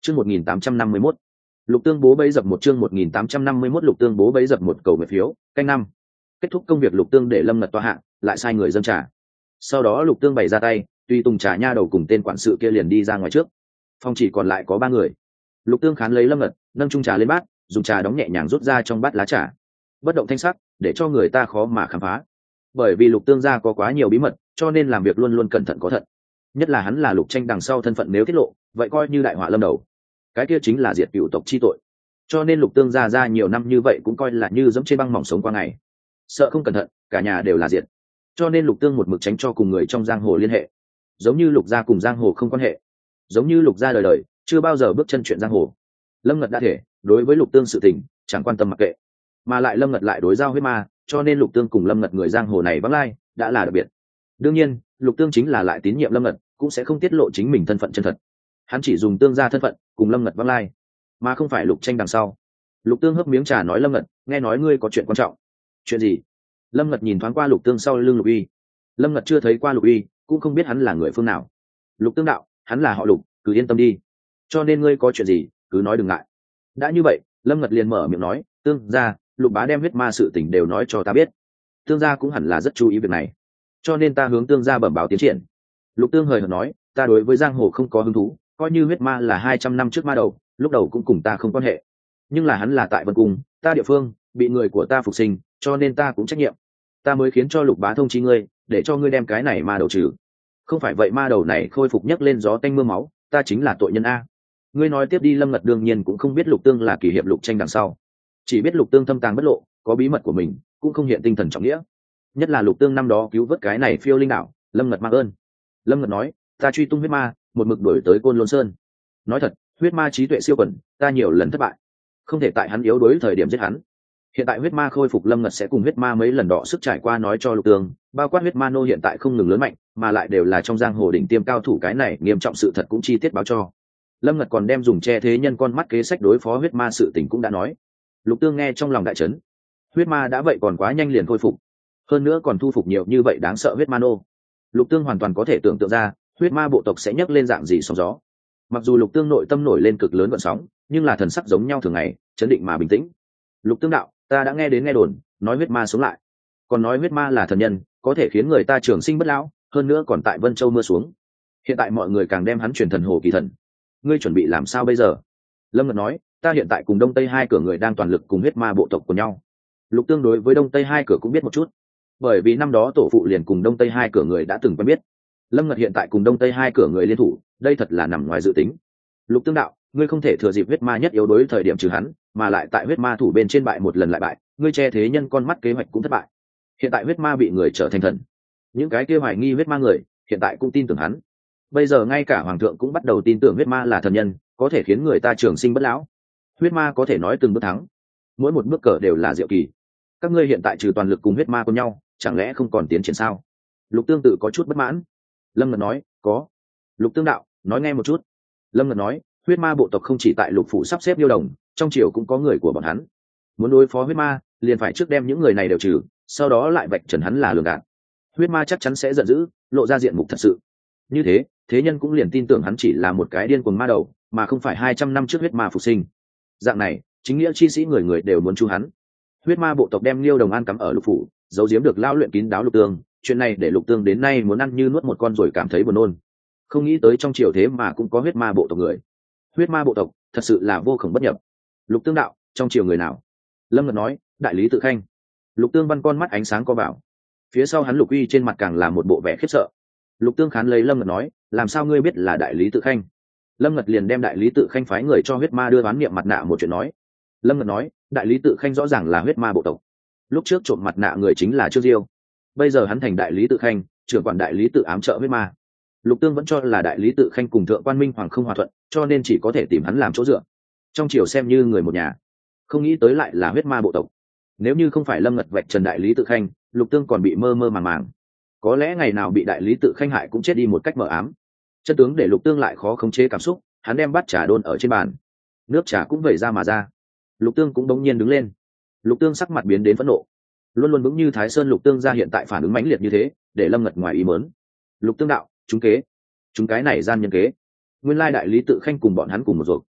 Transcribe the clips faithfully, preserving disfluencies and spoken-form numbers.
chương một nghìn tám trăm năm mươi mốt lục tương bố bấy dập một chương một nghìn tám trăm năm mươi mốt lục tương bố bấy dập một cầu nguyện phiếu canh năm. Kết thúc công việc lục tương để lâm ngật tòa hạng lại sai người dâng trà. Sau đó lục tương bày ra tay, tuy tùng trà nha đầu cùng tên quản sự kia liền đi ra ngoài trước. Phòng chỉ còn lại có ba người. Lục tương khán lấy lâm ngật, nâng chung trà lên bát, dùng trà đóng nhẹ nhàng rút ra trong bát lá trà, bất động thanh sắc để cho người ta khó mà khám phá. Bởi vì lục tương gia có quá nhiều bí mật, cho nên làm việc luôn luôn cẩn thận có thận. Nhất là hắn là Lục Tranh đằng sau thân phận nếu tiết lộ, vậy coi như đại họa lâm đầu. Cái kia chính là diệt cửu tộc chi tội. Cho nên lục tương gia ra nhiều năm như vậy cũng coi là như dẫm trên băng mỏng sống qua ngày. Sợ không cẩn thận, cả nhà đều là diệt. Cho nên lục tương một mực tránh cho cùng người trong giang hồ liên hệ. Giống như lục gia cùng giang hồ không quan hệ, giống như lục gia đời đời chưa bao giờ bước chân chuyện giang hồ. Lâm Ngật đã thể đối với lục tương sự tình chẳng quan tâm mặc kệ, mà lại Lâm Ngật lại đối giao huyết ma, cho nên lục tương cùng Lâm Ngật người giang hồ này vắng lai đã là đặc biệt. Đương nhiên lục tương chính là lại tín nhiệm Lâm Ngật, cũng sẽ không tiết lộ chính mình thân phận chân thật. Hắn chỉ dùng tương gia thân phận cùng Lâm Ngật vắng lai, mà không phải Lục Tranh đằng sau. Lục tương hấp miếng trà nói Lâm Ngật, nghe nói ngươi có chuyện quan trọng. Chuyện gì? Lâm Ngật nhìn thoáng qua lục tương sau lưng Lục Uy. Lâm Ngật chưa thấy qua Lục Uy, cũng không biết hắn là người phương nào. Lục tương đạo, hắn là họ Lục, cứ yên tâm đi. Cho nên ngươi có chuyện gì cứ nói đừng ngại. Đã như vậy Lâm Ngật liền mở miệng nói, tương gia, Lục bá đem huyết ma sự tình đều nói cho ta biết. Tương gia cũng hẳn là rất chú ý việc này, cho nên ta hướng tương gia bẩm báo tiến triển. Lục tương hời hợt nói, ta đối với giang hồ không có hứng thú, coi như huyết ma là hai trăm năm trước ma đầu, lúc đầu cũng cùng ta không quan hệ. Nhưng là hắn là tại Vân Cung, ta địa phương, bị người của ta phục sinh, cho nên ta cũng trách nhiệm. Ta mới khiến cho Lục bá thông chi ngươi, để cho ngươi đem cái này ma đầu trừ. Không phải vậy ma đầu này khôi phục nhấc lên gió tanh mưa máu, ta chính là tội nhân a. Ngươi nói tiếp đi. Lâm Ngật đương nhiên cũng không biết Lục tương là kỳ hiệp Lục Tranh đằng sau, chỉ biết Lục tương thâm tàng bất lộ, có bí mật của mình, cũng không hiện tinh thần trọng nghĩa. Nhất là Lục tương năm đó cứu vớt cái này phiêu linh đảo, Lâm Ngật mang ơn. Lâm Ngật nói, ta truy tung huyết ma, một mực đuổi tới Côn Lôn Sơn. Nói thật, huyết ma trí tuệ siêu quần, ta nhiều lần thất bại, không thể tại hắn yếu đuối thời điểm giết hắn. Hiện tại huyết ma khôi phục, Lâm Ngật sẽ cùng huyết ma mấy lần đọ sức trải qua nói cho Lục tương, bao quát huyết ma nô hiện tại không ngừng lớn mạnh, mà lại đều là trong giang hồ đỉnh tiêm cao thủ, cái này nghiêm trọng sự thật cũng chi tiết báo cho. Lâm Ngật còn đem dùng che thế nhân con mắt kế sách đối phó huyết ma sự tình cũng đã nói. Lục tương nghe trong lòng đại chấn, huyết ma đã vậy còn quá nhanh liền khôi phục, hơn nữa còn thu phục nhiều như vậy đáng sợ huyết ma nô. Lục tương hoàn toàn có thể tưởng tượng ra huyết ma bộ tộc sẽ nhấc lên dạng gì sóng gió. Mặc dù lục tương nội tâm nổi lên cực lớn vận sóng, nhưng là thần sắc giống nhau thường ngày, chấn định mà bình tĩnh. Lục tương đạo, ta đã nghe đến nghe đồn nói huyết ma sống lại, còn nói huyết ma là thần nhân, có thể khiến người ta trường sinh bất lão, hơn nữa còn tại Vân Châu mưa xuống. Hiện tại mọi người càng đem hắn truyền thần hồ kỳ thần. Ngươi chuẩn bị làm sao bây giờ? Lâm Ngật nói, ta hiện tại cùng đông tây hai cửa người đang toàn lực cùng huyết ma bộ tộc của nhau. Lục tương đối với đông tây hai cửa cũng biết một chút, bởi vì năm đó tổ phụ liền cùng đông tây hai cửa người đã từng quen biết. Lâm Ngật hiện tại cùng đông tây hai cửa người liên thủ, đây thật là nằm ngoài dự tính. Lục tương đạo, ngươi không thể thừa dịp huyết ma nhất yếu đối thời điểm trừ hắn, mà lại tại huyết ma thủ bên trên bại một lần lại bại, ngươi che thế nhân con mắt kế hoạch cũng thất bại. Hiện tại huyết ma bị người trở thành thần, những cái kia hoài nghi huyết ma người hiện tại cũng tin tưởng hắn. Bây giờ ngay cả hoàng thượng cũng bắt đầu tin tưởng huyết ma là thần nhân, có thể khiến người ta trường sinh bất lão. Huyết ma có thể nói từng bước thắng, mỗi một bước cờ đều là diệu kỳ. Các ngươi hiện tại trừ toàn lực cùng huyết ma cùng nhau, chẳng lẽ không còn tiến triển sao? Lục tương tự có chút bất mãn. Lâm Ngật nói, có. Lục tương đạo, nói nghe một chút. Lâm Ngật nói, huyết ma bộ tộc không chỉ tại lục phủ sắp xếp điêu đồng, trong triều cũng có người của bọn hắn. Muốn đối phó huyết ma, liền phải trước đem những người này đều trừ, sau đó lại vạch trần hắn là lường gạt. Huyết ma chắc chắn sẽ giận dữ, lộ ra diện mục thật sự. Như thế, thế nhân cũng liền tin tưởng hắn chỉ là một cái điên cuồng ma đầu, mà không phải hai trăm năm trước huyết ma phục sinh. Dạng này, chính nghĩa chi sĩ người người đều muốn chu hắn. Huyết ma bộ tộc đem liêu đồng an cắm ở lục phủ, giấu giếm được lao luyện kín đáo lục tương, chuyện này để lục tương đến nay muốn ăn như nuốt một con rồi cảm thấy buồn nôn. Không nghĩ tới trong triều thế mà cũng có huyết ma bộ tộc người. Huyết ma bộ tộc thật sự là vô khổng bất nhập. Lục tương đạo, trong triều người nào? Lâm Ngật nói, đại lý Tự Khanh. Lục tương văn con mắt ánh sáng co vào, phía sau hắn Lục Uy trên mặt càng là một bộ vẻ khiếp sợ. Lục tương khán lấy Lâm Ngật nói, làm sao ngươi biết là đại lý Tự Khanh? Lâm Ngật liền đem đại lý Tự Khanh phái người cho huyết ma đưa bán niệm mặt nạ một chuyện nói. Lâm Ngật nói, đại lý Tự Khanh rõ ràng là huyết ma bộ tộc, lúc trước trộm mặt nạ người chính là Trương Diêu, bây giờ hắn thành đại lý Tự Khanh, trưởng quản đại lý Tự ám trợ huyết ma. Lục tương vẫn cho là đại lý Tự Khanh cùng thượng quan Minh Hoàng không hòa thuận, cho nên chỉ có thể tìm hắn làm chỗ dựa, trong triều xem như người một nhà. Không nghĩ tới lại là huyết ma bộ tộc. Nếu như không phải Lâm Ngật vạch trần đại lý Tự Khanh, lục tương còn bị mơ mơ màng màng, có lẽ ngày nào bị đại lý Tự Khanh hại cũng chết đi một cách mờ ám. Chân tướng để lục tương lại khó khống chế cảm xúc, hắn đem bát trà đôn ở trên bàn, nước trà cũng vẩy ra mà ra. Lục tương cũng bỗng nhiên đứng lên. Lục tương sắc mặt biến đến phẫn nộ, luôn luôn vững như Thái Sơn lục tương ra hiện tại phản ứng mãnh liệt như thế, để Lâm Ngật ngoài ý muốn. Lục tương đạo, chúng kế, chúng cái này gian nhân kế. Nguyên lai đại lý Tự Khanh cùng bọn hắn cùng một ruột,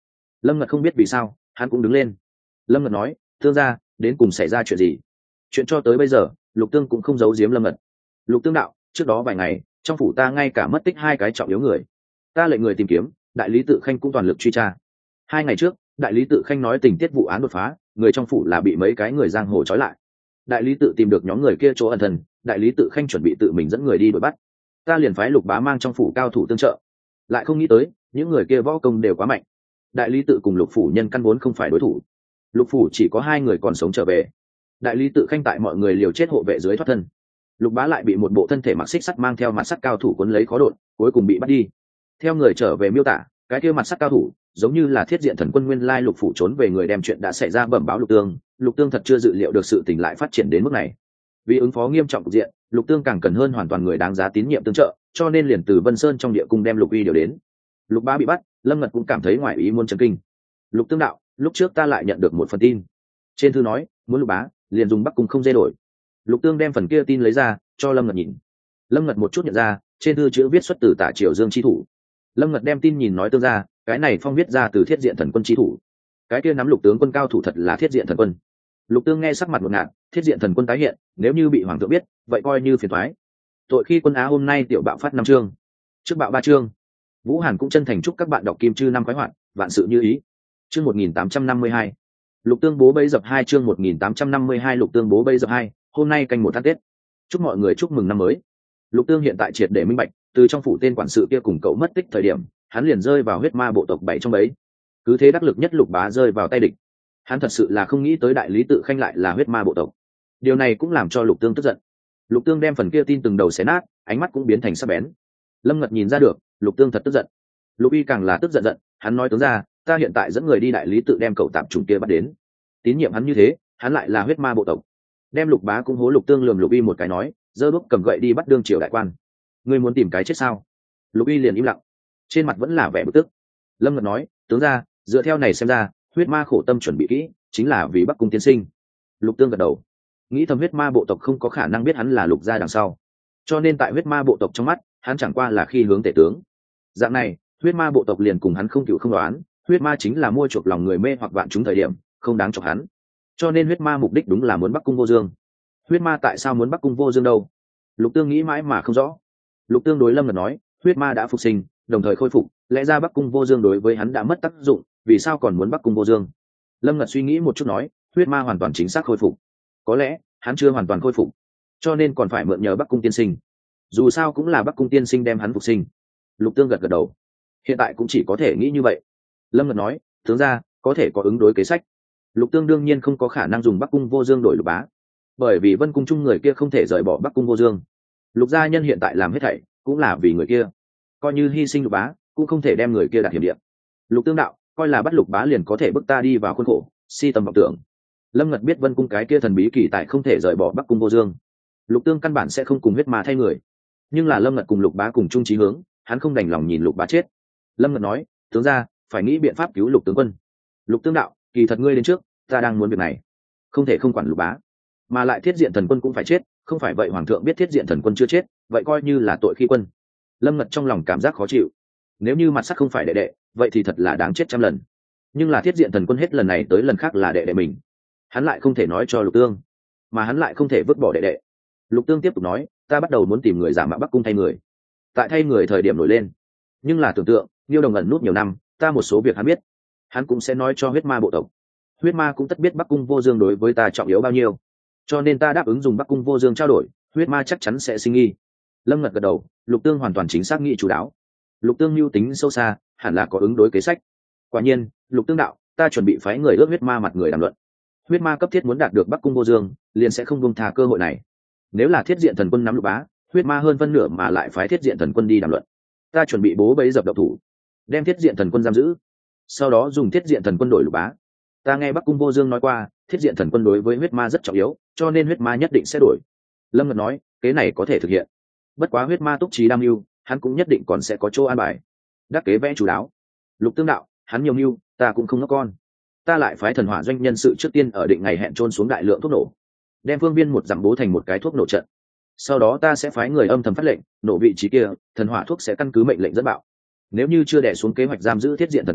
Lâm Ngật không biết vì sao hắn cũng đứng lên. Lâm Ngật nói, thương gia, đến cùng xảy ra chuyện gì? Chuyện cho tới bây giờ Lục Tương cũng không giấu giếm Lâm Ngật. Lục Tương đạo, trước đó vài ngày trong phủ ta ngay cả mất tích hai cái trọng yếu người, ta lệnh người tìm kiếm, đại lý tự khanh cũng toàn lực truy tra. Hai ngày trước đại lý tự khanh nói tình tiết vụ án đột phá, người trong phủ là bị mấy cái người giang hồ trói lại. Đại lý tự tìm được nhóm người kia chỗ ẩn thân, đại lý tự khanh chuẩn bị tự mình dẫn người đi đuổi bắt, ta liền phái Lục bá mang trong phủ cao thủ tương trợ, lại không nghĩ tới những người kia võ công đều quá mạnh. Đại lý tự cùng Lục phủ nhân căn vốn không phải đối thủ, Lục phủ chỉ có hai người còn sống trở về. Đại lý tự khanh tại mọi người liều chết hộ vệ dưới thoát thân, Lục bá lại bị một bộ thân thể mặc xích sắt mang theo mặt sắt cao thủ cuốn lấy khó đột, cuối cùng bị bắt đi. Theo người trở về miêu tả, cái kia mặt sắt cao thủ giống như là Thiết Diện Thần Quân nguyên lai Lục phủ trốn về người đem chuyện đã xảy ra bẩm báo Lục Tương. Lục Tương thật chưa dự liệu được sự tình lại phát triển đến mức này. Vì ứng phó nghiêm trọng cục diện, Lục Tương càng cần hơn hoàn toàn người đáng giá tín nhiệm tương trợ, cho nên liền từ Vân Sơn trong địa cung đem Lục Uy điều đến. Lục bá bị bắt, Lâm Ngật cũng cảm thấy ngoài ý muốn chấn kinh. Lục Tương đạo, lúc trước ta lại nhận được một phần tin, trên thư nói muốn Lục bá liền dùng Bắc cung không dê đổi. Lục Tương đem phần kia tin lấy ra cho Lâm Ngật nhìn. Lâm Ngật một chút nhận ra trên thư chữ viết xuất từ Tả Triều Dương chi thủ. Lâm Ngật đem tin nhìn nói Tương ra, cái này phong viết ra từ Thiết Diện Thần Quân chi thủ, cái kia nắm Lục tướng quân cao thủ thật là Thiết Diện Thần Quân. Lục Tương nghe sắc mặt một ngạn, Thiết Diện Thần Quân tái hiện, nếu như bị hoàng thượng biết vậy coi như phiền toái. Tội khi quân Á hôm nay tiểu bạo phát năm chương, trước bạo ba chương. Vũ Hàn cũng chân thành chúc các bạn đọc Kim Chư năm khoái hoạt, vạn sự như ý. Chương một nghìn tám trăm năm mươi hai, Lục Tương bố bẫy dập hai, chương một nghìn tám trăm năm mươi hai Lục Tương bố bẫy dập hai, hôm nay canh một tháng Tết. Chúc mọi người chúc mừng năm mới. Lục Tương hiện tại triệt để minh bạch, từ trong phủ tên quản sự kia cùng cậu mất tích thời điểm, hắn liền rơi vào huyết ma bộ tộc bảy trong bẫy. Cứ thế đắc lực nhất Lục bá rơi vào tay địch. Hắn thật sự là không nghĩ tới đại lý tự khanh lại là huyết ma bộ tộc. Điều này cũng làm cho Lục Tương tức giận. Lục Tương đem phần kia tin từng đầu xé nát, ánh mắt cũng biến thành sắc bén. Lâm Ngật nhìn ra được Lục Tương thật tức giận. Lục Y càng là tức giận giận, hắn nói tướng ra, ta hiện tại dẫn người đi đại lý tự đem cậu tạm trùng kia bắt đến. Tín nhiệm hắn như thế, hắn lại là huyết ma bộ tộc. Đem Lục bá cũng hố Lục Tương lườm Lục Y một cái nói, giơ đuốc cầm gậy đi bắt đương triều đại quan. Ngươi muốn tìm cái chết sao? Lục Y liền im lặng, trên mặt vẫn là vẻ bực tức. Lâm Ngật nói, tướng ra, dựa theo này xem ra, huyết ma khổ tâm chuẩn bị kỹ, chính là vì Bắc cung tiên sinh. Lục Tương gật đầu, nghĩ thầm huyết ma bộ tộc không có khả năng biết hắn là Lục gia đằng sau, cho nên tại huyết ma bộ tộc trong mắt, hắn chẳng qua là khi hướng tể tướng. Dạng này, huyết ma bộ tộc liền cùng hắn không cựu không đoán, huyết ma chính là mua chuộc lòng người mê hoặc vạn chúng thời điểm, không đáng chọc hắn. Cho nên huyết ma mục đích đúng là muốn Bắc cung vô dương. Huyết ma tại sao muốn Bắc cung vô dương đâu? Lục Tương nghĩ mãi mà không rõ. Lục Tương đối Lâm Ngật nói, huyết ma đã phục sinh, đồng thời khôi phục, lẽ ra Bắc cung vô dương đối với hắn đã mất tác dụng, vì sao còn muốn Bắc cung vô dương? Lâm Ngật suy nghĩ một chút nói, huyết ma hoàn toàn chính xác khôi phục, có lẽ hắn chưa hoàn toàn khôi phục, cho nên còn phải mượn nhờ Bắc cung tiên sinh. Dù sao cũng là Bắc cung tiên sinh đem hắn phục sinh. Lục Tương gật gật đầu, hiện tại cũng chỉ có thể nghĩ như vậy. Lâm Ngật nói, tướng ra có thể có ứng đối kế sách. Lục Tương đương nhiên không có khả năng dùng Bắc cung vô dương đổi Lục bá, bởi vì Vân cung chung người kia không thể rời bỏ Bắc cung vô dương. Lục gia nhân hiện tại làm hết thảy cũng là vì người kia, coi như hy sinh Lục bá cũng không thể đem người kia đặt hiểm địa. Lục Tương đạo, coi là bắt Lục bá liền có thể bức ta đi vào khuôn khổ, si tầm vọng tưởng. Lâm Ngật biết Vân cung cái kia thần bí kỳ tại không thể rời bỏ Bắc cung vô dương, Lục Tương căn bản sẽ không cùng huyết ma thay người. Nhưng là Lâm Ngật cùng Lục bá cùng chung chí hướng, hắn không đành lòng nhìn Lục bá chết. Lâm Ngật nói, tướng ra phải nghĩ biện pháp cứu Lục tướng quân. Lục Tương đạo, kỳ thật ngươi đến trước, ta đang muốn việc này, không thể không quản Lục bá, mà lại Thiết Diện Thần Quân cũng phải chết, không phải vậy hoàng thượng biết Thiết Diện Thần Quân chưa chết, vậy coi như là tội khi quân. Lâm Ngật trong lòng cảm giác khó chịu, nếu như mặt sắc không phải đệ đệ, vậy thì thật là đáng chết trăm lần. Nhưng là Thiết Diện Thần Quân hết lần này tới lần khác là đệ đệ mình, hắn lại không thể nói cho Lục Tương, mà hắn lại không thể vứt bỏ đệ đệ. Lục Tương tiếp tục nói, ta bắt đầu muốn tìm người giả mạo Bắc cung thay người. Tại thay người thời điểm nổi lên, nhưng là tưởng tượng Niêu Đồng ẩn nút nhiều năm, ta một số việc hắn biết, hắn cũng sẽ nói cho huyết ma bộ tộc. Huyết ma cũng tất biết Bắc cung vô dương đối với ta trọng yếu bao nhiêu, cho nên ta đáp ứng dùng Bắc cung vô dương trao đổi, huyết ma chắc chắn sẽ sinh nghi. Lâm Ngật gật đầu, Lục Tương hoàn toàn chính xác nghĩ chú đáo. Lục Tương mưu tính sâu xa, hẳn là có ứng đối kế sách. Quả nhiên, Lục Tương đạo, ta chuẩn bị phái người ước huyết ma mặt người đàm luận. Huyết ma cấp thiết muốn đạt được Bắc cung vô dương, liền sẽ không buông tha cơ hội này. Nếu là Thiết Diện Thần Quân nắm Lục bá, huyết ma hơn phân nửa mà lại phái Thiết Diện Thần Quân đi đàm luận. Ta chuẩn bị bố bẫy dập độc thủ, đem Thiết Diện Thần Quân giam giữ, sau đó dùng Thiết Diện Thần Quân đổi Lục bá. Ta nghe Bắc cung vô dương nói qua, Thiết Diện Thần Quân đối với huyết ma rất trọng yếu, cho nên huyết ma nhất định sẽ đổi. Lâm Ngật nói, kế này có thể thực hiện, bất quá huyết ma túc trí đam mưu, hắn cũng nhất định còn sẽ có chỗ an bài. Đắc kế vẽ chủ đáo. Lục Tương đạo, hắn nhiều mưu, ta cũng không ngốc con. Ta lại phái thần hỏa doanh nhân sự trước tiên ở định ngày hẹn trôn xuống đại lượng thuốc nổ, đem phương viên một dặm bố thành một cái thuốc nổ trận. Sau đó ta sẽ phái người âm thầm phát lệnh, nổ vị trí kia, thần hỏa thuốc sẽ căn cứ mệnh lệnh dẫn bạo. Nếu như chưa đè xuống kế hoạch giam giữ Thiết Diện Thần Quân,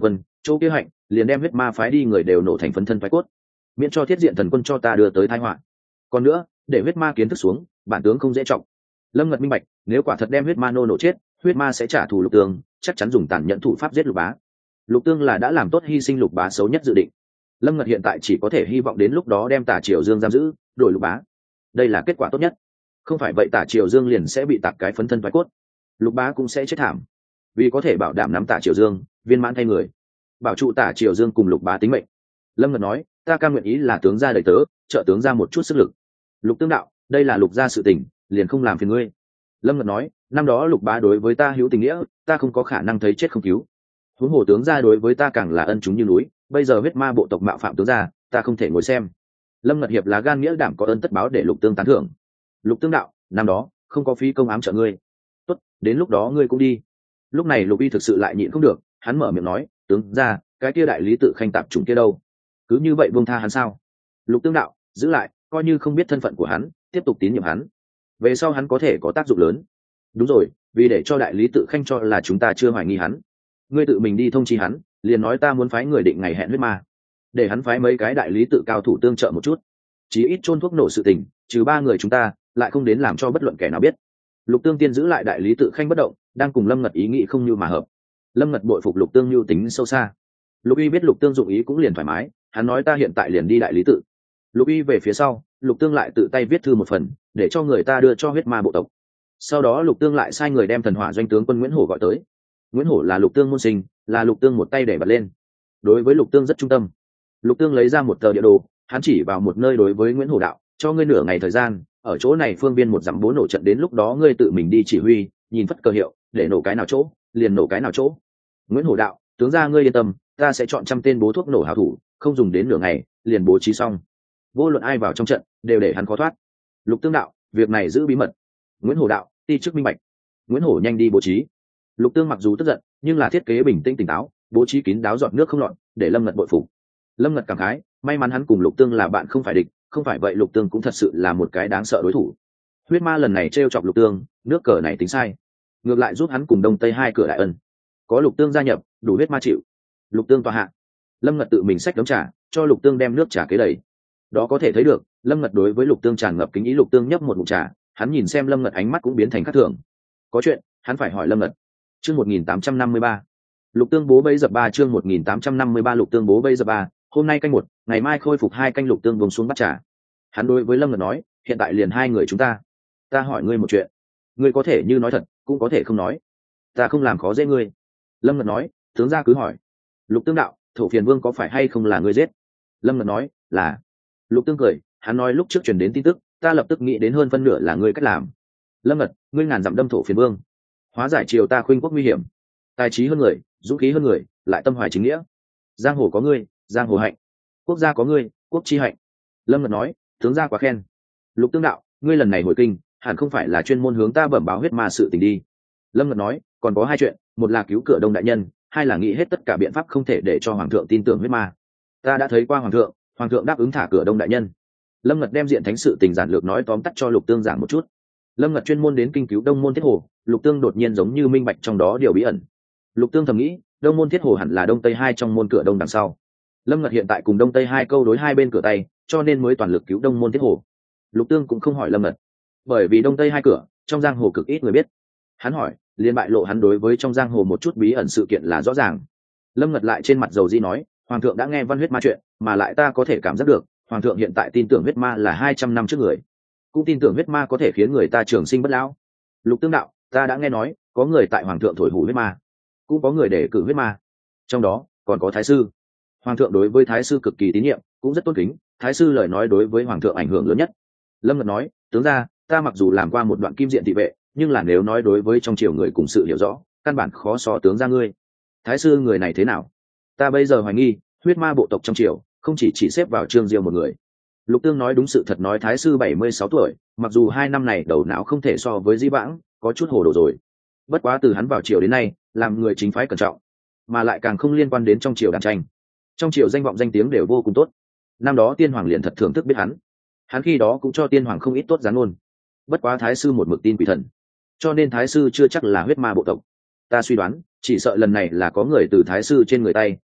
chỗ kia hạnh liền đem huyết ma phái đi người đều nổ thành phấn thân phái cốt, miễn cho thiết diện thần quân cho ta đưa tới tai họa. Còn nữa, để huyết ma kiến thức xuống, bản tướng không dễ trọng. Lâm Ngật minh bạch, nếu quả thật đem huyết ma nô nổ chết, huyết ma sẽ trả thù Lục Tương, chắc chắn dùng tàn nhẫn thủ pháp giết Lục Bá. Lục Tương là đã làm tốt hy sinh Lục Bá xấu nhất dự định. Lâm Ngật hiện tại chỉ có thể hy vọng đến lúc đó đem Tả Triều Dương giam giữ, đổi Lục Bá. Đây là kết quả tốt nhất. Không phải vậy Tả Triều Dương liền sẽ bị tạc cái phấn thân phái cốt, Lục Bá cũng sẽ chết thảm. Vì có thể bảo đảm nắm Tả Triều Dương, viên mãn thay người, bảo trụ Tả Triều Dương cùng Lục Bá tính mệnh. Lâm Ngật nói, ta cam nguyện ý là tướng gia đợi tớ, trợ tướng gia một chút sức lực. Lục Tương đạo, đây là Lục gia sự tình, liền không làm phiền ngươi. Lâm Ngật nói, năm đó Lục Bá đối với ta hữu tình nghĩa, ta không có khả năng thấy chết không cứu. Huống hồ tướng gia đối với ta càng là ân chúng như núi, bây giờ huyết ma bộ tộc mạo phạm tướng gia, ta không thể ngồi xem. Lâm Ngật hiệp là gan nghĩa đảm có ơn tất báo để Lục Tương tán thưởng. Lục Tương đạo, năm đó không có phí công ám trợ ngươi, tốt, đến lúc đó ngươi cũng đi. Lúc này Lục Y thực sự lại nhịn không được, hắn mở miệng nói, tướng gia, cái kia đại lý tự khanh tạp chủng kia đâu, cứ như vậy buông tha hắn sao? Lục Tương đạo, giữ lại, coi như không biết thân phận của hắn, tiếp tục tín nhiệm hắn, về sau hắn có thể có tác dụng lớn. Đúng rồi, vì để cho đại lý tự khanh cho là chúng ta chưa hoài nghi hắn, ngươi tự mình đi thông chi hắn, liền nói ta muốn phái người định ngày hẹn huyết ma, để hắn phái mấy cái đại lý tự cao thủ tương trợ một chút, chí ít chôn thuốc nổ sự tình, trừ ba người chúng ta lại không đến làm cho bất luận kẻ nào biết. Lục Tương tiên giữ lại đại lý tự khanh bất động, đang cùng Lâm Ngật ý nghĩ không như mà hợp. Lâm Ngật bội phục Lục Tương nhu tính sâu xa. Lục Y biết Lục Tương dụng ý cũng liền thoải mái, hắn nói ta hiện tại liền đi đại lý tự. Lục Y về phía sau, Lục Tương lại tự tay viết thư một phần, để cho người ta đưa cho huyết ma bộ tộc. Sau đó Lục Tương lại sai người đem thần hỏa doanh tướng quân Nguyễn Hổ gọi tới. Nguyễn Hổ là Lục Tương môn sinh, là Lục Tương một tay để bật lên. Đối với Lục Tương rất trung tâm. Lục Tương lấy ra một tờ địa đồ, hắn chỉ vào một nơi đối với Nguyễn Hổ đạo, cho ngươi nửa ngày thời gian, ở chỗ này phương viên một dặm bố nổ trận, đến lúc đó ngươi tự mình đi chỉ huy, nhìn phất cờ hiệu, để nổ cái nào chỗ, liền nổ cái nào chỗ. Nguyễn Hổ đạo, tướng gia ngươi yên tâm, ta sẽ chọn trăm tên bố thuốc nổ hảo thủ, không dùng đến nửa ngày, liền bố trí xong. Vô luận ai vào trong trận, đều để hắn khó thoát. Lục Tương đạo, việc này giữ bí mật. Nguyễn Hổ đạo, ti chức minh bạch. Nguyễn Hổ nhanh đi bố trí. Lục Tương mặc dù tức giận, nhưng là thiết kế bình tĩnh tỉnh táo, bố trí kín đáo giọt nước không lọt, để Lâm Ngật bội phục. Lâm Ngật cảm khái, may mắn hắn cùng Lục Tương là bạn không phải địch, không phải vậy Lục Tương cũng thật sự là một cái đáng sợ đối thủ. Huyết ma lần này trêu chọc Lục Tương, nước cờ này tính sai, ngược lại giúp hắn cùng Đông Tây hai cửa đại ân. Có Lục Tương gia nhập, đủ huyết ma chịu. Lục Tương tòa hạ, Lâm Ngật tự mình xách đống trà, cho Lục Tương đem nước trà kế đầy. Đó có thể thấy được, Lâm Ngật đối với Lục Tương tràn ngập kính ý. Lục Tương nhấp một ngụm trà, hắn nhìn xem Lâm Ngật ánh mắt cũng biến thành khác thường. Có chuyện, hắn phải hỏi Lâm Ngật. Chương một nghìn tám trăm năm mươi ba, Lục Tương bố bấy dập ba. Chương một nghìn tám trăm năm mươi ba, Lục Tương bố bấy dập ba. Hôm nay canh một, ngày mai khôi phục hai canh. Lục Tương vùng xuống bắt trà. Hắn đối với Lâm Ngật nói, hiện tại liền hai người chúng ta. Ta hỏi ngươi một chuyện, ngươi có thể như nói thật, cũng có thể không nói. Ta không làm khó dễ ngươi. Lâm Ngật nói, tướng gia cứ hỏi. Lục Tương đạo, Thổ Phiền Vương có phải hay không là ngươi giết? Lâm Ngật nói, là. Lục Tương cười, hắn nói lúc trước truyền đến tin tức, ta lập tức nghĩ đến hơn phân nửa là ngươi cách làm. Lâm Ngật, ngươi ngàn dặm đâm Thổ Phiền Vương, hóa giải triều ta khuynh quốc nguy hiểm, tài trí hơn người, dũng khí hơn người, lại tâm hoài chính nghĩa. Giang hồ có ngươi, giang hồ hạnh. Quốc gia có ngươi, quốc chi hạnh. Lâm Ngật nói, tướng gia quá khen. Lục Tương đạo, ngươi lần này hồi kinh, hẳn không phải là chuyên môn hướng ta bẩm báo huyết ma sự tình đi. Lâm Ngật nói, còn có hai chuyện, một là cứu Cửa Đông đại nhân, hai là nghĩ hết tất cả biện pháp không thể để cho hoàng thượng tin tưởng huyết ma. Ta đã thấy qua hoàng thượng, hoàng thượng đáp ứng thả Cửa Đông đại nhân. Lâm Ngật đem diện thánh sự tình giản lược nói tóm tắt cho Lục Tương giảng một chút. Lâm Ngật chuyên môn đến kinh cứu Đông môn Thiết Hồ, Lục Tương đột nhiên giống như minh bạch trong đó điều bí ẩn. Lục Tương thầm nghĩ, Đông môn Thiết Hồ hẳn là Đông Tây hai trong môn Cửa Đông đằng sau. Lâm Ngật hiện tại cùng Đông Tây hai câu đối hai bên cửa tay, cho nên mới toàn lực cứu Đông môn Thiết Hồ. Lục Tương cũng không hỏi Lâm Ngật, bởi vì Đông Tây hai cửa trong giang hồ cực ít người biết. Hắn hỏi, liền bại lộ hắn đối với trong giang hồ một chút bí ẩn sự kiện là rõ ràng. Lâm Ngật lại trên mặt dầu di nói, hoàng thượng đã nghe văn huyết ma chuyện, mà lại ta có thể cảm giác được, hoàng thượng hiện tại tin tưởng huyết ma là hai trăm năm trước người, cũng tin tưởng huyết ma có thể khiến người ta trường sinh bất lão. Lục Tương đạo, ta đã nghe nói, có người tại hoàng thượng thổi hủ huyết ma, cũng có người để cử huyết ma, trong đó còn có thái sư. Hoàng thượng đối với thái sư cực kỳ tín nhiệm, cũng rất tôn kính, thái sư lời nói đối với hoàng thượng ảnh hưởng lớn nhất. Lâm Ngật nói, tướng gia, ta mặc dù làm qua một đoạn kim diện thị vệ, nhưng là nếu nói đối với trong triều người cùng sự hiểu rõ, căn bản khó so tướng gia ngươi. Thái sư người này thế nào? Ta bây giờ hoài nghi, huyết ma bộ tộc trong triều không chỉ chỉ xếp vào Trương Diêu một người. Lục Tương nói đúng sự thật, nói thái sư bảy mươi sáu tuổi, mặc dù hai năm này đầu não không thể so với Di Vãng, có chút hồ đồ rồi. Bất quá từ hắn vào triều đến nay, làm người chính phái cẩn trọng, mà lại càng không liên quan đến trong triều đàn tranh. Trong triều danh vọng danh tiếng đều vô cùng tốt. Năm đó tiên hoàng liền thật thưởng thức biết hắn, hắn khi đó cũng cho tiên hoàng không ít tốt gián ngôn. Bất quá thái sư một mực tin quỷ thần, cho nên thái sư chưa chắc là huyết ma bộ tộc. Ta suy đoán, chỉ sợ lần này là có người từ thái sư trên người tay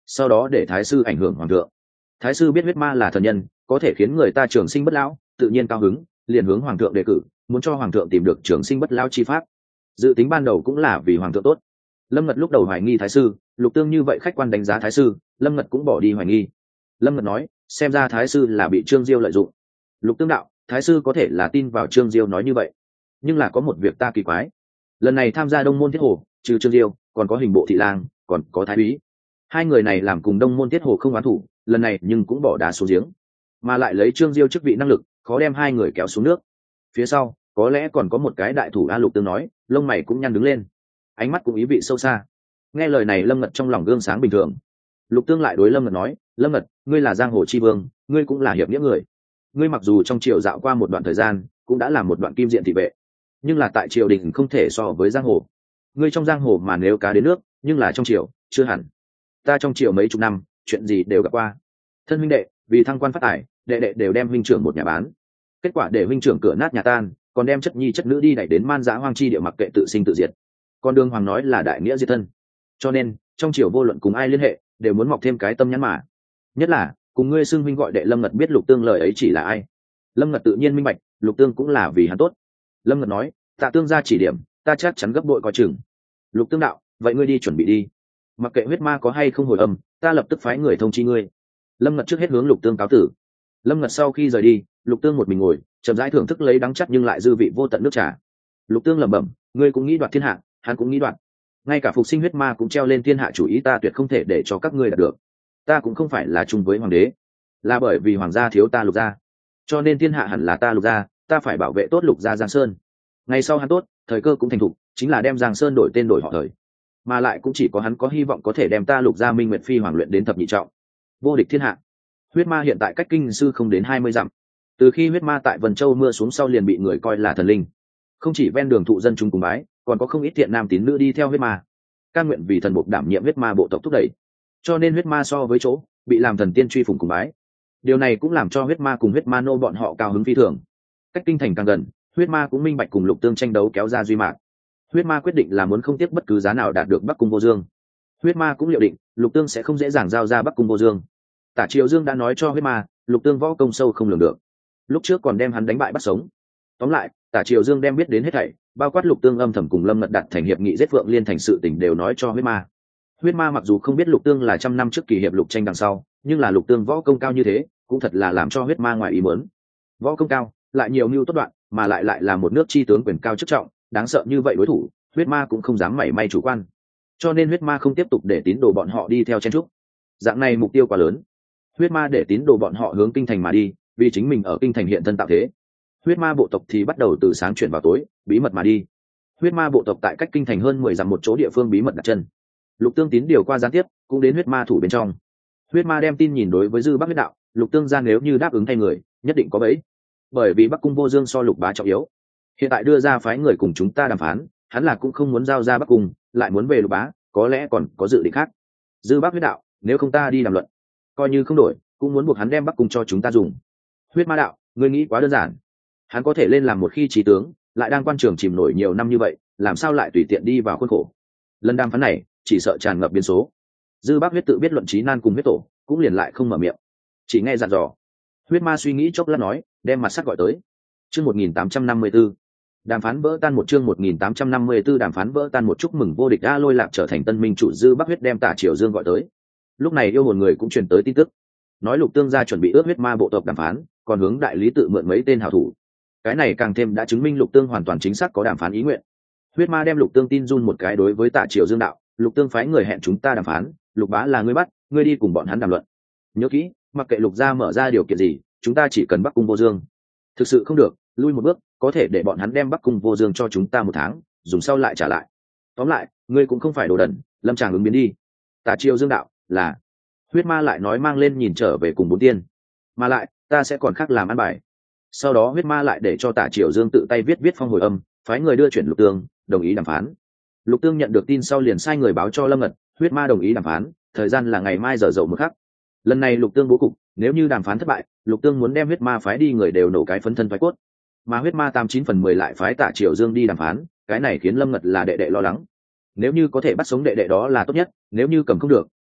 sau đó để thái sư ảnh hưởng hoàng thượng. Thái sư biết huyết ma là thần nhân, có thể khiến người ta trường sinh bất lão, tự nhiên cao hứng, liền hướng hoàng thượng đề cử, muốn cho hoàng thượng tìm được trường sinh bất lão chi pháp. Dự tính ban đầu cũng là vì hoàng thượng tốt. Lâm Ngật lúc đầu hoài nghi thái sư, Lục Tương như vậy khách quan đánh giá thái sư, Lâm Ngật cũng bỏ đi hoài nghi. Lâm Ngật nói, xem ra thái sư là bị Trương Diêu lợi dụng. Lục Tương đạo, thái sư có thể là tin vào Trương Diêu nói như vậy, nhưng là có một việc ta kỳ quái. Lần này tham gia Đông môn Thiết Hồ, trừ Trương Diêu, còn có Hình bộ thị lang, còn có thái úy. Hai người này làm cùng Đông môn Thiết Hồ không oán thủ, lần này nhưng cũng bỏ đá xuống giếng, mà lại lấy Trương Diêu chức vị năng lực, khó đem hai người kéo xuống nước. Phía sau có lẽ còn có một cái đại thủ. A Lục Tương nói, lông mày cũng nhăn đứng lên, ánh mắt cũng ý vị sâu xa. Nghe lời này Lâm Ngật trong lòng gương sáng bình thường. Lục Tương lại đối Lâm Ngật nói, Lâm Ngật, ngươi là giang hồ chi vương, ngươi cũng là hiệp nghĩa người, ngươi mặc dù trong triều dạo qua một đoạn thời gian, cũng đã làm một đoạn kim diện thị vệ, nhưng là tại triều đình không thể so với giang hồ. Ngươi trong giang hồ mà nếu cá đến nước, nhưng là trong triều chưa hẳn. Ta trong triều mấy chục năm, chuyện gì đều gặp qua. Thân huynh đệ vì thăng quan phát tài, đệ đệ đều đem huynh trưởng một nhà bán, kết quả để huynh trưởng cửa nát nhà tan, còn đem chất nhi chất nữ đi đẩy đến man dã hoang chi địa mặc kệ tự sinh tự diệt. Con đường hoàng nói là đại nghĩa diệt thân, cho nên trong triều vô luận cùng ai liên hệ đều muốn mọc thêm cái tâm nhắn mà. Nhất là cùng ngươi xưng huynh gọi đệ. Lâm Ngật biết Lục Tương lời ấy chỉ là ai. Lâm Ngật tự nhiên minh bạch, Lục Tương cũng là vì hắn tốt. Lâm Ngật nói, tạ tương ra chỉ điểm, ta chắc chắn gấp bội coi chừng. Lục Tương đạo, vậy ngươi đi chuẩn bị đi, mặc kệ huyết ma có hay không hồi âm, ta lập tức phái người thông chi ngươi. Lâm Ngật trước hết hướng Lục Tương cáo tử. Lâm Ngật sau khi rời đi, Lục Tương một mình ngồi chậm rãi thưởng thức lấy đắng chắc nhưng lại dư vị vô tận nước trà. Lục Tương lẩm bẩm, ngươi cũng nghĩ đoạt thiên hạ, hắn cũng nghĩ đoạt, ngay cả phục sinh huyết ma cũng treo lên thiên hạ chủ ý, ta tuyệt không thể để cho các ngươi đạt được. Ta cũng không phải là chung với hoàng đế, là bởi vì hoàng gia thiếu ta Lục gia, cho nên thiên hạ hẳn là ta Lục gia, ta phải bảo vệ tốt Lục gia Giang Sơn. Ngày sau hắn tốt, thời cơ cũng thành thục, chính là đem Giang Sơn đổi tên đổi họ thời, mà lại cũng chỉ có hắn có hy vọng có thể đem ta Lục gia Minh Nguyệt Phi hoàng luyện đến thập nhị trọng, vô địch thiên hạ. Huyết ma hiện tại cách kinh sư không đến hai mươi dặm. Từ khi huyết ma tại Vân Châu mưa xuống sau liền bị người coi là thần linh, không chỉ ven đường thụ dân chúng cùng bái, còn có không ít thiện nam tín nữ đi theo huyết ma, cam nguyện vì thần buộc đảm nhiệm huyết ma bộ tộc thúc đẩy, cho nên huyết ma so với chỗ bị làm thần tiên truy phủng cùng bái. Điều này cũng làm cho huyết ma cùng huyết ma nô bọn họ cao hứng phi thường. Cách kinh thành càng gần, huyết ma cũng minh bạch cùng Lục Tương tranh đấu kéo ra duy mạc. Huyết ma quyết định là muốn không tiếc bất cứ giá nào đạt được Bắc Cung Vô Dương. Huyết ma cũng liệu định Lục Tương sẽ không dễ dàng giao ra Bắc Cung Vô Dương. Tả Triều Dương đã nói cho huyết ma, Lục Tương võ công sâu không lường được, lúc trước còn đem hắn đánh bại bắt sống. Tóm lại, Tả Triều Dương đem biết đến hết thảy, bao quát Lục Tương âm thầm cùng Lâm Ngật đặt thành hiệp nghị giết Phượng Liên thành sự tình đều nói cho huyết ma. Huyết ma mặc dù không biết Lục Tương là trăm năm trước kỳ hiệp lục tranh đằng sau, nhưng là Lục Tương võ công cao như thế, cũng thật là làm cho huyết ma ngoài ý muốn. Võ công cao, lại nhiều mưu tốt đoạn, mà lại lại là một nước chi tướng quyền cao chức trọng, đáng sợ như vậy đối thủ, huyết ma cũng không dám mảy may chủ quan. Cho nên huyết ma không tiếp tục để tín đồ bọn họ đi theo chen trúc. Dạng này mục tiêu quá lớn. Huyết ma để tín đồ bọn họ hướng kinh thành mà đi, vì chính mình ở kinh thành hiện thân tạo thế. Huyết ma bộ tộc thì bắt đầu từ sáng chuyển vào tối, bí mật mà đi. Huyết ma bộ tộc tại cách kinh thành hơn mười dặm một chỗ địa phương bí mật đặt chân. Lục Tương tín điều qua gián tiếp, cũng đến huyết ma thủ bên trong. Huyết ma đem tin nhìn đối với Dư Bắc huyết đạo, Lục Tương ra nếu như đáp ứng thay người, nhất định có bẫy. Bởi vì Bắc Cung Vô Dương so Lục bá trọng yếu, hiện tại đưa ra phái người cùng chúng ta đàm phán, hắn là cũng không muốn giao ra Bắc Cung, lại muốn về Lục bá, có lẽ còn có dự định khác. Dư Bắc huyết đạo, nếu không ta đi đàm luận, coi như không đổi, cũng muốn buộc hắn đem Bắc Cung cho chúng ta dùng. Huyết ma đạo, ngươi nghĩ quá đơn giản, hắn có thể lên làm một khi trí tướng, lại đang quan trường chìm nổi nhiều năm như vậy, làm sao lại tùy tiện đi vào khuôn khổ. Lần đàm phán này chỉ sợ tràn ngập biến số. Dư Bác huyết tự biết luận trí nan cùng huyết tổ, cũng liền lại không mở miệng, chỉ nghe dặn dò. Huyết ma suy nghĩ chốc lát nói, đem mặt sắt gọi tới. Chương một nghìn tám trăm năm mươi tư, đàm phán vỡ tan. Một chương một nghìn tám trăm năm mươi tư, đàm phán vỡ tan. Một chúc mừng vô địch A Lôi Lạc trở thành tân minh chủ. Dư Bác huyết đem Tả Triều Dương gọi tới. Lúc này yêu hồn người cũng truyền tới tin tức, nói Lục Tương gia chuẩn bị ước huyết ma bộ tộc đàm phán, còn hướng đại lý tự mượn mấy tên hảo thủ. Cái này càng thêm đã chứng minh Lục Tương hoàn toàn chính xác có đàm phán ý nguyện. Huyết ma đem Lục Tương tin run một cái đối với Tả Triều Dương đạo, Lục Tương phái người hẹn chúng ta đàm phán, Lục bá là ngươi bắt, ngươi đi cùng bọn hắn đàm luận. Nhớ kỹ, mặc kệ Lục gia mở ra điều kiện gì, chúng ta chỉ cần Bắc Cung Vô Dương. Thực sự không được, lui một bước, có thể để bọn hắn đem Bắc Cung Vô Dương cho chúng ta một tháng, dùng sau lại trả lại. Tóm lại, ngươi cũng không phải đồ đần, lâm tràng ứng biến đi. Tả Triều Dương đạo, là. Huyết ma lại nói mang lên nhìn trở về cùng bốn tiên, mà lại ta sẽ còn khác làm ăn bài. Sau đó huyết ma lại để cho Tả Triều Dương tự tay viết viết phong hồi âm, phái người đưa chuyển Lục Tương, đồng ý đàm phán. Lục Tương nhận được tin sau liền sai người báo cho Lâm Ngật, huyết ma đồng ý đàm phán, thời gian là ngày mai giờ dậu một khắc. Lần này Lục Tương bố cục, nếu như đàm phán thất bại, Lục Tương muốn đem huyết ma phái đi người đều nổ cái phấn thân phái cốt, mà huyết ma tám chín phần mười lại phái Tả Triều Dương đi đàm phán, cái này khiến Lâm Ngật là đệ đệ lo lắng. Nếu như có thể bắt sống đệ đệ đó là tốt nhất, nếu như cầm không được,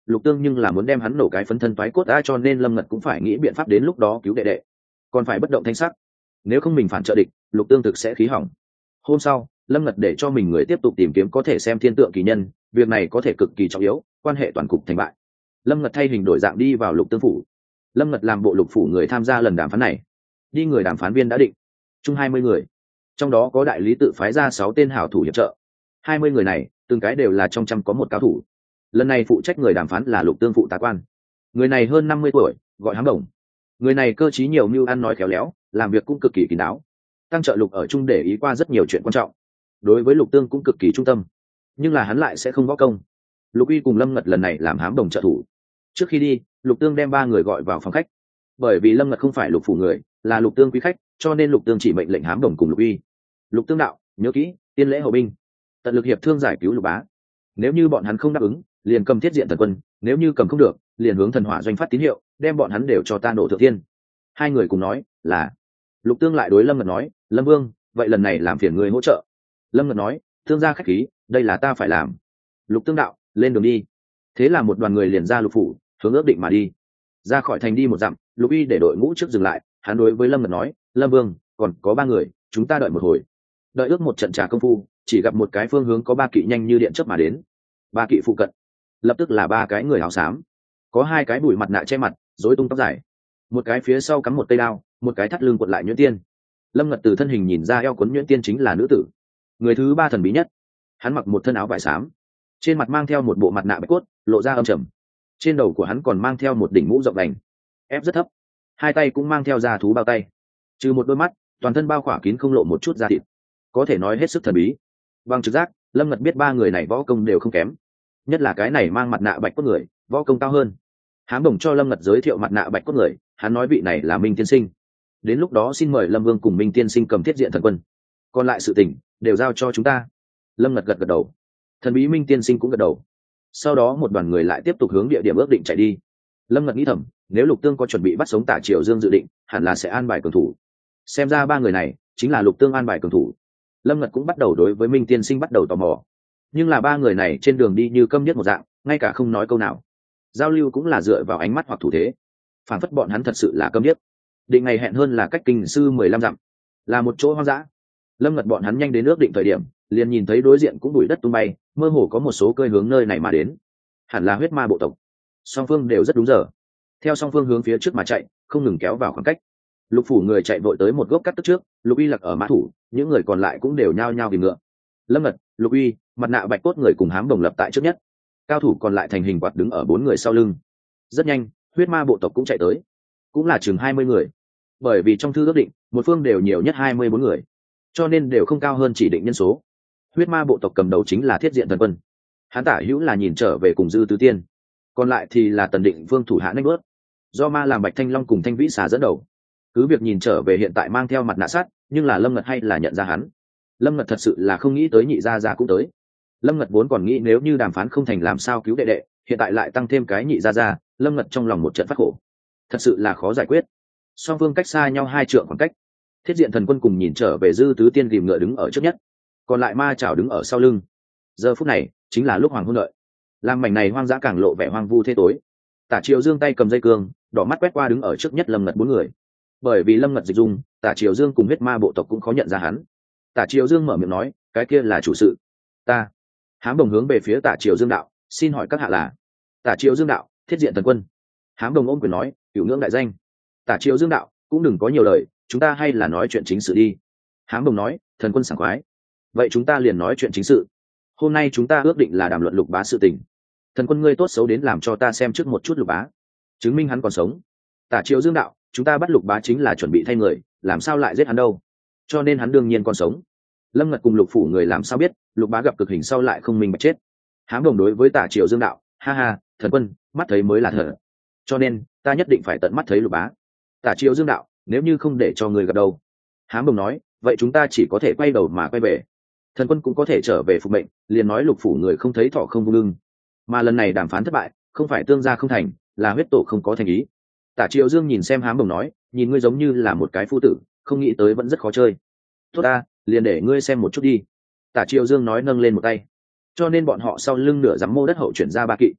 lục tương nhưng là muốn đem hắn nổ cái phấn thân toái cốt đã, cho nên lâm ngật cũng phải nghĩ biện pháp đến lúc đó cứu đệ đệ, còn phải bất động thanh sắc, nếu không mình phản trợ địch, lục tương thực sẽ khí hỏng. Hôm sau lâm ngật để cho mình người tiếp tục tìm kiếm có thể xem thiên tượng kỳ nhân, việc này có thể cực kỳ trọng yếu, quan hệ toàn cục thành bại. Lâm ngật thay hình đổi dạng đi vào lục tương phủ. Lâm ngật làm bộ lục phủ người tham gia lần đàm phán này. Đi người đàm phán viên đã định chung hai mươi người, trong đó có đại lý tự phái ra sáu tên hảo thủ hiệp trợ. Hai mươi người này từng cái đều là trong trăm có một cao thủ. Lần này phụ trách người đàm phán là lục tương phụ tá quan, người này hơn năm mươi tuổi, gọi Hám Đồng. Người này cơ trí nhiều mưu, ăn nói khéo léo, làm việc cũng cực kỳ kín đáo. Tăng trợ lục ở chung để ý qua rất nhiều chuyện quan trọng, đối với lục tương cũng cực kỳ trung tâm, nhưng là hắn lại sẽ không võ công. Lục uy cùng lâm ngật lần này làm Hám Đồng trợ thủ. Trước khi đi, lục tương đem ba người gọi vào phòng khách. Bởi vì lâm ngật không phải lục phủ người, là lục tương quý khách, cho nên lục tương chỉ mệnh lệnh Hám Đồng cùng lục uy. Lục tương đạo, nhớ kỹ, tiên lễ hậu binh, tận lực hiệp thương giải cứu lục bá. Nếu như bọn hắn không đáp ứng, liền cầm thiết diện thần quân, nếu như cầm không được, liền hướng thần hỏa doanh phát tín hiệu, đem bọn hắn đều cho ta nổ thượng tiên. Hai người cùng nói là. Lục tương lại đối lâm ngật nói, lâm vương, vậy lần này làm phiền người hỗ trợ. Lâm ngật nói, thương gia khách khí, đây là ta phải làm. Lục tương đạo, lên đường đi. Thế là một đoàn người liền ra lục phủ, hướng ước định mà đi. Ra khỏi thành đi một dặm, lục uy để đội ngũ trước dừng lại, hắn đối với lâm ngật nói, lâm vương, còn có ba người, chúng ta đợi một hồi. Đợi ước một trận trà công phu, chỉ gặp một cái phương hướng có ba kỵ nhanh như điện chớp mà đến. Ba kỵ phụ cận lập tức là ba cái người áo xám, có hai cái bụi mặt nạ che mặt, rối tung tóc dài, một cái phía sau cắm một cây đao, một cái thắt lưng cuộn lại nhuyễn tiên. Lâm ngật từ thân hình nhìn ra eo cuốn nhuyễn tiên chính là nữ tử. Người thứ ba thần bí nhất, hắn mặc một thân áo vải xám, trên mặt mang theo một bộ mặt nạ bạch cốt, lộ ra âm trầm. Trên đầu của hắn còn mang theo một đỉnh mũ rộng đành, ép rất thấp, hai tay cũng mang theo da thú bao tay, trừ một đôi mắt, toàn thân bao khỏa kín không lộ một chút da thịt, có thể nói hết sức thần bí. Bằng trực giác, lâm ngật biết ba người này võ công đều không kém, nhất là cái này mang mặt nạ bạch cốt người, võ công cao hơn. Hám Đồng cho lâm ngật giới thiệu mặt nạ bạch cốt người, hắn nói vị này là Minh tiên sinh, đến lúc đó xin mời lâm vương cùng Minh tiên sinh cầm thiết diện thần quân, còn lại sự tình đều giao cho chúng ta. Lâm ngật gật gật đầu, thần bí Minh tiên sinh cũng gật đầu. Sau đó một đoàn người lại tiếp tục hướng địa điểm ước định chạy đi. Lâm ngật nghĩ thầm, nếu lục tương có chuẩn bị bắt sống Tả Triều Dương dự định, hẳn là sẽ an bài cường thủ. Xem ra ba người này chính là lục tương an bài cường thủ. Lâm ngật cũng bắt đầu đối với Minh tiên sinh bắt đầu tò mò, nhưng là ba người này trên đường đi như câm điếc một dạng, ngay cả không nói câu nào. Giao lưu cũng là dựa vào ánh mắt hoặc thủ thế, phản phất bọn hắn thật sự là câm điếc. Định ngày hẹn hơn là cách kinh sư mười lăm dặm, là một chỗ hoang dã. Lâm ngật bọn hắn nhanh đến ước định thời điểm, liền nhìn thấy đối diện cũng bụi đất tung bay, mơ hồ có một số cơi hướng nơi này mà đến, hẳn là huyết ma bộ tộc. Song phương đều rất đúng giờ, theo song phương hướng phía trước mà chạy, không ngừng kéo vào khoảng cách. Lục phủ người chạy vội tới một gốc cắt tức trước, lục uy lặc ở mã thủ, những người còn lại cũng đều nhao nhao tìm ngựa. Lâm ngật, lục uy, mặt nạ bạch cốt người cùng Hám Đồng lập tại trước nhất, cao thủ còn lại thành hình quạt đứng ở bốn người sau lưng. Rất nhanh, huyết ma bộ tộc cũng chạy tới, cũng là chừng hai mươi người, bởi vì trong thư ước định một phương đều nhiều nhất hai mươi bốn người, cho nên đều không cao hơn chỉ định nhân số. Huyết ma bộ tộc cầm đầu chính là thiết diện thần quân, hắn tả hữu là nhìn trở về cùng dư tứ tiên, còn lại thì là tần định vương thủ hạ nách bớt, do ma làm bạch thanh long cùng thanh vĩ xà dẫn đầu. Cứ việc nhìn trở về hiện tại mang theo mặt nạ sắt, nhưng là lâm ngật hay là nhận ra hắn. Lâm ngật thật sự là không nghĩ tới nhị gia gia cũng tới. Lâm ngật vốn còn nghĩ nếu như đàm phán không thành làm sao cứu đệ đệ, hiện tại lại tăng thêm cái nhị gia gia, lâm ngật trong lòng một trận phát khổ, thật sự là khó giải quyết. Song phương cách xa nhau hai trượng khoảng cách, thiết diện thần quân cùng nhìn trở về dư tứ tiên tìm ngựa đứng ở trước nhất, còn lại ma chảo đứng ở sau lưng. Giờ phút này chính là lúc hoàng hôn lợi, làm mảnh này hoang dã càng lộ vẻ hoang vu thế tối. Tả Triều Dương tay cầm dây cương, đỏ mắt quét qua đứng ở trước nhất lâm ngật bốn người. Bởi vì lâm ngật dịch dung, Tả Triều Dương cùng huyết ma bộ tộc cũng khó nhận ra hắn. Tả Triều Dương mở miệng nói, cái kia là chủ sự. Ta. Hám Đồng hướng về phía Tả Triều Dương đạo, xin hỏi các hạ là? Tả Triều Dương đạo, thiết diện thần quân. Hám Đồng ôm quyền nói, cửu ngưỡng đại danh. Tả Triều Dương đạo, cũng đừng có nhiều lời, chúng ta hay là nói chuyện chính sự đi. Hám Đồng nói, thần quân sảng khoái, vậy chúng ta liền nói chuyện chính sự. Hôm nay chúng ta ước định là đàm luận lục bá sự tình, thần quân ngươi tốt xấu đến làm cho ta xem trước một chút lục bá, chứng minh hắn còn sống. Tả Triều Dương đạo, chúng ta bắt lục bá chính là chuẩn bị thay người, làm sao lại giết hắn đâu, cho nên hắn đương nhiên còn sống. Lâm ngật cùng lục phủ người làm sao biết lục bá gặp cực hình sau lại không minh bạch chết. Hám Đồng đối với Tả Triều Dương đạo, ha ha, thần quân mắt thấy mới là thở, cho nên ta nhất định phải tận mắt thấy lục bá. Tả Triều Dương đạo, nếu như không để cho người gặp đâu. Hám Đồng nói, vậy chúng ta chỉ có thể quay đầu mà quay về, thần quân cũng có thể trở về phục mệnh, liền nói lục phủ người không thấy thọ không vung lưng, mà lần này đàm phán thất bại không phải tương gia không thành, là huyết tổ không có thành ý. Tả Triều Dương nhìn xem Hám Đồng nói, nhìn ngươi giống như là một cái phu tử, không nghĩ tới vẫn rất khó chơi. Tốt ta, liền để ngươi xem một chút đi. Tả Triều Dương nói nâng lên một tay, cho nên bọn họ sau lưng nửa dặm mô đất hậu chuyển ra ba kỵ.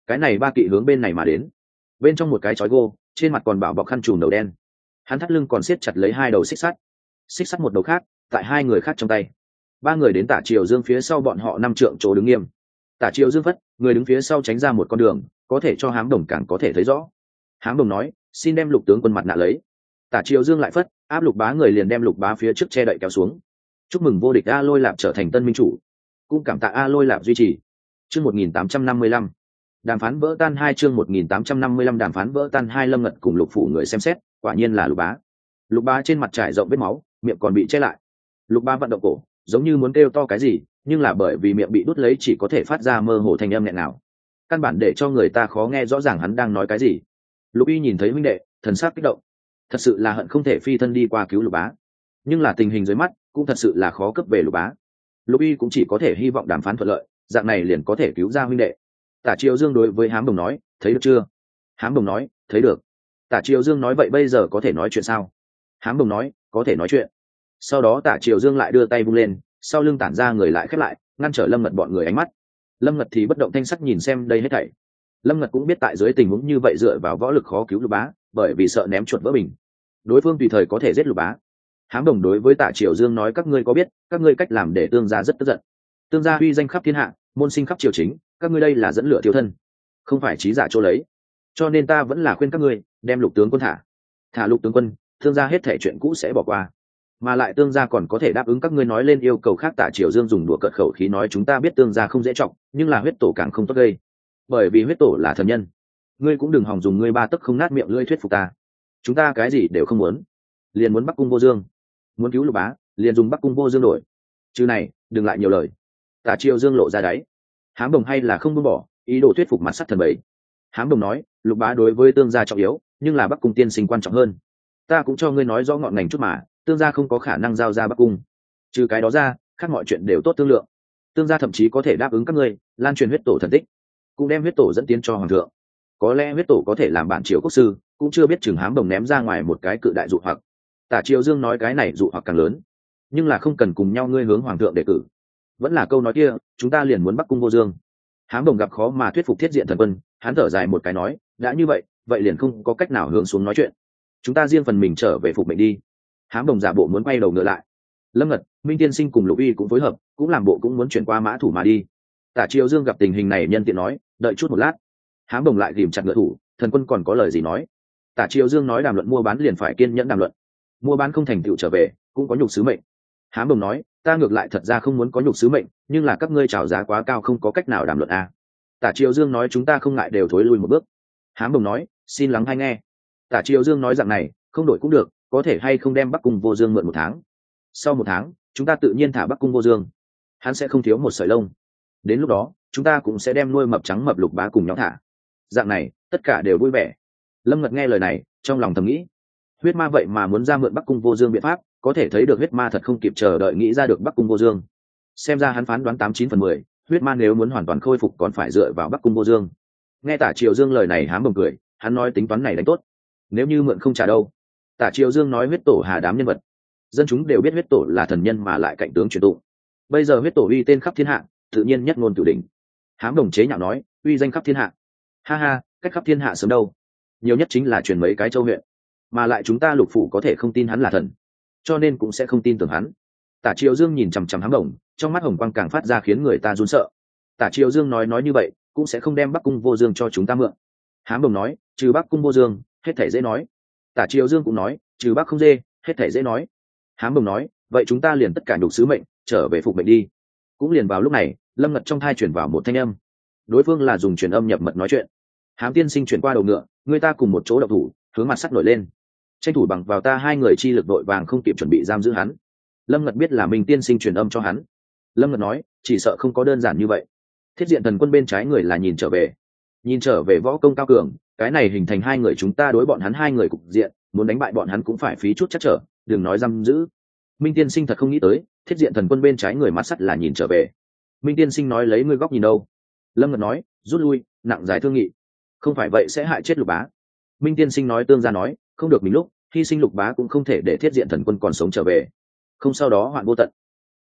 cái này ba kỵ hướng bên này mà đến. Bên trong một cái chói gô, trên mặt còn bảo bọc khăn trùm đầu đen, hắn thắt lưng còn siết chặt lấy hai đầu xích sắt, xích sắt một đầu khác tại hai người khác trong tay. Ba người đến Tả Triều Dương phía sau bọn họ năm trượng chỗ đứng nghiêm. Tả Triều Dương phất người đứng phía sau tránh ra một con đường, có thể cho Hám Đồng càng có thể thấy rõ. Hám Đồng nói, xin đem Lục tướng quân mặt nạ lấy. Tả Triều Dương lại phất, áp Lục Bá người liền đem Lục Bá phía trước che đậy kéo xuống. Chúc mừng vô địch A Lôi Lạp trở thành tân minh chủ, cũng cảm tạ A Lôi Lạp duy trì. Chương một nghìn tám trăm năm mươi lăm, đàm phán vỡ tan hai chương một nghìn tám trăm năm mươi lăm đàm phán vỡ tan hai. Lâm Ngật cùng Lục phủ người xem xét, quả nhiên là Lục Bá. Lục Bá trên mặt trải rộng vết máu, miệng còn bị che lại. Lục Bá vận động cổ, giống như muốn kêu to cái gì, nhưng là bởi vì miệng bị đút lấy chỉ có thể phát ra mơ hồ thành âm nghẹn nào, căn bản để cho người ta khó nghe rõ ràng hắn đang nói cái gì. Lục Y nhìn thấy huynh đệ, thần sắc kích động, thật sự là hận không thể phi thân đi qua cứu Lục Bá, nhưng là tình hình dưới mắt cũng thật sự là khó cấp về Lục Bá. Lục Y cũng chỉ có thể hy vọng đàm phán thuận lợi, dạng này liền có thể cứu ra huynh đệ. Tả Triều Dương đối với Hám Đồng nói, thấy được chưa? Hám Đồng nói, thấy được. Tả Triều Dương nói, vậy bây giờ có thể nói chuyện sao? Hám Đồng nói, có thể nói chuyện. Sau đó Tả Triều Dương lại đưa tay vung lên, sau lưng tản ra người lại khép lại, ngăn trở Lâm Ngật bọn người ánh mắt. Lâm Ngật thì bất động thanh sắc nhìn xem đây hết thảy. Lâm Ngật cũng biết tại dưới tình huống như vậy dựa vào võ lực khó cứu Lục Bá, bởi vì sợ ném chuột vỡ bình, đối phương tùy thời có thể giết Lục Bá. Hám Đồng đối với Tả Triều Dương nói, các ngươi có biết các ngươi cách làm để tương gia rất tức giận. Tương gia uy danh khắp thiên hạ, môn sinh khắp triều chính, các ngươi đây là dẫn lửa thiêu thân, không phải trí giả chỗ lấy, cho nên ta vẫn là khuyên các ngươi đem Lục tướng quân thả thả Lục tướng quân, tương gia hết thể chuyện cũ sẽ bỏ qua, mà lại tương gia còn có thể đáp ứng các ngươi nói lên yêu cầu khác. Tả Triều Dương dùng đùa cợt khẩu khí nói, chúng ta biết tương gia không dễ trọng, nhưng là huyết tổ càng không tốt gây, bởi vì huyết tổ là thần nhân. Ngươi cũng đừng hòng dùng ngươi ba tấc không nát miệng lưỡi thuyết phục ta, chúng ta cái gì đều không muốn, liền muốn Bắc Cung Vô Dương, muốn cứu Lục Bá liền dùng Bắc Cung Vô Dương đổi, chứ này đừng lại nhiều lời. Tả Triều Dương lộ ra đáy. Hám Đồng hay là không buông bỏ ý đồ thuyết phục mặt sắt thần bảy. Hám Đồng nói, Lục Bá đối với tương gia trọng yếu, nhưng là Bắc Cung tiên sinh quan trọng hơn. Ta cũng cho ngươi nói rõ ngọn ngành chút mà, tương gia không có khả năng giao ra Bắc Cung, trừ cái đó ra khác mọi chuyện đều tốt thương lượng. Tương gia thậm chí có thể đáp ứng các ngươi lan truyền huyết tổ thần tích, cũng đem huyết tổ dẫn tiến cho hoàng thượng. Có lẽ huyết tổ có thể làm bản triều quốc sư, cũng chưa biết. Chừng Hám Đồng ném ra ngoài một cái cự đại dụ hoặc. Tả Triều Dương nói, cái này dụ hoặc càng lớn, nhưng là không cần cùng nhau ngươi hướng hoàng thượng đề cử, vẫn là câu nói kia, chúng ta liền muốn Bắc Cung Vô Dương. Hám Đồng gặp khó mà thuyết phục Thiết Diện Thần Quân, hắn thở dài một cái nói, đã như vậy vậy liền không có cách nào hướng xuống nói chuyện, chúng ta riêng phần mình trở về phục mệnh đi. Hám Đồng giả bộ muốn quay đầu ngựa lại. Lâm Ngật, Minh Tiên Sinh cùng Lục Y cũng phối hợp, cũng làm bộ cũng muốn chuyển qua mã thủ mà đi. Tả Triều Dương gặp tình hình này nhân tiện nói, đợi chút một lát. Hám Đồng lại ghìm chặt ngựa thủ, Thần Quân còn có lời gì nói. Tả Triều Dương nói, đàm luận mua bán liền phải kiên nhẫn đàm luận, mua bán không thành tựu trở về cũng có nhục sứ mệnh. Hám Đồng nói, ta ngược lại thật ra không muốn có nhục sứ mệnh, nhưng là các ngươi chào giá quá cao, không có cách nào đàm luận a. Tả Triều Dương nói, chúng ta không ngại đều thối lui một bước. Hám Đồng nói, xin lắng hay nghe. Tả Triều Dương nói, dạng này không đổi cũng được, có thể hay không đem Bắc Cung Vô Dương mượn một tháng, sau một tháng chúng ta tự nhiên thả Bắc Cung Vô Dương, hắn sẽ không thiếu một sợi lông, đến lúc đó chúng ta cũng sẽ đem nuôi mập trắng mập Lục Bá cùng nhau thả, dạng này tất cả đều vui vẻ. Lâm Ngật nghe lời này trong lòng thầm nghĩ, huyết ma vậy mà muốn ra mượn Bắc Cung Vô Dương biện pháp, có thể thấy được huyết ma thật không kịp chờ đợi nghĩ ra được Bắc Cung Vô Dương. Xem ra hắn phán đoán tám chín phần mười, huyết ma nếu muốn hoàn toàn khôi phục còn phải dựa vào Bắc Cung Vô Dương. Nghe Tả Triều Dương lời này Hám Đồng cười, hắn nói tính toán này đánh tốt, nếu như mượn không trả đâu. Tả Triều Dương nói, huyết tổ hà đám nhân vật, dân chúng đều biết huyết tổ là thần nhân mà lại cạnh tướng truyền tụng, bây giờ huyết tổ uy tên khắp thiên hạ, tự nhiên nhất ngôn cửu đỉnh. Hám Đồng chế nhạo nói, uy danh khắp thiên hạ, ha ha, cách khắp thiên hạ sớm đâu, nhiều nhất chính là truyền mấy cái châu huyện, mà lại chúng ta Lục phủ có thể không tin hắn là thần, cho nên cũng sẽ không tin tưởng hắn. Tả Triều Dương nhìn chằm chằm Hám Đồng, trong mắt hồng quang càng phát ra khiến người ta run sợ. Tả Triều Dương nói nói như vậy cũng sẽ không đem Bắc Cung Vô Dương cho chúng ta mượn. Hám Đồng nói, trừ Bắc Cung Vô Dương hết thảy dễ nói. Tả Triều Dương cũng nói, trừ Bắc Không Dê hết thảy dễ nói. Hám Đồng nói, vậy chúng ta liền tất cả nhục sứ mệnh trở về phục mệnh đi. Cũng liền vào lúc này, Lâm Ngật trong thai chuyển vào một thanh âm, đối phương là dùng truyền âm nhập mật nói chuyện. Hám tiên sinh chuyển qua đầu ngựa, người ta cùng một chỗ động thủ, hướng mặt sắt nổi lên, tranh thủ bằng vào ta hai người chi lực đội vàng không kịp chuẩn bị giam giữ hắn. Lâm Ngật biết là mình tiên sinh truyền âm cho hắn. Lâm Ngật nói, chỉ sợ không có đơn giản như vậy. Thiết Diện Thần Quân bên trái người là nhìn trở về, nhìn trở về võ công cao cường, cái này hình thành hai người chúng ta đối bọn hắn hai người cục diện, muốn đánh bại bọn hắn cũng phải phí chút chắc trở, đừng nói giam giữ. Minh tiên sinh thật không nghĩ tới, Thiết Diện Thần Quân bên trái người mắt sắt là nhìn trở về. Minh tiên sinh nói, lấy ngươi góc nhìn đâu? Lâm Ngật nói, rút lui, nặng giải thương nghị, không phải vậy sẽ hại chết Lục Bá. Minh tiên sinh nói, tương gia nói, không được mình lúc hy sinh Lục Bá cũng không thể để Thiết Diện Thần Quân còn sống trở về, không sau đó hoạn vô tận.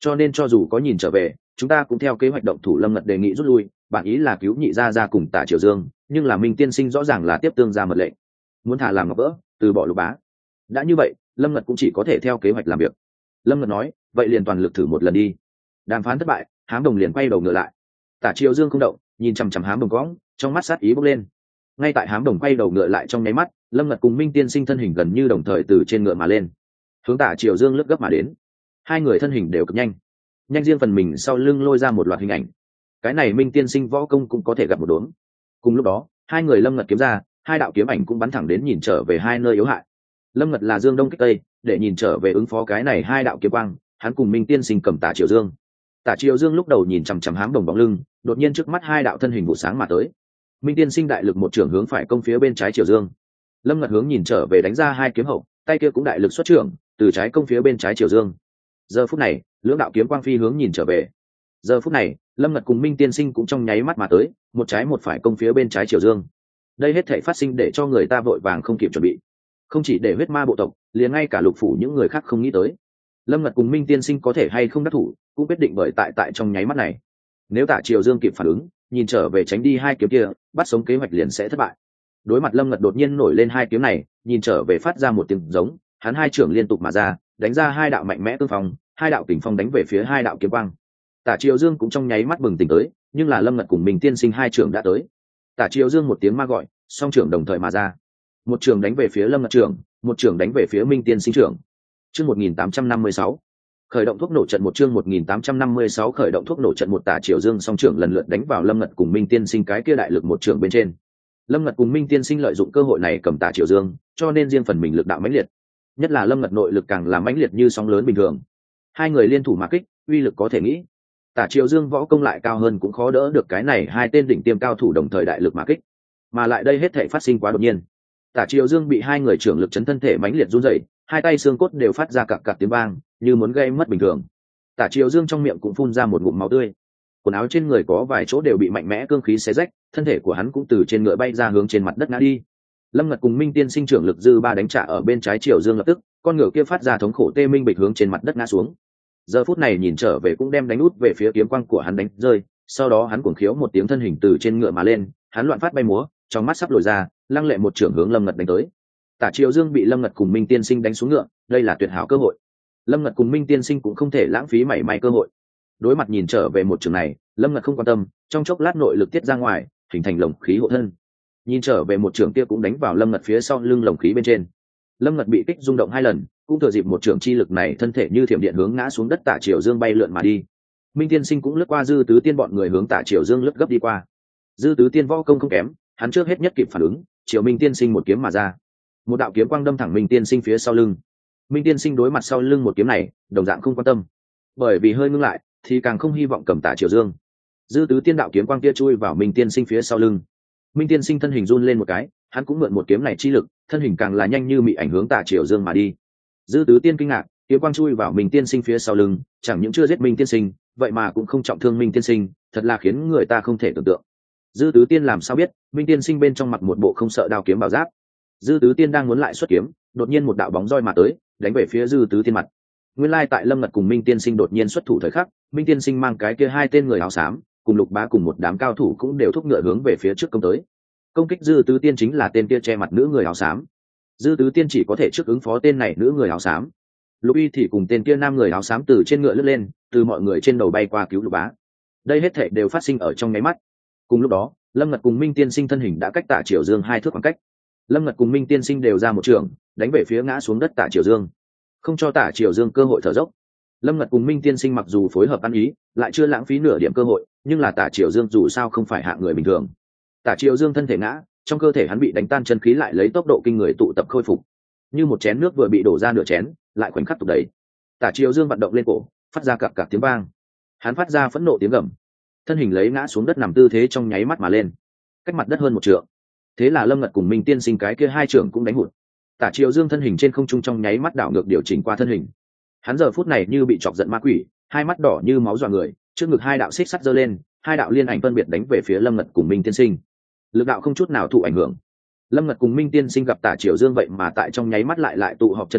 cho nên cho dù có nhìn trở về chúng ta cũng theo kế hoạch động thủ. Lâm Ngật đề nghị rút lui, bản ý là cứu nhị gia ra cùng Tả Triều Dương, nhưng là Minh tiên sinh rõ ràng là tiếp tương ra mật lệnh, muốn thả làm ngọc vỡ, từ bỏ Lục Bá. đã như vậy Lâm Ngật cũng chỉ có thể theo kế hoạch làm việc. Lâm Ngật nói vậy liền toàn lực thử một lần đi. Đàm phán thất bại, Hám Đồng liền quay đầu ngựa lại. Tả Triều Dương không động, nhìn chằm chằm Hám Đồng cõng, trong mắt sát ý bốc lên. Ngay tại Hám Đồng quay đầu ngựa lại trong nháy mắt, Lâm Ngật cùng Minh tiên sinh thân hình gần như đồng thời từ trên ngựa mà lên, hướng Tả Triều Dương lướt gấp mà đến. Hai người thân hình đều cực nhanh, nhanh riêng phần mình sau lưng lôi ra một loạt hình ảnh. Cái này Minh tiên sinh võ công cũng có thể gặp một đốm. Cùng lúc đó hai người Lâm Ngật kiếm ra, hai đạo kiếm ảnh cũng bắn thẳng đến nhìn trở về hai nơi yếu hại. Lâm Ngật là dương đông kích tây, để nhìn trở về ứng phó cái này hai đạo kiếm quang, hắn cùng Minh tiên sinh cầm Tả Triều Dương. Tả Triều Dương lúc đầu nhìn chằm chằm Hám Đồng bóng lưng, đột nhiên trước mắt hai đạo thân hình vụ sáng mà tới. Minh tiên sinh đại lực một trưởng hướng phải công phía bên trái Triều Dương. Lâm Ngật hướng nhìn trở về đánh ra hai kiếm hậu, tay kia cũng đại lực xuất trưởng, từ trái công phía bên trái Triều Dương. Giờ phút này lưỡng đạo kiếm quang phi hướng nhìn trở về. Giờ phút này Lâm Ngật cùng Minh tiên sinh cũng trong nháy mắt mà tới, một trái một phải công phía bên trái Triều Dương. Đây hết thảy phát sinh để cho người ta vội vàng không kịp chuẩn bị, không chỉ để huyết ma bộ tộc, liền ngay cả Lục phủ những người khác không nghĩ tới Lâm Ngật cùng Minh tiên sinh có thể hay không đắc thủ, cũng quyết định bởi tại tại trong nháy mắt này. Nếu Tả Triều Dương kịp phản ứng, nhìn trở về tránh đi hai kiếm kia, bắt sống kế hoạch liền sẽ thất bại. Đối mặt Lâm Ngật đột nhiên nổi lên hai kiếm này, nhìn trở về phát ra một tiếng giống, hắn hai trưởng liên tục mà ra, đánh ra hai đạo mạnh mẽ tương phong, hai đạo kình phong đánh về phía hai đạo kiếm quang. Tả Triều Dương cũng trong nháy mắt bừng tỉnh tới, nhưng là Lâm Ngật cùng Minh tiên sinh hai trưởng đã tới. Tả Triều Dương một tiếng ma gọi, song trưởng đồng thời mà ra, một trưởng đánh về phía Lâm Ngật trưởng, một trưởng đánh về phía Minh tiên sinh trưởng. Chương một nghìn tám trăm năm mươi sáu khởi động thuốc nổ trận. Một chương một nghìn tám trăm năm mươi sáu khởi động thuốc nổ trận. Một Tả Triều Dương song trưởng lần lượt đánh vào Lâm Ngật cùng Minh tiên sinh cái kia đại lực một trưởng bên trên. Lâm Ngật cùng Minh tiên sinh lợi dụng cơ hội này cầm Tả Triều Dương, cho nên riêng phần mình lực đạo mãnh liệt, nhất là Lâm Ngật nội lực càng làm mãnh liệt như sóng lớn bình thường. Hai người liên thủ mà kích, uy lực có thể nghĩ. Tả Triều Dương võ công lại cao hơn cũng khó đỡ được cái này hai tên đỉnh tiêm cao thủ đồng thời đại lực mà kích, mà lại đây hết thảy phát sinh quá đột nhiên. Tả Triều Dương bị hai người trưởng lực chấn thân thể mãnh liệt run rẩy, hai tay xương cốt đều phát ra cặc cặc tiếng vang, như muốn gây mất bình thường. Tả Triều Dương trong miệng cũng phun ra một ngụm máu tươi, quần áo trên người có vài chỗ đều bị mạnh mẽ cương khí xé rách, thân thể của hắn cũng từ trên ngựa bay ra hướng trên mặt đất ngã đi. Lâm Ngật cùng Minh tiên sinh trưởng lực dư ba đánh trả ở bên trái Triều Dương, lập tức con ngựa kia phát ra thống khổ tê minh bịch hướng trên mặt đất ngã xuống. Giờ phút này nhìn trở về cũng đem đánh út về phía kiếm quang của hắn đánh rơi, sau đó hắn cuồng khiếu một tiếng thân hình từ trên ngựa mà lên, hắn loạn phát bay múa, trong mắt sắp lồi ra, lăng lệ một trưởng hướng Lâm Ngật đánh tới. Tả Triều Dương bị Lâm Ngật cùng Minh tiên sinh đánh xuống ngựa, đây là tuyệt hảo cơ hội. Lâm Ngật cùng Minh tiên sinh cũng không thể lãng phí mảy may cơ hội. Đối mặt nhìn trở về một trường này, Lâm Ngật không quan tâm, trong chốc lát nội lực tiết ra ngoài, hình thành lồng khí hộ thân. Nhìn trở về một trường kia cũng đánh vào Lâm Ngật phía sau lưng lồng khí bên trên. Lâm Ngật bị kích rung động hai lần, cũng thừa dịp một trường chi lực này, thân thể như thiểm điện hướng ngã xuống đất. Tả Triều Dương bay lượn mà đi. Minh tiên sinh cũng lướt qua Dư Tứ Tiên bọn người hướng Tả Triều Dương lướt gấp đi qua. Dư Tứ Tiên võ công không kém, hắn trước hết nhất kịp phản ứng, Triều Minh tiên sinh một kiếm mà ra, một đạo kiếm quang đâm thẳng Minh tiên sinh phía sau lưng. Minh tiên sinh đối mặt sau lưng một kiếm này, đồng dạng không quan tâm, bởi vì hơi ngưng lại thì càng không hy vọng cầm Tả Triều Dương. Dư Tứ Tiên đạo kiếm quang kia chui vào Minh tiên sinh phía sau lưng. Minh tiên sinh thân hình run lên một cái, hắn cũng mượn một kiếm này chi lực, thân hình càng là nhanh như mị ảnh hướng Tả Triều Dương mà đi. Dư Tứ Tiên kinh ngạc, kiếm quang chui vào Minh tiên sinh phía sau lưng, chẳng những chưa giết Minh tiên sinh, vậy mà cũng không trọng thương Minh tiên sinh, thật là khiến người ta không thể tưởng tượng. Dư Tứ Tiên làm sao biết Minh tiên sinh bên trong mặc một bộ không sợ đao kiếm bảo giáp. Dư Tứ Tiên đang muốn lại xuất kiếm, đột nhiên một đạo bóng roi mà tới, đánh về phía Dư Tứ Tiên mặt. Nguyên lai tại Lâm Ngật cùng Minh tiên sinh đột nhiên xuất thủ thời khắc, Minh tiên sinh mang cái kia hai tên người áo xám, cùng Lục Bá cùng một đám cao thủ cũng đều thúc ngựa hướng về phía trước công tới. Công kích Dư Tứ Tiên chính là tên kia che mặt nữ người áo xám. Dư Tứ Tiên chỉ có thể trước ứng phó tên này nữ người áo xám. Lục Y thì cùng tên kia nam người áo xám từ trên ngựa lướt lên, từ mọi người trên đầu bay qua cứu Lục Bá. Đây hết thảy đều phát sinh ở trong nháy mắt. Cùng lúc đó, Lâm Ngật cùng Minh tiên sinh thân hình đã cách Tả Triều Dương hai thước khoảng cách. Lâm Ngật cùng Minh tiên sinh đều ra một trường, đánh về phía ngã xuống đất Tả Triều Dương, không cho Tả Triều Dương cơ hội thở dốc. Lâm Ngật cùng Minh tiên sinh mặc dù phối hợp ăn ý, lại chưa lãng phí nửa điểm cơ hội, nhưng là Tả Triều Dương dù sao không phải hạng người bình thường. Tả Triều Dương thân thể ngã, trong cơ thể hắn bị đánh tan chân khí lại lấy tốc độ kinh người tụ tập khôi phục, như một chén nước vừa bị đổ ra nửa chén, lại khoảnh khắc tụt đầy. Tả Triều Dương vận động lên cổ, phát ra cặc cặc tiếng vang. Hắn phát ra phẫn nộ tiếng gầm, thân hình lấy ngã xuống đất nằm tư thế trong nháy mắt mà lên, cách mặt đất hơn một trượng. Thế là Lâm Ngật cùng Minh tiên sinh cái kia hai trưởng cũng đánh hụt. Tả Triều Dương thân hình trên không trung trong nháy mắt đảo ngược điều chỉnh qua thân hình. Hắn giờ phút này như bị chọc giận ma quỷ, hai mắt đỏ như máu dọa người, trước ngực hai đạo xích sắt giơ lên, hai đạo liên ảnh phân biệt đánh về phía Lâm Ngật cùng Minh tiên sinh. Lực đạo không chút nào thụ ảnh hưởng. Lâm Ngật cùng Minh tiên sinh gặp Tả Triều Dương vậy mà tại trong nháy mắt lại lại tụ họp chân khí,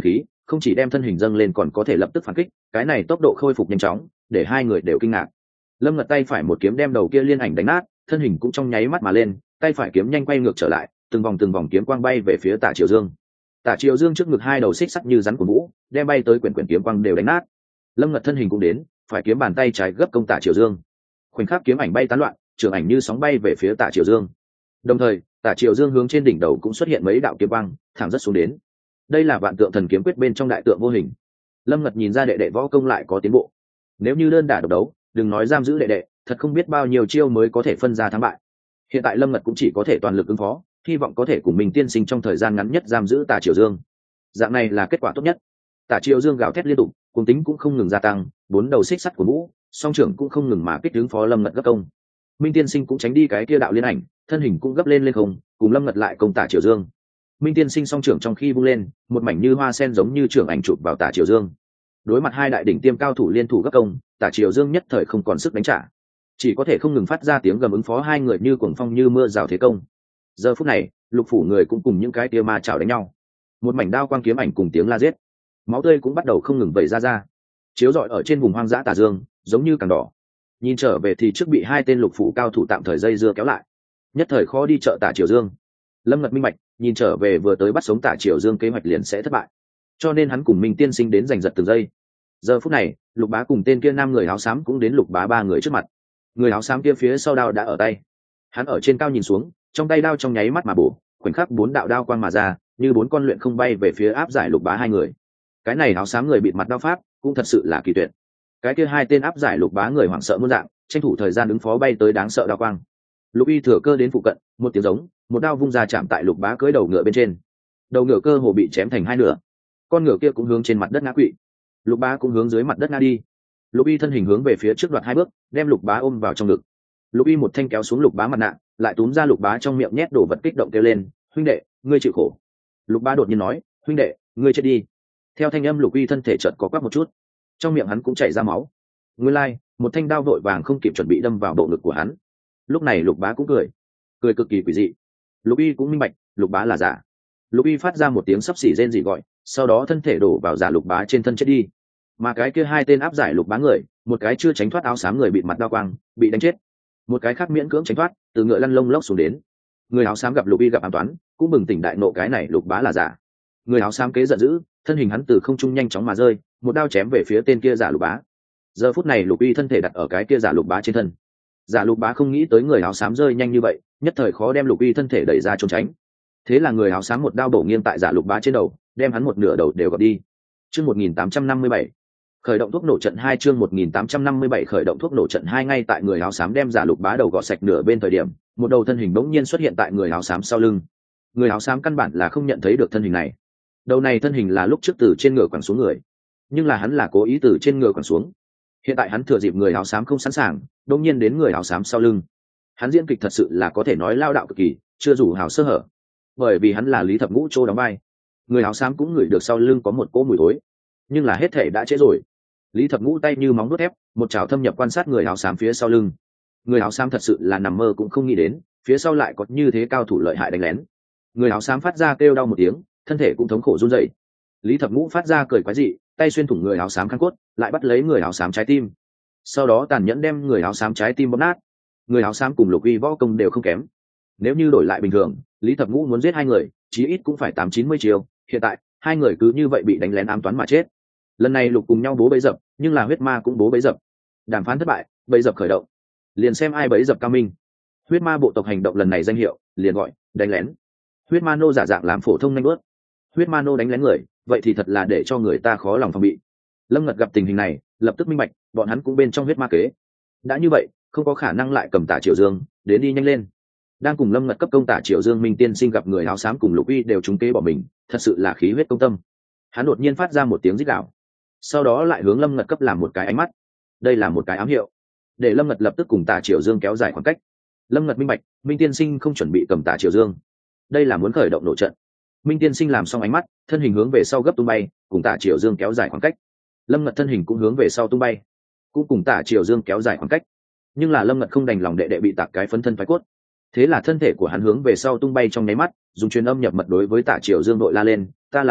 không chỉ đem thân hình dâng lên còn có thể lập tức phản kích, cái này tốc độ khôi phục nhanh chóng để hai người đều kinh ngạc. Lâm Ngật tay phải một kiếm đem đầu kia liên ảnh đánh nát, thân hình cũng trong nháy mắt mà lên, tay phải kiếm nhanh quay ngược trở lại, từng vòng từng vòng kiếm quang bay về phía Tả Triều Dương. Tả Triều Dương trước ngực hai đầu xích sắt như rắn của vũ, đem bay tới quyển quyển kiếm quang đều đánh nát. Lâm Ngật thân hình cũng đến, phải kiếm bàn tay trái gấp công Tả Triều Dương. Khoảnh khắc kiếm ảnh bay tán loạn, trường ảnh như sóng bay về phía Tả Triều Dương. Đồng thời, Tả Triều Dương hướng trên đỉnh đầu cũng xuất hiện mấy đạo kiếm quang, thẳng rất xuống đến. Đây là Vạn Tượng Thần Kiếm Quyết bên trong đại tượng vô hình. Lâm Ngật nhìn ra đệ đệ võ công lại có tiến bộ. Nếu như đơn đả độc đấu, đừng nói giam giữ đệ đệ, thật không biết bao nhiêu chiêu mới có thể phân ra thắng bại. Hiện tại Lâm Ngật cũng chỉ có thể toàn lực ứng phó, hy vọng có thể cùng mình tiên sinh trong thời gian ngắn nhất giam giữ Tả Triều Dương. Dạng này là kết quả tốt nhất. Tả Triều Dương gào thét liên tục, cuồng tính cũng không ngừng gia tăng, bốn đầu xích sắt của vũ, song trưởng cũng không ngừng mà kích ứng phó Lâm Ngật gấp công. Minh tiên sinh cũng tránh đi cái kia đạo liên ảnh, thân hình cũng gấp lên lên không, cùng Lâm Ngật lại công Tả Triều Dương. Minh tiên sinh song trưởng trong khi vung lên, một mảnh như hoa sen giống như trưởng ảnh chụp vào Tả Triều Dương. Đối mặt hai đại đỉnh tiêm cao thủ liên thủ gấp công, Tả Triều Dương nhất thời không còn sức đánh trả, chỉ có thể không ngừng phát ra tiếng gầm ứng phó hai người như cuồng phong như mưa rào thế công. Giờ phút này, Lục phủ người cũng cùng những cái tia ma chảo đánh nhau, một mảnh đao quang kiếm ảnh cùng tiếng la giết, máu tươi cũng bắt đầu không ngừng vẩy ra ra, chiếu rọi ở trên vùng hoang dã Tả Dương, giống như càng đỏ. Nhìn trở về thì trước bị hai tên Lục phủ cao thủ tạm thời dây dưa kéo lại, nhất thời khó đi trợ Tả Triều Dương. Lâm Ngật minh bạch, nhìn trở về vừa tới bắt sống Tả Triều Dương kế hoạch liền sẽ thất bại, cho nên hắn cùng Minh tiên sinh đến giành giật từng giây. Giờ phút này, Lục Bá cùng tên kia nam người áo xám cũng đến Lục Bá ba người trước mặt. Người áo xám kia phía sau đao đã ở tay, hắn ở trên cao nhìn xuống, trong tay đao trong nháy mắt mà bổ, khoảnh khắc bốn đạo đao quang mà ra, như bốn con luyện không bay về phía áp giải Lục Bá hai người. Cái này áo xám người bịt mặt đao pháp cũng thật sự là kỳ tuyệt. Cái kia hai tên áp giải Lục Bá người hoảng sợ muôn dạng, tranh thủ thời gian ứng phó bay tới đáng sợ đao quang. Lục Y thừa cơ đến phụ cận, một tiếng giống, một đao vung ra chạm tại Lục Bá cưỡi đầu ngựa bên trên. Đầu ngựa cơ hồ bị chém thành hai nửa, con ngựa kia cũng hướng trên mặt đất ngã quỵ. Lục Bá cũng hướng dưới mặt đất ngã đi. Lục Y thân hình hướng về phía trước đoạt hai bước, đem Lục Bá ôm vào trong ngực. Lục Y một thanh kéo xuống Lục Bá mặt nạ, lại túm ra Lục Bá trong miệng nhét đồ vật kích động kêu lên, huynh đệ, ngươi chịu khổ. Lục Bá đột nhiên nói, huynh đệ, ngươi chết đi. Theo thanh âm, Lục Y thân thể chợt có quắc một chút, trong miệng hắn cũng chảy ra máu. Nguyên lai, like, một thanh đao vội vàng không kịp chuẩn bị đâm vào bộ ngực của hắn. Lúc này Lục Bá cũng cười, cười cực kỳ quỷ dị. Lục Y cũng minh bạch, Lục Bá là giả. Lục Y phát ra một tiếng sấp xỉ rên rỉ gọi, sau đó thân thể đổ vào giả Lục Bá trên thân chết đi. Mà cái kia hai tên áp giải Lục Bá người, một cái chưa tránh thoát áo xám người bị mặt đao quang, bị đánh chết. Một cái khác miễn cưỡng tránh thoát, từ ngựa lăn lông lốc xuống đến. Người áo xám gặp Lục Y gặp ám toán, cũng bừng tỉnh đại nộ, cái này Lục Bá là giả. Người áo xám kế giận dữ, thân hình hắn từ không trung nhanh chóng mà rơi, một đao chém về phía tên kia giả Lục Bá. Giờ phút này Lục Y thân thể đặt ở cái kia giả Lục Bá trên thân. Giả Lục Bá không nghĩ tới người áo xám rơi nhanh như vậy, nhất thời khó đem Lục Y thân thể đẩy ra trốn tránh. Thế là người áo xám một đao bổ nghiêng tại giả Lục Bá trên đầu, đem hắn một nửa đầu đều gọt đi. Chương một nghìn tám trăm năm mươi bảy khởi động thuốc nổ trận hai chương một nghìn tám trăm năm mươi bảy khởi động thuốc nổ trận hai ngay tại người áo xám đem giả Lục Bá đầu gọt sạch nửa bên thời điểm, một đầu thân hình bỗng nhiên xuất hiện tại người áo xám sau lưng. Người áo xám căn bản là không nhận thấy được thân hình này. Đầu này thân hình là lúc trước từ trên ngựa quẳng xuống người, nhưng là hắn là cố ý từ trên ngựa quẳng xuống. Hiện tại hắn thừa dịp người áo xám không sẵn sàng, đột nhiên đến người áo xám sau lưng. Hắn diễn kịch thật sự là có thể nói lao đạo cực kỳ, chưa rủ hào sơ hở. Bởi vì hắn là Lý Thập Ngũ Châu đóng vai. Người áo xám cũng ngửi được sau lưng có một cỗ mùi thối, nhưng là hết thể đã trễ rồi. Lý Thập Ngũ tay như móng vuốt thép, một chảo thâm nhập quan sát người áo xám phía sau lưng. Người áo xám thật sự là nằm mơ cũng không nghĩ đến, phía sau lại có như thế cao thủ lợi hại đánh lén. Người áo xám phát ra kêu đau một tiếng, thân thể cũng thống khổ run rẩy. Lý Thập Ngũ phát ra cười quái dị, tay xuyên thủng người áo xám khăn cốt, lại bắt lấy người áo xám trái tim. Sau đó tàn nhẫn đem người áo xám trái tim bóp nát. Người áo xám cùng Lục Y võ công đều không kém. Nếu như đổi lại bình thường, Lý Thập Ngũ muốn giết hai người, chí ít cũng phải tám chín mươi chiều. Hiện tại, hai người cứ như vậy bị đánh lén ám toán mà chết. Lần này Lục cùng nhau bố bẫy dập, nhưng là huyết ma cũng bố bẫy dập. Đàm phán thất bại, bẫy dập khởi động. Liền xem ai bẫy dập cao minh. Huyết ma bộ tộc hành động lần này danh hiệu, liền gọi đánh lén. Huyết ma nô giả dạng làm phổ thông nhanh bước. Huyết ma nô đánh lén người, vậy thì thật là để cho người ta khó lòng phòng bị. Lâm Ngật gặp tình hình này, lập tức minh bạch, bọn hắn cũng bên trong huyết ma kế. Đã như vậy, không có khả năng lại cầm Tả Triều Dương, đến đi nhanh lên. Đang cùng Lâm Ngật cấp công Tả Triều Dương, Minh tiên sinh gặp người áo xám cùng Lục Y đều trúng kế bỏ mình, thật sự là khí huyết công tâm. Hắn đột nhiên phát ra một tiếng rít gào, sau đó lại hướng Lâm Ngật cấp làm một cái ánh mắt. Đây là một cái ám hiệu, để Lâm Ngật lập tức cùng Tả Triều Dương kéo dài khoảng cách. Lâm Ngật minh bạch, Minh tiên sinh không chuẩn bị cầm Tả Triều Dương, đây là muốn khởi động nổ trận. Minh tiên sinh làm xong ánh mắt, thân hình hướng về sau gấp tung bay, cùng Tả Triều Dương kéo dài khoảng cách. Lâm Ngật thân hình cũng hướng về sau tung bay, cũng cùng Tả Triều Dương kéo dài khoảng cách. Nhưng là Lâm Ngật không đành lòng đệ đệ bị tạc cái phấn thân phái cốt, thế là thân thể của hắn hướng về sau tung bay trong nháy mắt, dùng truyền âm nhập mật đối với Tả Triều Dương đội la lên, ta là Lâm Ngật,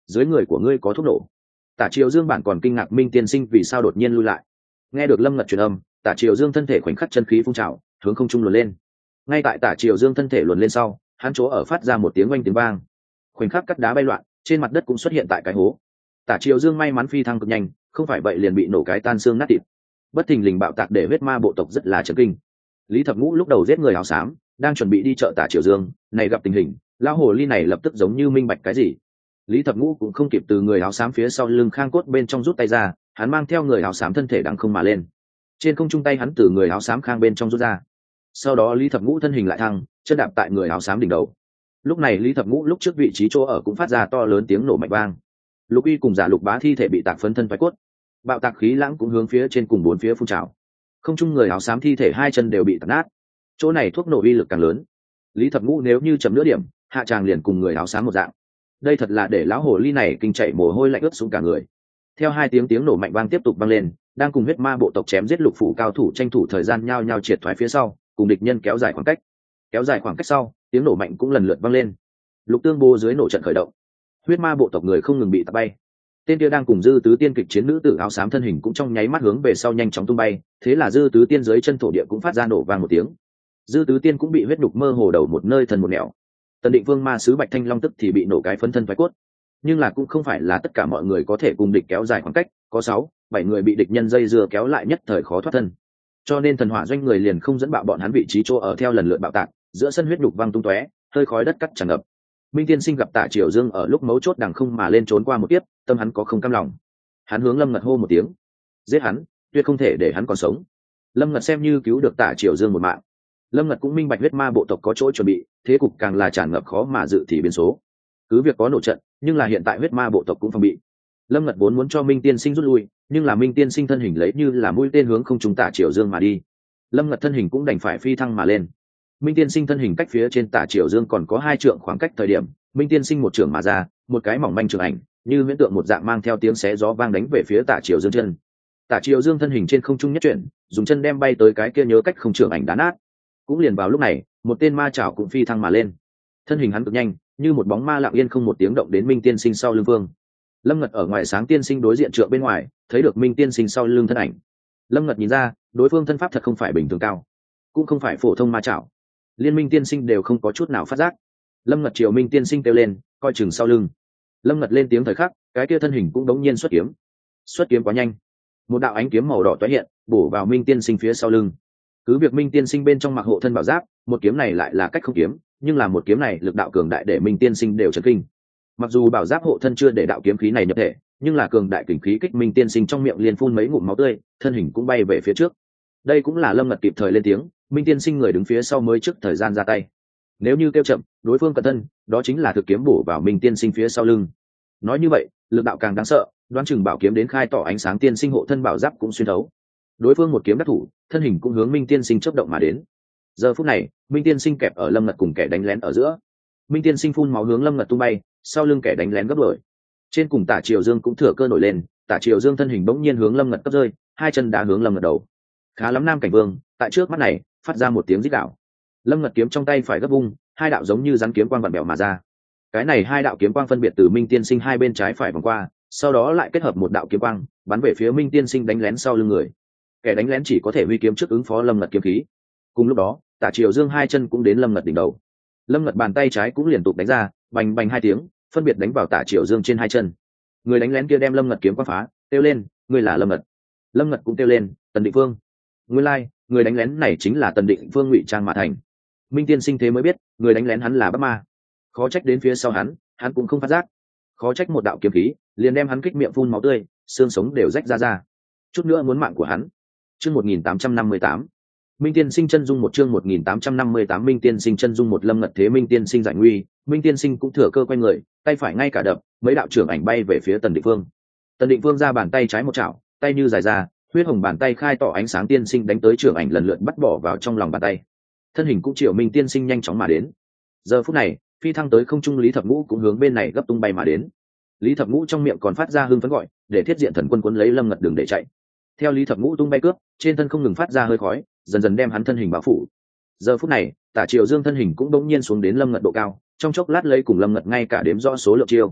dưới người của ngươi có thuốc nổ. Tả Triều Dương bản còn kinh ngạc Minh tiên sinh vì sao đột nhiên lui lại. Nghe được Lâm Ngật truyền âm, Tả Triều Dương thân thể khoảnh khắc chân khí phun trào, hướng không trung luồn lên. Ngay tại Tả Triều Dương thân thể luồn lên sau, hắn chỗ ở phát ra một tiếng oanh tiếng vang. Khoảnh khắc cắt đá bay loạn, trên mặt đất cũng xuất hiện tại cái hố. Tả Triều Dương may mắn phi thăng cực nhanh, không phải vậy liền bị nổ cái tan xương nát thịt. Bất thình lình bạo tạc để huyết ma bộ tộc rất là chấn kinh. Lý Thập Ngũ lúc đầu giết người áo xám, đang chuẩn bị đi chợ Tả Triều Dương, này gặp tình hình, lão hồ ly này lập tức giống như minh bạch cái gì. Lý Thập Ngũ cũng không kịp từ người áo xám phía sau lưng khang cốt bên trong rút tay ra, hắn mang theo người áo xám thân thể đằng không mà lên. Trên không trung tay hắn từ người áo xám khang bên trong rút ra. Sau đó Lý Thập Ngũ thân hình lại thăng, chân đạp tại người áo xám đỉnh đầu. Lúc này Lý Thập Ngũ lúc trước vị trí chỗ ở cũng phát ra to lớn tiếng nổ mạnh vang. Lục Y cùng Giả Lục Bá thi thể bị tạc phấn thân phái cốt. Bạo tạc khí lãng cũng hướng phía trên cùng bốn phía phun trào. Không trung người áo xám thi thể hai chân đều bị tạc nát. Chỗ này thuốc nổ uy lực càng lớn. Lý Thập Ngũ nếu như chậm nửa điểm, hạ tràng liền cùng người áo xám một dạng. Đây thật là để lão hồ ly này kinh chạy mồ hôi lạnh ướt xuống cả người. Theo hai tiếng tiếng nổ mạnh vang tiếp tục vang lên, đang cùng huyết ma bộ tộc chém giết lục phủ cao thủ tranh thủ thời gian nhao nhao triệt thoái phía sau, cùng địch nhân kéo dài khoảng cách. Kéo dài khoảng cách sau, tiếng nổ mạnh cũng lần lượt vang lên. Lục Tương Bố dưới nổ trận khởi động, huyết ma bộ tộc người không ngừng bị tạt bay. Tên kia đang cùng Dư Tứ Tiên kịch chiến nữ tử áo xám thân hình cũng trong nháy mắt hướng về sau nhanh chóng tung bay, thế là Dư Tứ Tiên dưới chân thổ địa cũng phát ra nổ vang một tiếng. Dư Tứ Tiên cũng bị huyết đục mơ hồ đầu một nơi thần một nẻo. Tần Định Vương ma sứ Bạch Thanh Long tức thì bị nổ cái phấn thân phái cốt. Nhưng là cũng không phải là tất cả mọi người có thể cùng địch kéo dài khoảng cách, có sáu, bảy người bị địch nhân dây dưa kéo lại nhất thời khó thoát thân. Cho nên thần hỏa doanh người liền không dẫn bạo bọn hắn vị trí chỗ ở theo lần lượt bạo tạc, giữa sân huyết đục văng tung tóe, hơi khói đất cắt tràn ngập. Minh Tiên Sinh gặp Tả Triều Dương ở lúc mấu chốt đằng không mà lên trốn qua một tiếp, tâm hắn có không cam lòng. Hắn hướng Lâm Ngật hô một tiếng, giết hắn, tuyệt không thể để hắn còn sống. Lâm Ngật xem như cứu được Tả Triều Dương một mạng. Lâm Ngật cũng minh bạch huyết ma bộ tộc có chỗ chuẩn bị, thế cục càng là tràn ngập khó mà dự thì biến số. Cứ việc có nổ trận, nhưng là hiện tại huyết ma bộ tộc cũng phòng bị. Lâm Ngật vốn muốn cho Minh Tiên Sinh rút lui, nhưng là Minh Tiên Sinh thân hình lấy như là mũi tên hướng không trung Tả Triều Dương mà đi. Lâm Ngật thân hình cũng đành phải phi thăng mà lên. Minh Tiên Sinh thân hình cách phía trên Tả Triều Dương còn có hai trượng khoảng cách thời điểm, Minh Tiên Sinh một trường mà ra, một cái mỏng manh trường ảnh, như huyễn tượng một dạng mang theo tiếng xé gió vang đánh về phía Tả Triều Dương chân. Tả Triều Dương thân hình trên không trung nhất chuyển, dùng chân đem bay tới cái kia nhớ cách không trường ảnh đá nát. Cũng liền vào lúc này, một tên ma chảo cũng phi thăng mà lên. Thân hình hắn cực nhanh, như một bóng ma lặng yên không một tiếng động đến Minh Tiên Sinh sau lưng vương. Lâm Ngật ở ngoài sáng tiên sinh đối diện trượng bên ngoài, thấy được Minh Tiên Sinh sau lưng thân ảnh. Lâm Ngật nhìn ra, đối phương thân pháp thật không phải bình thường cao, cũng không phải phổ thông ma chảo. Liên Minh Tiên Sinh đều không có chút nào phát giác. Lâm Ngật chiều Minh Tiên Sinh kêu lên, coi chừng sau lưng. Lâm Ngật lên tiếng thời khắc, cái kia thân hình cũng đống nhiên xuất kiếm. Xuất kiếm quá nhanh, một đạo ánh kiếm màu đỏ tái hiện, bổ vào Minh Tiên Sinh phía sau lưng. Cứ việc Minh Tiên Sinh bên trong mặc hộ thân bảo giáp, một kiếm này lại là cách không kiếm, nhưng là một kiếm này lực đạo cường đại để Minh Tiên Sinh đều chấn kinh. Mặc dù bảo giáp hộ thân chưa để đạo kiếm khí này nhập thể, nhưng là cường đại kình khí kích Minh Tiên Sinh trong miệng liền phun mấy ngụm máu tươi, thân hình cũng bay về phía trước. Đây cũng là Lâm Ngật kịp thời lên tiếng, Minh Tiên Sinh người đứng phía sau mới trước thời gian ra tay. Nếu như kêu chậm, đối phương cẩn thân, đó chính là thực kiếm bổ vào Minh Tiên Sinh phía sau lưng. Nói như vậy, lực đạo càng đáng sợ, đoán chừng bảo kiếm đến khai tỏ ánh sáng tiên sinh hộ thân bảo giáp cũng xuyên thấu. Đối phương một kiếm đắc thủ, thân hình cũng hướng Minh Tiên Sinh chớp động mà đến. Giờ phút này, Minh Tiên Sinh kẹp ở Lâm Ngật cùng kẻ đánh lén ở giữa. Minh Tiên Sinh phun máu hướng Lâm Ngật tung bay, sau lưng kẻ đánh lén gấp đôi. Trên cùng Tả Triều Dương cũng thừa cơ nổi lên, Tả Triều Dương thân hình bỗng nhiên hướng Lâm Ngật cấp rơi, hai chân đá hướng Lâm Ngật đầu. Khá lắm Nam Cảnh Vương, tại trước mắt này, phát ra một tiếng rít gào. Lâm Ngật kiếm trong tay phải gấp vung, hai đạo giống như rắn kiếm quang vặn bèo mà ra. Cái này hai đạo kiếm quang phân biệt từ Minh Tiên Sinh hai bên trái phải vòng qua, sau đó lại kết hợp một đạo kiếm quang, bắn về phía Minh Tiên Sinh đánh lén sau lưng người. Kẻ đánh lén chỉ có thể huy kiếm trước ứng phó Lâm Ngật kiếm khí. Cùng lúc đó, Tả Triều Dương hai chân cũng đến Lâm Ngật đỉnh đầu. Lâm Ngật bàn tay trái cũng liên tục đánh ra, bành bành hai tiếng, phân biệt đánh vào Tả Triều Dương trên hai chân. Người đánh lén kia đem Lâm Ngật kiếm quang phá, kêu lên, "Ngươi là Lâm Ngật." Lâm Ngật cũng kêu lên, "Tần Định Vương." Nguyên lai, like, người đánh lén này chính là Tần Định Vương ngụy trang mà thành. Minh Tiên Sinh thế mới biết, người đánh lén hắn là Bắc Ma. Khó trách đến phía sau hắn, hắn cũng không phát giác. Khó trách một đạo kiếm khí, liền đem hắn kích miệng phun máu tươi, xương sống đều rách ra ra. Chút nữa muốn mạng của hắn. Chương một nghìn tám trăm năm mươi tám. Minh Tiên Sinh chân dung một chương một nghìn tám trăm năm mươi tám Minh Tiên Sinh chân dung một Lâm Ngật thế Minh Tiên Sinh giải nguy, Minh Tiên Sinh cũng thừa cơ quay người, tay phải ngay cả đập, mấy đạo trưởng ảnh bay về phía Tần Định Vương. Tần Định Vương ra bàn tay trái một chảo, tay như dài ra, huyết hồng bàn tay khai tỏ ánh sáng tiên sinh đánh tới trưởng ảnh lần lượt bắt bỏ vào trong lòng bàn tay. Thân hình cũng chiều Minh Tiên Sinh nhanh chóng mà đến. Giờ phút này, phi thăng tới không trung Lý Thập Ngũ cũng hướng bên này gấp tung bay mà đến. Lý Thập Ngũ trong miệng còn phát ra hưng phấn gọi, để Thiết Diện Thần Quân cuốn lấy Lâm Ngật đường để chạy. Theo Lý Thập Ngũ tung bay cướp, trên thân không ngừng phát ra hơi khói, dần dần đem hắn thân hình bao phủ. Giờ phút này, Tả Triều Dương thân hình cũng đống nhiên xuống đến Lâm Ngật độ cao, trong chốc lát lấy cùng Lâm Ngật ngay cả đếm rõ số lượng chiêu.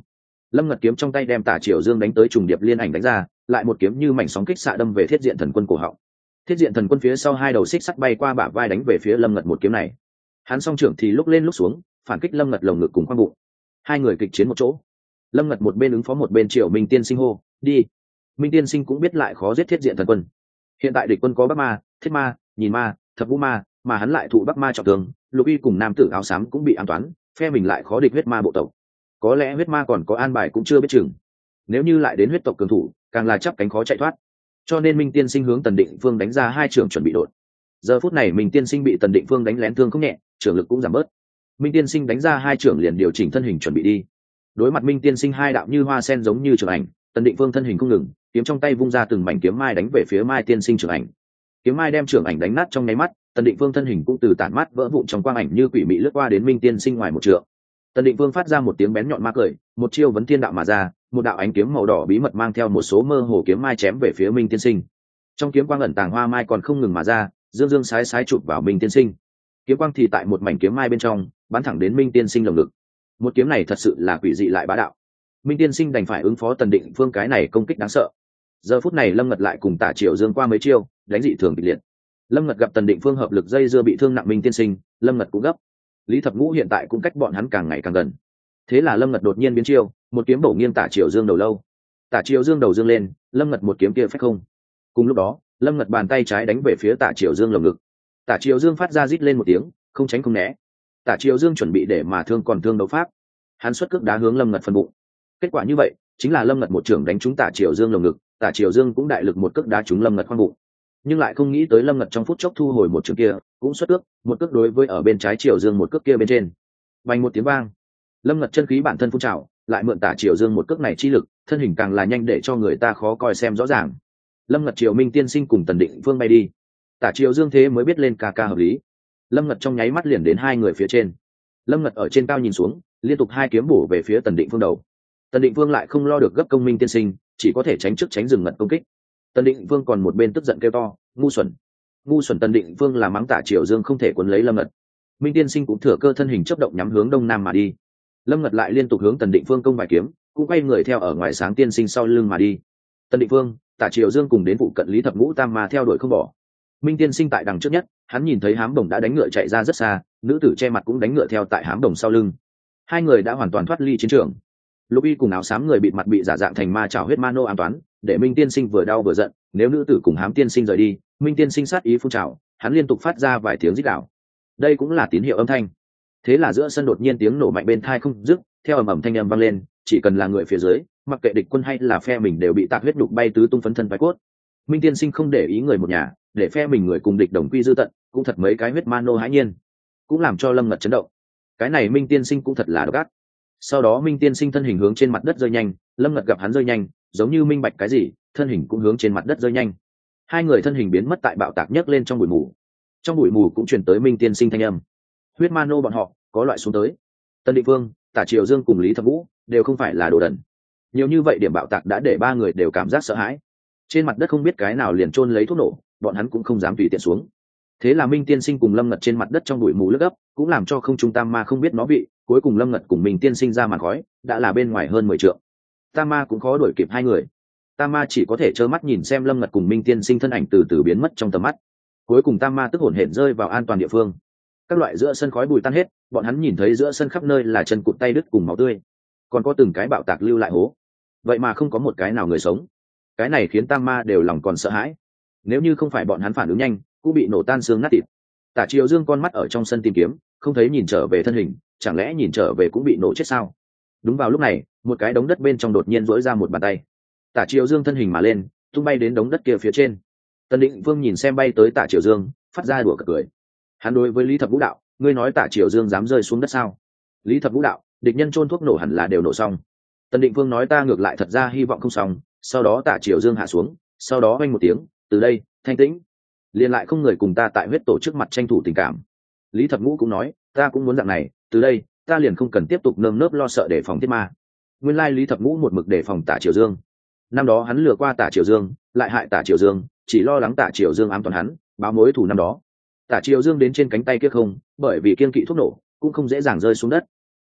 Lâm Ngật kiếm trong tay đem Tả Triều Dương đánh tới trùng điệp liên ảnh đánh ra, lại một kiếm như mảnh sóng kích xạ đâm về Thiết Diện Thần Quân cổ họng. Thiết Diện Thần Quân phía sau hai đầu xích sắt bay qua bả vai đánh về phía Lâm Ngật một kiếm này. Hắn song trưởng thì lúc lên lúc xuống, phản kích Lâm Ngật lồng ngực cùng khoang bụng. Hai người kịch chiến một chỗ. Lâm Ngật một bên ứng phó một bên Triệu Minh Tiên Sinh hô, "Đi." Minh Tiên Sinh cũng biết lại khó giết Thiết Diện Thần Quân. Hiện tại địch quân có Bắc Ma, Thiết Ma, Nhìn Ma, Thập Vũ Ma, mà hắn lại thụ Bắc Ma trọng thương, Lục Y cùng nam tử áo xám cũng bị ám toán, phe mình lại khó địch huyết ma bộ tộc. Có lẽ huyết ma còn có an bài cũng chưa biết chừng. Nếu như lại đến huyết tộc cường thủ, càng là chắp cánh khó chạy thoát. Cho nên Minh Tiên Sinh hướng Tần Định Phương đánh ra hai trường chuẩn bị đột. Giờ phút này Minh Tiên Sinh bị Tần Định Phương đánh lén thương không nhẹ, trường lực cũng giảm bớt. Minh Tiên Sinh đánh ra hai trường liền điều chỉnh thân hình chuẩn bị đi. Đối mặt Minh Tiên Sinh hai đạo như hoa sen giống như trường ảnh, Tần Định Phương thân hình không ngừng, kiếm trong tay vung ra từng mảnh kiếm mai đánh về phía Mai Tiên Sinh trường ảnh. Kiếm mai đem trường ảnh đánh nát trong nháy mắt, Tần Định Phương thân hình cũng từ tản mát vỡ vụn trong quang ảnh như quỷ mị lướt qua đến Minh Tiên Sinh ngoài một trượng. Tần Định Phương phát ra một tiếng bén nhọn ma cười, một chiêu vấn thiên đạo mà ra, một đạo ánh kiếm màu đỏ bí mật mang theo một số mơ hồ kiếm mai chém về phía Minh Tiên Sinh. Trong kiếm quang ẩn tàng hoa mai còn không ngừng mà ra, dương dương sái sái chụp vào Minh Tiên Sinh. Kiếm quang thì tại một mảnh kiếm mai bên trong, bắn thẳng đến Minh Tiên Sinh lồng ngực. Một kiếm này thật sự là quỷ dị lại bá đạo. Minh Tiên Sinh đành phải ứng phó Tần Định Phương cái này công kích đáng sợ. Giờ phút này Lâm Ngật lại cùng Tả Triều Dương qua mấy chiêu, đánh dị thường kịch liệt. Lâm Ngật gặp Tần Định Phương hợp lực dây dưa bị thương nặng Minh Tiên Sinh, Lâm Ngật cũng gấp. Lý Thập Ngũ hiện tại cũng cách bọn hắn càng ngày càng gần. Thế là Lâm Ngật đột nhiên biến chiêu, một kiếm bổ nghiêng Tả Triều Dương đầu lâu. Tả Triều Dương đầu dương lên, Lâm Ngật một kiếm kia phách không. Cùng lúc đó, Lâm Ngật bàn tay trái đánh về phía Tả Triều Dương lồng ngực. Tả Triều Dương phát ra rít lên một tiếng, không tránh không né. Tả Triều Dương chuẩn bị để mà thương còn thương đấu pháp. Hắn xuất cước đá hướng Lâm Ngật phần bụng. Kết quả như vậy, chính là Lâm Ngật một trưởng đánh trúng Tả Triều Dương lồng ngực, Tả Triều Dương cũng đại lực một cước đá trúng Lâm Ngật khoang bụng. Nhưng lại không nghĩ tới Lâm Ngật trong phút chốc thu hồi một trường kia, cũng xuất cước, một cước đối với ở bên trái Triều Dương một cước kia bên trên. Vang một tiếng vang. Lâm Ngật chân khí bản thân phun trào, lại mượn Tả Triều Dương một cước này chi lực, thân hình càng là nhanh để cho người ta khó coi xem rõ ràng. Lâm Ngật Triều Minh Tiên Sinh cùng Tần Định Phương bay đi. Tả Triều Dương thế mới biết lên ca ca hợp lý. Lâm Ngật trong nháy mắt liền đến hai người phía trên. Lâm Ngật ở trên cao nhìn xuống, liên tục hai kiếm bổ về phía Tần Định Phương đầu. Tần Định Phương lại không lo được gấp công Minh Tiên Sinh, chỉ có thể tránh trước tránh dừng ngật công kích. Tần Định Phương còn một bên tức giận kêu to, ngu xuẩn. Ngu xuẩn. Tần Định Phương là mắng Tả Triều Dương không thể cuốn lấy Lâm Ngật. Minh Tiên Sinh cũng thừa cơ thân hình chớp động nhắm hướng đông nam mà đi. Lâm Ngật lại liên tục hướng Tần Định Phương công vài kiếm, cũng quay người theo ở ngoài sáng Tiên Sinh sau lưng mà đi. Tần Định Phương, Tả Triều Dương cùng đến vụ cận Lý Thập Ngũ Tam Ma theo đuổi không bỏ. Minh Tiên Sinh tại đằng trước nhất, hắn nhìn thấy hám đồng đã đánh ngựa chạy ra rất xa, nữ tử che mặt cũng đánh ngựa theo tại hám đồng sau lưng. Hai người đã hoàn toàn thoát ly chiến trường. Lục Y cùng áo xám người bịt mặt bị giả dạng thành ma chảo huyết ma nô an toán, để Minh Tiên Sinh vừa đau vừa giận, nếu nữ tử cùng hám tiên sinh rời đi, Minh Tiên Sinh sát ý phun trào, hắn liên tục phát ra vài tiếng rít gào. Đây cũng là tín hiệu âm thanh. Thế là giữa sân đột nhiên tiếng nổ mạnh bên tai không dứt, theo ầm ầm thanh âm vang lên, chỉ cần là người phía dưới, mặc kệ địch quân hay là phe mình đều bị tạc huyết nhục bay tứ tung phấn thân phái cốt. Minh Tiên Sinh không để ý người một nhà, để phe mình người cùng địch đồng quy dư tận, cũng thật mấy cái huyết ma nô hãi nhiên, cũng làm cho Lâm Ngật chấn động. Cái này Minh Tiên Sinh cũng thật là độc ác. Sau đó Minh Tiên Sinh thân hình hướng trên mặt đất rơi nhanh, Lâm Ngật gặp hắn rơi nhanh, giống như minh bạch cái gì, thân hình cũng hướng trên mặt đất rơi nhanh. Hai người thân hình biến mất tại bạo tạc nhấc lên trong bụi mù. Trong bụi mù cũng truyền tới Minh Tiên Sinh thanh âm. Huyết ma nô bọn họ có loại xuống tới. Tần Định Phương, Tả Triều Dương cùng Lý Thập Vũ đều không phải là đồ đần. Nhiều như vậy điểm bạo tạc đã để ba người đều cảm giác sợ hãi. Trên mặt đất không biết cái nào liền chôn lấy thuốc nổ, bọn hắn cũng không dám tùy tiện xuống. Thế là Minh Tiên Sinh cùng Lâm Ngật trên mặt đất trong bụi mù lướt ấp, cũng làm cho không trung tam ma không biết nó vị. Cuối cùng Lâm Ngật cùng Minh Tiên Sinh ra màn khói, đã là bên ngoài hơn mười trượng. Tam ma cũng khó đuổi kịp hai người. Tam ma chỉ có thể trơ mắt nhìn xem Lâm Ngật cùng Minh Tiên Sinh thân ảnh từ từ biến mất trong tầm mắt. Cuối cùng tam ma tức hổn hển rơi vào an toàn địa phương. Các loại giữa sân khói bụi tan hết, bọn hắn nhìn thấy giữa sân khắp nơi là chân cụt tay đứt cùng máu tươi, còn có từng cái bạo tạc lưu lại hố. Vậy mà không có một cái nào người sống. Cái này khiến tam ma đều lòng còn sợ hãi. Nếu như không phải bọn hắn phản ứng nhanh, cũng bị nổ tan xương nát thịt. Tả Triều Dương con mắt ở trong sân tìm kiếm, không thấy nhìn trở về thân hình, chẳng lẽ nhìn trở về cũng bị nổ chết sao? Đúng vào lúc này, một cái đống đất bên trong đột nhiên rỗi ra một bàn tay. Tả Triều Dương thân hình mà lên, tung bay đến đống đất kia phía trên. Tần Định Vương nhìn xem bay tới Tả Triều Dương, phát ra đùa cợt cười. Hắn đối với Lý Thập Vũ đạo, ngươi nói Tả Triều Dương dám rơi xuống đất sao? Lý Thập Vũ đạo, địch nhân chôn thuốc nổ hẳn là đều nổ xong. Tần Định Vương nói ta ngược lại thật ra hy vọng không xong. Sau đó Tả Triều Dương hạ xuống, sau đó oanh một tiếng, từ đây thanh tĩnh, liền lại không người cùng ta tại huyết tổ trước mặt tranh thủ tình cảm. Lý Thập Ngũ cũng nói, ta cũng muốn dạng này, từ đây ta liền không cần tiếp tục nơm nớp lo sợ để phòng thiết ma. Nguyên lai Lý Thập Ngũ một mực đề phòng Tả Triều Dương. Năm đó hắn lừa qua Tả Triều Dương, lại hại Tả Triều Dương, chỉ lo lắng Tả Triều Dương ám toán hắn, báo mối thù năm đó. Tả Triều Dương đến trên cánh tay kia không, bởi vì kiên kỵ thuốc nổ, cũng không dễ dàng rơi xuống đất.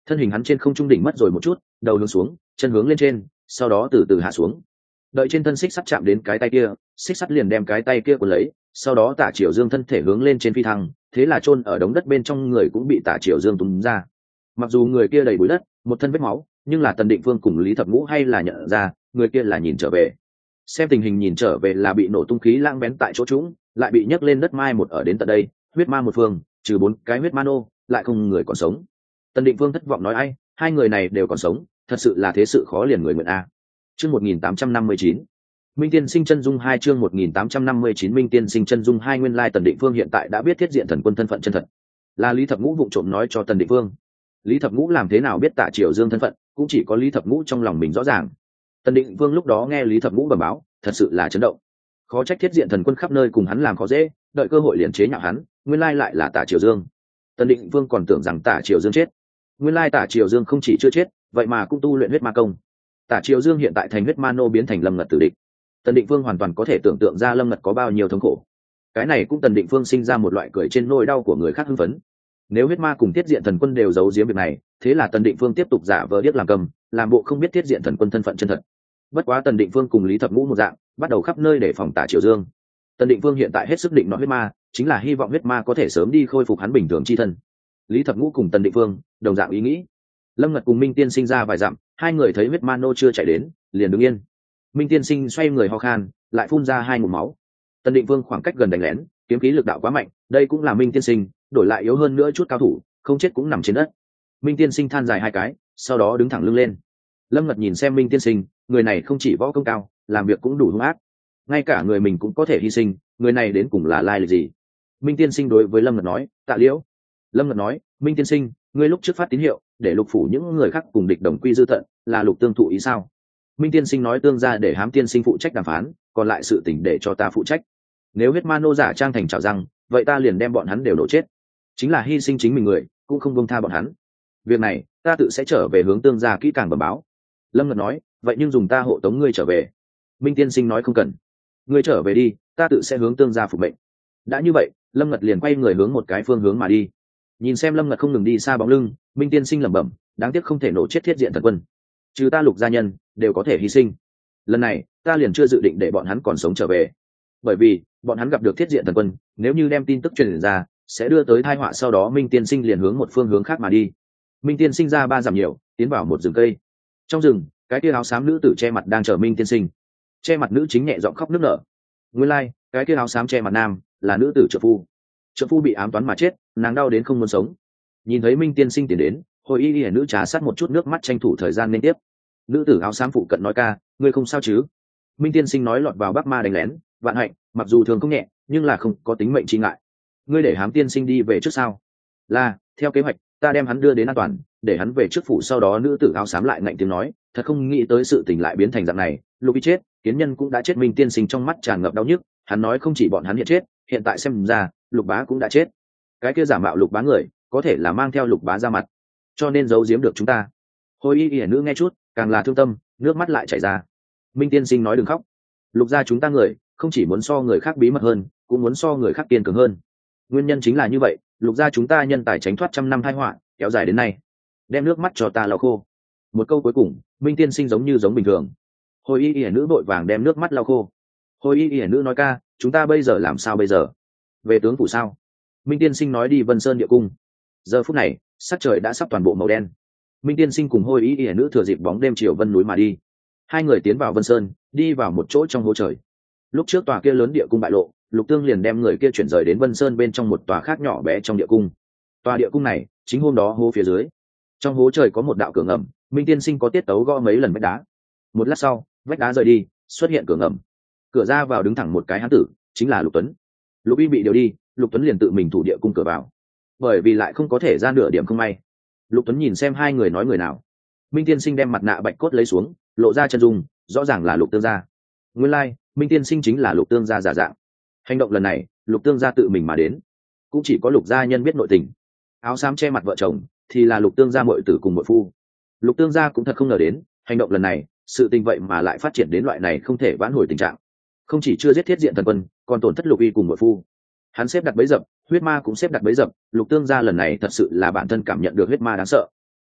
thân hình hắn trên không trung đỉnh mất rồi một chút, đầu hướng xuống, chân hướng lên trên, sau đó từ từ hạ xuống. Đợi trên thân xích sắt chạm đến cái tay kia, xích sắt liền đem cái tay kia cuốn lấy, sau đó Tả Triều Dương thân thể hướng lên trên phi thăng, thế là chôn ở đống đất bên trong người cũng bị Tả Triều Dương túm ra. Mặc dù người kia đầy bụi đất, một thân vết máu, nhưng là Tần Định Vương cùng Lý Thập Ngũ hay là nhận ra, người kia là nhìn trở về. Xem tình hình nhìn trở về là bị nổ tung khí lãng bén tại chỗ trũng, lại bị nhấc lên đất mai một ở đến tận đây, huyết ma một phương, trừ bốn cái huyết ma nô, lại không người còn sống. Tần Định Vương thất vọng nói ai, hai người này đều còn sống, thật sự là thế sự khó liền người nguyện a. Chương một nghìn tám trăm năm mươi chín Minh Tiên Sinh chân dung hai chương một nghìn tám trăm năm mươi chín Minh Tiên Sinh chân dung hai nguyên lai Tần Định Vương hiện tại đã biết Thiết Diện Thần Quân thân phận chân thật. Là Lý Thập Ngũ vụng trộm nói cho Tần Định Vương. Lý Thập Ngũ làm thế nào biết Tả Triều Dương thân phận, cũng chỉ có Lý Thập Ngũ trong lòng mình rõ ràng. Tần Định Vương lúc đó nghe Lý Thập Ngũ bẩm báo, thật sự là chấn động. Khó trách Thiết Diện Thần Quân khắp nơi cùng hắn làm khó dễ, đợi cơ hội liền chế nhạo hắn, nguyên lai lại là Tả Triều Dương. Tần Định Vương còn tưởng rằng Tả Triều Dương chết. Nguyên lai Tả Triều Dương không chỉ chưa chết, vậy mà cũng tu luyện huyết ma công. Tả Triều Dương hiện tại thành huyết ma nô biến thành Lâm Ngật tử địch. Tần Định Phương hoàn toàn có thể tưởng tượng ra Lâm Ngật có bao nhiêu thống khổ. Cái này cũng Tần Định Phương sinh ra một loại cười trên nỗi đau của người khác hưng phấn. Nếu huyết ma cùng Thiết Diện Thần Quân đều giấu giếm việc này, thế là Tần Định Phương tiếp tục giả vờ điếc làm cầm, làm bộ không biết Thiết Diện Thần Quân thân phận chân thật. Bất quá Tần Định Phương cùng Lý Thập Ngũ một dạng, bắt đầu khắp nơi để phòng Tả Triều Dương. Tần Định Phương hiện tại hết sức định nói huyết ma, chính là hy vọng huyết ma có thể sớm đi khôi phục hắn bình thường chi thân. Lý Thập Ngũ cùng Tần Định Phương đồng dạng ý nghĩ. Lâm Ngật cùng Minh Tiên Sinh ra vài dặm, hai người thấy huyết ma nô chưa chạy đến, liền đứng yên. Minh Tiên Sinh xoay người ho khan, lại phun ra hai ngụm máu. Tần Định Vương khoảng cách gần đánh lén, kiếm khí lực đạo quá mạnh, đây cũng là Minh Tiên Sinh, đổi lại yếu hơn nữa chút cao thủ, không chết cũng nằm trên đất. Minh Tiên Sinh than dài hai cái, sau đó đứng thẳng lưng lên. Lâm Ngật nhìn xem Minh Tiên Sinh, người này không chỉ võ công cao, làm việc cũng đủ hung ác, ngay cả người mình cũng có thể hy sinh, người này đến cùng là lai lịch gì? Minh Tiên Sinh đối với Lâm Ngật nói, tạ liễu. Lâm Ngật nói, Minh Tiên Sinh, ngươi lúc trước phát tín hiệu, để Lục phủ những người khác cùng địch đồng quy dư tận, là Lục tương thụ ý sao? Minh Tiên Sinh nói tương ra để Hám Tiên Sinh phụ trách đàm phán, còn lại sự tình để cho ta phụ trách. Nếu huyết ma nô giả trang thành trào răng, vậy ta liền đem bọn hắn đều nổ chết. Chính là hy sinh chính mình người, cũng không buông tha bọn hắn. Việc này, ta tự sẽ trở về hướng tương gia kỹ càng bẩm báo. Lâm Ngật nói, vậy nhưng dùng ta hộ tống ngươi trở về. Minh Tiên Sinh nói không cần, ngươi trở về đi, ta tự sẽ hướng tương gia phục mệnh. Đã như vậy, Lâm Ngật liền quay người hướng một cái phương hướng mà đi. Nhìn xem Lâm Ngật không ngừng đi xa bóng lưng, Minh Tiên Sinh lẩm bẩm, đáng tiếc không thể nổ chết Thiết Diện Thần Quân. Trừ ta Lục gia nhân, đều có thể hy sinh. Lần này, ta liền chưa dự định để bọn hắn còn sống trở về, bởi vì bọn hắn gặp được Thiết Diện Thần Quân, nếu như đem tin tức truyền ra, sẽ đưa tới tai họa. Sau đó Minh Tiên Sinh liền hướng một phương hướng khác mà đi. Minh Tiên Sinh ra ba dặm nhiều, tiến vào một rừng cây. Trong rừng, cái kia áo xám nữ tử che mặt đang chờ Minh Tiên Sinh. Che mặt nữ chính nhẹ giọng khóc nức nở. Nguyên lai, like, cái kia áo xám che mặt nam là nữ tử trợ phu. Trợ phu bị ám toán mà chết, nàng đau đến không muốn sống. Nhìn thấy Minh Tiên Sinh tiến đến, hồi y y nữ trà sát một chút nước mắt tranh thủ thời gian liên tiếp. Nữ tử áo xám phụ cận nói, ca, ngươi không sao chứ? Minh Tiên Sinh nói, lọt vào Bắc Ma đánh lén, vạn hạnh, mặc dù thường không nhẹ, nhưng là không có tính mệnh chi ngại. Ngươi để Hám Tiên Sinh đi về trước sao? Là, theo kế hoạch, ta đem hắn đưa đến an toàn, để hắn về trước phủ. Sau đó nữ tử áo xám lại ngạnh tiếng nói, thật không nghĩ tới sự tình lại biến thành dạng này. Lục Y chết, Kiến Nhân cũng đã chết. Minh Tiên Sinh trong mắt tràn ngập đau nhức, hắn nói không chỉ bọn hắn hiện chết, hiện tại xem ra, Lục Bá cũng đã chết. Cái kia giả mạo Lục Bá người, có thể là mang theo Lục Bá ra mặt, cho nên giấu giếm được chúng ta. Hồi y y nữ nghe chút, càng là thương tâm, nước mắt lại chảy ra. Minh Tiên Sinh nói đừng khóc, Lục gia chúng ta người không chỉ muốn so người khác bí mật hơn, cũng muốn so người khác kiên cường hơn. Nguyên nhân chính là như vậy, Lục gia chúng ta nhân tài tránh thoát trăm năm tai họa, kéo dài đến nay. Đem nước mắt cho ta lau khô. Một câu cuối cùng, Minh Tiên Sinh giống như giống bình thường. Hồi y y nữ vội vàng đem nước mắt lau khô. Hồi y y nữ nói, ca, chúng ta bây giờ làm sao bây giờ? Về tướng phủ sao? Minh Tiên Sinh nói đi Vân Sơn địa cung. Giờ phút này, sắc trời đã sắp toàn bộ màu đen. Minh Tiên Sinh cùng Hồi y y nữ thừa dịp bóng đêm chiều vân núi mà đi. Hai người tiến vào Vân Sơn, đi vào một chỗ trong hố trời. Lúc trước tòa kia lớn địa cung bại lộ, Lục Tương liền đem người kia chuyển rời đến Vân Sơn bên trong một tòa khác nhỏ bé trong địa cung. Tòa địa cung này chính hôm đó hố phía dưới, trong hố trời có một đạo cửa ngầm. Minh Tiên Sinh có tiết tấu gõ mấy lần vách đá. Một lát sau, vách đá rời đi, xuất hiện cửa ngầm. Cửa ra vào đứng thẳng một cái hán tử, chính là Lục Tuấn. Lục Y bị điều đi, Lục Tuấn liền tự mình thủ địa cung cửa vào, bởi vì lại không có thể ra nửa điểm không may. Lục Tuấn nhìn xem hai người nói người nào. Minh Tiên Sinh đem mặt nạ bạch cốt lấy xuống, lộ ra chân dung, rõ ràng là Lục Tương gia. Nguyên lai, like, Minh Tiên Sinh chính là Lục Tương gia giả dạng. Hành động lần này, Lục Tương gia tự mình mà đến, cũng chỉ có Lục gia nhân biết nội tình. Áo xám che mặt vợ chồng thì là Lục Tương gia muội tử cùng muội phu. Lục Tương gia cũng thật không ngờ đến, hành động lần này, sự tình vậy mà lại phát triển đến loại này không thể vãn hồi tình trạng. Không chỉ chưa giết Thiết Diện Thần Quân, còn tổn thất Lục Y cùng muội phu. Hắn xếp đặt bẫy dập, huyết ma cũng xếp đặt bẫy dập. Lục Tương gia lần này thật sự là bản thân cảm nhận được huyết ma đáng sợ.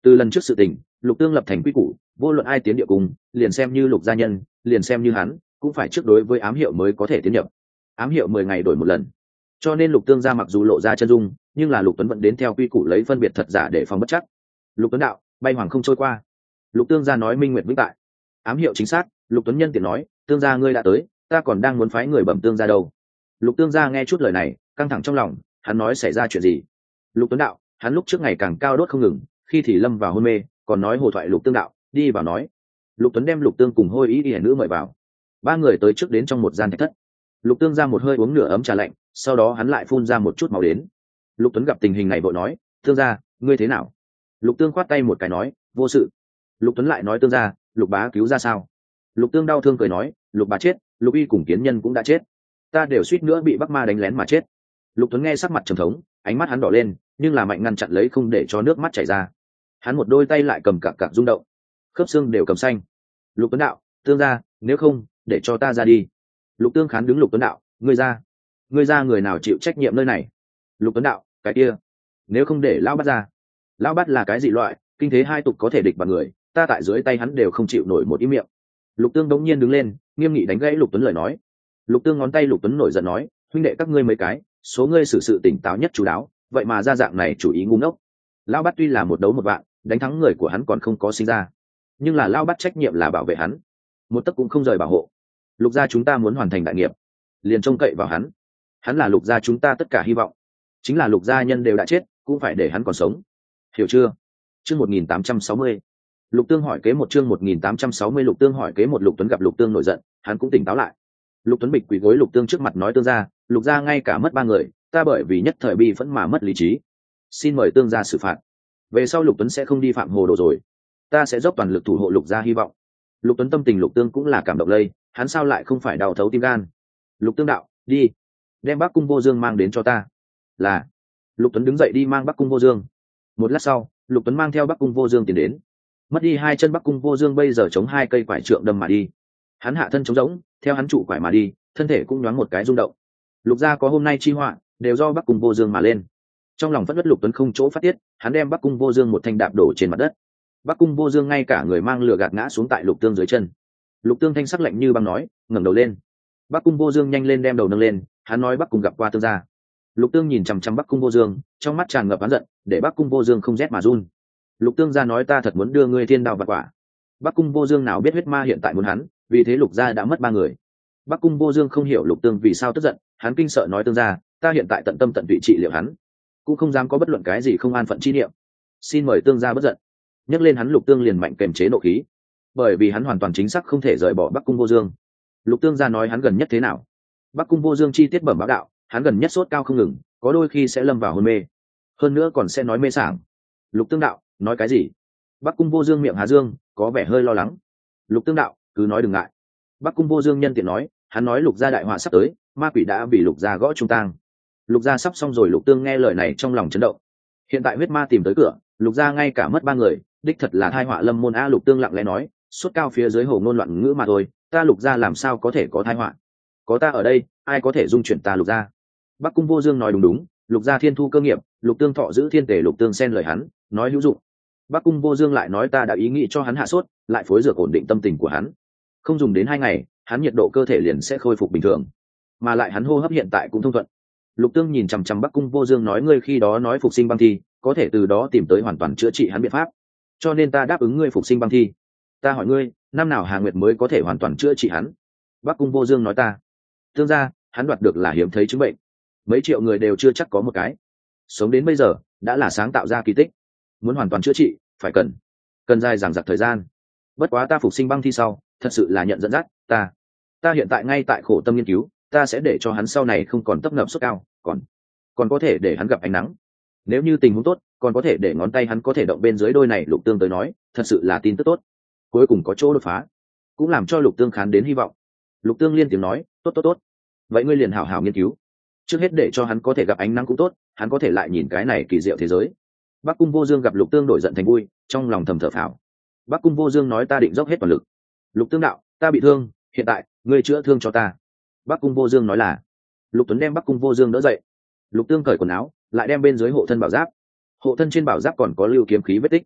Từ lần trước sự tình, lục tương lập thành quy củ, vô luận ai tiến địa cung, liền xem như lục gia nhân, liền xem như hắn, cũng phải trước đối với ám hiệu mới có thể tiến nhập. Ám hiệu mười ngày đổi một lần, cho nên lục tương gia mặc dù lộ ra chân dung, nhưng là lục tuấn vẫn đến theo quy củ lấy phân biệt thật giả để phòng bất chắc. Lục tuấn đạo, bay hoàng không trôi qua. Lục tương gia nói minh nguyện vĩnh tại. Ám hiệu chính xác. Lục tuấn nhân tiện nói, tương gia ngươi đã tới, ta còn đang muốn phái người bẩm tương gia đâu. Lục tương gia nghe chút lời này, căng thẳng trong lòng, hắn nói xảy ra chuyện gì? Lục tuấn đạo, hắn lúc trước ngày càng cao đốt không ngừng, khi thì lâm vào hôn mê, còn nói hồ thoại lục tương đạo, đi vào nói. Lục tuấn đem lục tương cùng hôi ý y nữ mời vào. Ba người tới trước đến trong một gian thạch thất. Lục tương ra một hơi uống nửa ấm trà lạnh, sau đó hắn lại phun ra một chút máu đến. Lục tuấn gặp tình hình này vội nói, tương gia, ngươi thế nào? Lục tương khoát tay một cái nói, vô sự. Lục tuấn lại nói, tương gia, lục bá cứu ra sao? Lục tương đau thương cười nói, lục bá chết, lục y cùng kiến nhân cũng đã chết, ta đều suýt nữa bị bắc ma đánh lén mà chết. Lục tuấn nghe sắc mặt trầm thống, ánh mắt hắn đỏ lên, nhưng là mạnh ngăn chặn lấy không để cho nước mắt chảy ra. Hắn một đôi tay lại cầm cạc cạc rung động, khớp xương đều cầm xanh. Lục tuấn đạo, tương gia, nếu không để cho ta ra đi. Lục tương khán đứng. Lục tuấn đạo, ngươi ra. Ngươi ra, người nào chịu trách nhiệm nơi này? Lục tuấn đạo, cái kia, nếu không để lão bắt ra. Lão bắt là cái dị loại, kinh thế hai tục có thể địch bằng người, ta tại dưới tay hắn đều không chịu nổi một ý miệng. Lục tương đống nhiên đứng lên, nghiêm nghị đánh gãy lục tuấn lời nói. Lục tương ngón tay. Lục tuấn nổi giận nói, huynh đệ các ngươi mấy cái, số ngươi xử sự tỉnh táo nhất chú đáo, vậy mà ra dạng này chủ ý ngu ngốc. Lão bắt tuy là một đấu một bạn, đánh thắng người của hắn còn không có sinh ra, nhưng là lão bắt trách nhiệm là bảo vệ hắn, một tấc cũng không rời bảo hộ. Lục gia chúng ta muốn hoàn thành đại nghiệp, liền trông cậy vào hắn. Hắn là lục gia chúng ta tất cả hy vọng, chính là lục gia nhân đều đã chết, cũng phải để hắn còn sống, hiểu chưa? Chương một nghìn tám trăm sáu mươi. Lục tương hỏi kế một. Chương một nghìn tám trăm sáu mươi. Lục tương hỏi kế một. Lục tuấn gặp lục tương nổi giận, hắn cũng tỉnh táo lại. Lục tuấn bịch quỳ gối lục tương trước mặt nói, tương gia, lục gia ngay cả mất ba người, ta bởi vì nhất thời bi phẫn mà mất lý trí, xin mời tương gia xử phạt. Về sau lục tuấn sẽ không đi phạm hồ đồ rồi, ta sẽ dốc toàn lực thủ hộ lục gia hy vọng. Lục tuấn tâm tình lục tương cũng là cảm động lây, hắn sao lại không phải đau thấu tim gan. Lục tương đạo, đi, đem bắc cung vô dương mang đến cho ta. Là. Lục tuấn đứng dậy đi mang bắc cung vô dương. Một lát sau, lục tuấn mang theo bắc cung vô dương tiến đến. Mất đi hai chân bắc cung vô dương bây giờ chống hai cây quải trượng đâm mà đi. Hắn hạ thân chống rỗng, theo hắn trụ quải mà đi, thân thể cũng nhoáng một cái rung động. Lục gia có hôm nay chi họa, đều do bắc cung vô dương mà lên. Trong lòng phẫn nộ lục tuấn không chỗ phát tiết, hắn đem bắc cung vô dương một thanh đạp đổ trên mặt đất. Bắc cung vô dương ngay cả người mang lửa gạt ngã xuống tại lục tương dưới chân. Lục tương thanh sắc lạnh như băng nói, ngẩng đầu lên. Bắc cung vô dương nhanh lên đem đầu nâng lên, hắn nói, bắc cung gặp qua tương gia. Lục tương nhìn chằm chằm bắc cung vô dương, trong mắt tràn ngập oán giận, để bắc cung vô dương không rét mà run. Lục tương gia nói, ta thật muốn đưa ngươi thiên đao vạn quả. Bắc cung vô dương nào biết huyết ma hiện tại muốn hắn, vì thế lục gia đã mất ba người. Bắc cung vô dương không hiểu lục tương vì sao tức giận, hắn kinh sợ nói, tương gia, ta hiện tại tận tâm tận tụy trị liệu hắn, cũng không dám có bất luận cái gì không an phận chi niệm, xin mời tương gia bất giận. Nhắc lên hắn, lục tương liền mạnh kềm chế nộ khí, bởi vì hắn hoàn toàn chính xác không thể rời bỏ bắc cung vô dương. Lục tương gia nói, hắn gần nhất thế nào? Bắc cung vô dương chi tiết bẩm báo đạo, hắn gần nhất sốt cao không ngừng, có đôi khi sẽ lâm vào hôn mê, hơn nữa còn sẽ nói mê sảng. Lục tương đạo, nói cái gì? Bắc cung vô dương miệng há dương, có vẻ hơi lo lắng. Lục tương đạo, cứ nói đừng ngại. Bắc cung vô dương nhân tiện nói, hắn nói lục gia đại họa sắp tới, ma quỷ đã vì lục gia gõ trung tang. Lục gia sắp xong rồi. Lục tương nghe lời này trong lòng chấn động. Hiện tại huyết ma tìm tới cửa, lục gia ngay cả mất ba người, đích thật là thai họa lâm môn a. Lục tương lặng lẽ nói, sốt cao phía dưới hồ ngôn loạn ngữ mà thôi, ta lục gia làm sao có thể có thai họa? Có ta ở đây, ai có thể dung chuyển ta lục gia? Bắc cung vô dương nói, đúng đúng, lục gia thiên thu cơ nghiệp, lục tương thọ giữ thiên tể. Lục tương xen lời hắn, nói hữu dụng. Bắc cung vô dương lại nói, ta đã ý nghĩ cho hắn hạ sốt, lại phối dược ổn định tâm tình của hắn, không dùng đến hai ngày, hắn nhiệt độ cơ thể liền sẽ khôi phục bình thường, mà lại hắn hô hấp hiện tại cũng thông thuận. Lục tương nhìn chằm chằm Bắc cung vô dương nói, ngươi khi đó nói phục sinh băng thi, có thể từ đó tìm tới hoàn toàn chữa trị hắn biện pháp, cho nên ta đáp ứng ngươi phục sinh băng thi. Ta hỏi ngươi, năm nào Hà Nguyệt mới có thể hoàn toàn chữa trị hắn? Bắc cung vô dương nói, ta tương gia, hắn đoạt được là hiếm thấy chứng bệnh, mấy triệu người đều chưa chắc có một cái, sống đến bây giờ đã là sáng tạo ra kỳ tích, muốn hoàn toàn chữa trị phải cần cần dài dằng dặc thời gian. Bất quá ta phục sinh băng thi sau, thật sự là nhận dẫn dắt, ta ta hiện tại ngay tại khổ tâm nghiên cứu, ta sẽ để cho hắn sau này không còn tấp nập sốt cao, còn còn có thể để hắn gặp ánh nắng, nếu như tình huống tốt còn có thể để ngón tay hắn có thể động bên dưới đôi này. Lục tương tới nói, thật sự là tin tức tốt, cuối cùng có chỗ đột phá, cũng làm cho lục tương khán đến hy vọng. Lục tương liên tiếng nói, tốt tốt tốt, vậy ngươi liền hảo hảo nghiên cứu, trước hết để cho hắn có thể gặp ánh nắng cũng tốt, hắn có thể lại nhìn cái này kỳ diệu thế giới. Bắc cung vô dương gặp lục tương đổi giận thành vui, trong lòng thầm thở phào. Bắc cung vô dương nói, ta định dốc hết toàn lực. Lục tương đạo, ta bị thương, hiện tại ngươi chữa thương cho ta. Bắc cung vô dương nói là. Lục tuấn đem Bắc cung vô dương đỡ dậy. Lục tương cởi quần áo, lại đem bên dưới hộ thân bảo giáp. Hộ thân trên bảo giáp còn có lưu kiếm khí vết tích.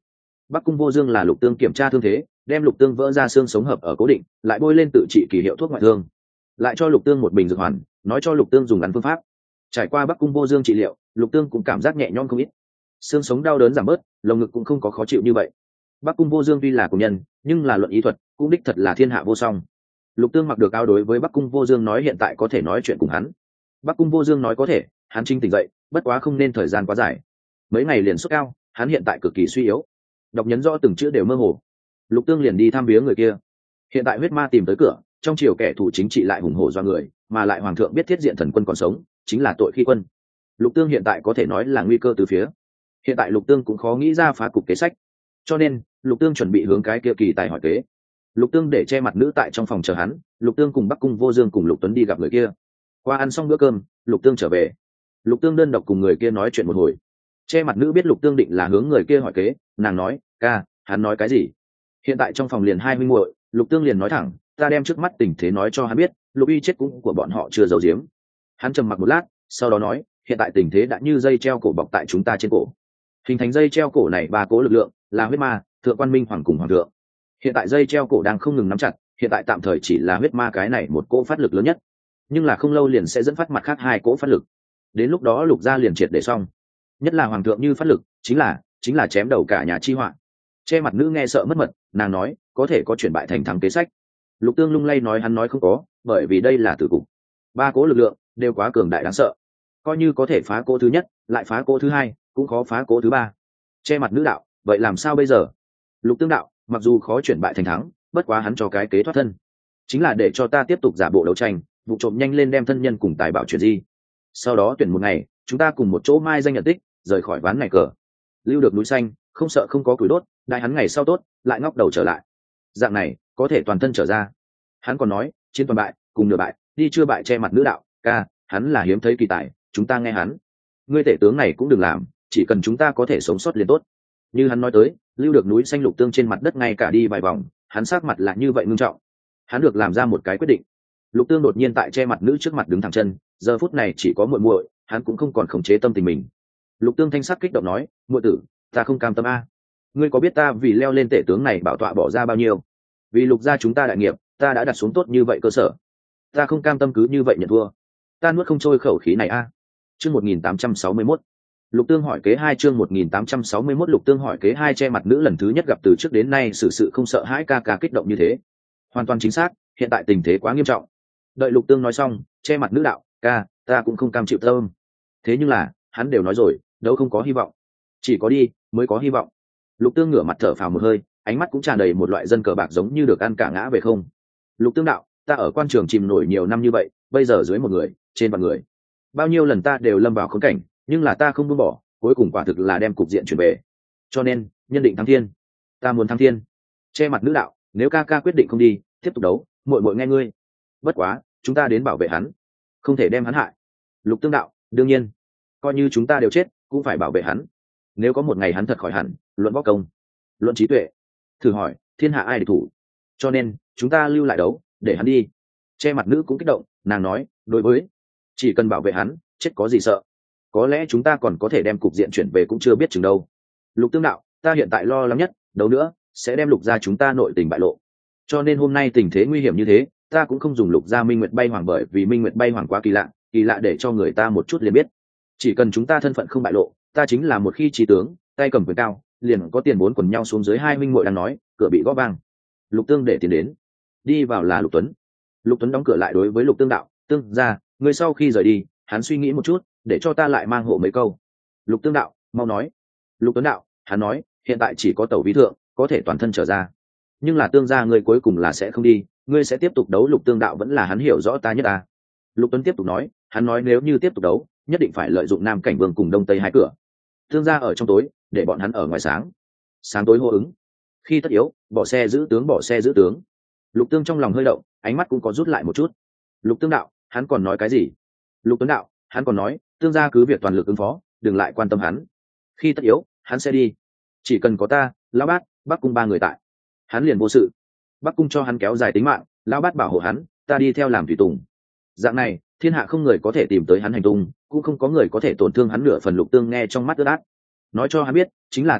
Bắc Cung Vô Dương là Lục Tương kiểm tra thương thế, đem Lục Tương vỡ ra xương sống hợp ở cố định, lại bôi lên tự trị kỳ hiệu thuốc ngoại thương, lại cho Lục Tương một bình dược hoàn, nói cho Lục Tương dùng ăn phương pháp. Trải qua Bắc Cung Vô Dương trị liệu, Lục Tương cũng cảm giác nhẹ nhõm không ít, xương sống đau đớn giảm bớt, lồng ngực cũng không có khó chịu như vậy. Bắc Cung Vô Dương tuy là cùng nhân, nhưng là luận ý thuật, cũng đích thật là thiên hạ vô song. Lục Tương mặc được áo đối với Bắc Cung Vô Dương nói hiện tại có thể nói chuyện cùng hắn. Bắc Cung Vô Dương nói có thể, hắn trinh tỉnh dậy, bất quá không nên thời gian quá dài. Mấy ngày liền sốt cao, hắn hiện tại cực kỳ suy yếu. Đọc nhấn rõ từng chữ đều mơ hồ. Lục Tương liền đi thăm viếng người kia. Hiện tại huyết ma tìm tới cửa, trong triều kẻ thù chính trị lại hùng hổ do người, mà lại hoàng thượng biết thiết diện thần quân còn sống, chính là tội khi quân. Lục Tương hiện tại có thể nói là nguy cơ từ phía. Hiện tại Lục Tương cũng khó nghĩ ra phá cục kế sách, cho nên Lục Tương chuẩn bị hướng cái kia kỳ tài hỏi kế. Lục Tương để che mặt nữ tại trong phòng chờ hắn. Lục Tương cùng Bắc Cung Vô Dương cùng Lục Tuấn đi gặp người kia. Qua ăn xong bữa cơm, Lục Tương trở về. Lục Tương đơn độc cùng người kia nói chuyện một hồi. Che mặt nữ biết Lục Tương định là hướng người kia hỏi kế, nàng nói, ca, hắn nói cái gì? Hiện tại trong phòng liền hai huynh muội, Lục Tương liền nói thẳng, ta đem trước mắt tình thế nói cho hắn biết, Lục Uy chết cũng của bọn họ chưa giấu giếm. Hắn trầm mặc một lát, sau đó nói, hiện tại tình thế đã như dây treo cổ bọc tại chúng ta trên cổ. Hình thành dây treo cổ này ba cố lực lượng, là huyết ma, thượng quan minh hoàng cùng hoàng thượng. Hiện tại dây treo cổ đang không ngừng nắm chặt, hiện tại tạm thời chỉ là huyết ma cái này một cỗ phát lực lớn nhất, nhưng là không lâu liền sẽ dẫn phát mặt khác hai cỗ phát lực. Đến lúc đó Lục gia liền triệt để xong. Nhất là hoàng thượng như phát lực, chính là chính là chém đầu cả nhà chi họa. Che mặt nữ nghe sợ mất mật, nàng nói, có thể có chuyển bại thành thắng kế sách. Lục Tương lung lay nói hắn nói không có, bởi vì đây là tử cục. Ba cố lực lượng đều quá cường đại đáng sợ. Coi như có thể phá cố thứ nhất, lại phá cố thứ hai, cũng khó phá cố thứ ba. Che mặt nữ đạo, vậy làm sao bây giờ? Lục Tương đạo, mặc dù khó chuyển bại thành thắng, bất quá hắn cho cái kế thoát thân, chính là để cho ta tiếp tục giả bộ đấu tranh, vụ trộm nhanh lên đem thân nhân cùng tài bảo chuyển di. Sau đó tuyển một ngày, chúng ta cùng một chỗ mai danh nhận tích, rời khỏi ván này cờ. Lưu được núi xanh, không sợ không có củi đốt, đại hắn ngày sau tốt, lại ngóc đầu trở lại. Dạng này, có thể toàn thân trở ra. Hắn còn nói, chiến toàn bại, cùng nửa bại, đi chưa bại. Che mặt nữ đạo, ca, hắn là hiếm thấy kỳ tài, chúng ta nghe hắn. Ngươi tể tướng này cũng đừng làm, chỉ cần chúng ta có thể sống sót liền tốt. Như hắn nói tới, lưu được núi xanh. Lục Tương trên mặt đất ngay cả đi vài vòng, hắn sát mặt lại như vậy ngưng trọng. Hắn được làm ra một cái quyết định. Lục Tương đột nhiên tại che mặt nữ trước mặt đứng thẳng chân, giờ phút này chỉ có muội muội, hắn cũng không còn khống chế tâm tình mình. Lục Tương thanh sắc kích động nói, muội tử, ta không cam tâm a. Ngươi có biết ta vì leo lên tể tướng này bảo tọa bỏ ra bao nhiêu? Vì Lục gia chúng ta đại nghiệp, ta đã đặt xuống tốt như vậy cơ sở. Ta không cam tâm cứ như vậy nhận thua. Ta nuốt không trôi khẩu khí này a. Chương một nghìn tám trăm sáu mươi mốt. Lục Tương hỏi kế hai chương một nghìn tám trăm sáu mươi mốt Lục Tương hỏi kế hai. Che mặt nữ lần thứ nhất gặp từ trước đến nay sự sự không sợ hãi ca ca kích động như thế. Hoàn toàn chính xác, hiện tại tình thế quá nghiêm trọng. Đợi Lục Tương nói xong, che mặt nữ đạo, ca, ta cũng không cam chịu tâm. Thế nhưng là, hắn đều nói rồi, đâu không có hy vọng. Chỉ có đi, mới có hy vọng. Lục Tương ngửa mặt thở phào một hơi, ánh mắt cũng tràn đầy một loại dân cờ bạc giống như được ăn cả ngã về không. Lục Tương đạo, ta ở quan trường chìm nổi nhiều năm như vậy, bây giờ dưới một người, trên vạn người. Bao nhiêu lần ta đều lâm vào khốn cảnh, nhưng là ta không buông bỏ, cuối cùng quả thực là đem cục diện chuyển về. Cho nên, nhân định thắng thiên. Ta muốn thắng thiên. Che mặt nữ đạo, nếu ca ca quyết định không đi, tiếp tục đấu, muội muội nghe ngươi. Bất quá, chúng ta đến bảo vệ hắn, không thể đem hắn hại. Lục Tương đạo, đương nhiên, coi như chúng ta đều chết, cũng phải bảo vệ hắn. Nếu có một ngày hắn thật khỏi hẳn, luận võ công, luận trí tuệ, thử hỏi, thiên hạ ai địch thủ? Cho nên, chúng ta lưu lại đấu, để hắn đi. Che mặt nữ cũng kích động, nàng nói, đối với, chỉ cần bảo vệ hắn, chết có gì sợ? Có lẽ chúng ta còn có thể đem cục diện chuyển về cũng chưa biết chừng đâu. Lục Tương đạo, ta hiện tại lo lắng nhất, đấu nữa, sẽ đem Lục gia chúng ta nội tình bại lộ. Cho nên hôm nay tình thế nguy hiểm như thế, ta cũng không dùng Lục gia Minh Nguyệt bay hoàng, bởi vì Minh Nguyệt bay hoàng quá kỳ lạ, kỳ lạ để cho người ta một chút liền biết. Chỉ cần chúng ta thân phận không bại lộ, ta chính là một khi trí tướng, tay cầm quyền cao, liền có tiền bốn quần nhau xuống dưới. Hai minh muội đang nói, cửa bị gõ vang. Lục Tương để tiền đến, đi vào là Lục Tuấn. Lục Tuấn đóng cửa lại đối với Lục Tương đạo, Tương ra, người sau khi rời đi, hắn suy nghĩ một chút, để cho ta lại mang hộ mấy câu. Lục Tương đạo, mau nói. Lục Tuấn đạo, hắn nói, hiện tại chỉ có tẩu ví thượng có thể toàn thân trở ra, nhưng là Tương gia ngươi cuối cùng là sẽ không đi, ngươi sẽ tiếp tục đấu. Lục Tương đạo, vẫn là hắn hiểu rõ ta nhất ta. Lục Tuấn tiếp tục nói, hắn nói nếu như tiếp tục đấu, nhất định phải lợi dụng Nam Cảnh Vương cùng Đông Tây hai cửa. Tương gia ở trong tối, để bọn hắn ở ngoài sáng, sáng tối hô ứng. Khi tất yếu, bỏ xe giữ tướng, bỏ xe giữ tướng. Lục Tương trong lòng hơi động, ánh mắt cũng có rút lại một chút. Lục Tương đạo, hắn còn nói cái gì? Lục Tuấn đạo, hắn còn nói, Tương gia cứ việc toàn lực ứng phó, đừng lại quan tâm hắn. Khi tất yếu, hắn sẽ đi. Chỉ cần có ta, Lão Bát, Bắc Cung ba người tại, hắn liền vô sự. Bắc Cung cho hắn kéo dài tính mạng, Lão Bát bảo hộ hắn, ta đi theo làm tùy tùng. Dạng này, thiên hạ không người có thể tìm tới hắn hành tung, cũng không có người có thể tổn thương hắn nửa phần. Lục Tương nghe trong mắt ướt át, nói cho hắn biết, chính là ta chết,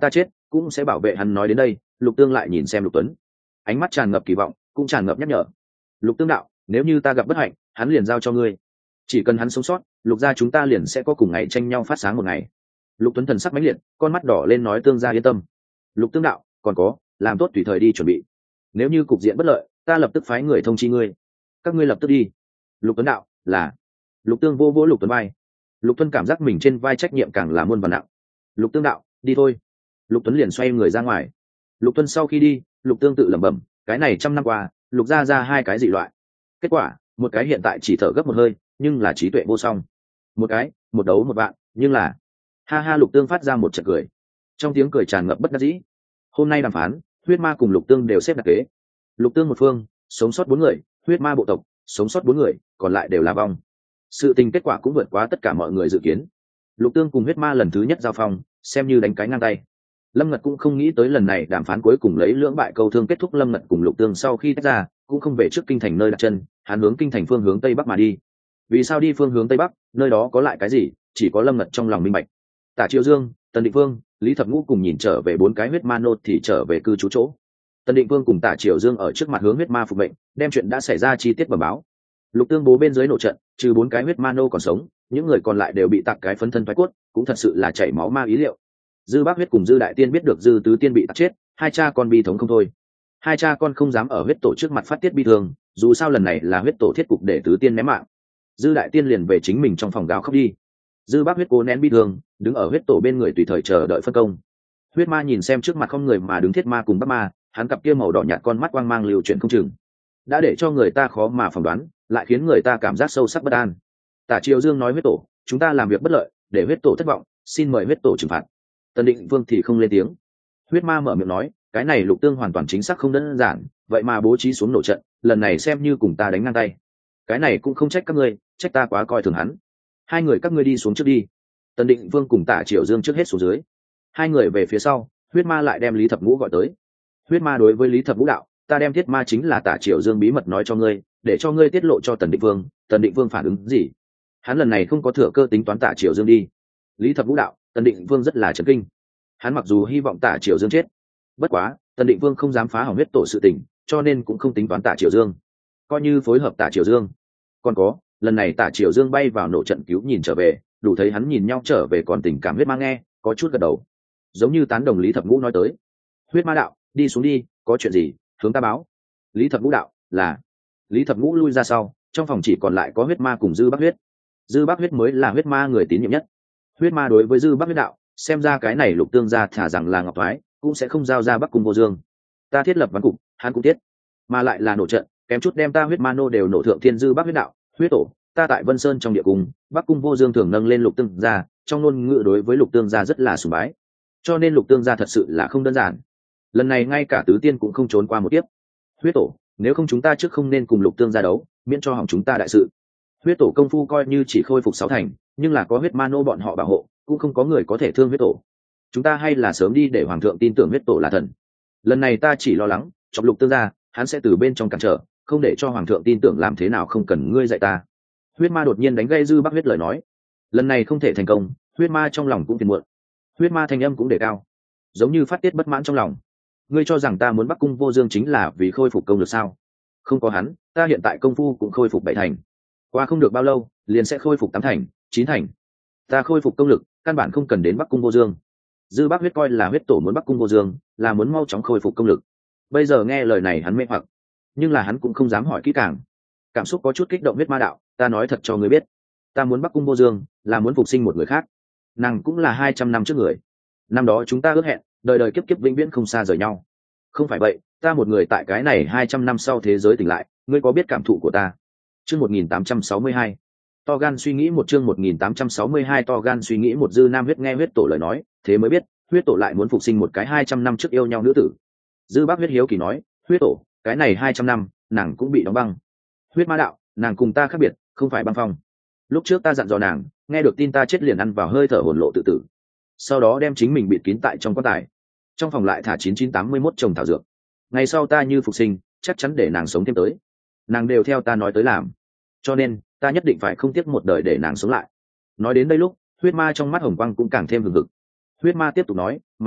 cũng sẽ bảo vệ hắn. Nói đến đây, Lục Tương lại nhìn xem Lục Tuấn, ánh mắt tràn ngập kỳ vọng, cũng tràn ngập nhắc nhở. Lục Tương đạo, nếu như ta gặp bất hạnh, hắn liền giao cho ngươi, chỉ cần hắn sống sót, Lục gia chúng ta liền sẽ có cùng ngày tranh nhau phát sáng một ngày. Lục Tuấn thần sắc mãnh liệt, con mắt đỏ lên nói Tương gia yên tâm. Lục Tương đạo, còn có, làm tốt tùy thời đi chuẩn bị, nếu như cục diện bất lợi, ta lập tức phái người thông chi ngươi, các ngươi lập tức đi. Lục Tuấn đạo, là. Lục Tương vô vỗ Lục Tuấn vai. Lục Tuấn cảm giác mình trên vai trách nhiệm càng là muôn vàn nặng. Lục Tương đạo, đi thôi. Lục Tuấn liền xoay người ra ngoài. Lục Tuấn sau khi đi, Lục Tương tự lẩm bẩm, cái này trăm năm qua, Lục gia ra hai cái dị loại. Kết quả, một cái hiện tại chỉ thở gấp một hơi, nhưng là trí tuệ vô song. Một cái, một đấu một vạn, nhưng là ha ha. Lục Tương phát ra một trận cười, trong tiếng cười tràn ngập bất đắc dĩ. Hôm nay đàm phán, huyết ma cùng Lục Tương đều xếp đặt kế. Lục Tương một phương, sống sót bốn người, huyết ma bộ tộc sống sót bốn người, còn lại đều là vong. Sự tình kết quả cũng vượt quá tất cả mọi người dự kiến. Lục Tương cùng huyết ma lần thứ nhất giao phong, xem như đánh cái ngang tay. Lâm Ngật cũng không nghĩ tới lần này đàm phán cuối cùng lấy lưỡng bại câu thương kết thúc. Lâm Ngật cùng Lục Tương sau khi tách ra, cũng không về trước kinh thành nơi đặt chân, hắn hướng kinh thành phương hướng tây bắc mà đi. Vì sao đi phương hướng tây bắc? Nơi đó có lại cái gì? Chỉ có Lâm Ngật trong lòng minh bạch. Tả Triệu Dương, Tần Định Vương, Lý Thập Ngũ cùng nhìn trở về bốn cái huyết ma nô thì trở về cư trú chỗ. Tần Định Vương cùng Tả Triệu Dương ở trước mặt hướng huyết ma phục mệnh, đem chuyện đã xảy ra chi tiết bẩm báo. Lục Tương bố bên dưới nổ trận, trừ bốn cái huyết ma nô còn sống, những người còn lại đều bị tạc cái phấn thân thoái cốt, cũng thật sự là chảy máu ma ý liệu. Dư Bác Huyết cùng Dư Đại Tiên biết được Dư Tứ Tiên bị tạc chết, hai cha con bi thống không thôi. Hai cha con không dám ở huyết tổ trước mặt phát tiết bi thương, dù sao lần này là huyết tổ thiết cục để Tứ Tiên ném mạng. Dư Đại Tiên liền về chính mình trong phòng gào khóc đi. Dư Bác Huyết cố nén bi thương, đứng ở huyết tổ bên người tùy thời chờ đợi phân công. Huyết ma nhìn xem trước mặt không người mà đứng thiết ma cùng Bắc ma, hắn cặp kia màu đỏ nhạt con mắt quang mang lưu chuyển không chừng, đã để cho người ta khó mà phỏng đoán, lại khiến người ta cảm giác sâu sắc bất an. Tả Triều Dương nói huyết tổ, chúng ta làm việc bất lợi, để huyết tổ thất vọng, xin mời huyết tổ trừng phạt. Tần Định Vương thì không lên tiếng. Huyết ma mở miệng nói, cái này Lục Tương hoàn toàn chính xác không đơn giản, vậy mà bố trí xuống nổ trận, lần này xem như cùng ta đánh ngang tay. Cái này cũng không trách các ngươi, trách ta quá coi thường hắn. Hai người các ngươi đi xuống trước đi. Tần Định Vương cùng Tả Triều Dương trước hết xuống dưới. Hai người về phía sau, huyết ma lại đem Lý Thập Ngũ gọi tới. Huyết ma đối với Lý Thập Ngũ đạo, ta đem thiết ma chính là Tả Triều Dương bí mật nói cho ngươi, để cho ngươi tiết lộ cho Tần Định Vương. Tần Định Vương phản ứng gì? Hắn lần này không có thừa cơ tính toán Tả Triều Dương đi. Lý Thập Ngũ đạo, Tần Định Vương rất là chấn kinh. Hắn mặc dù hy vọng Tả Triều Dương chết, bất quá Tần Định Vương không dám phá hỏng huyết tổ sự tình, cho nên cũng không tính toán Tả Triều Dương, coi như phối hợp Tả Triều Dương. Còn có, lần này Tả Triều Dương bay vào nổ trận cứu nhìn trở về, đủ thấy hắn nhìn nhau trở về còn tình cảm. Huyết ma nghe, có chút gật đầu, giống như tán đồng Lý Thập Ngũ nói tới. Huyết ma đạo, đi xuống đi, có chuyện gì hướng ta báo. Lý Thập Ngũ đạo, là. Lý Thập Ngũ lui ra sau, trong phòng chỉ còn lại có huyết ma cùng Dư Bác Huyết. Dư Bác Huyết mới là huyết ma người tín nhiệm nhất. Huyết ma đối với Dư Bác Huyết đạo, xem ra cái này Lục Tương gia thả rằng là ngọc thoái, cũng sẽ không giao ra Bắc Cung Vô Dương. Ta thiết lập ván cục, hắn cũng thiết, mà lại là nổ trận, kém chút đem ta huyết ma nô đều nổ thượng thiên. Dư Bác Huyết đạo, huyết tổ, ta tại Vân Sơn trong địa cung, Bắc Cung Vô Dương thường nâng lên Lục Tương gia, trong ngôn ngữ đối với Lục Tương gia rất là sùng bái, cho nên Lục Tương gia thật sự là không đơn giản. Lần này ngay cả Tứ Tiên cũng không trốn qua một kiếp. Huyết tổ, nếu không chúng ta trước không nên cùng Lục Tương gia đấu, miễn cho hỏng chúng ta đại sự. Huyết tổ công phu coi như chỉ khôi phục sáu thành, nhưng là có huyết ma nô bọn họ bảo hộ, cũng không có người có thể thương huyết tổ. Chúng ta hay là sớm đi để hoàng thượng tin tưởng huyết tổ là thần. Lần này ta chỉ lo lắng chọc Lục Tương gia, hắn sẽ từ bên trong cản trở, không để cho hoàng thượng tin tưởng. Làm thế nào không cần ngươi dạy ta. Huyết ma đột nhiên đánh gây Dư Bác Huyết lời nói. Lần này không thể thành công, huyết ma trong lòng cũng phiền muộn. Huyết ma thanh âm cũng đề cao, giống như phát tiết bất mãn trong lòng. Ngươi cho rằng ta muốn Bắc Cung Vô Dương chính là vì khôi phục công lực sao? Không có hắn, ta hiện tại công phu cũng khôi phục bảy thành, qua không được bao lâu liền sẽ khôi phục tám thành, chín thành. Ta khôi phục công lực căn bản không cần đến Bắc Cung Vô Dương. Dư Bác Huyết coi là huyết tổ muốn Bắc Cung Vô Dương là muốn mau chóng khôi phục công lực. Bây giờ nghe lời này hắn mê hoặc, nhưng là hắn cũng không dám hỏi kỹ càng, cảm xúc có chút kích động. Huyết ma đạo, ta nói thật cho ngươi biết, ta muốn Bắc Cung Vô Dương là muốn phục sinh một người khác, nàng cũng là hai trăm năm trước người. Năm đó chúng ta ước hẹn đời đời kiếp kiếp vĩnh viễn không xa rời nhau. Không phải vậy, ta một người tại cái này hai trăm năm sau thế giới tỉnh lại, ngươi có biết cảm thụ của ta? Chương một nghìn tám trăm sáu mươi hai, to gan suy nghĩ một chương một nghìn tám trăm sáu mươi hai to gan suy nghĩ một. Dư Nam Huyết nghe huyết tổ lời nói, thế mới biết huyết tổ lại muốn phục sinh một cái hai trăm năm trước yêu nhau nữ tử. Dư Bác Huyết hiếu kỳ nói, huyết tổ, cái này hai trăm năm nàng cũng bị đóng băng. Huyết ma đạo, nàng cùng ta khác biệt, không phải băng phong. Lúc trước ta dặn dò nàng, nghe được tin ta chết liền ăn vào hơi thở hồn lộ tự tử, sau đó đem chính mình bịt kín tại trong quan tài, trong phòng lại thả chín chín tám mươi mốt chồng thảo dược. Ngày sau ta như phục sinh, chắc chắn để nàng sống thêm tới. Nàng đều theo ta nói tới làm, cho nên ta nhất định phải không tiếc một đời để nàng sống lại. Nói đến đây lúc, huyết ma trong mắt hồng quang cũng càng thêm hừng hực. Huyết ma tiếp tục nói, mà lại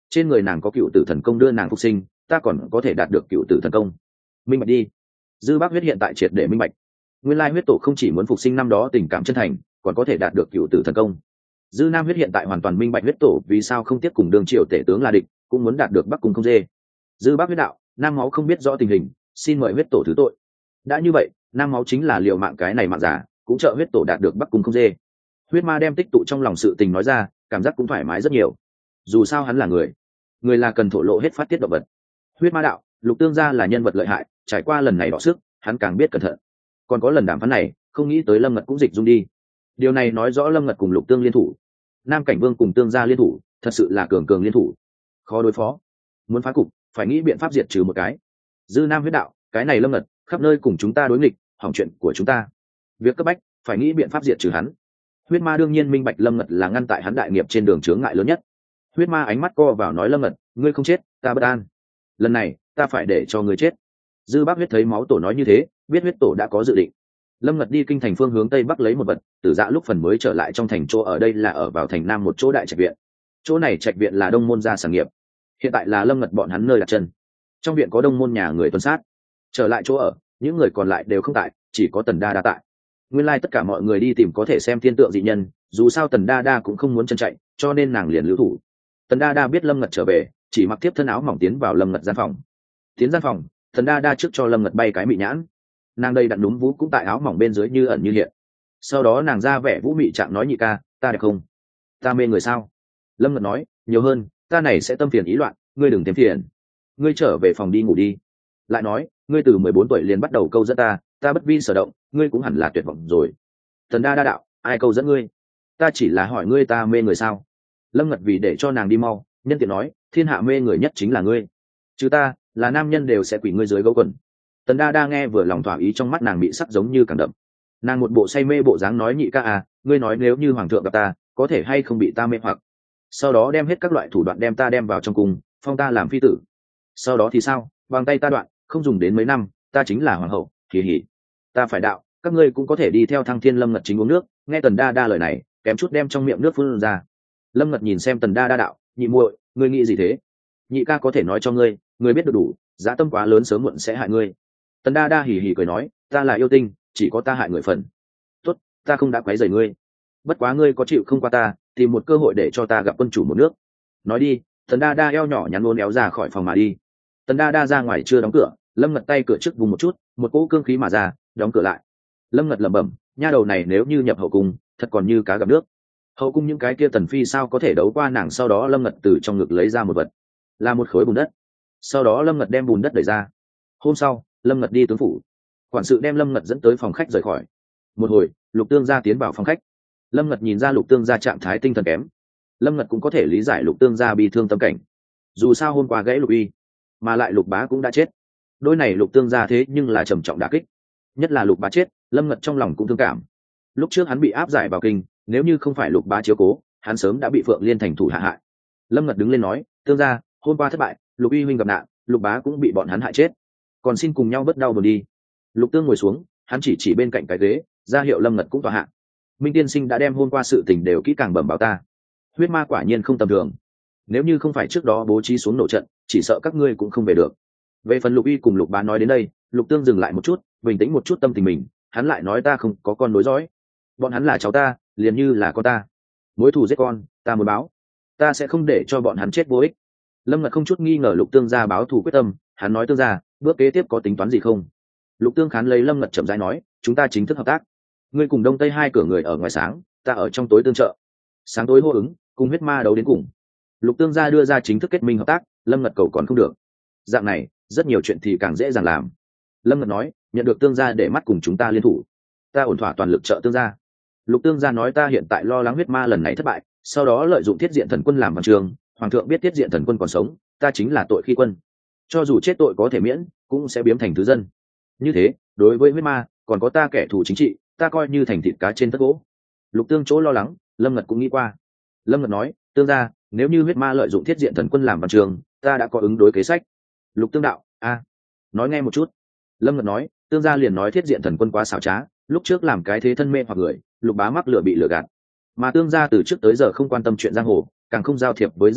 trên người nàng có cựu tử thần công đưa nàng phục sinh, ta còn có thể đạt được cựu tử thần công. Minh bạch đi. Dư bác huyết hiện tại triệt để minh bạch, nguyên lai huyết tổ không chỉ muốn phục sinh năm đó tình cảm chân thành, còn có thể đạt được cựu tử thần công. Dư nam huyết hiện tại hoàn toàn minh bạch huyết tổ vì sao không tiếp cùng đương triều tể tướng là địch, cũng muốn đạt được bắc cung không dê. Dư bác huyết đạo, nam máu không biết rõ tình hình, xin mời huyết tổ thứ tội. Đã như vậy, nam máu chính là liều mạng cái này mạng giả, cũng trợ huyết tổ đạt được bắc cung không dê. Huyết ma đem tích tụ trong lòng sự tình nói ra, cảm giác cũng thoải mái rất nhiều. Dù sao hắn là người, người là cần thổ lộ hết phát tiết động vật. Huyết ma đạo, Lục Tương gia là nhân vật lợi hại, trải qua lần này đọ sức, hắn càng biết cẩn thận. Còn có lần đàm phán này, không nghĩ tới Lâm Ngật cũng dịch dung đi. Điều này nói rõ Lâm Ngật cùng Lục Tương liên thủ, Nam Cảnh Vương cùng Tương gia liên thủ, thật sự là cường cường liên thủ, khó đối phó. Muốn phá cục, phải nghĩ biện pháp diệt trừ một cái. Dư Nam huyết đạo, cái này Lâm Ngật khắp nơi cùng chúng ta đối nghịch, hỏng chuyện của chúng ta. Việc cấp bách, phải nghĩ biện pháp diệt trừ hắn. Huyết ma đương nhiên minh bạch Lâm Ngật là ngăn tại hắn đại nghiệp trên đường chướng ngại lớn nhất. Huyết ma ánh mắt co vào nói Lâm Ngật, ngươi không chết, ta bất an. Lần này, ta phải để cho ngươi chết. Dư Bác huyết thấy máu tổ nói như thế, biết huyết tổ đã có dự định. Lâm Ngật đi kinh thành phương hướng tây bắc lấy một vật, Tử Dạ lúc phần mới trở lại trong thành chỗ ở đây là ở vào thành nam một chỗ đại trạch viện. Chỗ này trạch viện là Đông môn gia sản nghiệp, hiện tại là Lâm Ngật bọn hắn nơi đặt chân. Trong viện có Đông môn nhà người tuần sát. Trở lại chỗ ở, những người còn lại đều không tại, chỉ có Tần Đa Đa tại. Nguyên lai tất cả mọi người đi tìm có thể xem thiên tượng dị nhân, dù sao Tần Đa Đa cũng không muốn chân chạy, cho nên nàng liền lưu thủ. Tần Đa Đa biết Lâm Ngật trở về, chỉ mặc tiếp thân áo mỏng tiến vào Lâm Ngật gian phòng. Tiến gian phòng, Tần Đa Đa trước cho Lâm Ngật bay cái mị nhãn. Nàng đây đặt đúng vũ cũng tại áo mỏng bên dưới như ẩn như hiện. Sau đó nàng ra vẻ vũ mị trạng nói nhị ca, ta đẹp không? Ta mê người sao? Lâm Ngật nói, nhiều hơn, ta này sẽ tâm phiền ý loạn, ngươi đừng thêm phiền. Ngươi trở về phòng đi ngủ đi. Lại nói, ngươi từ mười bốn tuổi liền bắt đầu câu dẫn ta, ta bất vi sở động, ngươi cũng hẳn là tuyệt vọng rồi. Tần Đa Đa đạo, ai câu dẫn ngươi? Ta chỉ là hỏi ngươi ta mê người sao? Lâm Ngật vì để cho nàng đi mau, nhân tiện nói, thiên hạ mê người nhất chính là ngươi. Chứ ta, là nam nhân đều sẽ quỷ ngươi dưới gấu quần. Tần Đa Đa nghe vừa lòng thỏa ý, trong mắt nàng bị sắc giống như càng đậm. Nàng một bộ say mê bộ dáng nói nhị ca à, ngươi nói nếu như hoàng thượng gặp ta, có thể hay không bị ta mê hoặc. Sau đó đem hết các loại thủ đoạn đem ta đem vào trong cung, phong ta làm phi tử. Sau đó thì sao? Bằng tay ta đoạn, không dùng đến mấy năm, ta chính là hoàng hậu, kỳ hỉ. Ta phải đạo, các ngươi cũng có thể đi theo Thăng Thiên. Lâm Ngật chính uống nước, nghe Tần Đa Đa lời này, kém chút đem trong miệng nước phun ra. Lâm Ngật nhìn xem Tần Đa Đa đạo, nhị muội, ngươi nghĩ gì thế? Nhị ca có thể nói cho ngươi, ngươi biết được đủ, giá tâm quá lớn sớm muộn sẽ hại ngươi. Tần Đa Đa hỉ hỉ cười nói, ta là yêu tinh, chỉ có ta hại người phần. Tốt, ta không đã quấy rầy ngươi. Bất quá ngươi có chịu không qua ta, tìm một cơ hội để cho ta gặp quân chủ một nước. Nói đi. Tần Đa Đa eo nhỏ nhắn uốn éo ra khỏi phòng mà đi. Tần Đa Đa ra ngoài chưa đóng cửa, Lâm Ngật tay cửa trước vùng một chút, một cỗ cương khí mà ra, đóng cửa lại. Lâm Ngật lẩm bẩm, nha đầu này nếu như nhập hậu cung, thật còn như cá gặp nước. Hậu cung những cái kia tần phi sao có thể đấu qua nàng? Sau đó Lâm Ngật từ trong ngực lấy ra một vật, là một khối bùn đất. Sau đó Lâm Ngật đem bùn đất đẩy ra. Hôm sau, Lâm Ngật đi tướng phủ, quản sự đem Lâm Ngật dẫn tới phòng khách rời khỏi. Một hồi, Lục Tương gia tiến vào phòng khách. Lâm Ngật nhìn ra Lục Tương gia trạng thái tinh thần kém. Lâm Ngật cũng có thể lý giải Lục Tương gia bi thương tâm cảnh. Dù sao hôm qua gãy Lục Y, mà lại Lục Bá cũng đã chết. Đôi này Lục Tương gia thế nhưng là trầm trọng đả kích. Nhất là Lục Bá chết, Lâm Ngật trong lòng cũng thương cảm. Lúc trước hắn bị áp giải vào kinh, nếu như không phải Lục Bá chiếu cố, hắn sớm đã bị Phượng Liên thành thủ hạ hại. Lâm Ngật đứng lên nói, Tương gia, hôm qua thất bại, Lục Y huynh gặp nạn, Lục Bá cũng bị bọn hắn hại chết. Còn xin cùng nhau bớt đau buồn đi. Lục Tương ngồi xuống, hắn chỉ chỉ bên cạnh cái ghế, ra hiệu Lâm Ngật cũng tọa hạ. Minh tiên sinh đã đem hôm qua sự tình đều kỹ càng bẩm báo ta. Huyết ma quả nhiên không tầm thường. Nếu như không phải trước đó bố trí xuống nổ trận, chỉ sợ các ngươi cũng không về được. Về phần Lục Y cùng Lục Bá nói đến đây, Lục Tương dừng lại một chút, bình tĩnh một chút tâm tình mình, hắn lại nói ta không có con nối dõi. Bọn hắn là cháu ta, liền như là con ta. Mối thù giết con, ta muốn báo. Ta sẽ không để cho bọn hắn chết vô ích. Lâm Ngật không chút nghi ngờ Lục Tương gia báo thù quyết tâm, hắn nói Tương gia, bước kế tiếp có tính toán gì không? Lục Tương khán lấy Lâm Ngật chậm rãi nói, chúng ta chính thức hợp tác. Ngươi cùng đông tây hai cửa người ở ngoài sáng, ta ở trong tối tương trợ. Sáng tối hô ứng, cùng huyết ma đấu đến cùng. Lục Tương gia đưa ra chính thức kết minh hợp tác, Lâm Ngật cầu còn không được. Dạng này, rất nhiều chuyện thì càng dễ dàng làm. Lâm Ngật nói, nhận được Tương gia để mắt cùng chúng ta liên thủ, ta ổn thỏa toàn lực trợ Tương gia. Lục Tương gia nói, ta hiện tại lo lắng huyết ma lần này thất bại, sau đó lợi dụng Thiết Diện Thần Quân làm văn trường, hoàng thượng biết Thiết Diện Thần Quân còn sống, ta chính là tội khi quân. Cho dù chết tội có thể miễn, cũng sẽ biếm thành thứ dân. Như thế, đối với huyết ma, còn có ta kẻ thù chính trị, ta coi như thành thịt cá trên tất gỗ. Lục Tương chỗ lo lắng, Lâm Ngật cũng nghĩ qua. Lâm Ngật nói, Tương gia, nếu như huyết ma lợi dụng Thiết Diện Thần Quân làm văn trường, ta đã có ứng đối kế sách. Lục Tương đạo, a, nói nghe một chút. Lâm Ngật nói, Tương gia liền nói Thiết Diện Thần Quân quá xảo trá, lúc trước làm cái thế thân mê hoặc người, Lục Bá mắc lửa bị lừa gạt, mà Tương gia từ trước tới giờ không quan tâm chuyện giang hồ, càng không giao thiệp với giang hồ,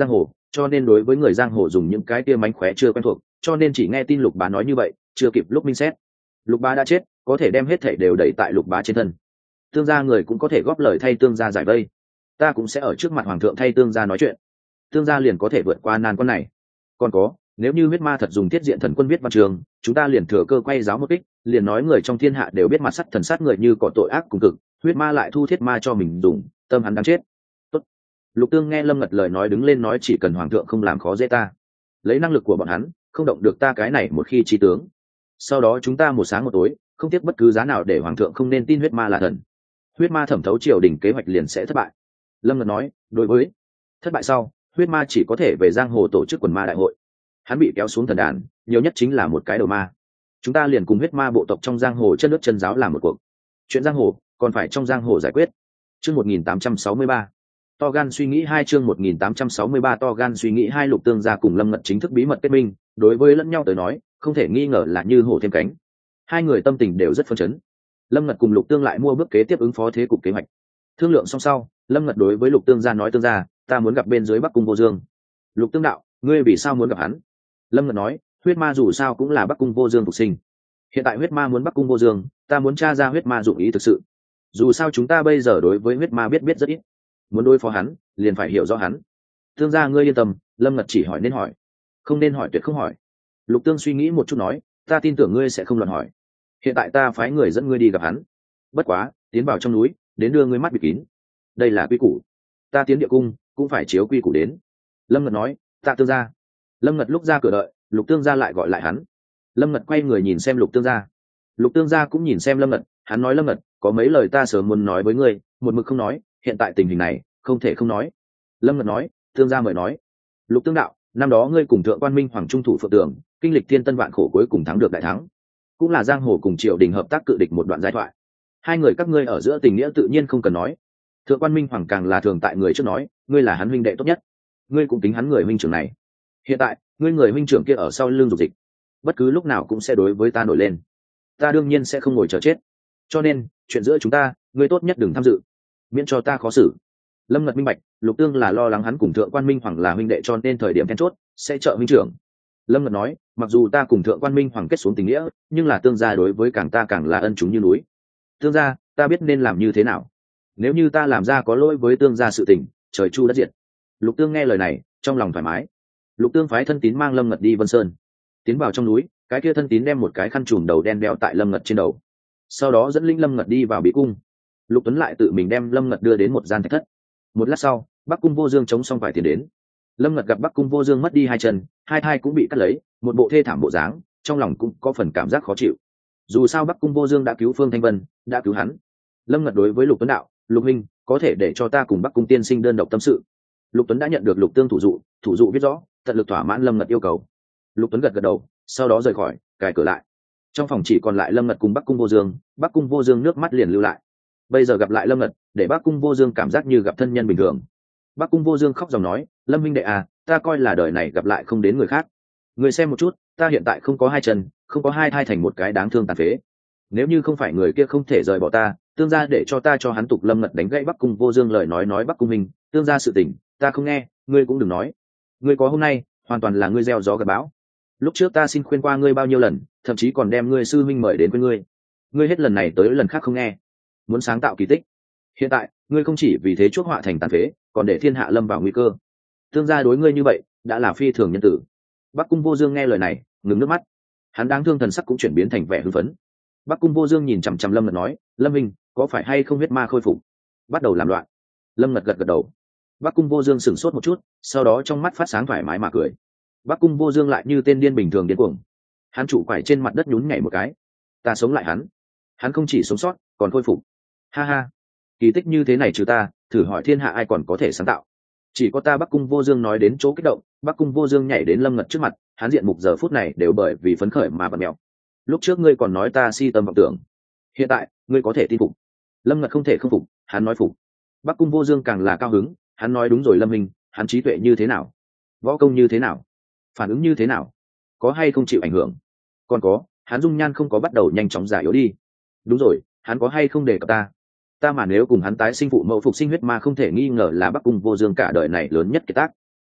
cho nên đối với người giang hồ dùng những cái tia mánh khóe chưa quen thuộc, cho nên chỉ nghe tin Lục Bá nói như vậy, chưa kịp lúc minh xét. Lục Bá đã chết, có thể đem hết thảy đều đẩy tại Lục Bá trên thân. Tương gia người cũng có thể góp lời thay Tương gia giải vây, ta cũng sẽ ở trước mặt hoàng thượng thay Tương gia nói chuyện, Tương gia liền có thể vượt qua nan quan này. Còn có, nếu như huyết ma thật dùng thiết diện thần quân viết văn trường, chúng ta liền thừa cơ quay giáo một kích, liền nói người trong thiên hạ đều biết mặt sắt thần sát người như có tội ác cùng cực, huyết ma lại thu thiết ma cho mình dùng, tâm hắn đáng chết. Tốt. Lục Tương nghe Lâm Ngật lời nói đứng lên nói chỉ cần hoàng thượng không làm khó dễ ta, lấy năng lực của bọn hắn không động được ta cái này một khi chi tướng, sau đó chúng ta một sáng một tối không tiếc bất cứ giá nào để hoàng thượng không nên tin huyết ma là thần. Huyết ma thẩm thấu triều đình kế hoạch liền sẽ thất bại. Lâm Ngật nói, đối với thất bại sau, huyết ma chỉ có thể về giang hồ tổ chức quần ma đại hội, hắn bị kéo xuống thần đàn, nhiều nhất chính là một cái đầu ma. Chúng ta liền cùng huyết ma bộ tộc trong giang hồ chân nước chân giáo làm một cuộc, chuyện giang hồ còn phải trong giang hồ giải quyết. Chương một nghìn tám trăm sáu mươi ba, to gan suy nghĩ hai chương một nghìn tám trăm sáu mươi ba to gan suy nghĩ hai. Lục Tương gia cùng Lâm Ngật chính thức bí mật kết minh, đối với lẫn nhau tới nói không thể nghi ngờ là như hổ thêm cánh, hai người tâm tình đều rất phấn chấn. Lâm Ngật cùng Lục Tương lại mua bước kế tiếp ứng phó thế cục kế hoạch. Thương lượng xong sau, Lâm Ngật đối với Lục Tương gia nói, Tương gia, ta muốn gặp bên dưới Bắc Cung Vô Dương. Lục Tương đạo, ngươi vì sao muốn gặp hắn? Lâm Ngật nói, huyết ma dù sao cũng là Bắc Cung Vô Dương phục sinh, hiện tại huyết ma muốn Bắc Cung Vô Dương, ta muốn tra ra huyết ma dụng ý thực sự. Dù sao chúng ta bây giờ đối với huyết ma biết biết rất ít, muốn đối phó hắn liền phải hiểu rõ hắn. Tương gia ngươi yên tâm, Lâm Ngật chỉ hỏi nên hỏi, không nên hỏi tuyệt không hỏi. Lục Tương suy nghĩ một chút nói, ta tin tưởng ngươi sẽ không luận hỏi, hiện tại ta phái người dẫn ngươi đi gặp hắn, bất quá tiến vào trong núi đến đưa ngươi mắt bịt kín, đây là quy củ, ta tiến địa cung cũng phải chiếu quy củ đến. Lâm Ngật nói, tạ Tương gia. Lâm Ngật lúc ra cửa đợi, Lục Tương gia lại gọi lại hắn. Lâm Ngật quay người nhìn xem Lục Tương gia, Lục Tương gia cũng nhìn xem Lâm Ngật, hắn nói, Lâm Ngật, có mấy lời ta sớm muốn nói với ngươi, một mực không nói, hiện tại tình hình này không thể không nói. Lâm Ngật nói, Tương gia mời nói. Lục Tương đạo, năm đó ngươi cùng thượng quan minh hoàng trung thủ phượng tường, kinh lịch thiên tân vạn khổ cuối cùng thắng được đại thắng, cũng là giang hồ cùng triều đình hợp tác cự địch một đoạn giai thoại, hai người các ngươi ở giữa tình nghĩa tự nhiên không cần nói, thượng quan minh hoàng càng là thường tại người trước nói ngươi là hắn huynh đệ tốt nhất, ngươi cũng tính hắn người huynh trưởng này. Hiện tại ngươi người huynh trưởng kia ở sau lưng dục dịch, bất cứ lúc nào cũng sẽ đối với ta nổi lên, ta đương nhiên sẽ không ngồi chờ chết, cho nên chuyện giữa chúng ta ngươi tốt nhất đừng tham dự, miễn cho ta khó xử. Lâm Ngật minh bạch, Lục Tương là lo lắng hắn cùng thượng quan minh hoàng là huynh đệ cho nên thời điểm then chốt sẽ trợ huynh trưởng. Lâm Ngật nói, mặc dù ta cùng thượng quan minh hoàng kết xuống tình nghĩa, nhưng là Tương gia đối với càng ta càng là ân chúng như núi. Tương gia, ta biết nên làm như thế nào, nếu như ta làm ra có lỗi với Tương gia sự tình, trời chu đất diệt. Lục Tương nghe lời này trong lòng thoải mái. Lục Tương phái thân tín mang Lâm Ngật đi Vân Sơn, tiến vào trong núi, cái kia thân tín đem một cái khăn trùm đầu đen đeo tại Lâm Ngật trên đầu, sau đó dẫn linh Lâm Ngật đi vào bí cung. Lục Tuấn lại tự mình đem Lâm Ngật đưa đến một gian thạch thất. Một lát sau, Bắc Cung Vô Dương chống xong phải tiến đến. Lâm Ngật gặp Bắc Cung Vô Dương mất đi hai chân, hai thai cũng bị cắt lấy, một bộ thê thảm bộ dáng, trong lòng cũng có phần cảm giác khó chịu. Dù sao Bắc Cung Vô Dương đã cứu Phương Thanh Vân, đã cứu hắn. Lâm Ngật đối với Lục Tuấn đạo, Lục Minh, có thể để cho ta cùng Bắc Cung tiên sinh đơn độc tâm sự. Lục Tuấn đã nhận được Lục Tương thủ dụ, thủ dụ viết rõ, tận lực thỏa mãn Lâm Ngật yêu cầu. Lục Tuấn gật gật đầu, sau đó rời khỏi, cài cửa lại. Trong phòng chỉ còn lại Lâm Ngật cùng Bắc Cung Vô Dương, Bắc Cung Vô Dương nước mắt liền lưu lại. Bây giờ gặp lại Lâm Ngật, để Bắc Cung Vô Dương cảm giác như gặp thân nhân bình thường. Bắc Cung Vô Dương khóc dòng nói, Lâm huynh đệ à, ta coi là đời này gặp lại không đến người khác. Người xem một chút, ta hiện tại không có hai chân, không có hai thai thành một cái đáng thương tàn phế. Nếu như không phải người kia không thể rời bỏ ta, Tương gia để cho ta cho hắn tục. Lâm Ngật đánh gãy Bắc Cung Vô Dương lời nói, nói Bắc Cung huynh, Tương gia sự tình, ta không nghe, ngươi cũng đừng nói. Ngươi có hôm nay, hoàn toàn là ngươi gieo gió gặt bão. Lúc trước ta xin khuyên qua ngươi bao nhiêu lần, thậm chí còn đem ngươi sư minh mời đến với ngươi. Ngươi hết lần này tới lần khác không nghe, muốn sáng tạo kỳ tích. Hiện tại, ngươi không chỉ vì thế chuốc họa thành tàn phế, còn để thiên hạ lâm vào nguy cơ. Tương gia đối ngươi như vậy, đã là phi thường nhân tử. Bắc Cung Vô Dương nghe lời này, ngừng nước mắt. Hắn đáng thương thần sắc cũng chuyển biến thành vẻ hưng phấn. Bắc Cung Vô Dương nhìn chằm chằm Lâm Ngật nói, Lâm Minh, có phải hay không huyết ma khôi phục, bắt đầu làm loạn? Lâm Ngật gật gật đầu. Bắc Cung Vô Dương sửng sốt một chút, sau đó trong mắt phát sáng thoải mái mà cười. Bắc Cung Vô Dương lại như tên điên bình thường điên cuồng. Hắn trụ quải trên mặt đất nhún nhảy một cái. Ta sống lại hắn, hắn không chỉ sống sót, còn khôi phục. Ha ha, kỳ tích như thế này trừ ta, thử hỏi thiên hạ ai còn có thể sáng tạo? Chỉ có ta. Bắc Cung Vô Dương nói đến chỗ kích động, Bắc Cung Vô Dương nhảy đến Lâm Ngật trước mặt, hắn diện mục giờ phút này đều bởi vì phấn khởi mà bật mèo. Lúc trước ngươi còn nói ta si tâm vọng tưởng, hiện tại ngươi có thể tin phục. Lâm Ngật không thể không phục, hắn nói phục. Bắc Cung Vô Dương càng là cao hứng, hắn nói đúng rồi Lâm Minh, hắn trí tuệ như thế nào, võ công như thế nào, phản ứng như thế nào, có hay không chịu ảnh hưởng, còn có hắn dung nhan không có bắt đầu nhanh chóng già yếu đi. Đúng rồi, hắn có hay không đề cập ta ta mà nếu cùng hắn tái sinh phụ mẫu phục sinh huyết ma, không thể nghi ngờ là Bắc Cung Vô Dương cả đời này lớn nhất kiệt tác.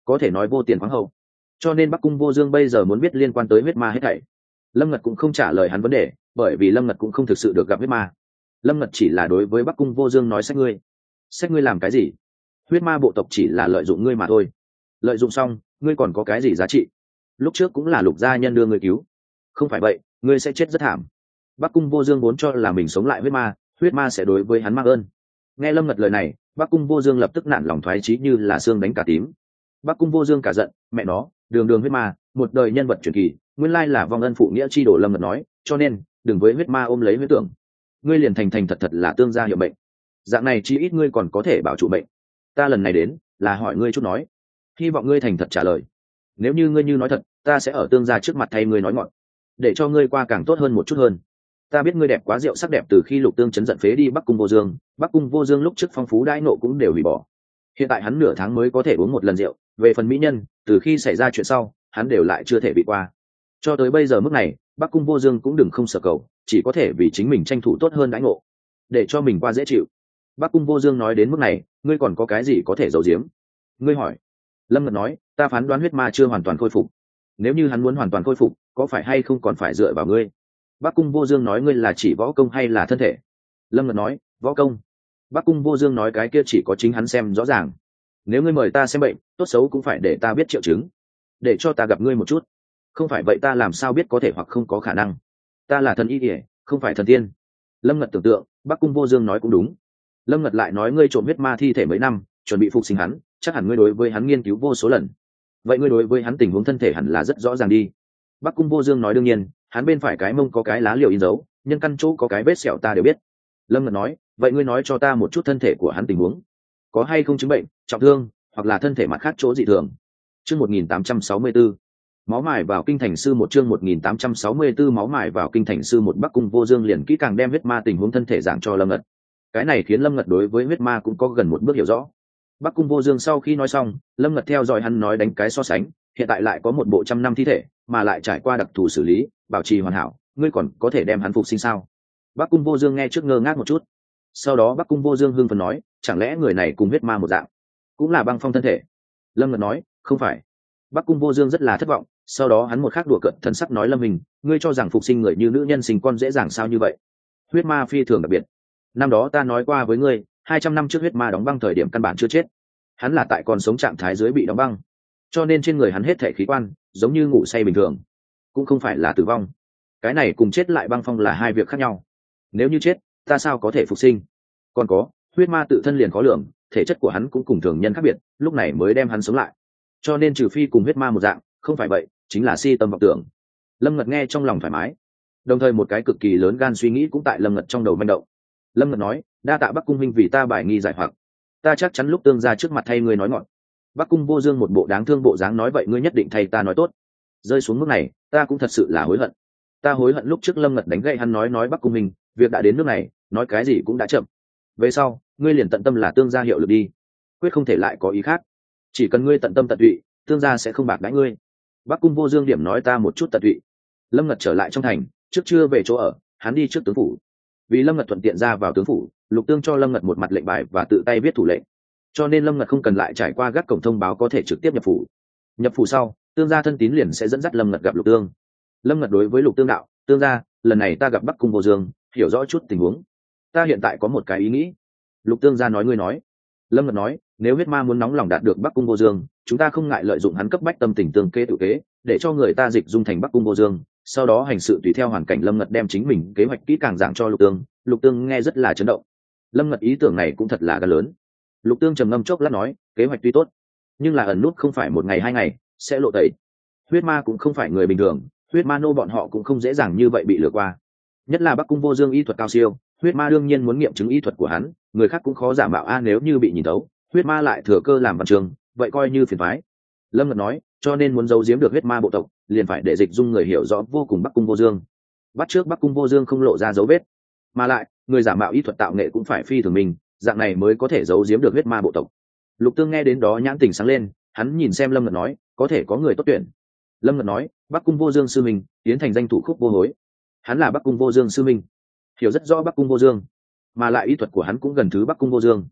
có thể nói vô tiền khoáng hậu. Cho nên Bắc Cung Vô Dương bây giờ muốn biết liên quan tới huyết ma hết thảy. Lâm Ngật cũng không trả lời hắn vấn đề, bởi vì Lâm Ngật cũng không thực sự được gặp huyết ma. Lâm Ngật chỉ là đối với Bắc Cung Vô Dương nói: "Sách ngươi, sách ngươi làm cái gì? Huyết ma bộ tộc chỉ là lợi dụng ngươi mà thôi. Lợi dụng xong, ngươi còn có cái gì giá trị? Lúc trước cũng là Lục gia nhân đưa ngươi cứu, không phải vậy, ngươi sẽ chết rất thảm." Bắc Cung Vô Dương vốn cho là mình sống lại huyết ma, huyết ma sẽ đối với hắn mang ơn. Nghe Lâm Ngật lời này, Bắc Cung Vô Dương lập tức nản lòng thoái chí như là xương đánh cả tím. Bắc Cung Vô Dương cả giận: "Mẹ nó, đường đường huyết ma, một đời nhân vật truyền kỳ, nguyên lai là vong ân phụ nghĩa chi đổ." Lâm Ngật nói: "Cho nên, đừng với huyết ma ôm lấy huyết tưởng, ngươi liền thành thành thật thật là tương gia hiệu mệnh. Dạng này chí ít ngươi còn có thể bảo trụ mệnh. Ta lần này đến, là hỏi ngươi chút nói, hy vọng ngươi thành thật trả lời. Nếu như ngươi như nói thật, ta sẽ ở tương gia trước mặt thay ngươi nói ngọn, để cho ngươi qua càng tốt hơn một chút hơn. Ta biết ngươi đẹp quá rượu sắc đẹp từ khi Lục Tương chấn giận phế đi Bắc Cung Vô Dương, Bắc Cung Vô Dương lúc trước phong phú đãi nộ cũng đều hủy bỏ. Hiện tại hắn nửa tháng mới có thể uống một lần rượu, về phần mỹ nhân, từ khi xảy ra chuyện sau, hắn đều lại chưa thể bị qua. Cho tới bây giờ mức này, Bắc Cung Vô Dương cũng đừng không sợ cầu, chỉ có thể vì chính mình tranh thủ tốt hơn đãi ngộ, để cho mình qua dễ chịu." Bắc Cung Vô Dương nói đến mức này, ngươi còn có cái gì có thể giấu giếm? Ngươi hỏi. Lâm Ngật nói: "Ta phán đoán huyết ma chưa hoàn toàn khôi phục. Nếu như hắn muốn hoàn toàn khôi phục, có phải hay không còn phải dựa vào ngươi?" Bắc Cung Vô Dương nói: "Ngươi là chỉ võ công hay là thân thể?" Lâm Ngật nói: "Võ công." Bắc Cung Vô Dương nói: "Cái kia chỉ có chính hắn xem rõ ràng. Nếu ngươi mời ta xem bệnh, tốt xấu cũng phải để ta biết triệu chứng, để cho ta gặp ngươi một chút. Không phải vậy ta làm sao biết có thể hoặc không có khả năng? Ta là thần y ỉa, không phải thần tiên." Lâm Ngật tưởng tượng, Bắc Cung Vô Dương nói cũng đúng. Lâm Ngật lại nói: "Ngươi trộm huyết ma thi thể mấy năm, chuẩn bị phục sinh hắn, chắc hẳn ngươi đối với hắn nghiên cứu vô số lần. Vậy ngươi đối với hắn tình huống thân thể hẳn là rất rõ ràng đi." Bắc Cung Vô Dương nói: "Đương nhiên, hắn bên phải cái mông có cái lá liều in dấu, nhân căn chỗ có cái vết sẹo ta đều biết." Lâm Ngật nói: "Vậy ngươi nói cho ta một chút thân thể của hắn tình huống, có hay không chứng bệnh, trọng thương, hoặc là thân thể mặt khác chỗ dị thường?" Chương một nghìn tám trăm sáu mươi tư, máu mài vào kinh thành sư một. Chương một nghìn tám trăm sáu mươi tư, máu mài vào kinh thành sư một. Bắc Cung Vô Dương liền kỹ càng đem huyết ma tình huống thân thể giảng cho Lâm Ngật. Cái này khiến Lâm Ngật đối với huyết ma cũng có gần một bước hiểu rõ. Bắc Cung Vô Dương sau khi nói xong, Lâm Ngật theo dõi hắn nói đánh cái so sánh, hiện tại lại có một bộ trăm năm thi thể, mà lại trải qua đặc thù xử lý, bảo trì hoàn hảo, ngươi còn có thể đem hắn phục sinh sao? Bắc Cung Vô Dương nghe trước ngơ ngác một chút. Sau đó Bắc Cung Vô Dương hưng phấn nói: "Chẳng lẽ người này cùng huyết ma một dạng, cũng là băng phong thân thể?" Lâm Ngật nói: "Không phải." Bắc Cung Vô Dương rất là thất vọng, sau đó hắn một khắc đùa cợt thần sắc nói: "Lâm Hình, ngươi cho rằng phục sinh người như nữ nhân sinh con dễ dàng sao như vậy? Huyết ma phi thường đặc biệt. Năm đó ta nói qua với ngươi, hai trăm năm trước huyết ma đóng băng thời điểm căn bản chưa chết, hắn là tại còn sống trạng thái dưới bị đóng băng, cho nên trên người hắn hết thể khí quan giống như ngủ say bình thường, cũng không phải là tử vong. Cái này cùng chết lại băng phong là hai việc khác nhau. Nếu như chết, ta sao có thể phục sinh? Còn có, huyết ma tự thân liền khó lường, thể chất của hắn cũng cùng thường nhân khác biệt, lúc này mới đem hắn sống lại. Cho nên trừ phi cùng huyết ma một dạng, không phải vậy, chính là si tâm vọng tưởng." Lâm Ngật nghe trong lòng thoải mái, đồng thời một cái cực kỳ lớn gan suy nghĩ cũng tại Lâm Ngật trong đầu manh động. Lâm Ngật nói: "Đa tạ Bắc Cung huynh vì ta bài nghi giải hoặc, ta chắc chắn lúc tương ra trước mặt thay ngươi nói ngọn." Bắc Cung Vô Dương một bộ đáng thương bộ dáng nói: "Vậy ngươi nhất định thay ta nói tốt." Rơi xuống mức này, ta cũng thật sự là hối hận. Ta hối hận lúc trước Lâm Ngật đánh gậy hắn nói nói Bắc Cung huynh, việc đã đến nước này, nói cái gì cũng đã chậm. Về sau, ngươi liền tận tâm là tương gia hiệu lực đi, quyết không thể lại có ý khác. Chỉ cần ngươi tận tâm tận tụy, tương gia sẽ không bạc đãi ngươi. Bắc Cung Vô Dương điểm nói ta một chút tận tụy. Lâm Ngật trở lại trong thành, trước chưa về chỗ ở, hắn đi trước tướng phủ. Vì Lâm Ngật thuận tiện ra vào tướng phủ, Lục Tương cho Lâm Ngật một mặt lệnh bài và tự tay viết thủ lệnh, cho nên Lâm Ngật không cần lại trải qua gác cổng thông báo có thể trực tiếp nhập phủ. Nhập phủ sau, tương gia thân tín liền sẽ dẫn dắt Lâm Ngật gặp Lục Tương. Lâm Ngật đối với Lục Tương đạo: "Tương gia, lần này ta gặp Bắc Cung Vô Dương, hiểu rõ chút tình huống. Ta hiện tại có một cái ý nghĩ." Lục Tương gia nói: "Ngươi nói." Lâm Ngật nói: "Nếu huyết ma muốn nóng lòng đạt được Bắc Cung Vô Dương, chúng ta không ngại lợi dụng hắn cấp bách tâm tình tương kế tự kế, để cho người ta dịch dung thành Bắc Cung Vô Dương, sau đó hành sự tùy theo hoàn cảnh." Lâm Ngật đem chính mình kế hoạch kỹ càng giảng cho Lục Tương. Lục Tương nghe rất là chấn động. Lâm Ngật ý tưởng này cũng thật là gan lớn. Lục Tương trầm ngâm chốc lát nói: "Kế hoạch tuy tốt, nhưng là ẩn nút không phải một ngày hai ngày sẽ lộ tẩy. Huyết ma cũng không phải người bình thường, huyết ma nô bọn họ cũng không dễ dàng như vậy bị lừa qua. Nhất là Bắc Cung Vô Dương y thuật cao siêu, huyết ma đương nhiên muốn nghiệm chứng y thuật của hắn, người khác cũng khó giả mạo a nếu như bị nhìn thấu, huyết ma lại thừa cơ làm văn trường, vậy coi như phiền toái." Lâm Ngật nói: "Cho nên muốn giấu giếm được huyết ma bộ tộc, liền phải để dịch dung người hiểu rõ vô cùng Bắc Cung Vô Dương, bắt trước Bắc Cung Vô Dương không lộ ra dấu vết, mà lại người giả mạo y thuật tạo nghệ cũng phải phi thường mình, dạng này mới có thể giấu giếm được huyết ma bộ tộc." Lục Tương nghe đến đó nhãn tình sáng lên, hắn nhìn xem Lâm Ngật nói: "Có thể có người tốt tuyển." Lâm Ngật nói: "Bắc Cung Vô Dương sư minh, tiến thành danh thủ Khúc Vô Hối, hắn là Bắc Cung Vô Dương sư minh, hiểu rất rõ Bắc Cung Vô Dương, mà lại y thuật của hắn cũng gần thứ Bắc Cung Vô Dương.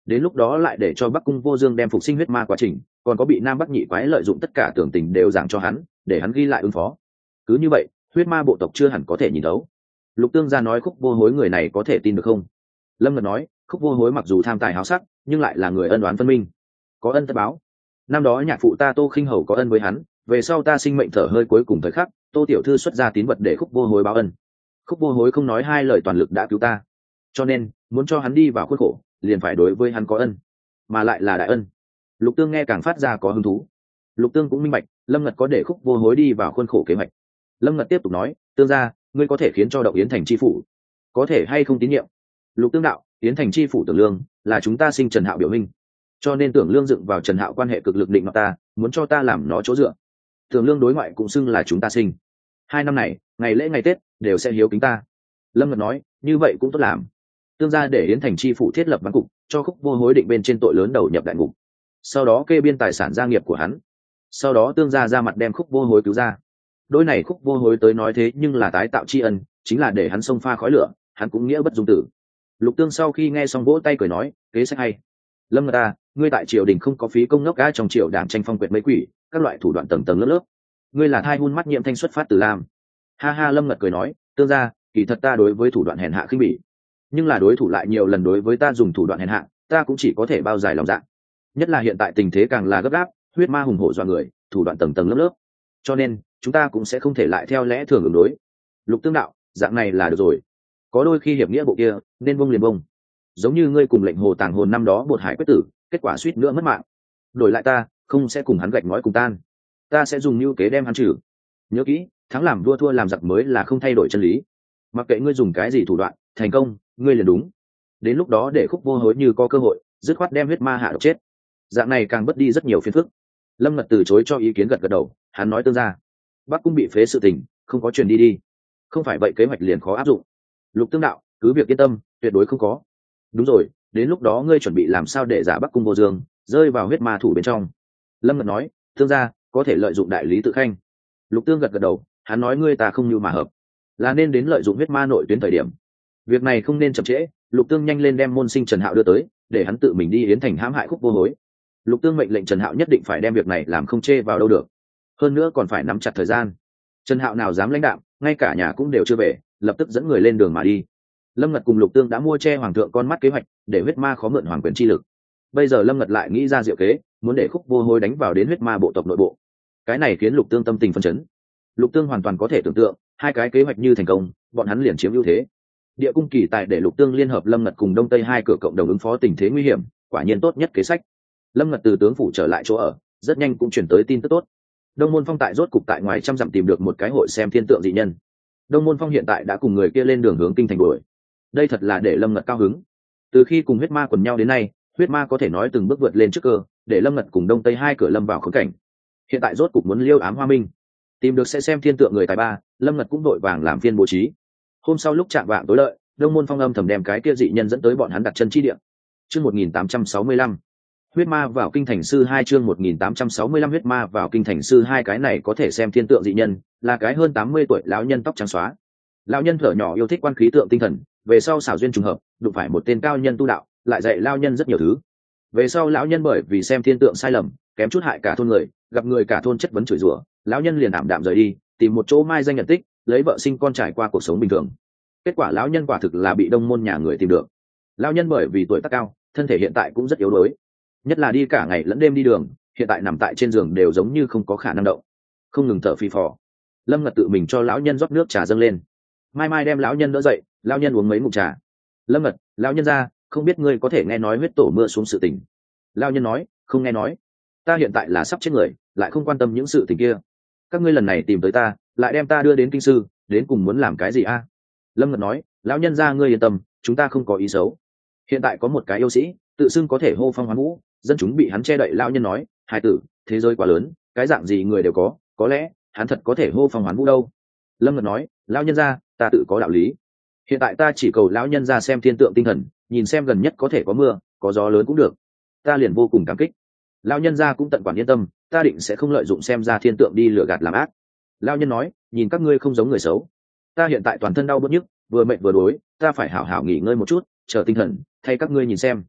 đến lúc đó lại để cho Bắc Cung Vô Dương đem phục sinh huyết ma quá trình, còn có bị Nam Bắc nhị quái lợi dụng tất cả tưởng tình đều giảng cho hắn, để hắn ghi lại ứng phó. Cứ như vậy, huyết ma bộ tộc chưa hẳn có thể nhìn đấu. Lục Tương gia nói Khúc Vô Hối người này có thể tin được không? Lâm Ngật nói, Khúc Vô Hối mặc dù tham tài háo sắc, nhưng lại là người ân oán phân minh, có ân tất báo. Năm đó nhạc phụ ta Tô Khinh Hầu có ân với hắn, về sau ta sinh mệnh thở hơi cuối cùng thời khắc, Tô tiểu thư xuất ra tín vật để Khúc Vô Hối báo ân. Khúc Vô Hối không nói hai lời toàn lực đã cứu ta, cho nên muốn cho hắn đi vào khuôn khổ, liền phải đối với hắn có ân, mà lại là đại ân. Lục Tương nghe càng phát ra có hứng thú. Lục Tương cũng minh bạch, Lâm Ngật có để Khúc Vô Hối đi vào khuôn khổ kế hoạch. Lâm Ngật tiếp tục nói, Tương gia, ngươi có thể khiến cho Động Yến thành chi phủ, có thể hay không tín nhiệm? Lục Tương đạo, Yến thành chi phủ Tưởng Lương là chúng ta sinh Trần Hạo biểu minh, cho nên Tưởng Lương dựng vào Trần Hạo quan hệ cực lực định nó ta, muốn cho ta làm nó chỗ dựa. Tưởng Lương đối ngoại cũng xưng là chúng ta sinh. Hai năm này, ngày lễ ngày Tết đều sẽ hiếu kính ta. Lâm Ngật nói, như vậy cũng tốt làm. Tương gia để Yến thành chi phủ thiết lập văn cục, cho Khúc Vô Hối định bên trên tội lớn đầu nhập đại ngục, sau đó kê biên tài sản gia nghiệp của hắn, sau đó Tương gia ra mặt đem Khúc Vô Hối cứu ra. Đôi này Khúc Vô Hối tới nói thế nhưng là tái tạo tri ân, chính là để hắn xông pha khói lửa, hắn cũng nghĩa bất dung tử. Lục Tương sau khi nghe xong vỗ tay cười nói, kế sách hay. Lâm Ngật ta, ngươi tại triều đình không có phí công ngốc gã trong triều đảng tranh phong quyệt mấy quỷ, các loại thủ đoạn tầng tầng lớp lớp. Ngươi là thai hun mắt nhiễm thanh xuất phát từ Lam. Ha ha, Lâm Ngật cười nói, Tương gia, kỳ thật ta đối với thủ đoạn hèn hạ khinh bỉ, nhưng là đối thủ lại nhiều lần đối với ta dùng thủ đoạn hèn hạ, ta cũng chỉ có thể bao dài lòng dạ. Nhất là hiện tại tình thế càng là gấp gáp, huyết ma hùng hổ dọa người, thủ đoạn tầng tầng lớp lớp, cho nên chúng ta cũng sẽ không thể lại theo lẽ thường ứng đối. Lục Tương đạo, dạng này là được rồi. Có đôi khi hiệp nghĩa bộ kia nên bông liền bông, giống như ngươi cùng lệnh hồ tàng hồn năm đó bột hải quyết tử, kết quả suýt nữa mất mạng. Đổi lại ta không sẽ cùng hắn gạch ngói cùng tan, ta sẽ dùng mưu kế đem hắn trừ. Nhớ kỹ, thắng làm vua thua làm giặc mới là không thay đổi chân lý. Mặc kệ ngươi dùng cái gì thủ đoạn, thành công ngươi liền đúng. Đến lúc đó để Khúc Vô Hối như có cơ hội dứt khoát đem huyết ma hạ độc chết, dạng này càng bất đi rất nhiều phiền phức. Lâm Ngật từ chối cho ý kiến gật gật đầu, hắn nói, Tương gia, Bắc Cung bị phế sự tình không có truyền đi đi, không phải vậy kế hoạch liền khó áp dụng. Lục Tương đạo, cứ việc yên tâm, tuyệt đối không có. Đúng rồi, đến lúc đó ngươi chuẩn bị làm sao để giả Bắc Cung Vô Dương rơi vào huyết ma thủ bên trong? Lâm Ngật nói, Tương gia có thể lợi dụng đại lý tự khanh. Lục Tương gật gật đầu, hắn nói, ngươi ta không như mà hợp, là nên đến lợi dụng huyết ma nội tuyến thời điểm. Việc này không nên chậm trễ. Lục Tương nhanh lên đem môn sinh Trần Hạo đưa tới, để hắn tự mình đi Yến thành hãm hại Khúc Vô Hối. Lục Tương mệnh lệnh Trần Hạo nhất định phải đem việc này làm không chê vào đâu được, hơn nữa còn phải nắm chặt thời gian. Trần Hạo nào dám lãnh đạm, ngay cả nhà cũng đều chưa về, lập tức dẫn người lên đường mà đi. Lâm Ngật cùng Lục Tương đã mua che hoàng thượng con mắt kế hoạch, để huyết ma khó mượn hoàng quyền chi lực. Bây giờ Lâm Ngật lại nghĩ ra diệu kế, muốn để Khúc Vô Hối đánh vào đến huyết ma bộ tộc nội bộ. Cái này khiến Lục Tương tâm tình phấn chấn. Lục Tương hoàn toàn có thể tưởng tượng, hai cái kế hoạch như thành công, bọn hắn liền chiếm ưu thế. Địa cung kỳ tài để Lục Tương liên hợp Lâm Ngật cùng Đông Tây hai cửa cộng đồng ứng phó tình thế nguy hiểm, quả nhiên tốt nhất kế sách. Lâm Ngật từ tướng phủ trở lại chỗ ở, rất nhanh cũng chuyển tới tin tức tốt. Đông Môn Phong tại rốt cục tại ngoài trăm dặm tìm được một cái hội xem thiên tượng dị nhân. Đông Môn Phong hiện tại đã cùng người kia lên đường hướng kinh thành đuổi. Đây thật là để Lâm Ngật cao hứng. Từ khi cùng huyết ma quần nhau đến nay, huyết ma có thể nói từng bước vượt lên trước cơ, để Lâm Ngật cùng Đông Tây hai cửa lâm vào khốn cảnh. Hiện tại rốt cục muốn liêu ám hoa minh, tìm được sẽ xem thiên tượng người tài ba, Lâm Ngật cũng đội vàng làm phiên bố trí. Hôm sau lúc chạm vạng tối lợi, Đông Môn Phong âm thầm đem cái kia dị nhân dẫn tới bọn hắn đặt chân chi địa. Chương một nghìn tám trăm sáu mươi lăm, huyết ma vào kinh thành sư hai. Chương một nghìn tám trăm sáu mươi lăm, huyết ma vào kinh thành sư hai. Cái này có thể xem thiên tượng dị nhân, là cái hơn tám mươi tuổi lão nhân tóc trắng xóa. Lão nhân thở nhỏ yêu thích quan khí tượng tinh thần, về sau xảo duyên trùng hợp, đụng phải một tên cao nhân tu đạo, lại dạy lão nhân rất nhiều thứ. Về sau lão nhân bởi vì xem thiên tượng sai lầm, kém chút hại cả thôn người, gặp người cả thôn chất vấn chửi rủa, lão nhân liền ảm đạm rời đi, tìm một chỗ mai danh nhận tích, lấy vợ sinh con trải qua cuộc sống bình thường. Kết quả lão nhân quả thực là bị Đông Môn nhà người tìm được. Lão nhân bởi vì tuổi tác cao, thân thể hiện tại cũng rất yếu đuối, nhất là đi cả ngày lẫn đêm đi đường, hiện tại nằm tại trên giường đều giống như không có khả năng động, không ngừng thở phì phò. Lâm Ngật tự mình cho lão nhân rót nước trà dâng lên, mai mai đem lão nhân đỡ dậy, lão nhân uống mấy ngụm trà. Lâm Ngật, lão nhân ra, không biết ngươi có thể nghe nói huyết tổ mưa xuống sự tình? Lão nhân nói, không nghe nói, ta hiện tại là sắp chết người, lại không quan tâm những sự tình kia. Các ngươi lần này tìm tới ta, lại đem ta đưa đến kinh sư, đến cùng muốn làm cái gì a? Lâm Ngật nói, lão nhân ra ngươi yên tâm, chúng ta không có ý xấu. Hiện tại có một cái yêu sĩ tự xưng có thể hô phong hoán vũ, dân chúng bị hắn che đậy. Lão nhân nói, hai tử, thế giới quá lớn, cái dạng gì người đều có, có lẽ hắn thật có thể hô phong hoán vũ đâu. Lâm Ngật nói, lão nhân ra, ta tự có đạo lý. Hiện tại ta chỉ cầu lão nhân ra xem thiên tượng tinh thần, nhìn xem gần nhất có thể có mưa, có gió lớn cũng được, ta liền vô cùng cảm kích. Lão nhân ra cũng tận quản yên tâm, ta định sẽ không lợi dụng xem ra thiên tượng đi lừa gạt làm ác. Lão nhân nói, nhìn các ngươi không giống người xấu, ta hiện tại toàn thân đau bứt nhức, vừa mệt vừa đuối, ta phải hảo hảo nghỉ ngơi một chút, chờ tinh thần, thay các ngươi nhìn xem.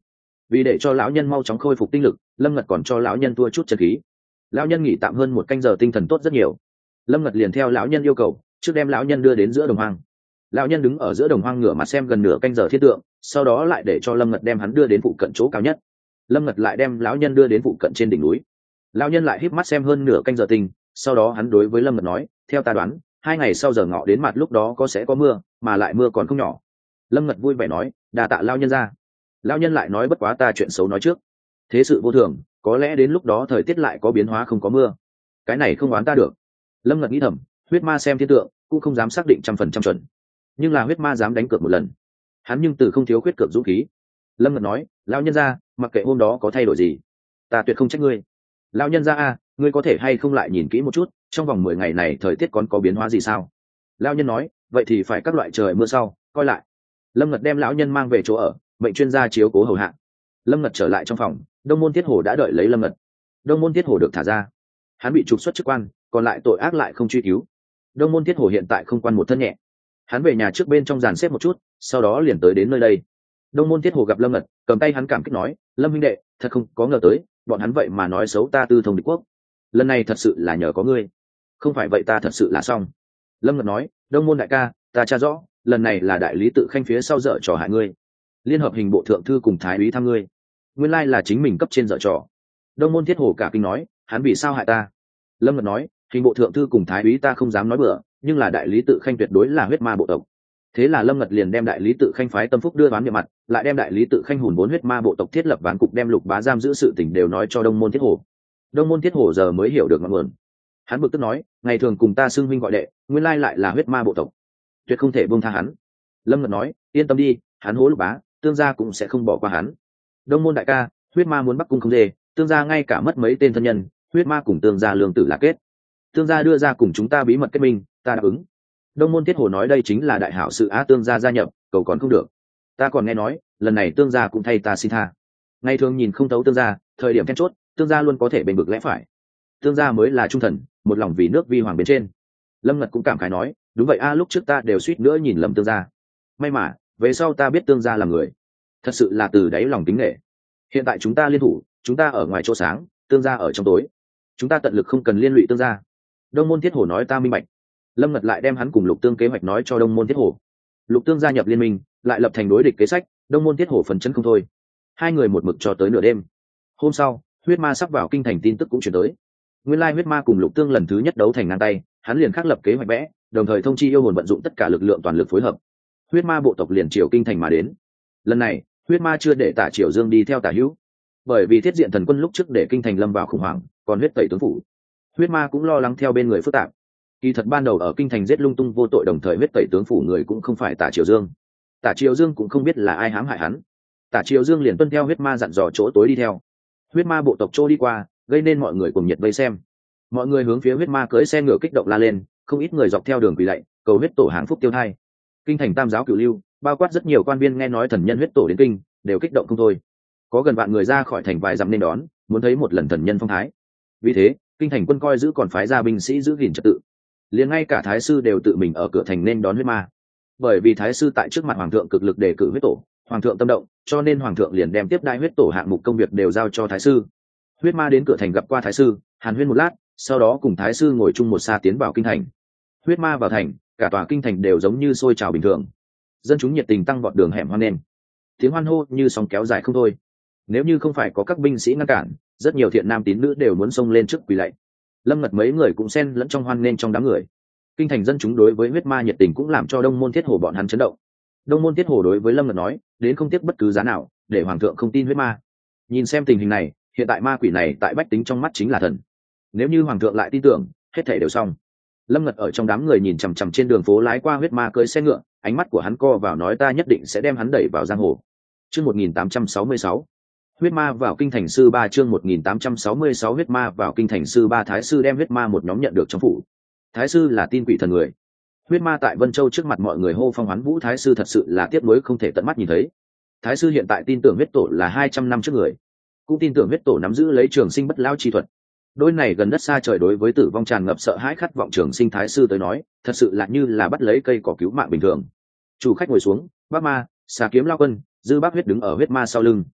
vì để cho lão nhân mau chóng khôi phục tinh lực, lâm ngật còn cho lão nhân tua chút chân khí. Lão nhân nghỉ tạm hơn một canh giờ, tinh thần tốt rất nhiều. Lâm ngật liền theo lão nhân yêu cầu, trước đem lão nhân đưa đến giữa đồng hoang. Lão nhân đứng ở giữa đồng hoang ngửa mặt xem gần nửa canh giờ thiên tượng, sau đó lại để cho lâm ngật đem hắn đưa đến phụ cận chỗ cao nhất. Lâm ngật lại đem lão nhân đưa đến phụ cận trên đỉnh núi. Lão nhân lại híp mắt xem hơn nửa canh giờ tinh, sau đó hắn đối với lâm ngật nói, theo ta đoán, hai ngày sau giờ ngọ đến mặt lúc đó có sẽ có mưa, mà lại mưa còn không nhỏ. Lâm ngật vui vẻ nói, đà tạ lão nhân ra. Lão nhân lại nói, bất quá ta chuyện xấu nói trước, thế sự vô thường, có lẽ đến lúc đó thời tiết lại có biến hóa, không có mưa, cái này không oán ta được. Lâm ngật nghĩ thầm, huyết ma xem thiên tượng cũng không dám xác định trăm phần trăm chuẩn, nhưng là huyết ma dám đánh cược một lần, hắn nhưng từ không thiếu khuyết cược dũng khí. Lâm ngật nói, lão nhân ra, mặc kệ hôm đó có thay đổi gì, ta tuyệt không trách ngươi. Lão nhân ra a, ngươi có thể hay không lại nhìn kỹ một chút, trong vòng mười ngày này thời tiết còn có biến hóa gì sao? Lão nhân nói, vậy thì phải các loại trời mưa sau coi lại. Lâm ngật đem lão nhân mang về chỗ ở, mệnh chuyên gia chiếu cố hầu hạ. Lâm ngật trở lại trong phòng, đông môn thiết hổ đã đợi lấy lâm ngật. Đông môn thiết hổ được thả ra, hắn bị trục xuất chức quan, còn lại tội ác lại không truy cứu. Đông môn thiết hổ hiện tại không quan một thân nhẹ, hắn về nhà trước bên trong dàn xếp một chút, sau đó liền tới đến nơi đây. Đông môn thiết hổ gặp lâm ngật, cầm tay hắn cảm kích nói, lâm huynh đệ, thật không có ngờ tới bọn hắn vậy mà nói xấu ta tư thông địch quốc, lần này thật sự là nhờ có ngươi, không phải vậy ta thật sự là xong. Lâm ngật nói, đông môn đại ca, ta tra rõ, lần này là đại lý tự khanh phía sau dở trò hại ngươi, liên hợp hình bộ thượng thư cùng thái úy thăm ngươi, nguyên lai là chính mình cấp trên dở trò. Đông môn thiết hổ cả kinh nói, hắn vì sao hại ta? Lâm ngật nói, hình bộ thượng thư cùng thái úy ta không dám nói bừa, nhưng là đại lý tự khanh tuyệt đối là huyết ma bộ tộc. Thế là lâm ngật liền đem đại lý tự khanh phái tâm phúc đưa đoán miệng mặt, lại đem đại lý tự khanh hùn vốn huyết ma bộ tộc thiết lập ván cục, đem lục bá giam giữ sự tình đều nói cho đông môn thiết hổ. Đông môn thiết hổ giờ mới hiểu được ngọn nguồn, hắn bực tức nói, ngày thường cùng ta xưng huynh gọi đệ, nguyên lai lại là huyết ma bộ tộc, tuyệt không thể buông tha hắn. Lâm ngật nói, yên tâm đi, hắn hố lục bá, tương gia cũng sẽ không bỏ qua hắn. Đông môn đại ca, huyết ma muốn bắc cung không dê, tương gia ngay cả mất mấy tên thân nhân, huyết ma cùng tương gia lương tử là kết, tương gia đưa ra cùng chúng ta bí mật kết minh, ta đáp ứng. Đông môn thiết hồ nói, đây chính là đại hảo sự á, tương gia gia nhập cầu còn không được, ta còn nghe nói lần này tương gia cũng thay ta xin tha. Ngày thường nhìn không thấu tương gia, thời điểm then chốt tương gia luôn có thể bền bực lẽ phải, tương gia mới là trung thần, một lòng vì nước vi hoàng bên trên. Lâm ngật cũng cảm khái nói, đúng vậy a, lúc trước ta đều suýt nữa nhìn lầm tương gia, may mà về sau ta biết tương gia là người, thật sự là từ đáy lòng kính nể. Hiện tại chúng ta liên thủ, chúng ta ở ngoài chỗ sáng, tương gia ở trong tối, chúng ta tận lực không cần liên lụy tương gia. Đông môn thiết hổ nói, ta minh bạch. Lâm ngật lại đem hắn cùng lục tương kế hoạch nói cho đông môn thiết hổ. Lục tương gia nhập liên minh, lại lập thành đối địch kế sách, đông môn thiết hổ phấn chấn không thôi. Hai người một mực cho tới nửa đêm. Hôm sau, huyết ma sắp vào kinh thành tin tức cũng chuyển tới. Nguyên lai huyết ma cùng lục tương lần thứ nhất đấu thành ngang tay, hắn liền khắc lập kế hoạch vẽ, đồng thời thông chi yêu hồn vận dụng tất cả lực lượng toàn lực phối hợp. Huyết ma bộ tộc liền triều kinh thành mà đến. Lần này huyết ma chưa để Tả Triều Dương đi theo Tả Hữu, bởi vì thiết diện thần quân lúc trước để kinh thành lâm vào khủng hoảng, còn huyết tẩy tướng phủ, huyết ma cũng lo lắng theo bên người phức tạp. Kỳ thật ban đầu ở kinh thành giết lung tung vô tội, đồng thời huyết tẩy tướng phủ người cũng không phải Tả Triều Dương. Tả Triều Dương cũng không biết là ai hãm hại hắn. Tả Triều Dương liền tuân theo huyết ma dặn dò chỗ tối đi theo. Huyết ma bộ tộc chỗ đi qua, gây nên mọi người cùng nhiệt vây xem. Mọi người hướng phía huyết ma cưỡi xe ngựa kích động la lên, không ít người dọc theo đường quỳ lạy, cầu huyết tổ hàng phúc tiêu thai. Kinh thành tam giáo cửu lưu, bao quát rất nhiều quan viên nghe nói thần nhân huyết tổ đến kinh, đều kích động không thôi. Có gần vạn người ra khỏi thành vài dặm nên đón, muốn thấy một lần thần nhân phong thái. Vì thế kinh thành quân coi giữ còn phái ra binh sĩ giữ gìn trật tự, liền ngay cả thái sư đều tự mình ở cửa thành nên đón huyết ma. Bởi vì thái sư tại trước mặt hoàng thượng cực lực đề cử huyết tổ, hoàng thượng tâm động, cho nên hoàng thượng liền đem tiếp đãi huyết tổ hạng mục công việc đều giao cho thái sư. Huyết ma đến cửa thành gặp qua thái sư, hàn huyên một lát, sau đó cùng thái sư ngồi chung một xa tiến vào kinh thành. Huyết ma vào thành, cả tòa kinh thành đều giống như sôi trào bình thường, dân chúng nhiệt tình tăng vọt đường hẻm hoan nghênh, tiếng hoan hô như sóng kéo dài không thôi. Nếu như không phải có các binh sĩ ngăn cản, rất nhiều thiện nam tín nữ đều muốn xông lên trước quỳ lạy. Lâm ngật mấy người cũng xen lẫn trong hoan nghênh trong đám người. Kinh thành dân chúng đối với huyết ma nhiệt tình cũng làm cho đông môn thiết hổ bọn hắn chấn động. Đông môn thiết hổ đối với Lâm ngật nói, đến không tiếc bất cứ giá nào để hoàng thượng không tin huyết ma. Nhìn xem tình hình này, hiện tại ma quỷ này tại bách tính trong mắt chính là thần, nếu như hoàng thượng lại tin tưởng, hết thảy đều xong. Lâm ngật ở trong đám người nhìn chằm chằm trên đường phố lái qua huyết ma cưỡi xe ngựa, ánh mắt của hắn co vào nói, ta nhất định sẽ đem hắn đẩy vào giang hồ. Chương một nghìn tám trăm sáu mươi sáu, huyết ma vào kinh thành sư ba. Chương một nghìn tám trăm sáu mươi sáu, huyết ma vào kinh thành sư ba. Thái sư đem huyết ma một nhóm nhận được trong phủ. Thái sư là tin quỷ thần người. Huyết ma tại Vân Châu trước mặt mọi người hô phong hoán vũ, thái sư thật sự là tiếc nuối không thể tận mắt nhìn thấy. Thái sư hiện tại tin tưởng huyết tổ là hai trăm năm trước người, cũng tin tưởng huyết tổ nắm giữ lấy trường sinh bất lão chi thuật. Đôi này gần đất xa trời đối với tử vong tràn ngập sợ hãi khát vọng trường sinh thái sư tới nói, thật sự là như là bắt lấy cây cỏ cứu mạng bình thường. Chủ khách ngồi xuống, bác ma, xà kiếm lao quân, dư bác huyết đứng ở huyết ma sau lưng.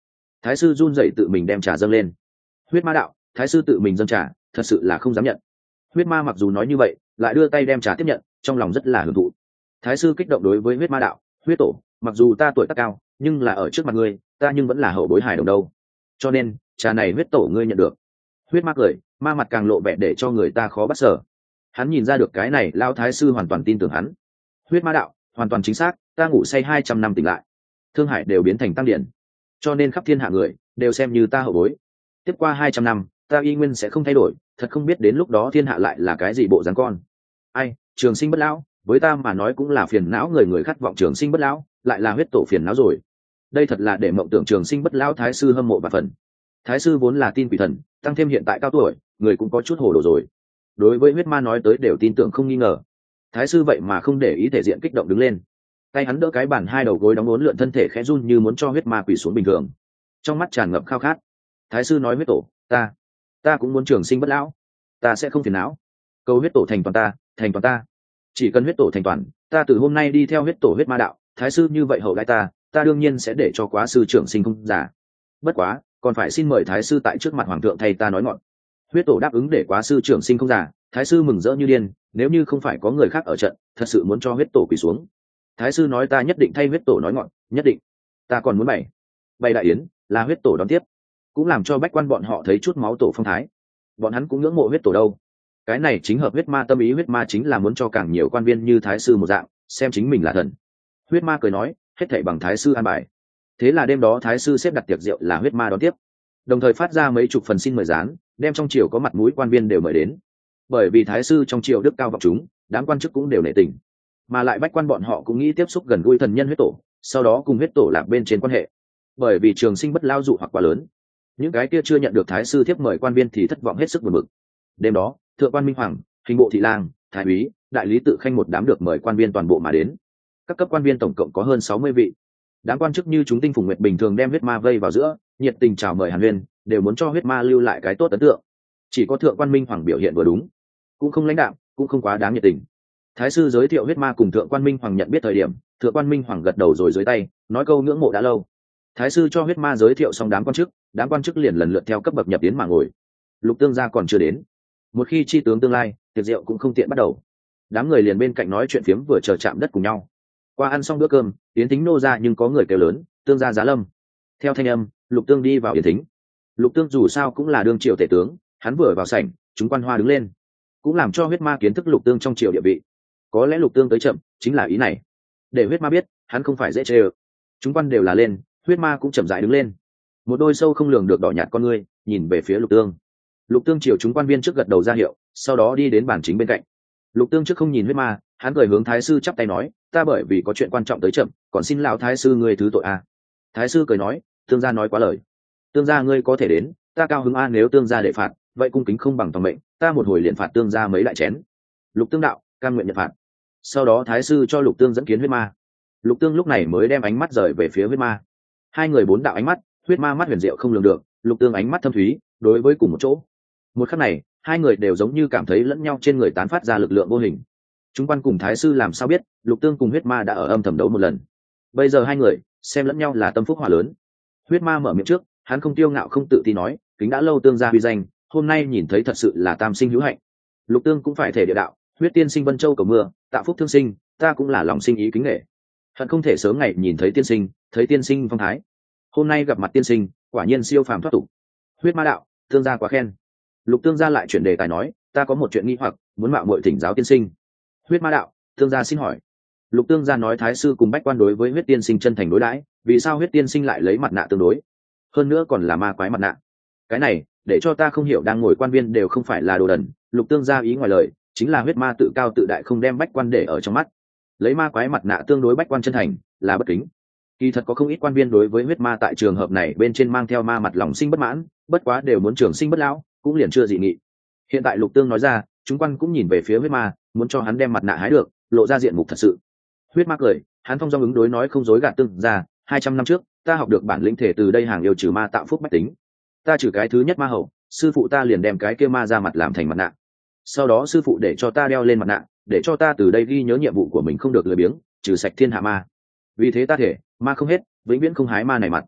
Thái sư run rẩy tự mình đem trà dâng lên. Huyết ma đạo, thái sư tự mình dâng trà, thật sự là không dám nhận. Huyết ma mặc dù nói như vậy, lại đưa tay đem trà tiếp nhận, trong lòng rất là hưởng thụ. Thái sư kích động đối với huyết ma đạo, huyết tổ, mặc dù ta tuổi tác cao, nhưng là ở trước mặt ngươi, ta nhưng vẫn là hậu bối hài đồng đâu. Cho nên, trà này huyết tổ ngươi nhận được. Huyết ma cười, ma mặt càng lộ vẻ để cho người ta khó bắt sở. Hắn nhìn ra được cái này lao thái sư hoàn toàn tin tưởng hắn. Huyết ma đạo, hoàn toàn chính xác, ta ngủ say hai trăm năm tỉnh lại, thương hải đều biến thành tăng điển, cho nên khắp thiên hạ người đều xem như ta hậu bối. Tiếp qua hai trăm năm, ta y nguyên sẽ không thay đổi, thật không biết đến lúc đó thiên hạ lại là cái gì bộ dáng con. Ai, trường sinh bất lão, với ta mà nói cũng là phiền não, người người khát vọng trường sinh bất lão, lại là huyết tổ phiền não rồi. Đây thật là để mộng tưởng trường sinh bất lão thái sư hâm mộ và phần. Thái sư vốn là tin quỷ thần, tăng thêm hiện tại cao tuổi, người cũng có chút hồ đồ rồi. Đối với huyết ma nói tới đều tin tưởng không nghi ngờ. Thái sư vậy mà không để ý thể diện, kích động đứng lên, tay hắn đỡ cái bàn, hai đầu gối đóng uốn lượn, thân thể khẽ run như muốn cho huyết ma quỳ xuống bình thường, trong mắt tràn ngập khao khát. Thái sư nói, huyết tổ, ta ta cũng muốn trường sinh bất lão, ta sẽ không phiền não, cầu huyết tổ thành toàn ta, thành toàn ta, chỉ cần huyết tổ thành toàn, ta từ hôm nay đi theo huyết tổ huyết ma đạo. Thái sư như vậy hậu đãi ta, ta đương nhiên sẽ để cho quá sư trưởng sinh không giả. Bất quá còn phải xin mời thái sư tại trước mặt hoàng thượng thay ta nói ngọn. Huyết tổ đáp ứng để quá sư trưởng sinh không giả. Thái sư mừng rỡ như điên, nếu như không phải có người khác ở trận, thật sự muốn cho huyết tổ quỳ xuống. Thái sư nói, ta nhất định thay huyết tổ nói ngọn, nhất định. Ta còn muốn bày bày đại yến, là huyết tổ đón tiếp, cũng làm cho bách quan bọn họ thấy chút máu tổ phong thái. Bọn hắn cũng ngưỡng mộ huyết tổ đâu. Cái này chính hợp huyết ma tâm ý, huyết ma chính là muốn cho càng nhiều quan viên như thái sư một dạng, xem chính mình là thần. Huyết ma cười nói, hết thảy bằng thái sư an bài. Thế là đêm đó thái sư xếp đặt tiệc rượu là huyết ma đón tiếp, đồng thời phát ra mấy chục phần xin mời rán, đem trong triều có mặt mũi quan viên đều mời đến. Bởi vì thái sư trong triều đức cao vọng chúng, đám quan chức cũng đều nể tình, mà lại bách quan bọn họ cũng nghĩ tiếp xúc gần gũi thần nhân huyết tổ, sau đó cùng huyết tổ lạc bên trên quan hệ. Bởi vì trường sinh bất lao dụ hoặc quá lớn, những cái kia chưa nhận được thái sư thiếp mời quan viên thì thất vọng hết sức buồn bực. Đêm đó, thượng quan minh hoàng, hình bộ thị lang, thái úy, đại lý tự khanh một đám được mời quan viên toàn bộ mà đến. Các cấp quan viên tổng cộng có hơn sáu mươi vị. Đám quan chức như chúng tinh phùng nguyệt bình thường đem huyết ma vây vào giữa, nhiệt tình chào mời hàn huyên, đều muốn cho huyết ma lưu lại cái tốt ấn tượng. Chỉ có thượng quan minh hoàng biểu hiện vừa đúng, cũng không lãnh đạm, cũng không quá đáng nhiệt tình. Thái sư giới thiệu huyết ma cùng thượng quan minh hoàng nhận biết thời điểm, thượng quan minh hoàng gật đầu rồi dưới tay nói câu ngưỡng mộ đã lâu. Thái sư cho huyết ma giới thiệu xong đám quan chức, đám quan chức liền lần lượt theo cấp bậc nhập tiến mà ngồi. Lục tương gia còn chưa đến, một khi chi tướng tương lai, tiệc rượu cũng không tiện bắt đầu. Đám người liền bên cạnh nói chuyện phiếm vừa chờ chạm đất cùng nhau. Qua ăn xong bữa cơm, yến thính nô ra nhưng có người kêu lớn, tương gia giá lâm. Theo thanh âm, lục tương đi vào yến thính. Lục tương dù sao cũng là đương triều tể tướng, hắn vừa vào sảnh, chúng quan hoa đứng lên, cũng làm cho huyết ma kiến thức lục tương trong triều địa vị. Có lẽ lục tương tới chậm chính là ý này, để huyết ma biết hắn không phải dễ chê ơ. Chúng quan đều là lên, huyết ma cũng chậm rãi đứng lên, một đôi sâu không lường được đỏ nhạt con ngươi nhìn về phía lục tương. Lục tương chiều chúng quan viên trước gật đầu ra hiệu, sau đó đi đến bàn chính bên cạnh. Lục tương trước không nhìn huyết ma, hắn cười hướng thái sư chắp tay nói, ta bởi vì có chuyện quan trọng tới chậm, còn xin lão thái sư ngươi thứ tội a. Thái sư cười nói, tương gia nói quá lời, tương gia ngươi có thể đến, ta cao hứng a. Nếu tương gia đệ phạt, vậy cung kính không bằng toàn mệnh, ta một hồi liền phạt tương gia mấy đại chén. Lục tương đạo, cam nguyện nhận phạt. Sau đó thái sư cho lục tương dẫn kiến huyết ma. Lục tương lúc này mới đem ánh mắt rời về phía huyết ma. Hai người bốn đạo ánh mắt, huyết ma mắt huyền diệu không lường được, lục tương ánh mắt thâm thúy, đối với cùng một chỗ. Một khắc này, hai người đều giống như cảm thấy lẫn nhau trên người tán phát ra lực lượng vô hình. Chúng quan cùng thái sư làm sao biết lục tương cùng huyết ma đã ở âm thầm đấu một lần. Bây giờ hai người xem lẫn nhau là tâm phúc hòa lớn. Huyết ma mở miệng trước, hắn không tiêu ngạo không tự ti nói, kính đã lâu tương gia uy danh, hôm nay nhìn thấy thật sự là tam sinh hữu hạnh. Lục tương cũng phải thể địa đạo, huyết tiên sinh vân châu cầu mưa, tạ phúc thương sinh, ta cũng là lòng sinh ý kính nghệ, hận không thể sớm ngày nhìn thấy tiên sinh, thấy tiên sinh phong thái. Hôm nay gặp mặt tiên sinh, quả nhiên siêu phàm thoát tục. Huyết ma đạo, tương gia quá khen. Lục tương gia lại chuyển đề tài nói, ta có một chuyện nghi hoặc, muốn mạo muội thỉnh giáo tiên sinh. Huyết ma đạo, tương gia xin hỏi. Lục tương gia nói, thái sư cùng bách quan đối với huyết tiên sinh chân thành đối đãi, vì sao huyết tiên sinh lại lấy mặt nạ tương đối, hơn nữa còn là ma quái mặt nạ? Cái này để cho ta không hiểu, đang ngồi quan viên đều không phải là đồ đần. Lục tương gia ý ngoài lời chính là huyết ma tự cao tự đại, không đem bách quan để ở trong mắt, lấy ma quái mặt nạ tương đối bách quan chân thành là bất kính. Kỳ thật có không ít quan viên đối với huyết ma tại trường hợp này bên trên mang theo ma mặt lòng sinh bất mãn, bất quá đều muốn trường sinh bất lão, cũng liền chưa dị nghị. Hiện tại lục tương nói ra, chúng quan cũng nhìn về phía huyết ma, muốn cho hắn đem mặt nạ hái được, lộ ra diện mục thật sự. Huyết ma cười, hắn thông dong ứng đối nói, không dối gạt tương ra, hai trăm năm trước ta học được bản lĩnh thể từ đây hàng yêu trừ ma tạo phúc bách tính, ta trừ cái thứ nhất ma hậu, sư phụ ta liền đem cái kia ma ra mặt làm thành mặt nạ, sau đó sư phụ để cho ta đeo lên mặt nạ, để cho ta từ đây ghi nhớ nhiệm vụ của mình không được lười biếng, trừ sạch thiên hạ ma. Vì thế ta thể ma không hết, vĩnh viễn không hái ma này mặt.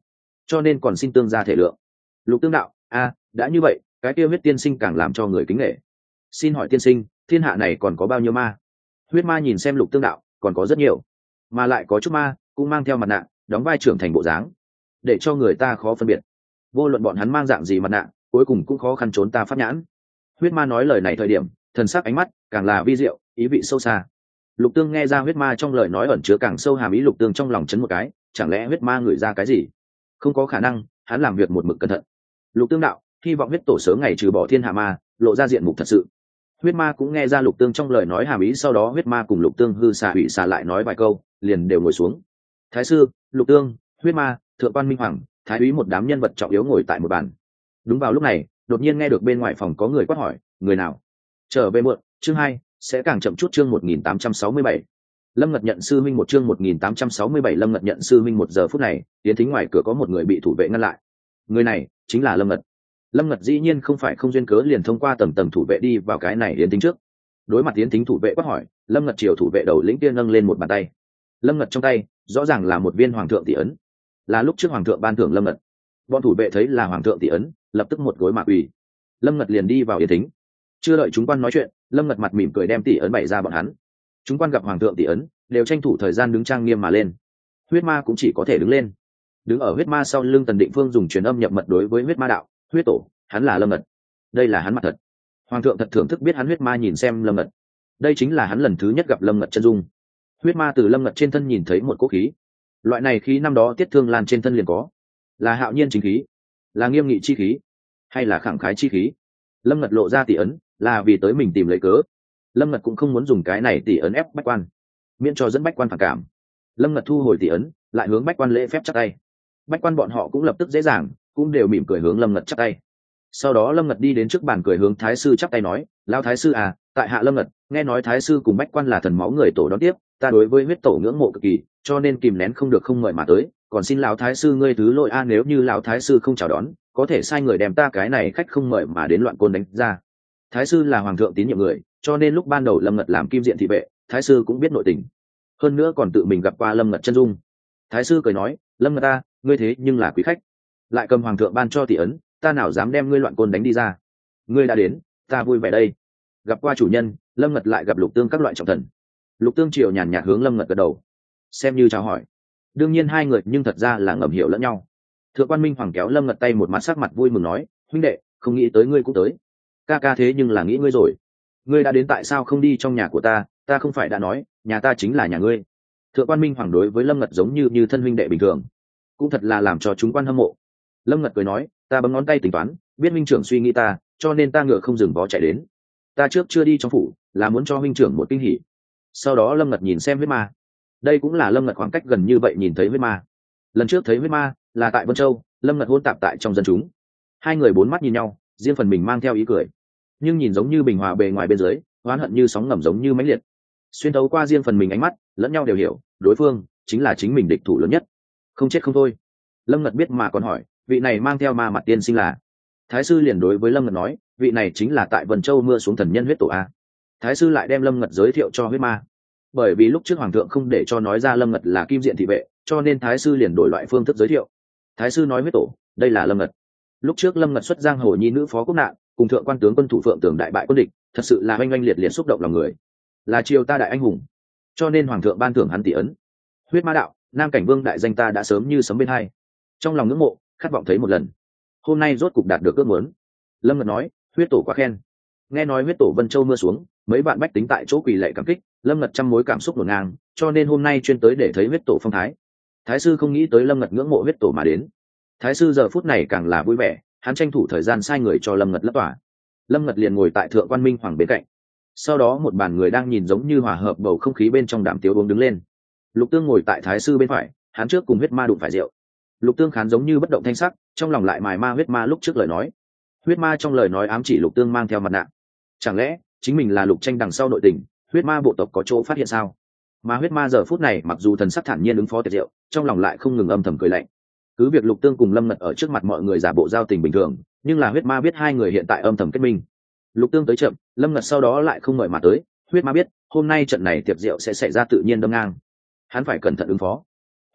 cho nên còn xin tương gia thể lượng. Lục Tương đạo: a đã như vậy, cái kia huyết tiên sinh càng làm cho người kính nể. Xin hỏi tiên sinh, thiên hạ này còn có bao nhiêu ma? Huyết ma nhìn xem Lục Tương đạo: còn có rất nhiều, mà lại có chút ma cũng mang theo mặt nạ, đóng vai trưởng thành bộ dáng, để cho người ta khó phân biệt. Vô luận bọn hắn mang dạng gì mặt nạ, cuối cùng cũng khó khăn trốn ta pháp nhãn. Huyết ma nói lời này thời điểm, thần sắc ánh mắt càng là vi diệu, ý vị sâu xa. Lục Tương nghe ra huyết ma trong lời nói ẩn chứa càng sâu hàm ý. Lục Tương trong lòng chấn một cái, chẳng lẽ huyết ma ngửi ra cái gì? Không có khả năng, hắn làm việc một mực cẩn thận. Lục Tương đạo: hy vọng huyết tổ sớm ngày trừ bỏ thiên hạ ma, lộ ra diện mục thật sự. Huyết ma cũng nghe ra Lục Tương trong lời nói hàm ý, sau đó huyết ma cùng Lục Tương hư xà hủy xà lại nói vài câu, liền đều ngồi xuống. Thái sư, Lục Tương, huyết ma, thượng quan minh hoàng, thái úy một đám nhân vật trọng yếu ngồi tại một bàn. Đúng vào lúc này, đột nhiên nghe được bên ngoài phòng có người quát hỏi: người nào? Trở về muộn. Chương hai sẽ càng chậm chút. Chương một nghìn tám trăm sáu mươi bảy Lâm Ngật nhận sư minh một. Chương một nghìn tám trăm sáu mươi bảy Lâm Ngật nhận sư minh một. Giờ phút này, tiến thính ngoài cửa có một người bị thủ vệ ngăn lại. Người này chính là Lâm Ngật. Lâm Ngật dĩ nhiên không phải không duyên cớ liền thông qua tầng tầng thủ vệ đi vào cái này yến thính trước. Đối mặt yến thính thủ vệ quát hỏi, Lâm Ngật chiều thủ vệ đầu lĩnh kia nâng lên một bàn tay. Lâm Ngật trong tay rõ ràng là một viên hoàng thượng tỷ ấn, là lúc trước hoàng thượng ban thưởng Lâm Ngật. Bọn thủ vệ thấy là hoàng thượng tỷ ấn, lập tức một gối mạ quỳ. Lâm Ngật liền đi vào yến thính. Chưa đợi chúng quan nói chuyện, Lâm Ngật mặt mỉm cười đem tỷ ấn bày ra bọn hắn. Chúng quan gặp hoàng thượng tỷ ấn, đều tranh thủ thời gian đứng trang nghiêm mà lên. Huyết ma cũng chỉ có thể đứng lên. Đứng ở huyết ma sau lưng Tần Định Phương dùng truyền âm nhập mật đối với huyết ma đạo: huyết tổ, hắn là Lâm Ngật. Đây là hắn mặt thật. Hoàng thượng thật thưởng thức biết hắn. Huyết ma nhìn xem Lâm Ngật, đây chính là hắn lần thứ nhất gặp Lâm Ngật chân dung. Huyết ma từ Lâm Ngật trên thân nhìn thấy một cỗ khí. Loại này khí năm đó Tiết Thương Lan trên thân liền có, là hạo nhiên chính khí, là nghiêm nghị chi khí, hay là khẳng khái chi khí. Lâm Ngật lộ ra tỷ ấn là vì tới mình tìm lấy cớ. Lâm Ngật cũng không muốn dùng cái này tỷ ấn ép bách quan, miễn cho dẫn bách quan phản cảm. Lâm Ngật thu hồi tỷ ấn, lại hướng bách quan lễ phép chắp tay. Bách quan bọn họ cũng lập tức dễ dàng, cũng đều mỉm cười hướng Lâm Ngật chắp tay. Sau đó Lâm Ngật đi đến trước bàn cười hướng thái sư chắp tay nói: lão thái sư à, tại hạ Lâm Ngật, nghe nói thái sư cùng bách quan là thần máu người tổ đón tiếp, ta đối với huyết tổ ngưỡng mộ cực kỳ, cho nên kìm nén không được không mời mà tới, còn xin lão thái sư ngươi thứ lỗi a, nếu như lão thái sư không chào đón, có thể sai người đem ta cái này khách không mời mà đến loạn côn đánh ra. Thái sư là hoàng thượng tín nhiệm người, cho nên lúc ban đầu Lâm Ngật làm kim diện thị vệ, thái sư cũng biết nội tình, hơn nữa còn tự mình gặp qua Lâm Ngật chân dung. Thái sư cười nói: Lâm Ngật ta, ngươi thế nhưng là quý khách, lại cầm hoàng thượng ban cho tỷ ấn, ta nào dám đem ngươi loạn côn đánh đi ra. Ngươi đã đến, ta vui vẻ đây. Gặp qua chủ nhân, Lâm Ngật lại gặp Lục Tương các loại trọng thần. Lục Tương triều nhàn nhạt hướng Lâm Ngật gật đầu, xem như chào hỏi. Đương nhiên hai người nhưng thật ra là ngầm hiểu lẫn nhau. Thượng quan Minh Hoàng kéo Lâm Ngật tay, một mặt sắc mặt vui mừng nói: huynh đệ, không nghĩ tới ngươi cũng tới. Ca ca thế nhưng là nghĩ ngươi rồi. Ngươi đã đến tại sao không đi trong nhà của ta, ta không phải đã nói nhà ta chính là nhà ngươi. Thượng quan Minh Hoàng đối với Lâm Ngật giống như như thân huynh đệ bình thường, cũng thật là làm cho chúng quan hâm mộ. Lâm Ngật cười nói: ta bấm ngón tay tính toán, biết huynh trưởng suy nghĩ ta, cho nên ta ngựa không dừng vó chạy đến. Ta trước chưa đi trong phủ, là muốn cho huynh trưởng một kinh hỉ. Sau đó Lâm Ngật nhìn xem huyết ma. Đây cũng là Lâm Ngật khoảng cách gần như vậy nhìn thấy huyết ma. Lần trước thấy huyết ma là tại Vân Châu, Lâm Ngật hôn tạp tại trong dân chúng. Hai người bốn mắt nhìn nhau, riêng phần mình mang theo ý cười, nhưng nhìn giống như bình hòa bề ngoài, bên dưới oán hận như sóng ngầm giống như mãnh liệt. Xuyên thấu qua riêng phần mình ánh mắt, lẫn nhau đều hiểu đối phương chính là chính mình địch thủ lớn nhất, không chết không thôi. Lâm Ngật biết mà còn hỏi: vị này mang theo ma mặt tiên sinh là? Thái sư liền đối với Lâm Ngật nói: vị này chính là tại Vân Châu mưa xuống thần nhân huyết tổ a. Thái sư lại đem Lâm Ngật giới thiệu cho huyết ma. Bởi vì lúc trước hoàng thượng không để cho nói ra Lâm Ngật là kim diện thị vệ, cho nên thái sư liền đổi loại phương thức giới thiệu. Thái sư nói: huyết tổ, đây là Lâm Ngật. Lúc trước Lâm Ngật xuất giang hồ nhi nữ phó quốc nạn, cùng thượng quan tướng quân thủ Phượng Tường đại bại quân địch, thật sự là oanh oanh liệt liệt xúc động lòng người, là triều ta đại anh hùng, cho nên hoàng thượng ban thưởng hắn tỷ ấn. Huyết ma đạo: Nam Cảnh Vương đại danh ta đã sớm như sấm bên hai, trong lòng ngưỡng mộ, khát vọng thấy một lần, hôm nay rốt cục đạt được ước muốn. Lâm Ngật nói: huyết tổ quá khen. Nghe nói huyết tổ Vân Châu mưa xuống, mấy bạn bách tính tại chỗ quỳ lạy cảm kích, Lâm Ngật trăm mối cảm xúc ngổn ngang, cho nên hôm nay chuyên tới để thấy huyết tổ phong thái. Thái sư không nghĩ tới Lâm Ngật ngưỡng mộ huyết tổ mà đến. Thái sư giờ phút này càng là vui vẻ, hắn tranh thủ thời gian sai người cho Lâm Ngật lấp tỏa. Lâm Ngật liền ngồi tại thượng quan Minh Hoàng bên cạnh. Sau đó một bàn người đang nhìn giống như hòa hợp bầu không khí bên trong đàm tiếu uống đứng lên. Lục Tương ngồi tại thái sư bên phải, hắn trước cùng huyết ma đụng phải rượu. Lục Tương khán giống như bất động thanh sắc, trong lòng lại mài ma huyết ma lúc trước lời nói. Huyết ma trong lời nói ám chỉ Lục Tương mang theo mặt nạ. Chẳng lẽ chính mình là Lục Tranh đằng sau nội tình, huyết ma bộ tộc có chỗ phát hiện sao? Mà huyết ma giờ phút này mặc dù thần sắc thản nhiên ứng phó tiệc rượu, trong lòng lại không ngừng âm thầm cười lạnh. Cứ việc Lục Tương cùng Lâm Ngật ở trước mặt mọi người giả bộ giao tình bình thường, nhưng là huyết ma biết hai người hiện tại âm thầm kết minh. Lục Tương tới chậm, Lâm Ngật sau đó lại không mời mà tới, huyết ma biết hôm nay trận này tiệc rượu sẽ xảy ra tự nhiên đâm ngang, hắn phải cẩn thận ứng phó.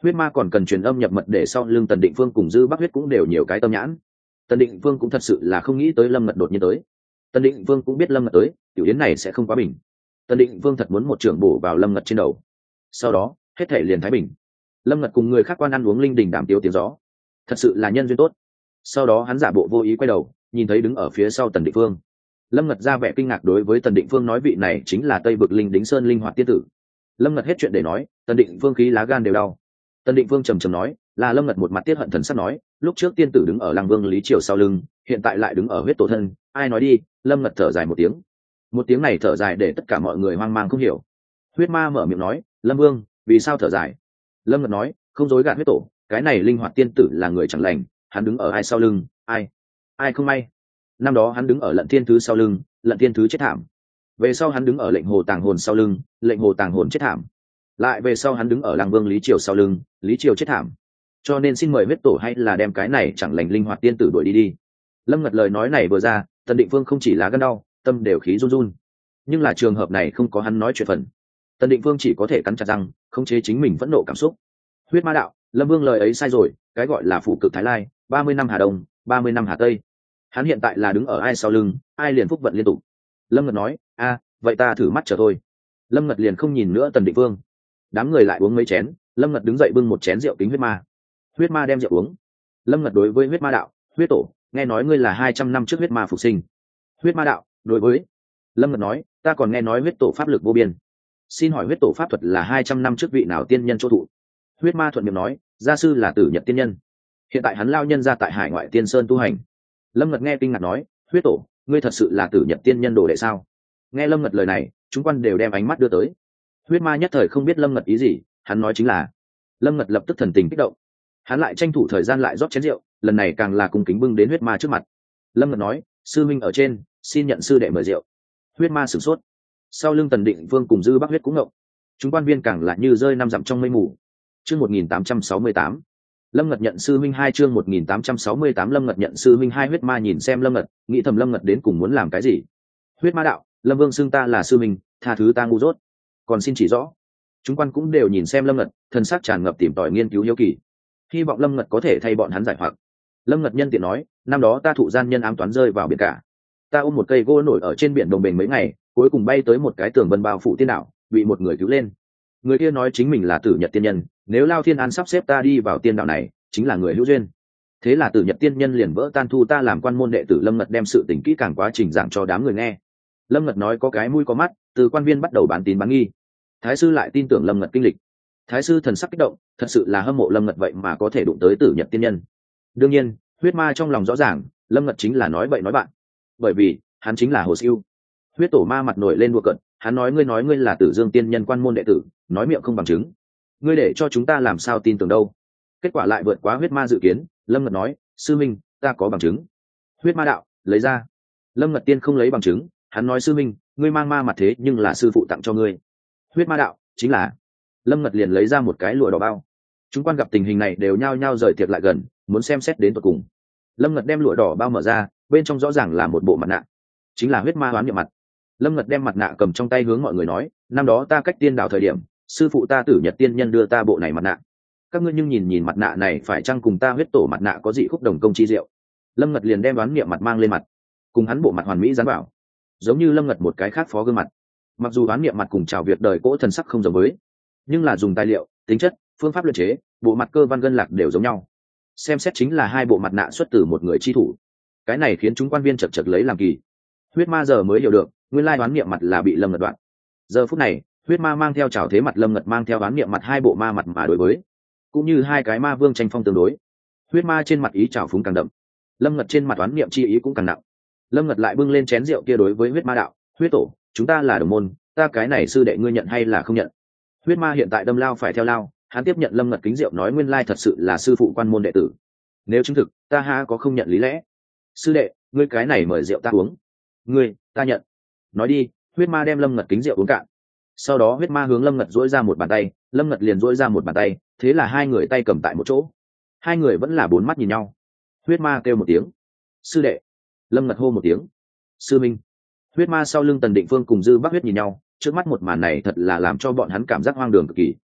Huyết ma còn cần truyền âm nhập mật để sau lưng Tần Định Phương cùng Dư Bắc Huyết cũng đều nhiều cái tâm nhãn. Tần Định Phương cũng thật sự là không nghĩ tới Lâm Ngật đột nhiên tới. Tần Định Phương cũng biết Lâm Ngật tới, tiểu yến này sẽ không quá bình. Tần Định Phương thật muốn một trường bổ vào Lâm Ngật trên đầu. Sau đó, hết thể liền thái bình. Lâm Ngật cùng người khác quan ăn uống linh đình đàm tiếu tiếng gió, thật sự là nhân duyên tốt. Sau đó hắn giả bộ vô ý quay đầu, nhìn thấy đứng ở phía sau Tần Định Phương. Lâm Ngật ra vẻ kinh ngạc đối với Tần Định Phương nói vị này chính là Tây Vực Linh Đính Sơn linh hoạt tiên tử. Lâm Ngật hết chuyện để nói, Tần Định Phương khí lá gan đều đau. Tần Định Phương trầm trầm nói, là Lâm Ngật một mặt tiết hận thần sắc nói, lúc trước tiên tử đứng ở Lăng Vương Lý Triều sau lưng, hiện tại lại đứng ở huyết tổ thân, ai nói đi? Lâm Ngật thở dài một tiếng. Một tiếng này thở dài để tất cả mọi người hoang mang không hiểu. Huyết ma mở miệng nói, Lâm Vương, vì sao thở dài? Lâm Ngật nói, không dối gạt huyết tổ, cái này linh hoạt tiên tử là người chẳng lành, hắn đứng ở ai sau lưng, ai ai không may. Năm đó hắn đứng ở Lận Thiên Thứ sau lưng, Lận Thiên Thứ chết thảm. Về sau hắn đứng ở Lệnh Hồ Tàng Hồn sau lưng, Lệnh Hồ Tàng Hồn chết thảm. Lại về sau hắn đứng ở Lăng Vương Lý Triều sau lưng, Lý Triều chết thảm. Cho nên xin mời huyết tổ hay là đem cái này chẳng lành linh hoạt tiên tử đuổi đi đi. Lâm Ngật lời nói này vừa ra, Tần Định Phương không chỉ lá gan đau, tâm đều khí run run. Nhưng là trường hợp này không có hắn nói chuyện phần. Tần Định Phương chỉ có thể cắn chặt răng, khống chế chính mình phẫn nộ cảm xúc. Huyết ma đạo, Lâm Vương lời ấy sai rồi, cái gọi là phủ cực Thái Lai, ba mươi năm Hà Đông, ba mươi năm Hà Tây. Hắn hiện tại là đứng ở ai sau lưng, ai liền phúc vận liên tục. Lâm Ngật nói, a, vậy ta thử mắt chờ thôi. Lâm Ngật liền không nhìn nữa Tần Định Phương. Đám người lại uống mấy chén, Lâm Ngật đứng dậy bưng một chén rượu kính huyết ma. Huyết ma đem rượu uống. Lâm Ngật đối với huyết ma đạo, huyết tổ, nghe nói ngươi là hai trăm năm trước huyết ma phục sinh. Huyết ma đạo, đối với. Lâm Ngật nói, ta còn nghe nói huyết tổ pháp lực vô biên. Xin hỏi huyết tổ pháp thuật là hai trăm năm trước vị nào tiên nhân chỗ thụ? Huyết ma thuận miệng nói, gia sư là Tử Nhật tiên nhân, hiện tại hắn lao nhân ra tại hải ngoại tiên sơn tu hành. Lâm Ngật nghe kinh ngạc nói, huyết tổ, ngươi thật sự là Tử Nhật tiên nhân đồ đệ sao? Nghe Lâm Ngật lời này, chúng quan đều đem ánh mắt đưa tới. Huyết ma nhất thời không biết Lâm Ngật ý gì, hắn nói chính là. Lâm Ngật lập tức thần tình kích động, hắn lại tranh thủ thời gian lại rót chén rượu, lần này càng là cung kính bưng đến huyết ma trước mặt. Lâm Ngật nói, sư minh ở trên, xin nhận sư đệ mời rượu. Huyết ma sửng sốt, sau lưng Tần Định Vương cùng Dư Bắc Huyết cũng ngộng, chúng quan viên càng là như rơi năm dặm trong mây mù. Chương một nghìn tám trăm sáu mươi tám, Lâm Ngật nhận sư minh hai chương một nghìn tám trăm sáu mươi tám Lâm Ngật nhận sư minh hai. Huyết ma nhìn xem Lâm Ngật, nghĩ thầm Lâm Ngật đến cùng muốn làm cái gì. Huyết ma đạo, Lâm Vương xưng ta là sư minh, tha thứ ta ngu dốt, còn xin chỉ rõ. Chúng quan cũng đều nhìn xem Lâm Ngật, thân xác tràn ngập tìm tòi nghiên cứu hiếu kỳ, hy vọng Lâm Ngật có thể thay bọn hắn giải hoặc. Lâm Ngật nhân tiện nói, năm đó ta thụ gian nhân ám toán rơi vào biển cả, ta ôm một cây gỗ nổi ở trên biển đồng bền mấy ngày, cuối cùng bay tới một cái tường vân bao phủ tiên đảo, bị một người cứu lên. Người kia nói chính mình là Tử Nhật tiên nhân, nếu Lao Thiên An sắp xếp ta đi vào tiên đạo này, chính là người hữu duyên. Thế là Tử Nhật tiên nhân liền vỡ tan thu ta làm quan môn đệ tử. Lâm Ngật đem sự tình kỹ càng quá trình giảng cho đám người nghe. Lâm Ngật nói có cái mũi có mắt, từ quan viên bắt đầu bán tín bán nghi. Thái sư lại tin tưởng Lâm Ngật kinh lịch. Thái sư thần sắc kích động, thật sự là hâm mộ Lâm Ngật vậy mà có thể đụng tới Tử Nhật tiên nhân. Đương nhiên, huyết ma trong lòng rõ ràng, Lâm Ngật chính là nói bậy nói bạn, bởi vì hắn chính là Hồ Siêu. Huyết tổ ma mặt nổi lên đùa cợt, hắn nói ngươi nói ngươi là Tử Dương tiên nhân quan môn đệ tử, nói miệng không bằng chứng, ngươi để cho chúng ta làm sao tin tưởng đâu. Kết quả lại vượt quá huyết ma dự kiến. Lâm Ngật nói, sư minh, ta có bằng chứng. Huyết ma đạo, lấy ra. Lâm Ngật tiên không lấy bằng chứng, hắn nói sư minh, ngươi mang ma mặt thế nhưng là sư phụ tặng cho ngươi. Huyết ma đạo, chính là. Lâm Ngật liền lấy ra một cái lụa đỏ bao. Chúng quan gặp tình hình này đều nhao nhao rời tiệc lại gần, muốn xem xét đến tận cùng. Lâm Ngật đem lụa đỏ bao mở ra, bên trong rõ ràng là một bộ mặt nạ, chính là huyết ma hoán niệm mặt. Lâm Ngật đem mặt nạ cầm trong tay hướng mọi người nói, năm đó ta cách tiên đảo thời điểm, sư phụ ta Tử Nhật tiên nhân đưa ta bộ này mặt nạ, các ngươi nhưng nhìn nhìn mặt nạ này phải chăng cùng ta huyết tổ mặt nạ có dị khúc đồng công chi diệu. Lâm Ngật liền đem đoán niệm mặt mang lên mặt, cùng hắn bộ mặt hoàn mỹ dán vào, giống như Lâm Ngật một cái khác phó gương mặt. Mặc dù đoán niệm mặt cùng chào việc đời cỗ thần sắc không giống với, nhưng là dùng tài liệu, tính chất, phương pháp luyện chế, bộ mặt cơ văn gân lạc đều giống nhau, xem xét chính là hai bộ mặt nạ xuất từ một người chi thủ. Cái này khiến chúng quan viên chật chật lấy làm kỳ. Huyết ma giờ mới hiểu được, nguyên lai đoán niệm mặt là bị Lâm Ngật đoạn. Giờ phút này, huyết ma mang theo trào thế mặt, Lâm Ngật mang theo đoán niệm mặt, hai bộ ma mặt mà đối với, cũng như hai cái ma vương tranh phong tương đối. Huyết ma trên mặt ý trào phúng càng đậm, Lâm Ngật trên mặt đoán niệm chi ý cũng càng nặng. Lâm Ngật lại bưng lên chén rượu kia đối với huyết ma đạo, huyết tổ, chúng ta là đồng môn, ta cái này sư đệ ngươi nhận hay là không nhận? Huyết ma hiện tại đâm lao phải theo lao, hắn tiếp nhận Lâm Ngật kính rượu nói nguyên lai thật sự là sư phụ quan môn đệ tử, nếu chứng thực ta ha có không nhận lý lẽ. Sư đệ, ngươi cái này mời rượu ta uống. Ngươi, ta nhận. Nói đi. Huyết ma đem Lâm Ngật kính rượu uống cạn, sau đó huyết ma hướng Lâm Ngật duỗi ra một bàn tay, Lâm Ngật liền duỗi ra một bàn tay, thế là hai người tay cầm tại một chỗ, hai người vẫn là bốn mắt nhìn nhau. Huyết ma kêu một tiếng sư đệ, Lâm Ngật hô một tiếng sư minh. Huyết ma sau lưng Tần Định Phương cùng Dư Bắc Huyết nhìn nhau, trước mắt một màn này thật là làm cho bọn hắn cảm giác hoang đường cực kỳ.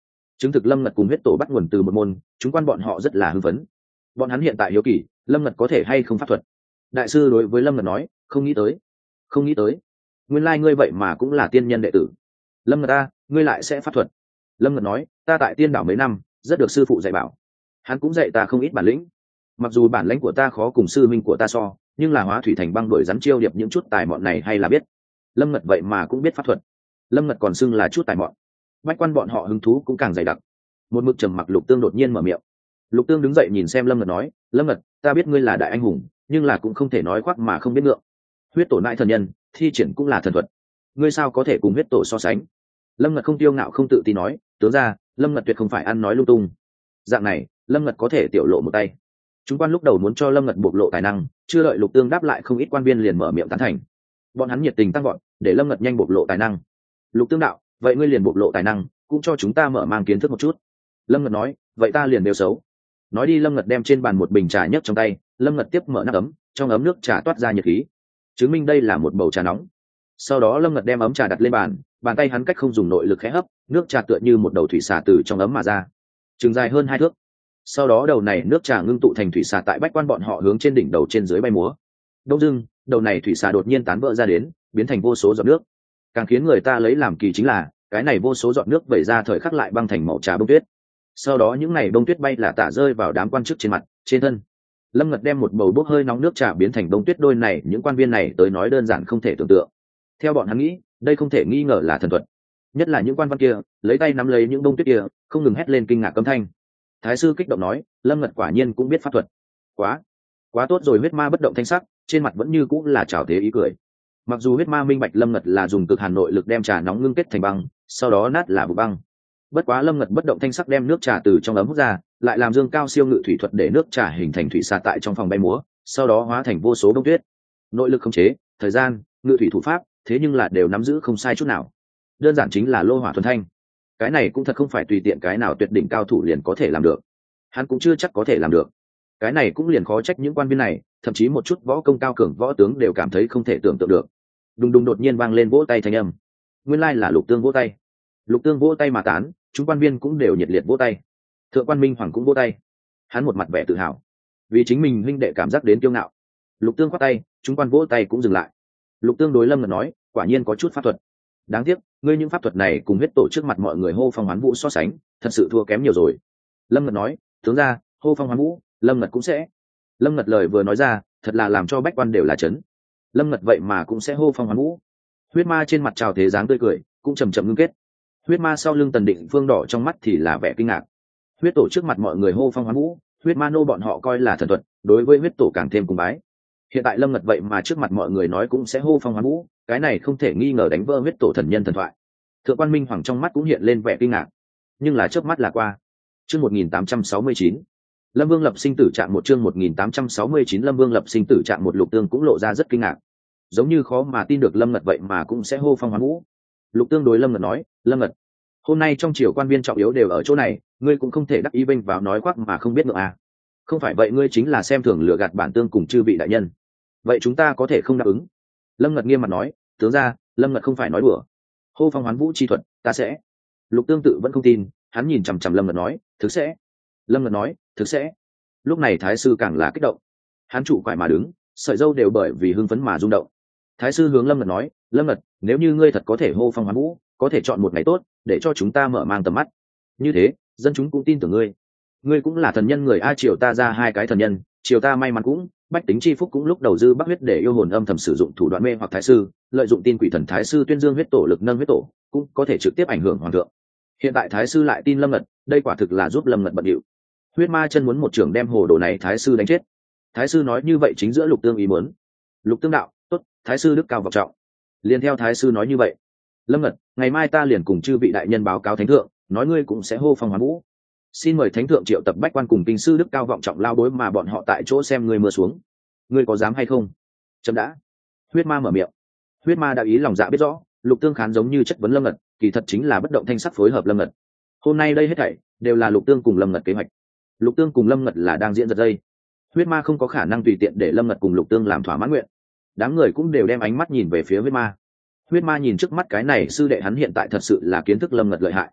chứng thực lâm ngật cùng huyết tổ bắt nguồn từ một môn, chúng quan bọn họ rất là hưng phấn. Bọn hắn hiện tại hiếu kỳ lâm ngật có thể hay không pháp thuật. Đại sư đối với lâm ngật nói, không nghĩ tới không nghĩ tới nguyên lai ngươi vậy mà cũng là tiên nhân đệ tử. Lâm ngật ta, ngươi lại sẽ pháp thuật. Lâm ngật nói, ta tại tiên đảo mấy năm, rất được sư phụ dạy bảo, hắn cũng dạy ta không ít bản lĩnh. Mặc dù bản lĩnh của ta khó cùng sư minh của ta so, nhưng là hóa thủy thành băng đổi rắn chiêu điệp những chút tài mọn này hay là biết. Lâm ngật vậy mà cũng biết pháp thuật. Lâm ngật còn xưng là chút tài mọn. Bách quan bọn họ hứng thú cũng càng dày đặc. Một mực trầm mặc Lục Tương đột nhiên mở miệng. Lục Tương đứng dậy nhìn xem Lâm ngật nói, Lâm ngật, ta biết ngươi là đại anh hùng, nhưng là cũng không thể nói khoác mà không biết ngượng. Huyết tổ nại thần nhân, thi triển cũng là thần thuật, ngươi sao có thể cùng huyết tổ so sánh. Lâm ngật không tiêu ngạo không tự tin nói, tướng ra Lâm ngật tuyệt không phải ăn nói lung tung. Dạng này Lâm ngật có thể tiểu lộ một tay. Chúng quan lúc đầu muốn cho Lâm ngật bộc lộ tài năng, chưa đợi Lục Tương đáp lại, không ít quan viên liền mở miệng tán thành. Bọn hắn nhiệt tình tăng gọn, để Lâm ngật nhanh bộc lộ tài năng. Lục Tương đạo, vậy ngươi liền bộc lộ tài năng, cũng cho chúng ta mở mang kiến thức một chút. Lâm ngật nói, vậy ta liền đều xấu. Nói đi, Lâm ngật đem trên bàn một bình trà nhấc trong tay. Lâm ngật tiếp mở nắp ấm, trong ấm nước trà toát ra nhiệt khí, chứng minh đây là một bầu trà nóng. Sau đó Lâm ngật đem ấm trà đặt lên bàn, bàn tay hắn cách không dùng nội lực khẽ hấp, nước trà tựa như một đầu thủy xà từ trong ấm mà ra, chừng dài hơn hai thước. Sau đó đầu này nước trà ngưng tụ thành thủy xà tại bách quan bọn họ hướng trên đỉnh đầu trên dưới bay múa. Đông dưng, đầu này thủy xà đột nhiên tán vỡ ra đến, biến thành vô số giọt nước. Càng khiến người ta lấy làm kỳ chính là, cái này vô số giọt nước vẩy ra thời khắc lại băng thành màu trà bông tuyết. Sau đó những này bông tuyết bay là tả rơi vào đám quan chức trên mặt, trên thân. Lâm ngật đem một bầu bốc hơi nóng nước trà biến thành bông tuyết, đôi này những quan viên này tới nói đơn giản không thể tưởng tượng. Theo bọn hắn nghĩ, đây không thể nghi ngờ là thần thuật. Nhất là những quan văn kia, lấy tay nắm lấy những bông tuyết kia, không ngừng hét lên kinh ngạc cấm thanh. Thái sư kích động nói, Lâm ngật quả nhiên cũng biết pháp thuật. Quá, quá tốt rồi. Huyết ma bất động thanh sắc, trên mặt vẫn như cũng là trào thế ý cười. Mặc dù huyết ma minh bạch Lâm ngật là dùng cực hàn nội lực đem trà nóng ngưng kết thành băng, sau đó nát là vụ băng. Bất quá Lâm ngật bất động thanh sắc đem nước trà từ trong ấm hút ra, lại làm dương cao siêu ngự thủy thuật để nước trà hình thành thủy xà tại trong phòng bay múa, sau đó hóa thành vô số bông tuyết. Nội lực khống chế, thời gian, ngự thủy thủ pháp, thế nhưng là đều nắm giữ không sai chút nào. Đơn giản chính là lô hỏa thuần thanh. Cái này cũng thật không phải tùy tiện cái nào tuyệt đỉnh cao thủ liền có thể làm được. Hắn cũng chưa chắc có thể làm được. Cái này cũng liền khó trách những quan viên này, thậm chí một chút võ công cao cường võ tướng đều cảm thấy không thể tưởng tượng được. Đùng đùng đột nhiên vang lên vỗ tay thanh âm. Nguyên lai là Lục Tương vỗ tay. Lục Tương vỗ tay mà tán, chúng quan viên cũng đều nhiệt liệt vỗ tay. Thượng quan Minh Hoàng cũng vỗ tay. Hắn một mặt vẻ tự hào, vì chính mình huynh đệ cảm giác đến kiêu ngạo. Lục Tương khoát tay, chúng quan vỗ tay cũng dừng lại. Lục Tương đối Lâm ngật nói, quả nhiên có chút pháp thuật. Đáng tiếc, ngươi những pháp thuật này cùng huyết tổ trước mặt mọi người hô phong hoán vũ so sánh, thật sự thua kém nhiều rồi. Lâm ngật nói, tướng ra hô phong hoán vũ, Lâm ngật cũng sẽ. Lâm ngật lời vừa nói ra, thật là làm cho bách quan đều là chấn. Lâm ngật vậy mà cũng sẽ hô phong hoán vũ. Huyết ma trên mặt trào thế dáng tươi cười, cũng chầm chậm ngưng kết. Huyết ma sau lưng Tần Định Phương đỏ trong mắt thì là vẻ kinh ngạc. Huyết tổ trước mặt mọi người hô phong hoán vũ, huyết ma nô bọn họ coi là thần thuật, đối với huyết tổ càng thêm cung bái. Hiện tại Lâm ngật vậy mà trước mặt mọi người nói cũng sẽ hô phong hoán vũ, cái này không thể nghi ngờ đánh vỡ huyết tổ thần nhân thần thoại. Thượng quan Minh Hoàng trong mắt cũng hiện lên vẻ kinh ngạc, nhưng là chớp mắt là qua. Chương một nghìn tám trăm sáu mươi chín, Lâm Vương lập sinh tử trạng một. Chương một nghìn tám trăm sáu mươi chín Lâm Vương lập sinh tử trạng một. Lục Tương cũng lộ ra rất kinh ngạc, giống như khó mà tin được Lâm ngật vậy mà cũng sẽ hô phong hoán vũ. Lục Tương đối Lâm ngật nói, Lâm ngật, hôm nay trong triều quan viên trọng yếu đều ở chỗ này, ngươi cũng không thể đắc ý vênh vào nói khoác mà không biết ngượng à. Không phải vậy ngươi chính là xem thường lừa gạt bản tương cùng chư vị đại nhân. Vậy chúng ta có thể không đáp ứng. Lâm ngật nghiêm mặt nói, tướng ra Lâm ngật không phải nói đùa, hô phong hoán vũ chi thuật ta sẽ. Lục Tương tự vẫn không tin, hắn nhìn chằm chằm Lâm ngật nói, thực sẽ. Lâm ngật nói, thực sẽ. Lúc này thái sư càng là kích động, hắn trụ quải mà đứng, sợi dâu đều bởi vì hưng phấn mà rung động. Thái sư hướng Lâm ngật nói, Lâm ngật, nếu như ngươi thật có thể hô phong hoán vũ, có thể chọn một ngày tốt để cho chúng ta mở mang tầm mắt, như thế dân chúng cũng tin tưởng ngươi. Ngươi cũng là thần nhân người a, triều ta ra hai cái thần nhân, triều ta may mắn cũng bách tính chi phúc cũng lúc đầu dư bắc huyết để yêu hồn âm thầm sử dụng thủ đoạn mê hoặc thái sư, lợi dụng tin quỷ thần thái sư tuyên dương huyết tổ lực nâng huyết tổ, cũng có thể trực tiếp ảnh hưởng hoàng thượng. Hiện tại thái sư lại tin Lâm ngật, đây quả thực là giúp Lâm ngật bận điệu. Huyết ma chân muốn một trưởng đem hồ đồ này thái sư đánh chết. Thái sư nói như vậy chính giữa Lục Tương ý muốn. Lục Tương đạo, tốt, thái sư đức cao vọng trọng, liền theo thái sư nói như vậy. Lâm ngật, ngày mai ta liền cùng chư vị đại nhân báo cáo thánh thượng, nói ngươi cũng sẽ hô phong hoán vũ. Xin mời thánh thượng triệu tập bách quan cùng kinh sư đức cao vọng trọng lao đối mà bọn họ tại chỗ xem ngươi mưa xuống. Ngươi có dám hay không? Chấm đã. Huyết ma mở miệng. Huyết ma đã ý lòng dạ biết rõ, Lục Tương khán giống như chất vấn Lâm ngật, kỳ thật chính là bất động thanh sắc phối hợp Lâm ngật. Hôm nay đây hết thảy đều là Lục Tương cùng Lâm ngật kế hoạch. Lục Tương cùng Lâm ngật là đang diễn giật dây. Huyết ma không có khả năng tùy tiện để Lâm ngật cùng Lục Tương làm thỏa mãn nguyện. Đám người cũng đều đem ánh mắt nhìn về phía huyết ma. Huyết ma nhìn trước mắt cái này sư đệ, hắn hiện tại thật sự là kiến thức Lâm ngật lợi hại.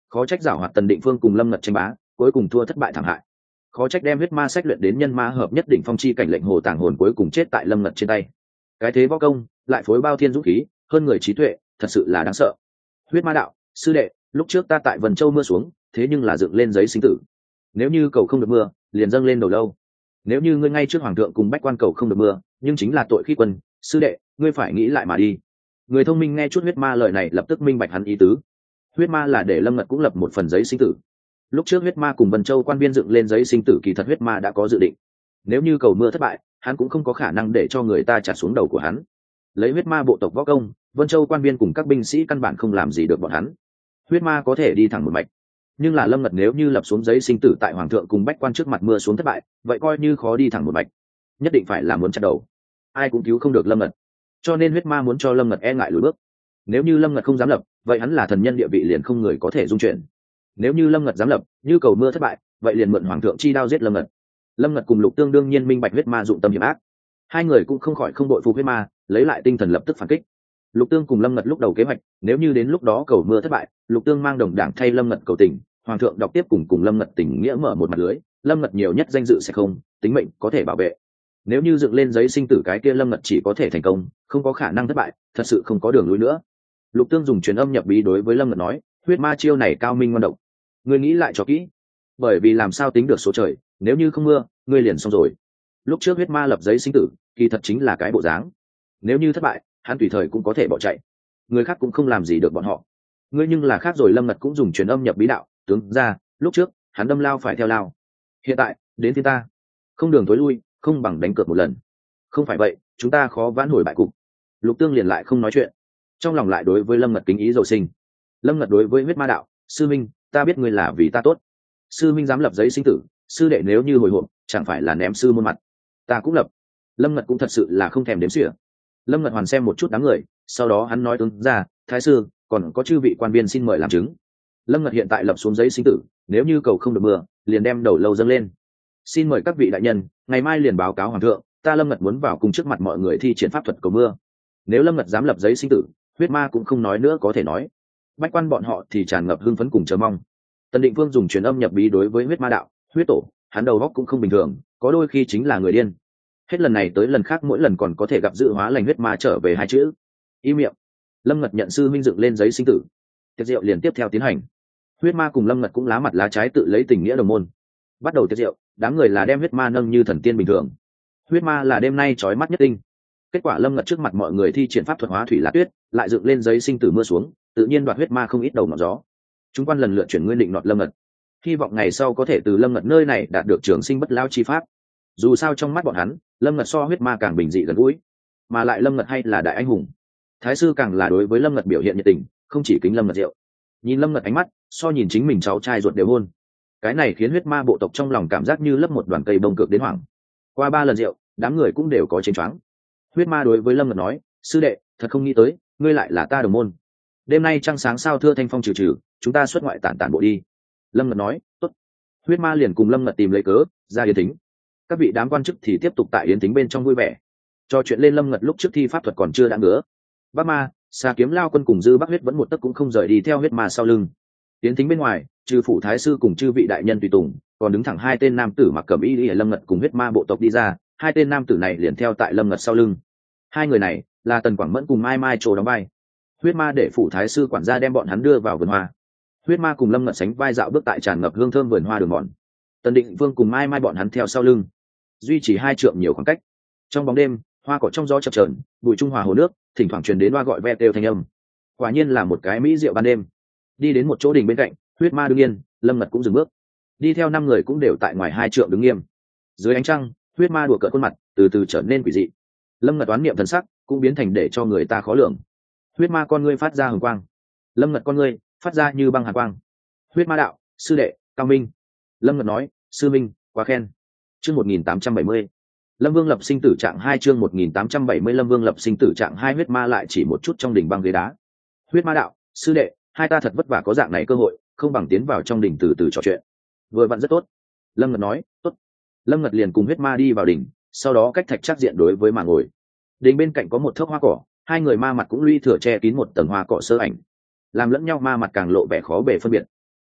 khó trách giảo hoạt Tần Định Phương cùng Lâm Ngật tranh bá, cuối cùng thua thất bại thảm hại. Khó trách đem huyết ma sách luyện đến nhân ma hợp nhất đỉnh phong chi cảnh lệnh hồ tàng hồn cuối cùng chết tại Lâm Ngật trên tay. Cái thế võ công lại phối bao thiên dũng khí, hơn người trí tuệ, thật sự là đáng sợ. Huyết ma đạo, sư đệ, lúc trước ta tại Vân Châu mưa xuống, thế nhưng là dựng lên giấy sinh tử. Nếu như cầu không được mưa, liền dâng lên đầu lâu. Nếu như ngươi ngay trước hoàng thượng cùng bách quan cầu không được mưa, nhưng chính là tội khi quân, sư đệ, ngươi phải nghĩ lại mà đi. Người thông minh nghe chút huyết ma lời này lập tức minh bạch hắn ý tứ. Huyết ma là để Lâm Ngật cũng lập một phần giấy sinh tử. Lúc trước huyết ma cùng Vân Châu quan biên dựng lên giấy sinh tử, kỳ thật huyết ma đã có dự định. Nếu như cầu mưa thất bại, hắn cũng không có khả năng để cho người ta trả xuống đầu của hắn. Lấy huyết ma bộ tộc võ công, Vân Châu quan biên cùng các binh sĩ căn bản không làm gì được bọn hắn. Huyết ma có thể đi thẳng một mạch, nhưng là Lâm Ngật nếu như lập xuống giấy sinh tử tại hoàng thượng cùng bách quan trước mặt mưa xuống thất bại, vậy coi như khó đi thẳng một mạch, nhất định phải là muốn chặt đầu, ai cũng cứu không được Lâm Ngật. Cho nên huyết ma muốn cho Lâm Ngật e ngại lùi bước. Nếu như Lâm Ngật không dám lập, vậy hắn là thần nhân địa vị liền không người có thể dung chuyển. Nếu như Lâm Ngật dám lập, như cầu mưa thất bại, vậy liền mượn hoàng thượng chi đao giết Lâm Ngật. Lâm Ngật cùng Lục Tương đương nhiên minh bạch huyết ma dụng tâm hiểm ác, hai người cũng không khỏi không đội phục huyết ma, lấy lại tinh thần lập tức phản kích. Lục Tương cùng Lâm Ngật lúc đầu kế hoạch, nếu như đến lúc đó cầu mưa thất bại, Lục Tương mang đồng đảng thay Lâm Ngật cầu tình, hoàng thượng đọc tiếp cùng cùng Lâm Ngật tình nghĩa mở một mặt lưới, Lâm Ngật nhiều nhất danh dự sẽ không, tính mệnh có thể bảo vệ. Nếu như dựng lên giấy sinh tử, cái kia Lâm Ngật chỉ có thể thành công, không có khả năng thất bại, thật sự không có đường lui nữa. Lục Tương dùng truyền âm nhập bí đối với Lâm Ngật nói, huyết ma chiêu này cao minh ngoan độc, ngươi nghĩ lại cho kỹ, bởi vì làm sao tính được số trời, nếu như không mưa, ngươi liền xong rồi. Lúc trước huyết ma lập giấy sinh tử, kỳ thật chính là cái bộ dáng, nếu như thất bại, hắn tùy thời cũng có thể bỏ chạy, người khác cũng không làm gì được bọn họ. Ngươi nhưng là khác rồi. Lâm Ngật cũng dùng truyền âm nhập bí đạo, tướng ra, lúc trước hắn đâm lao phải theo lao, hiện tại đến thiên ta, không đường tối lui, không bằng đánh cược một lần, không phải vậy chúng ta khó vãn hồi bại cục. Lục Tương liền lại không nói chuyện, trong lòng lại đối với Lâm Ngật kính ý dầu sinh. Lâm Ngật đối với huyết ma đạo, sư minh, ta biết ngươi là vì ta tốt, sư minh dám lập giấy sinh tử, sư đệ nếu như hồi hộp, chẳng phải là ném sư môn mặt. Ta cũng lập. Lâm Ngật cũng thật sự là không thèm đếm xỉa. Lâm Ngật hoàn xem một chút đám người, sau đó hắn nói tướng ra, thái sư, còn có chư vị quan viên xin mời làm chứng. Lâm Ngật hiện tại lập xuống giấy sinh tử, nếu như cầu không được mưa, liền đem đầu lâu dâng lên. Xin mời các vị đại nhân, ngày mai liền báo cáo hoàng thượng, ta Lâm Ngật muốn vào cùng trước mặt mọi người thi triển pháp thuật cầu mưa. Nếu Lâm Ngật dám lập giấy sinh tử, huyết ma cũng không nói nữa có thể nói. Bách quan bọn họ thì tràn ngập hưng phấn cùng chờ mong. Tần Định Vương dùng truyền âm nhập bí đối với huyết ma đạo, huyết tổ, hắn đầu óc cũng không bình thường, có đôi khi chính là người điên. Hết lần này tới lần khác mỗi lần còn có thể gặp dự hóa lành huyết ma trở về hai chữ. Im miệng. Lâm Ngật nhận sư minh dựng lên giấy sinh tử, tiệc rượu liền tiếp theo tiến hành. Huyết ma cùng Lâm Ngật cũng lá mặt lá trái tự lấy tình nghĩa đồng môn. Bắt đầu tiệc rượu, đám người là đem huyết ma nâng như thần tiên bình thường. Huyết ma là đêm nay chói mắt nhất tinh. Kết quả Lâm Ngật trước mặt mọi người thi triển pháp thuật hóa thủy lá tuyết, lại dựng lên giấy sinh tử mưa xuống, tự nhiên đoạt huyết ma không ít đầu ngọn gió. Chúng quan lần lượt chuyển nguyên định nọt Lâm Ngật, hy vọng ngày sau có thể từ Lâm Ngật nơi này đạt được trường sinh bất lao chi pháp. Dù sao trong mắt bọn hắn, Lâm Ngật so huyết ma càng bình dị gần gũi, mà lại Lâm Ngật hay là đại anh hùng. Thái sư càng là đối với Lâm Ngật biểu hiện nhiệt tình, không chỉ kính Lâm Ngật rượu, nhìn Lâm Ngật ánh mắt so nhìn chính mình cháu trai ruột đều hôn. Cái này khiến huyết ma bộ tộc trong lòng cảm giác như lấp một đoàn cây bông cực đến hoảng. Qua ba lần rượu, đám người cũng đều có chênh choáng. Huyết ma đối với Lâm Ngật nói, sư đệ, thật không nghĩ tới, ngươi lại là ta đồng môn. Đêm nay trăng sáng sao thưa thanh phong trừ trừ, chúng ta xuất ngoại tản tản bộ đi. Lâm Ngật nói, tốt. Huyết ma liền cùng Lâm Ngật tìm lấy cớ ra yến thính. Các vị đám quan chức thì tiếp tục tại yến thính bên trong vui vẻ cho chuyện lên Lâm Ngật lúc trước thi pháp thuật còn chưa đã ngứa. Bắc ma, Xà Kiếm Lao quân cùng Dư Bắc Huyết vẫn một tấc cũng không rời đi theo huyết ma sau lưng. Yến thính bên ngoài, trừ phủ thái sư cùng chư vị đại nhân tùy tùng, còn đứng thẳng hai tên nam tử mặc cẩm y y Lâm Ngật cùng huyết ma bộ tộc đi ra, hai tên nam tử này liền theo tại Lâm Ngật sau lưng. Hai người này là Tần Quảng Mẫn cùng Mai Mai Trồ đóng vai. Huyết ma để phủ thái sư quản gia đem bọn hắn đưa vào vườn hoa. Huyết ma cùng Lâm Ngật sánh vai dạo bước tại tràn ngập hương thơm vườn hoa đường mòn. Tần Định Vương cùng Mai Mai bọn hắn theo sau lưng, duy trì hai trượng nhiều khoảng cách. Trong bóng đêm, hoa cỏ trong gió chập chờn, bụi trung hòa hồ nước, thỉnh thoảng truyền đến hoa gọi ve kêu thanh âm. Quả nhiên là một cái mỹ diệu ban đêm. Đi đến một chỗ đình bên cạnh, huyết ma đứng yên, Lâm Ngật cũng dừng bước. Đi theo năm người cũng đều tại ngoài hai trượng đứng nghiêm. Dưới ánh trăng, huyết ma đùa cợt khuôn mặt, từ từ trở nên quỷ dị. Lâm Ngật đoán niệm thần sắc cũng biến thành để cho người ta khó lường. Huyết ma con ngươi phát ra hừng quang, Lâm Ngật con ngươi phát ra như băng hàn quang. Huyết ma đạo, sư đệ, cao minh. Lâm Ngật nói, sư minh, quá khen. Chương một nghìn tám trăm bảy mươi, Lâm Vương lập sinh tử trạng hai. Chương một nghìn tám trăm bảy mươi Lâm Vương lập sinh tử trạng hai. Huyết ma lại chỉ một chút trong đỉnh băng ghế đá. Huyết ma đạo, sư đệ, hai ta thật vất vả có dạng này cơ hội, không bằng tiến vào trong đỉnh từ từ trò chuyện. Vừa vặn rất tốt. Lâm Ngật nói, tốt. Lâm Ngật liền cùng huyết ma đi vào đỉnh, sau đó cách thạch trắc diện đối với mà ngồi. Đỉnh bên cạnh có một thớt hoa cỏ, hai người ma mặt cũng lũy thừa che kín một tầng hoa cỏ sơ ảnh, làm lẫn nhau ma mặt càng lộ vẻ khó bề phân biệt.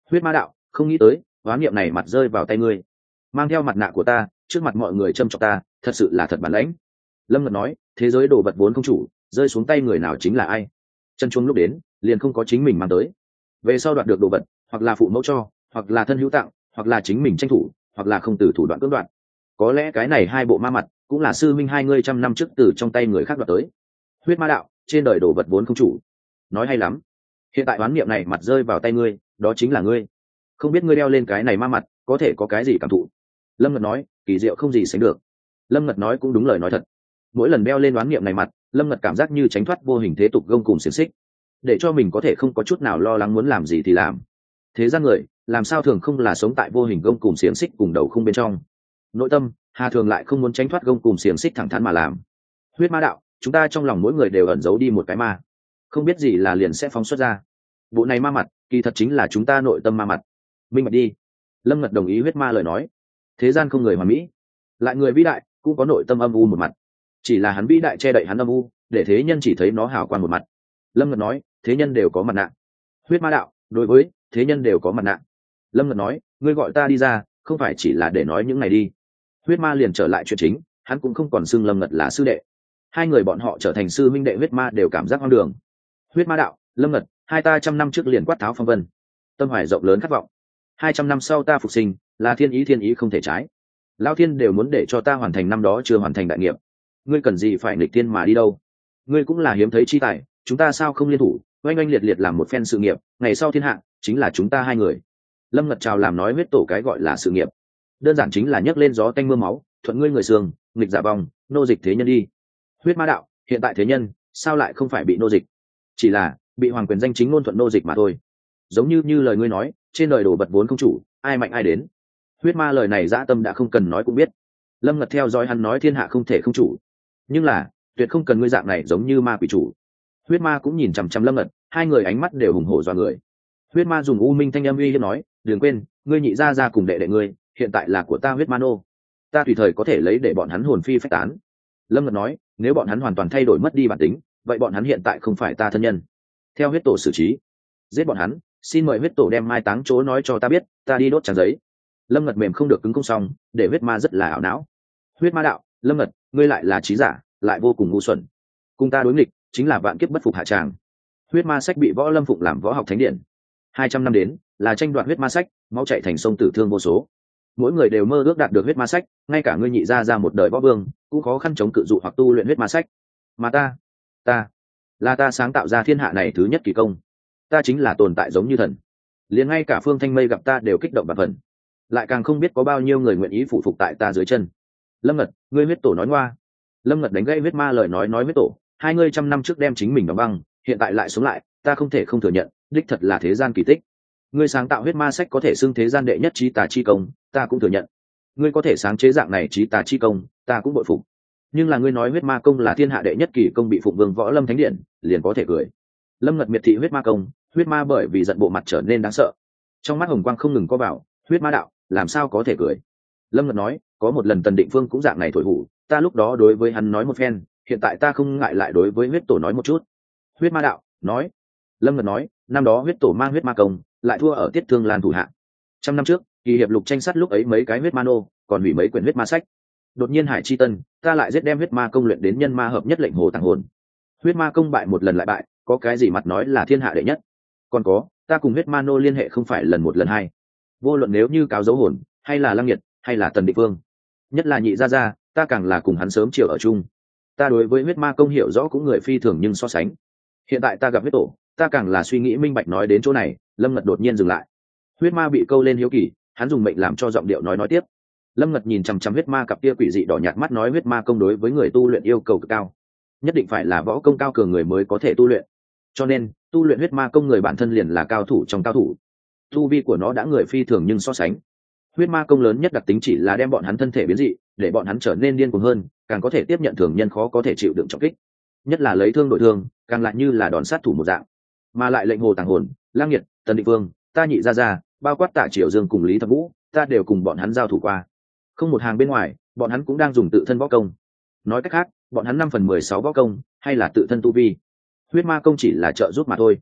Huyết ma đạo, không nghĩ tới oán niệm này mặt rơi vào tay ngươi, mang theo mặt nạ của ta trước mặt mọi người châm chọc ta, thật sự là thật bản lãnh. Lâm Ngật nói, thế giới đồ vật vốn không chủ, rơi xuống tay người nào chính là ai. Chân chuông lúc đến liền không có chính mình mang tới, về sau đoạt được đồ vật hoặc là phụ mẫu cho, hoặc là thân hữu tặng, hoặc là chính mình tranh thủ, hoặc là không từ thủ đoạn cưỡng đoạt. Có lẽ cái này hai bộ ma mặt cũng là sư minh hai ngươi trăm năm trước từ trong tay người khác đoạt tới. Huyết ma đạo, trên đời đồ vật vốn không chủ, nói hay lắm. Hiện tại oán niệm này mặt rơi vào tay ngươi, đó chính là ngươi. Không biết ngươi đeo lên cái này ma mặt có thể có cái gì cảm thụ. Lâm Ngật nói, kỳ diệu không gì sánh được. Lâm Ngật nói cũng đúng lời nói thật. Mỗi lần đeo lên oán niệm này mặt, Lâm Ngật cảm giác như tránh thoát vô hình thế tục gông cùng xiềng xích, để cho mình có thể không có chút nào lo lắng, muốn làm gì thì làm. Thế gian người làm sao thường không là sống tại vô hình gông cùng xiềng xích cùng đầu không bên trong. Nội tâm Hà thường lại không muốn tránh thoát gông cùng xiềng xích, thẳng thắn mà làm. Huyết ma đạo, chúng ta trong lòng mỗi người đều ẩn giấu đi một cái ma, không biết gì là liền sẽ phóng xuất ra. Bộ này ma mặt kỳ thật chính là chúng ta nội tâm ma mặt. Minh bạch đi. Lâm Ngật đồng ý huyết ma lời nói. Thế gian không người hoàn mỹ, lại người vĩ đại cũng có nội tâm âm u một mặt, chỉ là hắn vĩ đại che đậy hắn âm u, để thế nhân chỉ thấy nó hào quang một mặt. Lâm Ngật nói, thế nhân đều có mặt nạ. Huyết ma đạo, đối với thế nhân đều có mặt nạ. Lâm Ngật nói, ngươi gọi ta đi ra không phải chỉ là để nói những này đi. Huyết ma liền trở lại chuyện chính, hắn cũng không còn xưng Lâm Ngật là sư đệ. Hai người bọn họ trở thành sư minh đệ, huyết ma đều cảm giác hoang đường. Huyết ma đạo, Lâm Ngật, hai ta trăm năm trước liền quát tháo phong vân, tâm hoài rộng lớn khát vọng. Hai trăm năm sau ta phục sinh, là thiên ý, thiên ý không thể trái. Lao thiên đều muốn để cho ta hoàn thành năm đó chưa hoàn thành đại nghiệp, ngươi cần gì phải nghịch thiên mà đi đâu. Ngươi cũng là hiếm thấy chi tài, chúng ta sao không liên thủ oanh oanh liệt liệt làm một phen sự nghiệp, ngày sau thiên hạ chính là chúng ta hai người. Lâm Ngật chào làm nói, huyết tổ cái gọi là sự nghiệp đơn giản chính là nhấc lên gió tanh mưa máu, thuận ngươi người sương, nghịch giả vòng, nô dịch thế nhân đi. Huyết ma đạo, hiện tại thế nhân sao lại không phải bị nô dịch, chỉ là bị hoàng quyền danh chính ngôn thuận nô dịch mà thôi. Giống như như lời ngươi nói, trên đời đồ vật vốn không chủ, ai mạnh ai đến. Huyết ma lời này dã tâm đã không cần nói cũng biết. Lâm Ngật theo dõi hắn nói, thiên hạ không thể không chủ, nhưng là tuyệt không cần ngươi dạng này giống như ma quỷ chủ. Huyết ma cũng nhìn chằm chằm Lâm Ngật, hai người ánh mắt đều hùng hổ dọa người. Huyết ma dùng u minh thanh âm uy hiếp nói, đừng quên ngươi nhị gia gia cùng đệ đệ ngươi hiện tại là của ta huyết ma nô, ta tùy thời có thể lấy để bọn hắn hồn phi phách tán. Lâm Ngật nói, nếu bọn hắn hoàn toàn thay đổi mất đi bản tính, vậy bọn hắn hiện tại không phải ta thân nhân, theo huyết tổ xử trí. Giết bọn hắn, xin mời huyết tổ đem mai táng chỗ nói cho ta biết, ta đi đốt trang giấy. Lâm Ngật mềm không được cứng không xong, để huyết ma rất là ảo não. Huyết ma đạo, Lâm Ngật, ngươi lại là trí giả lại vô cùng ngu xuẩn, cùng ta đối nghịch chính là vạn kiếp bất phục hạ tràng. Huyết ma sách bị võ lâm phụng làm võ học thánh điện, hai trăm năm đến là tranh đoạt huyết ma sách, máu chạy thành sông, tử thương vô số. Mỗi người đều mơ ước đạt được huyết ma sách, ngay cả ngươi nhị gia ra một đời võ vương cũng khó khăn chống cự dụ hoặc tu luyện huyết ma sách. Mà ta ta là ta sáng tạo ra thiên hạ này thứ nhất kỳ công, ta chính là tồn tại giống như thần, liền ngay cả Phương Thanh Mây gặp ta đều kích động và phần, lại càng không biết có bao nhiêu người nguyện ý phụ phục tại ta dưới chân. Lâm Ngật, ngươi huyết tổ nói ngoa. Lâm Ngật đánh gãy huyết ma lời nói, nói huyết tổ, hai ngươi trăm năm trước đem chính mình đóng băng, hiện tại lại sống lại, ta không thể không thừa nhận, đích thật là thế gian kỳ tích. Ngươi sáng tạo huyết ma sách có thể xưng thế gian đệ nhất trí tà chi công, ta cũng thừa nhận. Ngươi có thể sáng chế dạng này trí tà chi công, ta cũng bội phục. Nhưng là ngươi nói huyết ma công là thiên hạ đệ nhất kỳ công, bị phụng vương võ lâm thánh điện, liền có thể cười. Lâm Ngật miệt thị huyết ma công, huyết ma bởi vì giận bộ mặt trở nên đáng sợ, trong mắt hồng quang không ngừng có bảo. Huyết ma đạo, làm sao có thể cười. Lâm Ngật nói, có một lần Tần Định Phương cũng dạng này thổi hủ, ta lúc đó đối với hắn nói một phen, hiện tại ta không ngại lại đối với huyết tổ nói một chút. Huyết ma đạo, nói. Lâm Ngật nói, năm đó huyết tổ mang huyết ma công lại thua ở Tiết Thương Lan thủ hạ. Trăm năm trước kỳ hiệp lục tranh sắt lúc ấy mấy cái huyết ma nô, còn hủy mấy quyển huyết ma sách. Đột nhiên hải chi tân, ta lại giết đem huyết ma công luyện đến nhân ma hợp nhất lệnh hồ tàng hồn. Huyết ma công bại một lần lại bại, có cái gì mặt nói là thiên hạ đệ nhất. Còn có, ta cùng huyết ma nô liên hệ không phải lần một lần hai, vô luận nếu như cáo dấu hồn hay là Lăng Nhiệt hay là Tần Định Phương, nhất là nhị gia gia, ta càng là cùng hắn sớm chiều ở chung. Ta đối với huyết ma công hiểu rõ cũng người phi thường, nhưng so sánh hiện tại ta gặp huyết tổ, ta càng là suy nghĩ minh bạch. Nói đến chỗ này, Lâm Ngật đột nhiên dừng lại. Huyết ma bị câu lên hiếu kỳ, hắn dùng mệnh làm cho giọng điệu nói nói tiếp. Lâm Ngật nhìn chằm chằm huyết ma cặp kia quỷ dị đỏ nhạt mắt, nói huyết ma công đối với người tu luyện yêu cầu cực cao, nhất định phải là võ công cao cường người mới có thể tu luyện, cho nên tu luyện huyết ma công người bản thân liền là cao thủ trong cao thủ, tu vi của nó đã người phi thường. Nhưng so sánh huyết ma công lớn nhất đặc tính chỉ là đem bọn hắn thân thể biến dị, để bọn hắn trở nên điên cuồng hơn, càng có thể tiếp nhận thường nhân khó có thể chịu đựng trọng kích, nhất là lấy thương đổi thương, càng lại như là đòn sát thủ một dạng. Mà lại lệnh hồ tàng hồn, Lang Nhiệt, Tần Định Vương, ta nhị gia gia, bao quát Tạ Triều Dương cùng Lý Thập Vũ, ta đều cùng bọn hắn giao thủ qua, không một hàng bên ngoài, bọn hắn cũng đang dùng tự thân võ công. Nói cách khác, bọn hắn năm phần mười sáu võ công hay là tự thân tu vi, huyết ma công chỉ là trợ giúp mà thôi.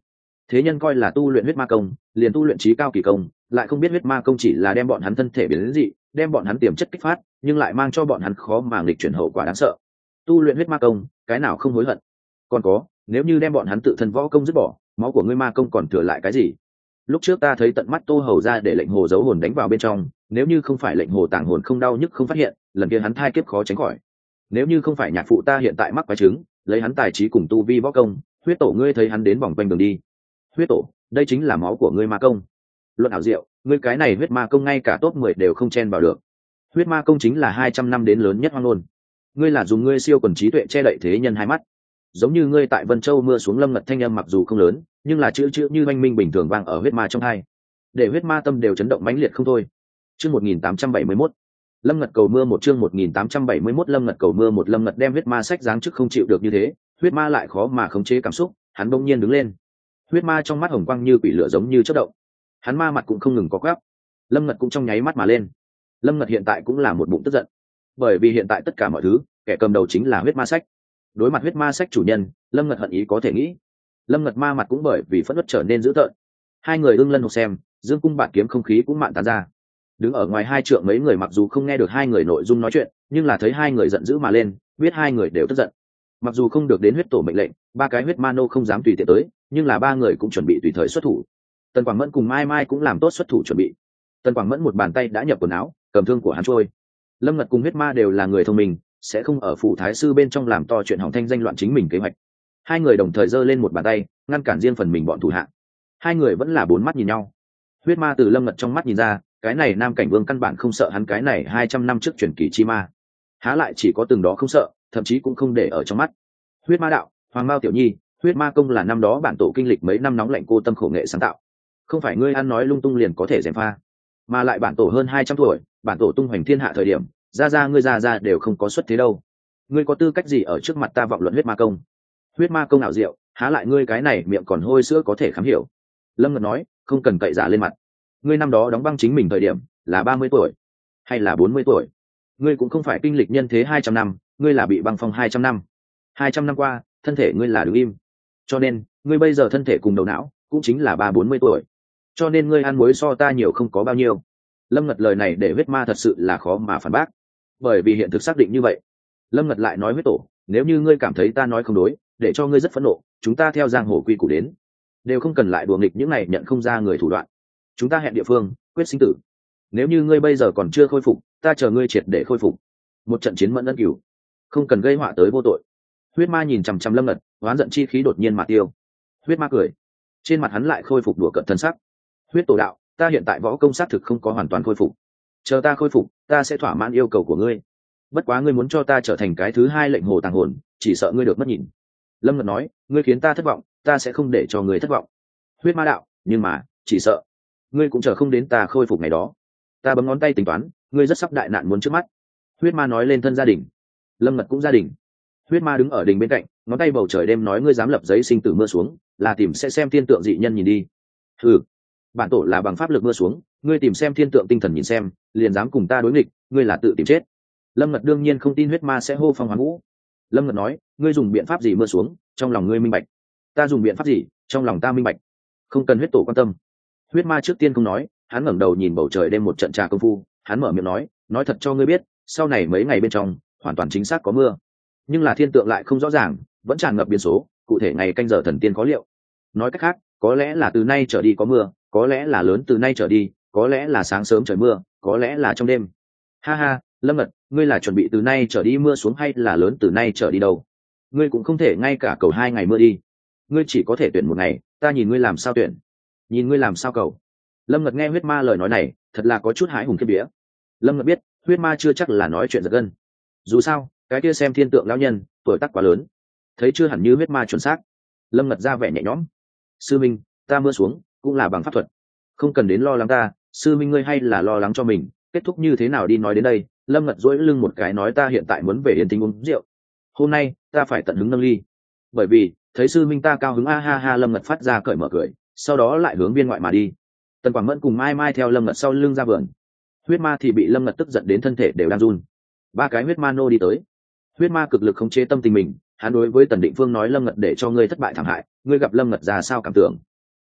thế nhân coi là tu luyện huyết ma công liền tu luyện trí cao kỳ công, lại không biết huyết ma công chỉ là đem bọn hắn thân thể biến đến dị, đem bọn hắn tiềm chất kích phát, nhưng lại mang cho bọn hắn khó mà nghịch chuyển hậu quả đáng sợ. Tu luyện huyết ma công cái nào không hối hận. Còn có, nếu như đem bọn hắn tự thân võ công dứt bỏ, máu của ngươi ma công còn thừa lại cái gì? Lúc trước ta thấy tận mắt Tô Hầu ra để lệnh hồ giấu hồn đánh vào bên trong, nếu như không phải lệnh hồ tàng hồn không đau nhức không phát hiện, lần kia hắn thai kiếp khó tránh khỏi. Nếu như không phải nhạc phụ ta hiện tại mắc quái chứng, lấy hắn tài trí cùng tu vi võ công, huyết tổ ngươi thấy hắn đến vòng quanh đường đi. Huyết tổ, đây chính là máu của ngươi ma công. Luận ảo diệu, ngươi cái này huyết ma công ngay cả top mười đều không chen vào được. Huyết ma công chính là hai trăm năm đến lớn nhất hoang ngôn. Ngươi là dùng ngươi siêu quần trí tuệ che đậy thế nhân hai mắt. Giống như ngươi tại Vân Châu mưa xuống lâm ngật thanh âm mặc dù không lớn, nhưng là chữ chữ như oanh minh bình thường vang ở huyết ma trong hai, để huyết ma tâm đều chấn động mãnh liệt không thôi. Chương một nghìn tám trăm bảy mươi mốt, Lâm Ngật cầu mưa một chương một nghìn tám trăm bảy mươi mốt Lâm Ngật cầu mưa một Lâm Ngật đem huyết ma sách giáng trước không chịu được như thế, huyết ma lại khó mà khống chế cảm xúc, hắn bỗng nhiên đứng lên. Huyết ma trong mắt hồng quang như quỷ lửa giống như chớp động, hắn ma mặt cũng không ngừng có quắp. Lâm Ngật cũng trong nháy mắt mà lên. Lâm Ngật hiện tại cũng là một bụng tức giận, bởi vì hiện tại tất cả mọi thứ, kẻ cầm đầu chính là huyết ma sách. Đối mặt huyết ma sách chủ nhân, Lâm Ngật hận ý có thể nghĩ. Lâm Ngật ma mặt cũng bởi vì phẫn nộ trở nên dữ tợn. Hai người ưng lân hộc xem, dương cung bạt kiếm không khí cũng mạn tán ra. Đứng ở ngoài hai trượng mấy người mặc dù không nghe được hai người nội dung nói chuyện, nhưng là thấy hai người giận dữ mà lên, biết hai người đều tức giận. Mặc dù không được đến huyết tổ mệnh lệnh, ba cái huyết ma nô không dám tùy tiện tới, nhưng là ba người cũng chuẩn bị tùy thời xuất thủ. Tần Quảng Mẫn cùng Mai Mai cũng làm tốt xuất thủ chuẩn bị. Tần Quảng Mẫn một bàn tay đã nhập quần áo, cầm thương của hắn trôi. Lâm Ngật cùng huyết ma đều là người thông minh, sẽ không ở phủ thái sư bên trong làm to chuyện hỏng thanh danh loạn chính mình kế hoạch. Hai người đồng thời giơ lên một bàn tay, ngăn cản riêng phần mình bọn thủ hạ. Hai người vẫn là bốn mắt nhìn nhau. Huyết ma từ Lâm Ngật trong mắt nhìn ra, cái này Nam Cảnh Vương căn bản không sợ hắn cái này hai trăm năm trước truyền kỳ chi ma, há lại chỉ có từng đó không sợ, thậm chí cũng không để ở trong mắt. Huyết ma đạo, Hoàng Mao tiểu nhi, huyết ma công là năm đó bản tổ kinh lịch mấy năm nóng lạnh cô tâm khổ nghệ sáng tạo, không phải ngươi ăn nói lung tung liền có thể gièm pha, mà lại bản tổ hơn hai trăm tuổi, bản tổ tung hoành thiên hạ thời điểm, ra ra ngươi ra ra đều không có xuất thế đâu, ngươi có tư cách gì ở trước mặt ta vọng luận huyết ma công? Huyết ma công ảo diệu, há lại ngươi cái này miệng còn hôi sữa có thể khám hiểu? Lâm Ngật nói, không cần cậy giả lên mặt. Ngươi năm đó đóng băng chính mình thời điểm là ba mươi tuổi hay là bốn mươi tuổi? Ngươi cũng không phải kinh lịch nhân thế hai trăm năm, ngươi là bị băng phong hai trăm năm. Hai trăm năm qua, thân thể ngươi là đứng im, cho nên ngươi bây giờ thân thể cùng đầu não cũng chính là ba bốn mươi tuổi, cho nên ngươi ăn muối so ta nhiều không có bao nhiêu. Lâm Ngật lời này để huyết ma thật sự là khó mà phản bác, bởi vì hiện thực xác định như vậy. Lâm Ngật lại nói huyết tổ, nếu như ngươi cảm thấy ta nói không đối, để cho ngươi rất phẫn nộ, chúng ta theo giang hồ quy củ đến, đều không cần lại đùa nghịch những này nhận không ra người thủ đoạn. Chúng ta hẹn địa phương, quyết sinh tử. Nếu như ngươi bây giờ còn chưa khôi phục, ta chờ ngươi triệt để khôi phục. Một trận chiến mẫn ân cửu, không cần gây họa tới vô tội. Huyết ma nhìn chằm chằm Lâm Ngật, oán giận chi khí đột nhiên mà tiêu. Huyết ma cười, trên mặt hắn lại khôi phục đùa cợt thân sắc. Huyết tổ đạo, ta hiện tại võ công sát thực không có hoàn toàn khôi phục, chờ ta khôi phục, ta sẽ thỏa mãn yêu cầu của ngươi. Bất quá ngươi muốn cho ta trở thành cái thứ hai lệnh hồ tàng hồn, chỉ sợ ngươi được mất nhìn. Lâm Ngật nói, ngươi khiến ta thất vọng, ta sẽ không để cho ngươi thất vọng. Huyết ma đạo, nhưng mà chỉ sợ ngươi cũng chờ không đến ta khôi phục ngày đó. Ta bấm ngón tay tính toán, ngươi rất sắp đại nạn muốn trước mắt. Huyết ma nói lên thân gia đình. Lâm Ngật cũng gia đình. Huyết ma đứng ở đình bên cạnh, ngón tay bầu trời đêm nói, ngươi dám lập giấy sinh tử mưa xuống, là tìm sẽ xem thiên tượng dị nhân nhìn đi. Ừ, bản tổ là bằng pháp lực mưa xuống, ngươi tìm xem thiên tượng tinh thần nhìn xem, liền dám cùng ta đối nghịch, ngươi là tự tìm chết. Lâm Ngật đương nhiên không tin huyết ma sẽ hô phong hoán vũ. Lâm Ngật nói, ngươi dùng biện pháp gì mưa xuống, trong lòng ngươi minh bạch. Ta dùng biện pháp gì, trong lòng ta minh bạch. Không cần huyết tổ quan tâm. Huyết ma trước tiên không nói, hắn ngẩng đầu nhìn bầu trời đêm một trận trà công phu, hắn mở miệng nói, nói thật cho ngươi biết, sau này mấy ngày bên trong hoàn toàn chính xác có mưa, nhưng là thiên tượng lại không rõ ràng, vẫn tràn ngập biến số, cụ thể ngày canh giờ thần tiên có liệu. Nói cách khác, có lẽ là từ nay trở đi có mưa, có lẽ là lớn từ nay trở đi, có lẽ là sáng sớm trời mưa, có lẽ là trong đêm. Ha ha, Lâm Ngật, ngươi là chuẩn bị từ nay trở đi mưa xuống hay là lớn từ nay trở đi đâu? Ngươi cũng không thể ngay cả cầu hai ngày mưa đi, ngươi chỉ có thể tuyển một ngày, ta nhìn ngươi làm sao tuyển, nhìn ngươi làm sao cầu. Lâm Ngật nghe huyết ma lời nói này, thật là có chút hãi hùng kiếp vía. Lâm Ngật biết, huyết ma chưa chắc là nói chuyện giật gân. Dù sao, cái kia xem thiên tượng lão nhân, tuổi tác quá lớn, thấy chưa hẳn như huyết ma chuẩn xác. Lâm Ngật ra vẻ nhẹ nhõm. Sư minh, ta mưa xuống cũng là bằng pháp thuật, không cần đến lo lắng ta. Sư minh ngươi hay là lo lắng cho mình, kết thúc như thế nào đi. Nói đến đây, Lâm Ngật duỗi lưng một cái nói, ta hiện tại muốn về Yên Tĩnh uống rượu, hôm nay ta phải tận hứng nâng ly, bởi vì thấy sư minh ta cao hứng. A ha ha. Lâm Ngật phát ra cởi mở cười, sau đó lại hướng viên ngoại mà đi. Tần Quảng Mẫn cùng Mai Mai theo Lâm Ngật sau lưng ra vườn. Huyết ma thì bị Lâm Ngật tức giận đến thân thể đều đang run. Ba cái huyết ma nô đi tới. Huyết ma cực lực khống chế tâm tình mình, hắn đối với Tần Định Phương nói, Lâm Ngật để cho ngươi thất bại thảm hại, ngươi gặp Lâm Ngật ra sao cảm tưởng?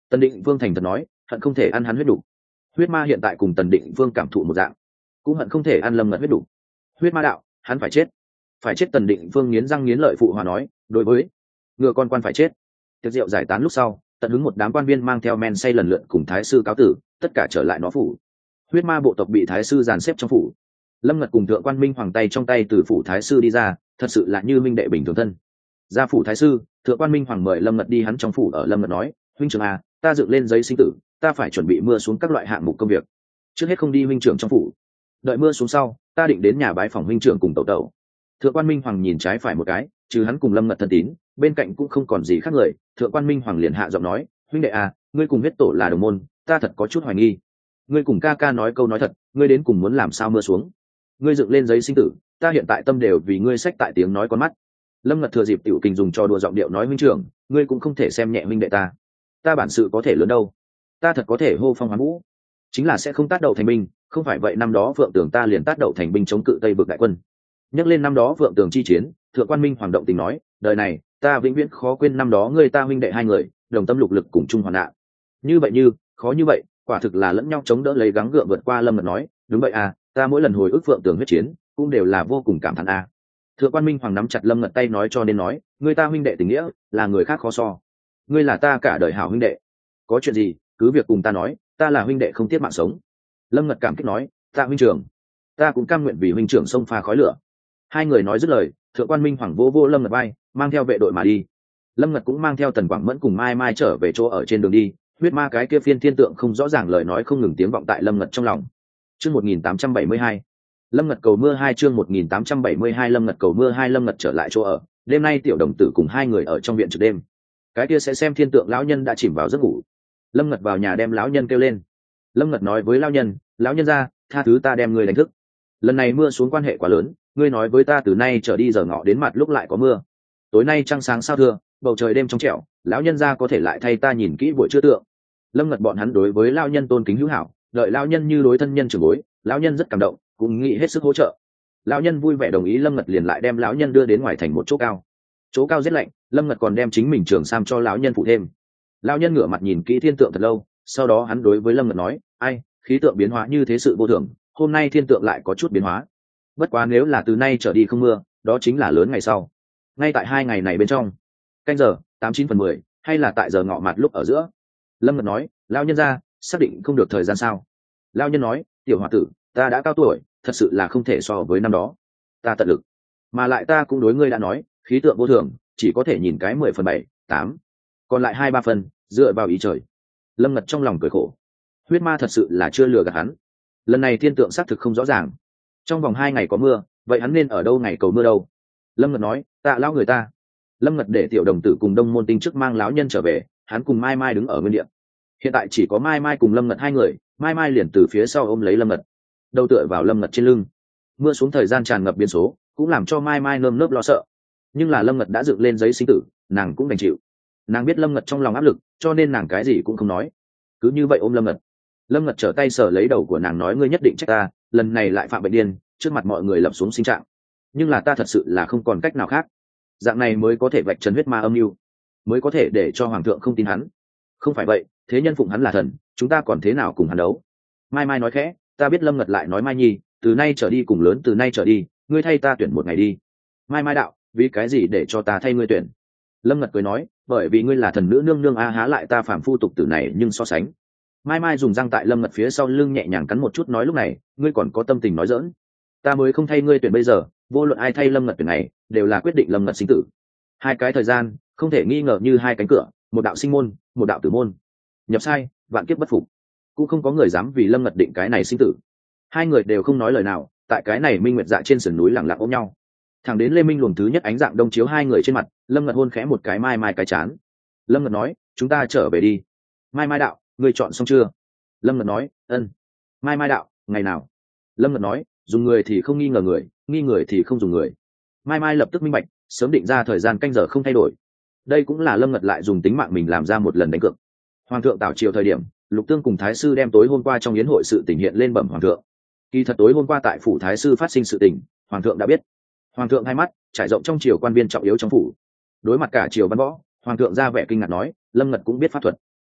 Tần Định Vương thành thật nói, hận không thể ăn hắn huyết đủ. Huyết ma hiện tại cùng Tần Định Vương cảm thụ một dạng, cũng hận không thể ăn Lâm Ngật huyết đủ. Huyết ma đạo, hắn phải chết, phải chết. Tần Định Vương nghiến răng nghiến lợi phụ hòa nói, đối với ngựa con quan phải chết. Tiệc rượu giải tán lúc sau, tận hứng một đám quan viên mang theo men say lần lượt cùng thái sư cáo tử, tất cả trở lại nó phủ. Huyết ma bộ tộc bị thái sư dàn xếp trong phủ. Lâm Ngật cùng thượng quan minh hoàng tay trong tay từ phủ thái sư đi ra, thật sự là như minh đệ bình thường thân. Ra phủ thái sư, thượng quan minh hoàng mời Lâm Ngật đi hắn trong phủ. Ở Lâm Ngật nói, huynh trưởng à, ta dựng lên giấy sinh tử, ta phải chuẩn bị mưa xuống các loại hạng mục công việc, trước hết không đi huynh trưởng trong phủ, đợi mưa xuống sau ta định đến nhà bái phòng huynh trưởng cùng tẩu tẩu. Thượng quan minh hoàng nhìn trái phải một cái, trừ hắn cùng Lâm Ngật thân tín, bên cạnh cũng không còn gì khác người. Thượng quan minh hoàng liền hạ giọng nói, huynh đệ à, ngươi cùng huyết tổ là đồng môn, ta thật có chút hoài nghi. Ngươi cùng ca ca nói câu nói thật, ngươi đến cùng muốn làm sao mưa xuống? Ngươi dựng lên giấy sinh tử, ta hiện tại tâm đều vì ngươi sách tại tiếng nói con mắt. Lâm Ngật thừa dịp tiểu kinh dùng cho đùa giọng điệu nói, huynh trưởng, ngươi cũng không thể xem nhẹ huynh đệ ta, ta bản sự có thể lớn đâu, ta thật có thể hô phong hoán vũ, chính là sẽ không tác đậu thành binh, không phải vậy năm đó Phượng Tường ta liền tác đậu thành binh chống cự Tây Vực đại quân. Nhắc lên năm đó Phượng Tường chi chiến, thượng quan minh hoàng động tình nói, đời này ta vĩnh viễn khó quên năm đó ngươi ta huynh đệ hai người đồng tâm lục lực cùng chung hoạn nạn. Như vậy như khó như vậy, quả thực là lẫn nhau chống đỡ lấy gắng gượng vượt qua. Lâm Ngật nói, đúng vậy à, ta mỗi lần hồi ức Phượng Tường huyết chiến cũng đều là vô cùng cảm thán à. Thượng quan minh hoàng nắm chặt Lâm Ngật tay nói, cho nên nói, ngươi ta huynh đệ tình nghĩa là người khác khó so, ngươi là ta cả đời hảo huynh đệ, có chuyện gì cứ việc cùng ta nói, ta là huynh đệ không tiếc mạng sống. Lâm Ngật cảm kích nói, ta huynh trưởng, ta cũng cam nguyện vì huynh trưởng xông pha khói lửa. Hai người nói dứt lời, thượng quan minh hoàng vô vô Lâm Ngật bay, mang theo vệ đội mà đi. Lâm Ngật cũng mang theo Tần Quảng Mẫn cùng Mai Mai trở về chỗ ở. Trên đường đi, huyết ma cái kia phiên thiên tượng không rõ ràng lời nói không ngừng tiếng vọng tại Lâm Ngật trong lòng. Chương một nghìn tám trăm bảy mươi hai, Lâm Ngật cầu mưa hai. Chương một nghìn tám trăm bảy mươi hai, Lâm Ngật cầu mưa hai. Lâm Ngật trở lại chỗ ở. Đêm nay tiểu đồng tử cùng hai người ở trong viện trực đêm. Cái kia sẽ xem thiên tượng lão nhân đã chìm vào giấc ngủ. Lâm Ngật vào nhà đem lão nhân kêu lên. Lâm Ngật nói với lão nhân, lão nhân ra, tha thứ ta đem ngươi đánh thức. Lần này mưa xuống quan hệ quá lớn, ngươi nói với ta từ nay trở đi giờ ngọ đến mặt lúc lại có mưa. Tối nay trăng sáng sao thưa, bầu trời đêm trong trẻo, lão nhân ra có thể lại thay ta nhìn kỹ buổi trưa tượng. Lâm Ngật bọn hắn đối với lão nhân tôn kính hữu hảo, đợi lão nhân như đối thân nhân trưởng bối, lão nhân rất cảm động, cũng nghĩ hết sức hỗ trợ. Lão nhân vui vẻ đồng ý. Lâm Ngật liền lại đem lão nhân đưa đến ngoài thành một chỗ cao. Chỗ cao rét lạnh, Lâm Ngật còn đem chính mình trường sam cho lão nhân phụ thêm. Lão nhân ngửa mặt nhìn kỹ thiên tượng thật lâu, sau đó hắn đối với Lâm Ngật nói, ai, khí tượng biến hóa như thế sự vô thường, hôm nay thiên tượng lại có chút biến hóa. Bất quá nếu là từ nay trở đi không mưa, đó chính là lớn ngày sau. Ngay tại hai ngày này bên trong, canh giờ tám chín phần mười, hay là tại giờ ngọ mặt lúc ở giữa? Lâm Ngật nói, lão nhân ra, xác định không được thời gian sao? Lão nhân nói, tiểu hòa tử, ta đã cao tuổi, thật sự là không thể so với năm đó. Ta tận lực, mà lại ta cũng đối ngươi đã nói, khí tượng vô thường, chỉ có thể nhìn cái mười phần bảy, tám, còn lại hai ba phần, dựa vào ý trời. Lâm Ngật trong lòng cười khổ, huyết ma thật sự là chưa lừa gạt hắn. Lần này thiên tượng xác thực không rõ ràng, trong vòng hai ngày có mưa, vậy hắn nên ở đâu ngày cầu mưa đâu? Lâm Ngật nói, tạ lão người ta. Lâm Ngật để tiểu đồng tử cùng Đông Môn Tinh trước mang lão nhân trở về, hắn cùng Mai Mai đứng ở nguyên địa. Hiện tại chỉ có Mai Mai cùng Lâm Ngật hai người. Mai Mai liền từ phía sau ôm lấy Lâm Ngật, đầu tựa vào Lâm Ngật trên lưng. Mưa xuống thời gian tràn ngập biến số, cũng làm cho Mai Mai nơm nớp lo sợ, nhưng là Lâm Ngật đã dựng lên giấy sinh tử, nàng cũng đành chịu. Nàng biết Lâm Ngật trong lòng áp lực, cho nên nàng cái gì cũng không nói, cứ như vậy ôm Lâm Ngật. Lâm Ngật trở tay sờ lấy đầu của nàng nói, ngươi nhất định trách ta, lần này lại phạm bệnh điên, trước mặt mọi người lập xuống sinh trạng, nhưng là ta thật sự là không còn cách nào khác, dạng này mới có thể vạch trần huyết ma âm mưu, mới có thể để cho hoàng thượng không tin hắn. Không phải vậy, thế nhân phụng hắn là thần, chúng ta còn thế nào cùng hắn đấu? Mai Mai nói khẽ, ta biết. Lâm Ngật lại nói, Mai Nhi, từ nay trở đi cùng lớn, từ nay trở đi ngươi thay ta tuyển một ngày đi. Mai Mai đạo, vì cái gì để cho ta thay ngươi tuyển? Lâm Ngật cười nói, bởi vì ngươi là thần nữ nương nương a, há lại ta phàm phu tục tử này nhưng so sánh. Mai Mai dùng răng tại Lâm Ngật phía sau lưng nhẹ nhàng cắn một chút, nói, lúc này ngươi còn có tâm tình nói dỡn? Ta mới không thay ngươi tuyển bây giờ, vô luận ai thay Lâm Ngật tuyển này đều là quyết định Lâm Ngật sinh tử. Hai cái thời gian không thể nghi ngờ như hai cánh cửa, một đạo sinh môn, một đạo tử môn. Nhập sai, vạn kiếp bất phục, cũng không có người dám vì Lâm Ngật định cái này sinh tử. Hai người đều không nói lời nào, tại cái này minh nguyệt dạ trên sườn núi lặng lặng ôm nhau, thẳng đến lê minh luồng thứ nhất ánh dạng đông chiếu hai người trên mặt. Lâm Ngật hôn khẽ một cái Mai Mai cái chán. Lâm Ngật nói, chúng ta trở về đi. Mai Mai đạo, ngươi chọn xong chưa? Lâm Ngật nói, ân. Mai Mai đạo, ngày nào? Lâm Ngật nói, dùng người thì không nghi ngờ người, nghi người thì không dùng người. Mai Mai lập tức minh bạch, sớm định ra thời gian canh giờ không thay đổi. Đây cũng là Lâm Ngật lại dùng tính mạng mình làm ra một lần đánh cược. Hoàng thượng tảo triều thời điểm, Lục Tương cùng Thái sư đem tối hôm qua trong yến hội sự tình hiện lên bẩm hoàng thượng. Kỳ thật tối hôm qua tại phủ Thái sư phát sinh sự tình, hoàng thượng đã biết. Hoàng thượng hai mắt trải rộng trong triều quan viên trọng yếu trong phủ, đối mặt cả triều văn võ, hoàng thượng ra vẻ kinh ngạc nói, Lâm Ngật cũng biết pháp thuật.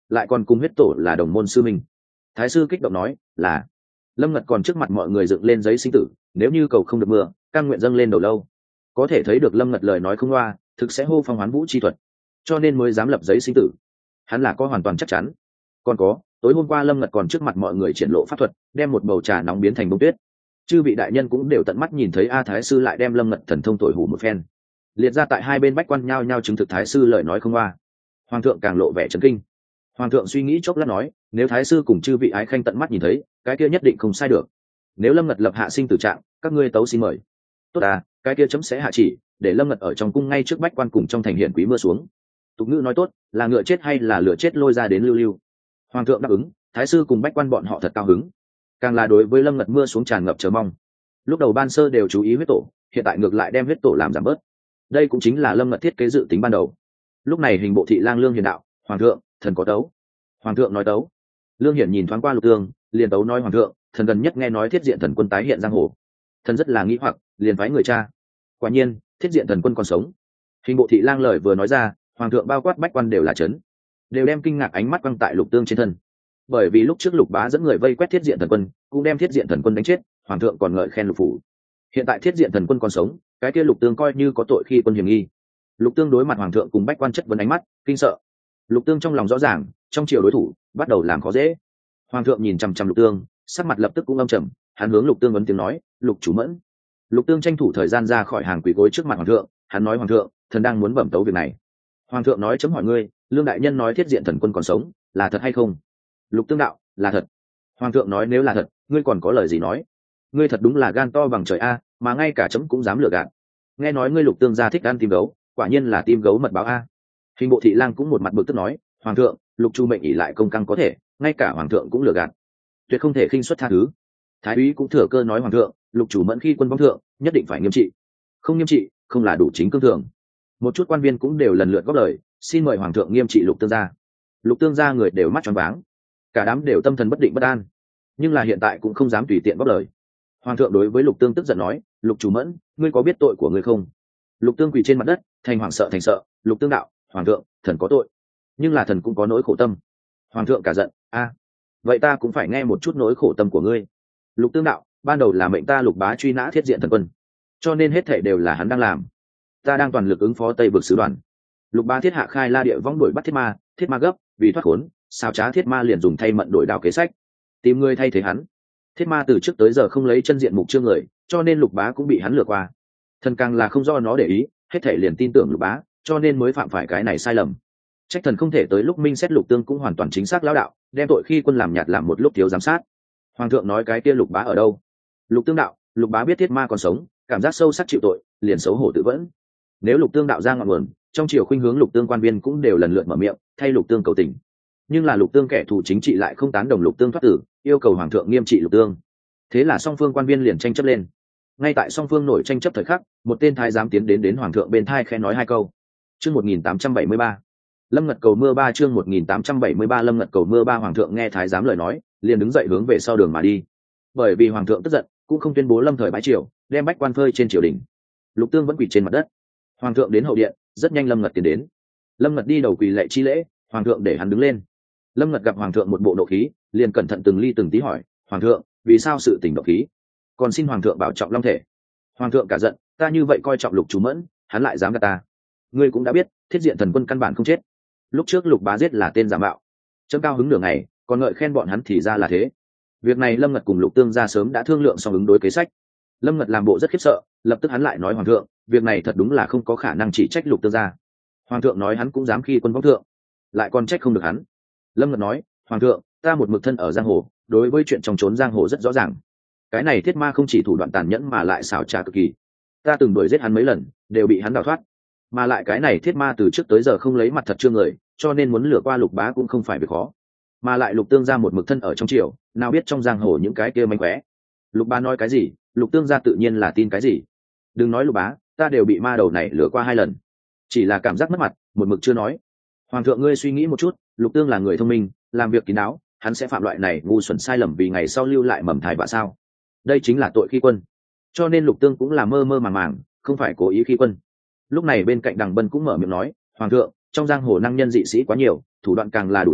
lại còn cùng huyết tổ là đồng môn sư minh. Thái sư kích động nói là. Lâm Ngật còn trước mặt mọi người dựng lên giấy sinh tử, nếu như cầu không được mưa, cam nguyện dâng lên đầu lâu. Có thể thấy được Lâm Ngật lời nói không loa, thực sẽ hô phong hoán vũ chi thuật, cho nên mới dám lập giấy sinh tử. Hắn là có hoàn toàn chắc chắn. Còn có, tối hôm qua Lâm Ngật còn trước mặt mọi người triển lộ pháp thuật, đem một bầu trà nóng biến thành bông tuyết. Chư vị đại nhân cũng đều tận mắt nhìn thấy A Thái sư lại đem Lâm Ngật thần thông thổi hủ một phen. Liệt ra tại hai bên bách quan nhao nhao chứng thực Thái sư lời nói không loa. Hoàng thượng càng lộ vẻ chấn kinh. Hoàng thượng suy nghĩ chốc lát nói, nếu Thái sư cùng chư vị ái khanh tận mắt nhìn thấy, cái kia nhất định không sai được. Nếu Lâm Ngật lập hạ sinh tử trạng, các ngươi tấu xin mời. Tốt à, cái kia chấm sẽ hạ chỉ, để Lâm Ngật ở trong cung ngay trước bách quan cùng trong thành hiển quý mưa xuống. Tục ngữ nói tốt, là ngựa chết hay là lửa chết lôi ra đến lưu lưu. Hoàng thượng đáp ứng, Thái sư cùng bách quan bọn họ thật cao hứng, càng là đối với Lâm Ngật mưa xuống tràn ngập chờ mong. Lúc đầu ban sơ đều chú ý huyết tổ, hiện tại ngược lại đem huyết tổ làm giảm bớt. Đây cũng chính là Lâm Ngật thiết kế dự tính ban đầu. Lúc này hình bộ thị lang Lương Hiền đạo, hoàng thượng, thần có tấu. Hoàng thượng nói tấu. Lương Hiển nhìn thoáng qua Lục Tương, liền tấu nói hoàng thượng, thần gần nhất nghe nói thiết diện thần quân tái hiện giang hồ, thần rất là nghĩ hoặc, liền phái người cha. Quả nhiên, thiết diện thần quân còn sống. Hình bộ thị lang lời vừa nói ra, hoàng thượng bao quát bách quan đều là chấn, đều đem kinh ngạc ánh mắt quăng tại Lục Tương trên thân. Bởi vì lúc trước Lục Bá dẫn người vây quét thiết diện thần quân, cũng đem thiết diện thần quân đánh chết, hoàng thượng còn ngợi khen Lục phủ. Hiện tại thiết diện thần quân còn sống, cái kia Lục Tương coi như có tội khi quân hiểm nghi. Lục Tương đối mặt hoàng thượng cùng bách quan chất vấn ánh mắt kinh sợ. Lục Tương trong lòng rõ ràng, trong triều đối thủ bắt đầu làm khó dễ. Hoàng thượng nhìn chằm chằm Lục Tương, sắc mặt lập tức cũng âm trầm, hắn hướng Lục Tương vấn tiếng nói, Lục chủ mẫn. Lục Tương tranh thủ thời gian ra khỏi hàng quỳ gối trước mặt hoàng thượng, hắn nói hoàng thượng, thần đang muốn bẩm tấu việc này. Hoàng thượng nói chấm hỏi ngươi, Lương đại nhân nói thiết diện thần quân còn sống, là thật hay không? Lục Tương đạo, là thật. Hoàng thượng nói nếu là thật, ngươi còn có lời gì nói? Ngươi thật đúng là gan to bằng trời a, mà ngay cả chấm cũng dám lừa gạt. Nghe nói ngươi Lục Tương gia thích ăn tim gấu, quả nhiên là tim gấu mật báo a. Hình bộ thị lang cũng một mặt bực tức nói, hoàng thượng, Lục chu mệnh ỷ lại công căng có thể, ngay cả hoàng thượng cũng lừa gạt, tuyệt không thể khinh suất tha thứ. Thái úy cũng thừa cơ nói hoàng thượng, Lục chủ mẫn khi quân vong thượng, nhất định phải nghiêm trị, không nghiêm trị không là đủ chính cương thường. Một chút quan viên cũng đều lần lượt góp lời, xin mời hoàng thượng nghiêm trị Lục Tương gia. Lục Tương gia người đều mắt tròn váng, cả đám đều tâm thần bất định bất an, nhưng là hiện tại cũng không dám tùy tiện góp lời. Hoàng thượng đối với Lục Tương tức giận nói, Lục chủ mẫn, ngươi có biết tội của ngươi không? Lục Tương quỳ trên mặt đất, thành hoảng sợ thành sợ. Lục Tương đạo, hoàng thượng, thần có tội, nhưng là thần cũng có nỗi khổ tâm. Hoàng thượng cả giận, a, vậy ta cũng phải nghe một chút nỗi khổ tâm của ngươi. Lục Tương đạo, ban đầu là mệnh ta Lục Bá truy nã thiết diện thần quân, cho nên hết thảy đều là hắn đang làm. Ta đang toàn lực ứng phó Tây Vực sứ đoàn. Lục Bá thiết hạ khai la địa vong đuổi bắt thiết ma, thiết ma gấp, vì thoát khốn, sao trá thiết ma liền dùng thay mận đổi đao kế sách, tìm người thay thế hắn. Thiết ma từ trước tới giờ không lấy chân diện mục trương người, cho nên Lục Bá cũng bị hắn lừa qua. Thần càng là không do nó để ý, hết thảy liền tin tưởng Lục Bá, cho nên mới phạm phải cái này sai lầm. Trách thần không thể tới lúc minh xét Lục Tương cũng hoàn toàn chính xác lão đạo, đem tội khi quân làm nhạt làm một lúc thiếu giám sát. Hoàng thượng nói cái kia Lục Bá ở đâu? Lục Tương đạo, Lục Bá biết thiết ma còn sống, cảm giác sâu sắc chịu tội, liền xấu hổ tự vẫn. Nếu Lục Tương đạo ra ngọn nguồn, trong triều khuynh hướng Lục Tương quan viên cũng đều lần lượt mở miệng thay Lục Tương cầu tình, nhưng là Lục Tương kẻ thù chính trị lại không tán đồng Lục Tương thoát tử, yêu cầu hoàng thượng nghiêm trị Lục Tương. Thế là song phương quan viên liền tranh chấp lên. Ngay tại song phương nổi tranh chấp thời khắc, một tên thái giám tiến đến đến hoàng thượng bên thai khẽ nói hai câu. Chương một nghìn tám trăm bảy mươi ba, Lâm Ngật cầu mưa ba. Chương một nghìn tám trăm bảy mươi ba Lâm Ngật cầu mưa ba. Hoàng thượng nghe thái giám lời nói, liền đứng dậy hướng về sau đường mà đi. Bởi vì hoàng thượng tức giận, cũng không tuyên bố lâm thời bãi triều, đem bách quan phơi trên triều đình. Lục Tương vẫn quỳ trên mặt đất. Hoàng thượng đến hậu điện, rất nhanh Lâm Ngật tiến đến. Lâm Ngật đi đầu quỳ lạy chi lễ, hoàng thượng để hắn đứng lên. Lâm Ngật gặp hoàng thượng một bộ nộ khí, liền cẩn thận từng ly từng tí hỏi, hoàng thượng, vì sao sự tình nộ khí? Còn xin hoàng thượng bảo trọng long thể. Hoàng thượng cả giận, ta như vậy coi trọng Lục chủ mẫn, hắn lại dám gạt ta. Ngươi cũng đã biết, thiết diện thần quân căn bản không chết. Lúc trước Lục Bá giết là tên giả mạo, chấm cao hứng nửa ngày, còn ngợi khen bọn hắn thì ra là thế. Việc này Lâm Ngật cùng Lục Tương ra sớm đã thương lượng xong ứng đối kế sách. Lâm Ngật làm bộ rất khiếp sợ, lập tức hắn lại nói hoàng thượng, việc này thật đúng là không có khả năng chỉ trách Lục Tương ra. Hoàng thượng nói hắn cũng dám khi quân võ thượng, lại còn trách không được hắn. Lâm Ngật nói, hoàng thượng, ta một mực thân ở giang hồ, đối với chuyện trong trốn giang hồ rất rõ ràng. Cái này thiết ma không chỉ thủ đoạn tàn nhẫn mà lại xảo trá cực kỳ, ta từng đuổi giết hắn mấy lần, đều bị hắn đào thoát. Mà lại cái này thiết ma từ trước tới giờ không lấy mặt thật trương người, cho nên muốn lừa qua Lục Bá cũng không phải việc khó. Mà lại Lục Tương ra một mực thân ở trong triều, nào biết trong giang hồ những cái kia mánh khóe. Lục Bá nói cái gì, Lục Tương ra tự nhiên là tin cái gì. Đừng nói Lục Bá, ta đều bị ma đầu này lừa qua hai lần, chỉ là cảm giác mất mặt, một mực chưa nói. Hoàng thượng ngươi suy nghĩ một chút, Lục Tương là người thông minh, làm việc kín đáo, hắn sẽ phạm loại này ngu xuẩn sai lầm vì ngày sau lưu lại mầm thai vạ sao? Đây chính là tội khi quân, cho nên Lục Tương cũng là mơ mơ màng màng, không phải cố ý khi quân. Lúc này bên cạnh Đằng Bân cũng mở miệng nói, hoàng thượng, trong giang hồ năng nhân dị sĩ quá nhiều, thủ đoạn càng là đủ loại,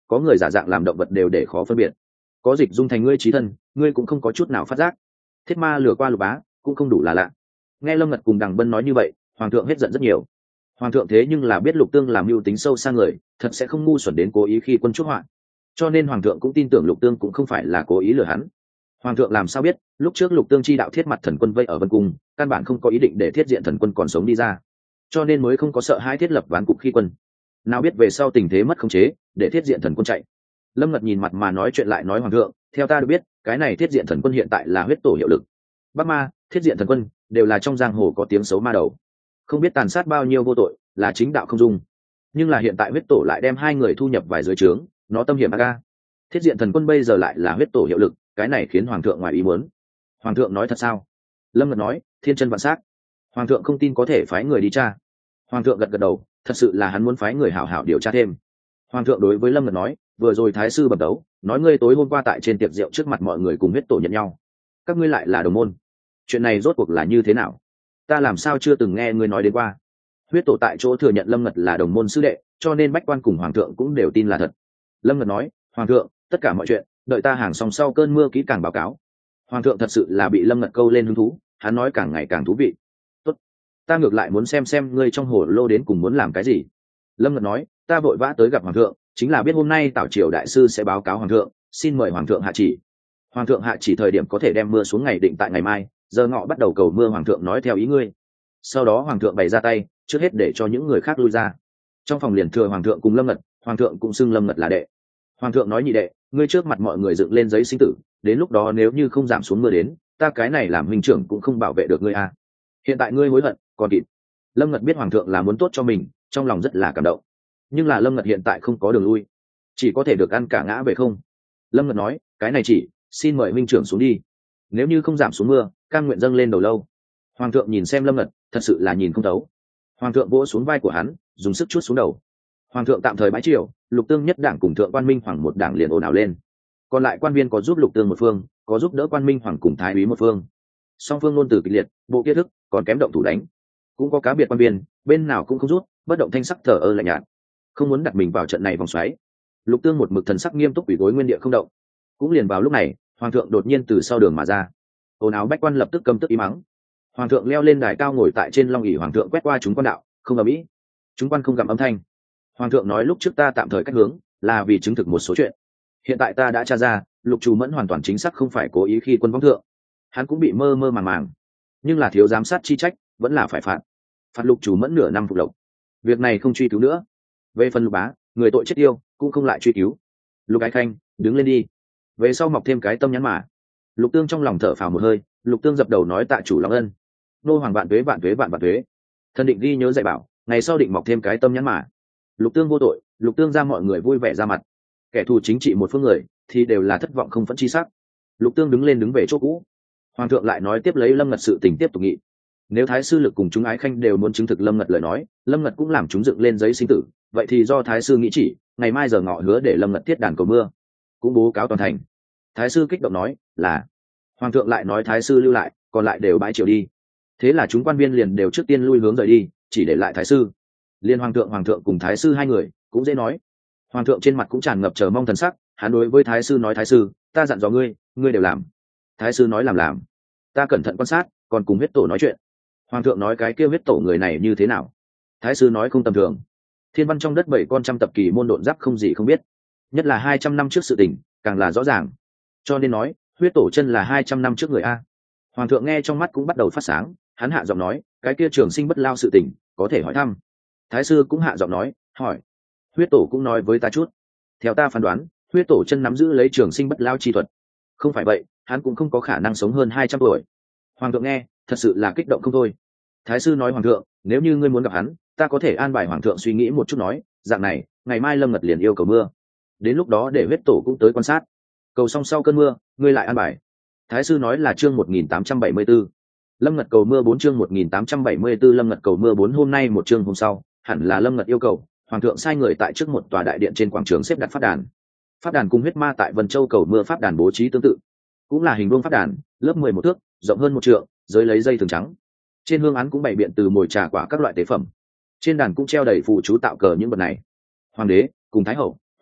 có người giả dạng làm động vật đều để khó phân biệt, có dịch dung thành ngươi trí thân, ngươi cũng không có chút nào phát giác. Thiết ma lừa qua Lục Bá cũng không đủ là lạ. Nghe Lâm Ngật cùng Đằng Bân nói như vậy, hoàng thượng hết giận rất nhiều. Hoàng thượng thế nhưng là biết Lục Tương làm mưu tính sâu xa người, thật sẽ không ngu xuẩn đến cố ý khi quân chuốc họa. Cho nên hoàng thượng cũng tin tưởng Lục Tương cũng không phải là cố ý lừa hắn. Hoàng thượng làm sao biết, lúc trước Lục Tương chi đạo thiết mặt thần quân vây ở Vân Cung, căn bản không có ý định để thiết diện thần quân còn sống đi ra, cho nên mới không có sợ hai thiết lập ván cục khi quân. Nào biết về sau tình thế mất khống chế, để thiết diện thần quân chạy. Lâm Ngật nhìn mặt mà nói chuyện lại nói hoàng thượng, theo ta được biết, cái này thiết diện thần quân hiện tại là huyết tổ hiệu lực. Bắc Ma, thiết diện thần quân đều là trong giang hồ có tiếng xấu ma đầu, không biết tàn sát bao nhiêu vô tội, là chính đạo không dung. Nhưng là hiện tại huyết tổ lại đem hai người thu nhập vài dưới trướng, nó tâm hiểm aga. Thiết diện thần quân bây giờ lại là huyết tổ hiệu lực, cái này khiến hoàng thượng ngoài ý muốn. Hoàng thượng nói thật sao? Lâm Ngật nói, thiên chân vạn sát. Hoàng thượng không tin có thể phái người đi tra. Hoàng thượng gật gật đầu, thật sự là hắn muốn phái người hảo hảo điều tra thêm. Hoàng thượng đối với Lâm Ngật nói, vừa rồi thái sư bẩm đấu, nói ngươi tối hôm qua tại trên tiệc rượu trước mặt mọi người cùng huyết tổ nhận nhau, các ngươi lại là đồng môn, chuyện này rốt cuộc là như thế nào? Ta làm sao chưa từng nghe ngươi nói đến qua? Huyết tổ tại chỗ thừa nhận Lâm Ngật là đồng môn sư đệ, cho nên bách quan cùng hoàng thượng cũng đều tin là thật. Lâm Ngật nói, hoàng thượng, tất cả mọi chuyện đợi ta hàng xong sau cơn mưa kỹ càng báo cáo. Hoàng thượng thật sự là bị Lâm Ngật câu lên hứng thú, hắn nói càng ngày càng thú vị. Tốt, ta ngược lại muốn xem xem ngươi trong hồ lô đến cùng muốn làm cái gì. Lâm Ngật nói, ta vội vã tới gặp hoàng thượng, chính là biết hôm nay Tảo Triều đại sư sẽ báo cáo hoàng thượng, xin mời hoàng thượng hạ chỉ. Hoàng thượng hạ chỉ thời điểm có thể đem mưa xuống ngày định tại ngày mai, giờ ngọ bắt đầu cầu mưa, hoàng thượng nói theo ý ngươi. Sau đó hoàng thượng bày ra tay, trước hết để cho những người khác lui ra. Trong phòng liền thừa hoàng thượng cùng Lâm Ngật, hoàng thượng cũng xưng Lâm Ngật là đệ. Hoàng thượng nói, nhị đệ, ngươi trước mặt mọi người dựng lên giấy sinh tử, đến lúc đó nếu như không giảm xuống mưa đến, ta cái này làm huynh trưởng cũng không bảo vệ được ngươi à. Hiện tại ngươi hối hận còn kịp. Lâm Ngật biết hoàng thượng là muốn tốt cho mình, trong lòng rất là cảm động. Nhưng là Lâm Ngật hiện tại không có đường lui, chỉ có thể được ăn cả ngã về không. Lâm Ngật nói, cái này chỉ xin mời huynh trưởng xuống đi, nếu như không giảm xuống mưa, cam nguyện dâng lên đầu lâu. Hoàng thượng nhìn xem Lâm Ngật, thật sự là nhìn không thấu. Hoàng thượng vỗ xuống vai của hắn, dùng sức chuốt xuống đầu. Hoàng thượng tạm thời bãi triều, Lục Tương nhất đảng cùng thượng quan minh hoàng một đảng liền ồn ào lên. Còn lại quan viên có giúp Lục Tương một phương, có giúp đỡ quan minh hoàng cùng thái úy một phương. Song phương luôn từ kịch liệt, bộ kia thức còn kém động thủ đánh. Cũng có cá biệt quan viên, bên nào cũng không rút, bất động thanh sắc thờ ơ lạnh nhạt, không muốn đặt mình vào trận này vòng xoáy. Lục Tương một mực thần sắc nghiêm túc, ủy gối nguyên địa không động. Cũng liền vào lúc này, hoàng thượng đột nhiên từ sau đường mà ra. Ồn ào bách quan lập tức câm tức ý mắng. Hoàng thượng leo lên đài cao ngồi tại trên long ỷ, hoàng thượng quét qua chúng quan đạo, không ầm ĩ. Chúng quan không gặm âm thanh. Hoàng thượng nói, lúc trước ta tạm thời cách hướng là vì chứng thực một số chuyện, hiện tại ta đã tra ra, Lục Trù Mẫn hoàn toàn chính xác không phải cố ý khi quân võng thượng, hắn cũng bị mơ mơ màng màng, nhưng là thiếu giám sát chi trách, vẫn là phải phạt phạt Lục Trù Mẫn nửa năm phục lộc. Việc này không truy cứu nữa. Về phần Lục Bá, người tội chết yêu cũng không lại truy cứu. Lục Ái Khanh, đứng lên đi, về sau mọc thêm cái tâm nhắn mà. Lục Tương trong lòng thở phào một hơi. Lục Tương dập đầu nói, tạ chủ long ân, nô hoàng vạn tuế vạn tuế vạn vạn tuế. Thần định ghi nhớ dạy bảo, ngày sau định mọc thêm cái tâm nhắn mà. Lục Tương vô tội. Lục Tương ra mọi người vui vẻ ra mặt, kẻ thù chính trị một phương người thì đều là thất vọng không phẫn chi sắc. Lục Tương đứng lên đứng về chỗ cũ. Hoàng thượng lại nói tiếp lấy Lâm Ngật sự tình tiếp tục nghị. Nếu thái sư Lực cùng chúng ái khanh đều muốn chứng thực Lâm Ngật lời nói, Lâm Ngật cũng làm chúng dựng lên giấy sinh tử, vậy thì do thái sư nghĩ chỉ, ngày mai giờ ngọ hứa để Lâm Ngật thiết đàn cầu mưa, cũng bố cáo toàn thành. Thái sư kích động nói là. Hoàng thượng lại nói thái sư lưu lại, còn lại đều bãi triều đi. Thế là chúng quan viên liền đều trước tiên lui hướng rời đi, chỉ để lại thái sư. Liên hoàng thượng hoàng thượng cùng thái sư hai người cũng dễ nói. Hoàng thượng trên mặt cũng tràn ngập chờ mong thần sắc, hắn đối với thái sư nói, thái sư, ta dặn dò ngươi, ngươi đều làm. Thái sư nói làm làm. Ta cẩn thận quan sát, còn cùng huyết tổ nói chuyện. Hoàng thượng nói, cái kia huyết tổ người này như thế nào? Thái sư nói, không tầm thường. Thiên văn trong đất bảy con trăm tập kỳ môn độn giáp không gì không biết, nhất là hai trăm năm trước sự tình càng là rõ ràng, cho nên nói huyết tổ chân là hai trăm năm trước người a. Hoàng thượng nghe trong mắt cũng bắt đầu phát sáng, hắn hạ giọng nói, cái kia trường sinh bất lao sự tình có thể hỏi thăm. Thái sư cũng hạ giọng nói, hỏi. Huyết tổ cũng nói với ta chút. Theo ta phán đoán, huyết tổ chân nắm giữ lấy trường sinh bất lao chi thuật. Không phải vậy, hắn cũng không có khả năng sống hơn hai trăm tuổi. Hoàng thượng nghe thật sự là kích động không thôi. Thái sư nói, hoàng thượng, nếu như ngươi muốn gặp hắn, ta có thể an bài. Hoàng thượng suy nghĩ một chút nói, dạng này, ngày mai Lâm Ngật liền yêu cầu mưa, đến lúc đó để huyết tổ cũng tới quan sát, cầu xong sau cơn mưa ngươi lại an bài. Thái sư nói là chương một nghìn tám trăm bảy mươi 1 Lâm Ngật cầu mưa bốn chương một nghìn tám trăm bảy mươi 1 Lâm Ngật cầu mưa bốn hôm nay một chương hôm sau, hẳn là Lâm Ngật yêu cầu, hoàng thượng sai người tại trước một tòa đại điện trên quảng trường xếp đặt pháp đàn. Pháp đàn cùng huyết ma tại Vân Châu cầu mưa pháp đàn bố trí tương tự, cũng là hình vuông pháp đàn, lớp mười một thước, rộng hơn một trượng, dưới lấy dây thừng trắng. Trên hương án cũng bày biện từ mồi trà quả các loại tế phẩm. Trên đàn cũng treo đầy phù chú tạo cờ những vật này. Hoàng đế cùng thái hậu,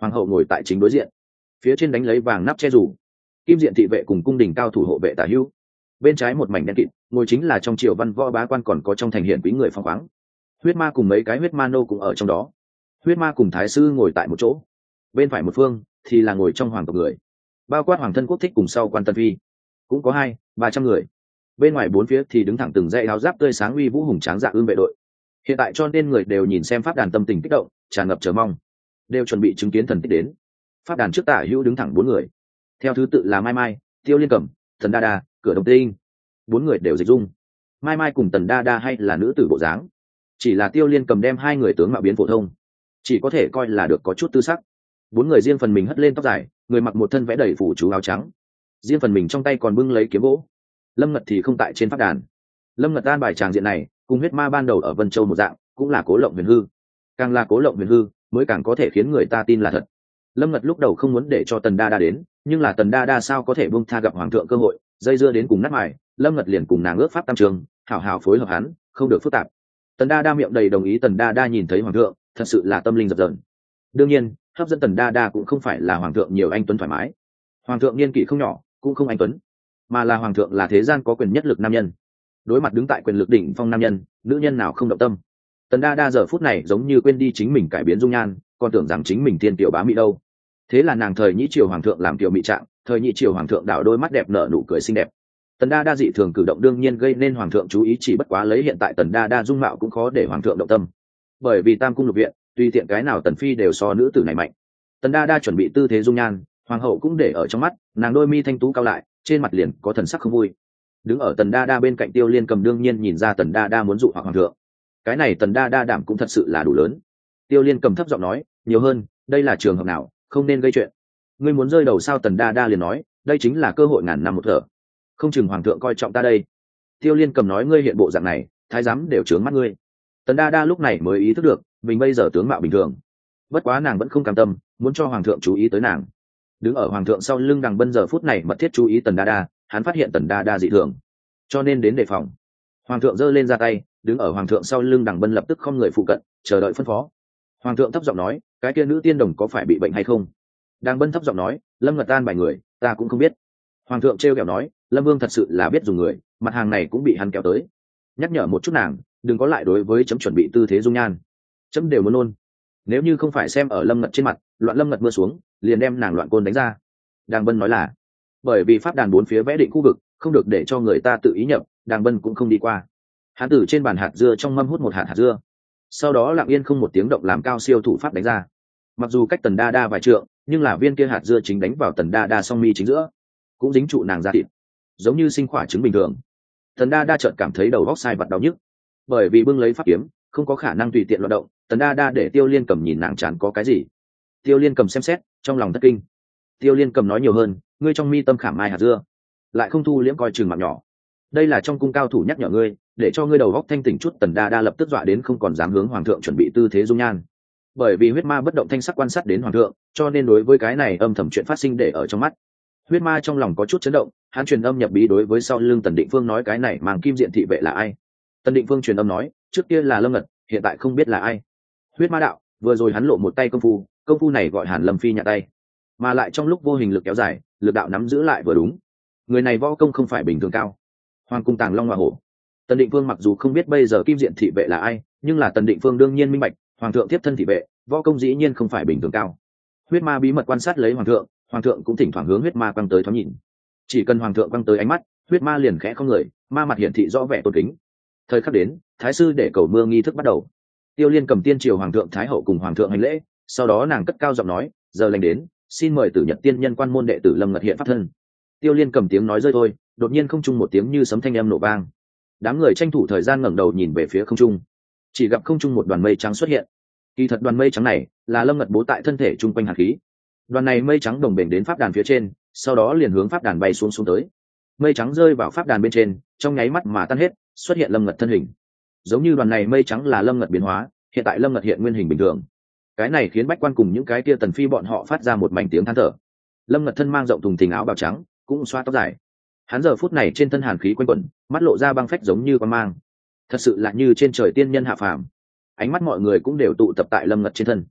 hoàng hậu ngồi tại chính đối diện, phía trên đánh lấy vàng nắp che rủ, kim diện thị vệ cùng cung đình cao thủ hộ vệ tả hữu. Bên trái một mảnh đen kịt, ngồi chính là trong triều văn võ bá quan, còn có trong thành hiển quý người phong khoáng. Huyết ma cùng mấy cái huyết ma nô cũng ở trong đó. Huyết ma cùng thái sư ngồi tại một chỗ, bên phải một phương thì là ngồi trong hoàng tộc người, bao quát hoàng thân quốc thích cùng sau quan tân phi, cũng có hai ba trăm người. Bên ngoài bốn phía thì đứng thẳng từng dãy áo giáp tươi sáng uy vũ hùng tráng dạ ương vệ đội. Hiện tại cho nên người đều nhìn xem pháp đàn tâm tình kích động, tràn ngập chờ mong, đều chuẩn bị chứng kiến thần tích đến. Pháp đàn trước tả hữu đứng thẳng bốn người, theo thứ tự là Mai Mai, Tiêu Liên Cẩm, Tần Đa Đa, Cửa Đồng Tinh. Bốn người đều dịch dung. Mai Mai cùng Tần Đa Đa hay là nữ tử bộ dáng, chỉ là Tiêu Liên Cầm đem hai người tướng mạo biến phổ thông, chỉ có thể coi là được có chút tư sắc. Bốn người riêng phần mình hất lên tóc dài, người mặc một thân vẽ đầy phủ chú áo trắng, riêng phần mình trong tay còn bưng lấy kiếm gỗ. Lâm Ngật thì không tại trên pháp đàn. Lâm Ngật an bài tràng diện này cùng huyết ma ban đầu ở Vân Châu một dạng, cũng là cố lộng huyền hư. Càng là cố lộng huyền hư mới càng có thể khiến người ta tin là thật. Lâm Ngật lúc đầu không muốn để cho Tần Đa Đa đến, nhưng là Tần Đa Đa sao có thể buông tha gặp hoàng thượng cơ hội, dây dưa đến cùng nát mài. Lâm Ngật liền cùng nàng ước pháp tam trường, hảo hảo phối hợp hắn, không được phức tạp. Tần Đa Đa miệng đầy đồng ý. Tần Đa Đa nhìn thấy hoàng thượng, thật sự là tâm linh dập dờn. Đương nhiên, hấp dẫn Tần Đa Đa cũng không phải là hoàng thượng nhiều anh tuấn thoải mái. Hoàng thượng niên kỷ không nhỏ, cũng không anh tuấn, mà là hoàng thượng là thế gian có quyền nhất lực nam nhân. Đối mặt đứng tại quyền lực đỉnh phong nam nhân, nữ nhân nào không động tâm. Tần Đa Đa giờ phút này giống như quên đi chính mình cải biến dung nhan, còn tưởng rằng chính mình tiên tiểu bá mỹ đâu. Thế là nàng thời nhĩ triều hoàng thượng làm tiểu mỹ trạng, thời nhĩ triều hoàng thượng đảo đôi mắt đẹp nở nụ cười xinh đẹp. Tần Đa Đa dị thường cử động đương nhiên gây nên hoàng thượng chú ý, chỉ bất quá lấy hiện tại Tần Đa Đa dung mạo cũng khó để hoàng thượng động tâm. Bởi vì tam cung lục viện, tùy tiện cái nào tần phi đều so nữ tử này mạnh. Tần Đa Đa chuẩn bị tư thế dung nhan, hoàng hậu cũng để ở trong mắt, nàng đôi mi thanh tú cao lại, trên mặt liền có thần sắc không vui. Đứng ở Tần Đa Đa bên cạnh Tiêu Liên Cầm đương nhiên nhìn ra Tần Đa Đa muốn dụ hoặc hoàng thượng. Cái này Tần Đa Đa đảm cũng thật sự là đủ lớn. Tiêu Liên Cầm thấp giọng nói, nhiều hơn, đây là trường hợp nào, không nên gây chuyện. Ngươi muốn rơi đầu sao? Tần Đa Đa liền nói, đây chính là cơ hội ngàn năm một thở, không chừng hoàng thượng coi trọng ta đây. Tiêu Liên Cầm nói, ngươi hiện bộ dạng này, thái giám đều trướng mắt ngươi. Tần Đa Đa lúc này mới ý thức được mình bây giờ tướng mạo bình thường, bất quá nàng vẫn không cam tâm, muốn cho hoàng thượng chú ý tới nàng. Đứng ở hoàng thượng sau lưng Đằng Bân giờ phút này mật thiết chú ý Tần Đa Đa, hắn phát hiện Tần Đa Đa dị thường, cho nên đến đề phòng. Hoàng thượng giơ lên ra tay, đứng ở hoàng thượng sau lưng Đằng Bân lập tức không người phụ cận, chờ đợi phân phó. Hoàng thượng thấp giọng nói, cái kia nữ tiên đồng có phải bị bệnh hay không? Đằng Bân thấp giọng nói, Lâm Ngật tan bài người, ta cũng không biết. Hoàng thượng trêu ghẹo nói, Lâm Vương thật sự là biết dùng người, mặt hàng này cũng bị hắn kéo tới. Nhắc nhở một chút nàng, đừng có lại đối với chấm chuẩn bị tư thế dung nhan, chấm đều muốn nôn. Nếu như không phải xem ở Lâm Ngật trên mặt, loạn Lâm Ngật mưa xuống, liền đem nàng loạn côn đánh ra. Đàng Bân nói là, bởi vì pháp đàn bốn phía vẽ định khu vực, không được để cho người ta tự ý nhập, Đàng Bân cũng không đi qua. Hắn từ trên bàn hạt dưa trong mâm hút một hạt hạt dưa, sau đó lặng yên không một tiếng động làm cao siêu thủ pháp đánh ra. Mặc dù cách Tần Đa Đa vài trượng, nhưng là viên kia hạt dưa chính đánh vào Tần Đa Đa song mi chính giữa, cũng dính trụ nàng da thịt, giống như sinh khỏa trứng bình thường. Tần Đa Đa chợt cảm thấy đầu góc sai vặt đau nhức, bởi vì bưng lấy pháp kiếm, không có khả năng tùy tiện loạn động. Tần Đa Đa để Tiêu Liên Cầm nhìn nàng chán có cái gì. Tiêu Liên Cầm xem xét, trong lòng thất kinh. Tiêu Liên Cầm nói nhiều hơn, ngươi trong mi tâm khảm mai hạt dưa, lại không thu liễm coi chừng mạng nhỏ. Đây là trong cung cao thủ nhắc nhở ngươi, để cho ngươi đầu góc thanh tỉnh chút. Tần Đa Đa lập tức dọa đến không còn dám hướng hoàng thượng chuẩn bị tư thế dung nhan. Bởi vì huyết ma bất động thanh sắc quan sát đến hoàng thượng, cho nên đối với cái này âm thầm chuyện phát sinh để ở trong mắt. Huyết ma trong lòng có chút chấn động, hắn truyền âm nhập bí đối với sau lưng Tần Định Phương nói, cái này mang kim diện thị vệ là ai? Tần Định Phương truyền âm nói, trước kia là Lâm Ngật, hiện tại không biết là ai. Huyết ma đạo, vừa rồi hắn lộ một tay công phu, công phu này gọi Hàn Lâm Phi nhặt tay, mà lại trong lúc vô hình lực kéo dài, lực đạo nắm giữ lại vừa đúng. Người này võ công không phải bình thường cao. Hoàng cung tàng long hoa hổ. Tần Định Phương mặc dù không biết bây giờ kim diện thị vệ là ai, nhưng là Tần Định Phương đương nhiên minh bạch, hoàng thượng tiếp thân thị vệ, võ công dĩ nhiên không phải bình thường cao. Huyết ma bí mật quan sát lấy hoàng thượng, hoàng thượng cũng thỉnh thoảng hướng huyết ma quăng tới thoáng nhìn. Chỉ cần hoàng thượng quăng tới ánh mắt, huyết ma liền khẽ không người, ma mặt hiển thị rõ vẻ tôn kính. Thời khắc đến, thái sư để cầu mưa nghi thức bắt đầu. Tiêu Liên Cầm tiên triều hoàng thượng thái hậu cùng hoàng thượng hành lễ, sau đó nàng cất cao giọng nói, giờ lành đến, xin mời Tử Nhật tiên nhân quan môn đệ tử Lâm Ngật hiện pháp thân. Tiêu Liên Cầm tiếng nói rơi thôi, đột nhiên không trung một tiếng như sấm thanh âm nổ vang. Đám người tranh thủ thời gian ngẩng đầu nhìn về phía không trung, chỉ gặp không trung một đoàn mây trắng xuất hiện. Kỳ thật đoàn mây trắng này là Lâm Ngật bố tại thân thể trung quanh hàn khí. Đoàn này mây trắng đồng bền đến pháp đàn phía trên, sau đó liền hướng pháp đàn bay xuống xuống tới. Mây trắng rơi vào pháp đàn bên trên, trong nháy mắt mà tan hết, xuất hiện Lâm Ngật thân hình. Giống như đoàn này mây trắng là Lâm Ngật biến hóa, hiện tại Lâm Ngật hiện nguyên hình bình thường. Cái này khiến bách quan cùng những cái kia tần phi bọn họ phát ra một mảnh tiếng than thở. Lâm Ngật thân mang rộng thùng thình áo bào trắng, cũng xoa tóc dài. Hắn giờ phút này trên thân hàn khí quanh quẩn, mắt lộ ra băng phách giống như quan mang, thật sự là như trên trời tiên nhân hạ phàm. Ánh mắt mọi người cũng đều tụ tập tại Lâm Ngật trên thân.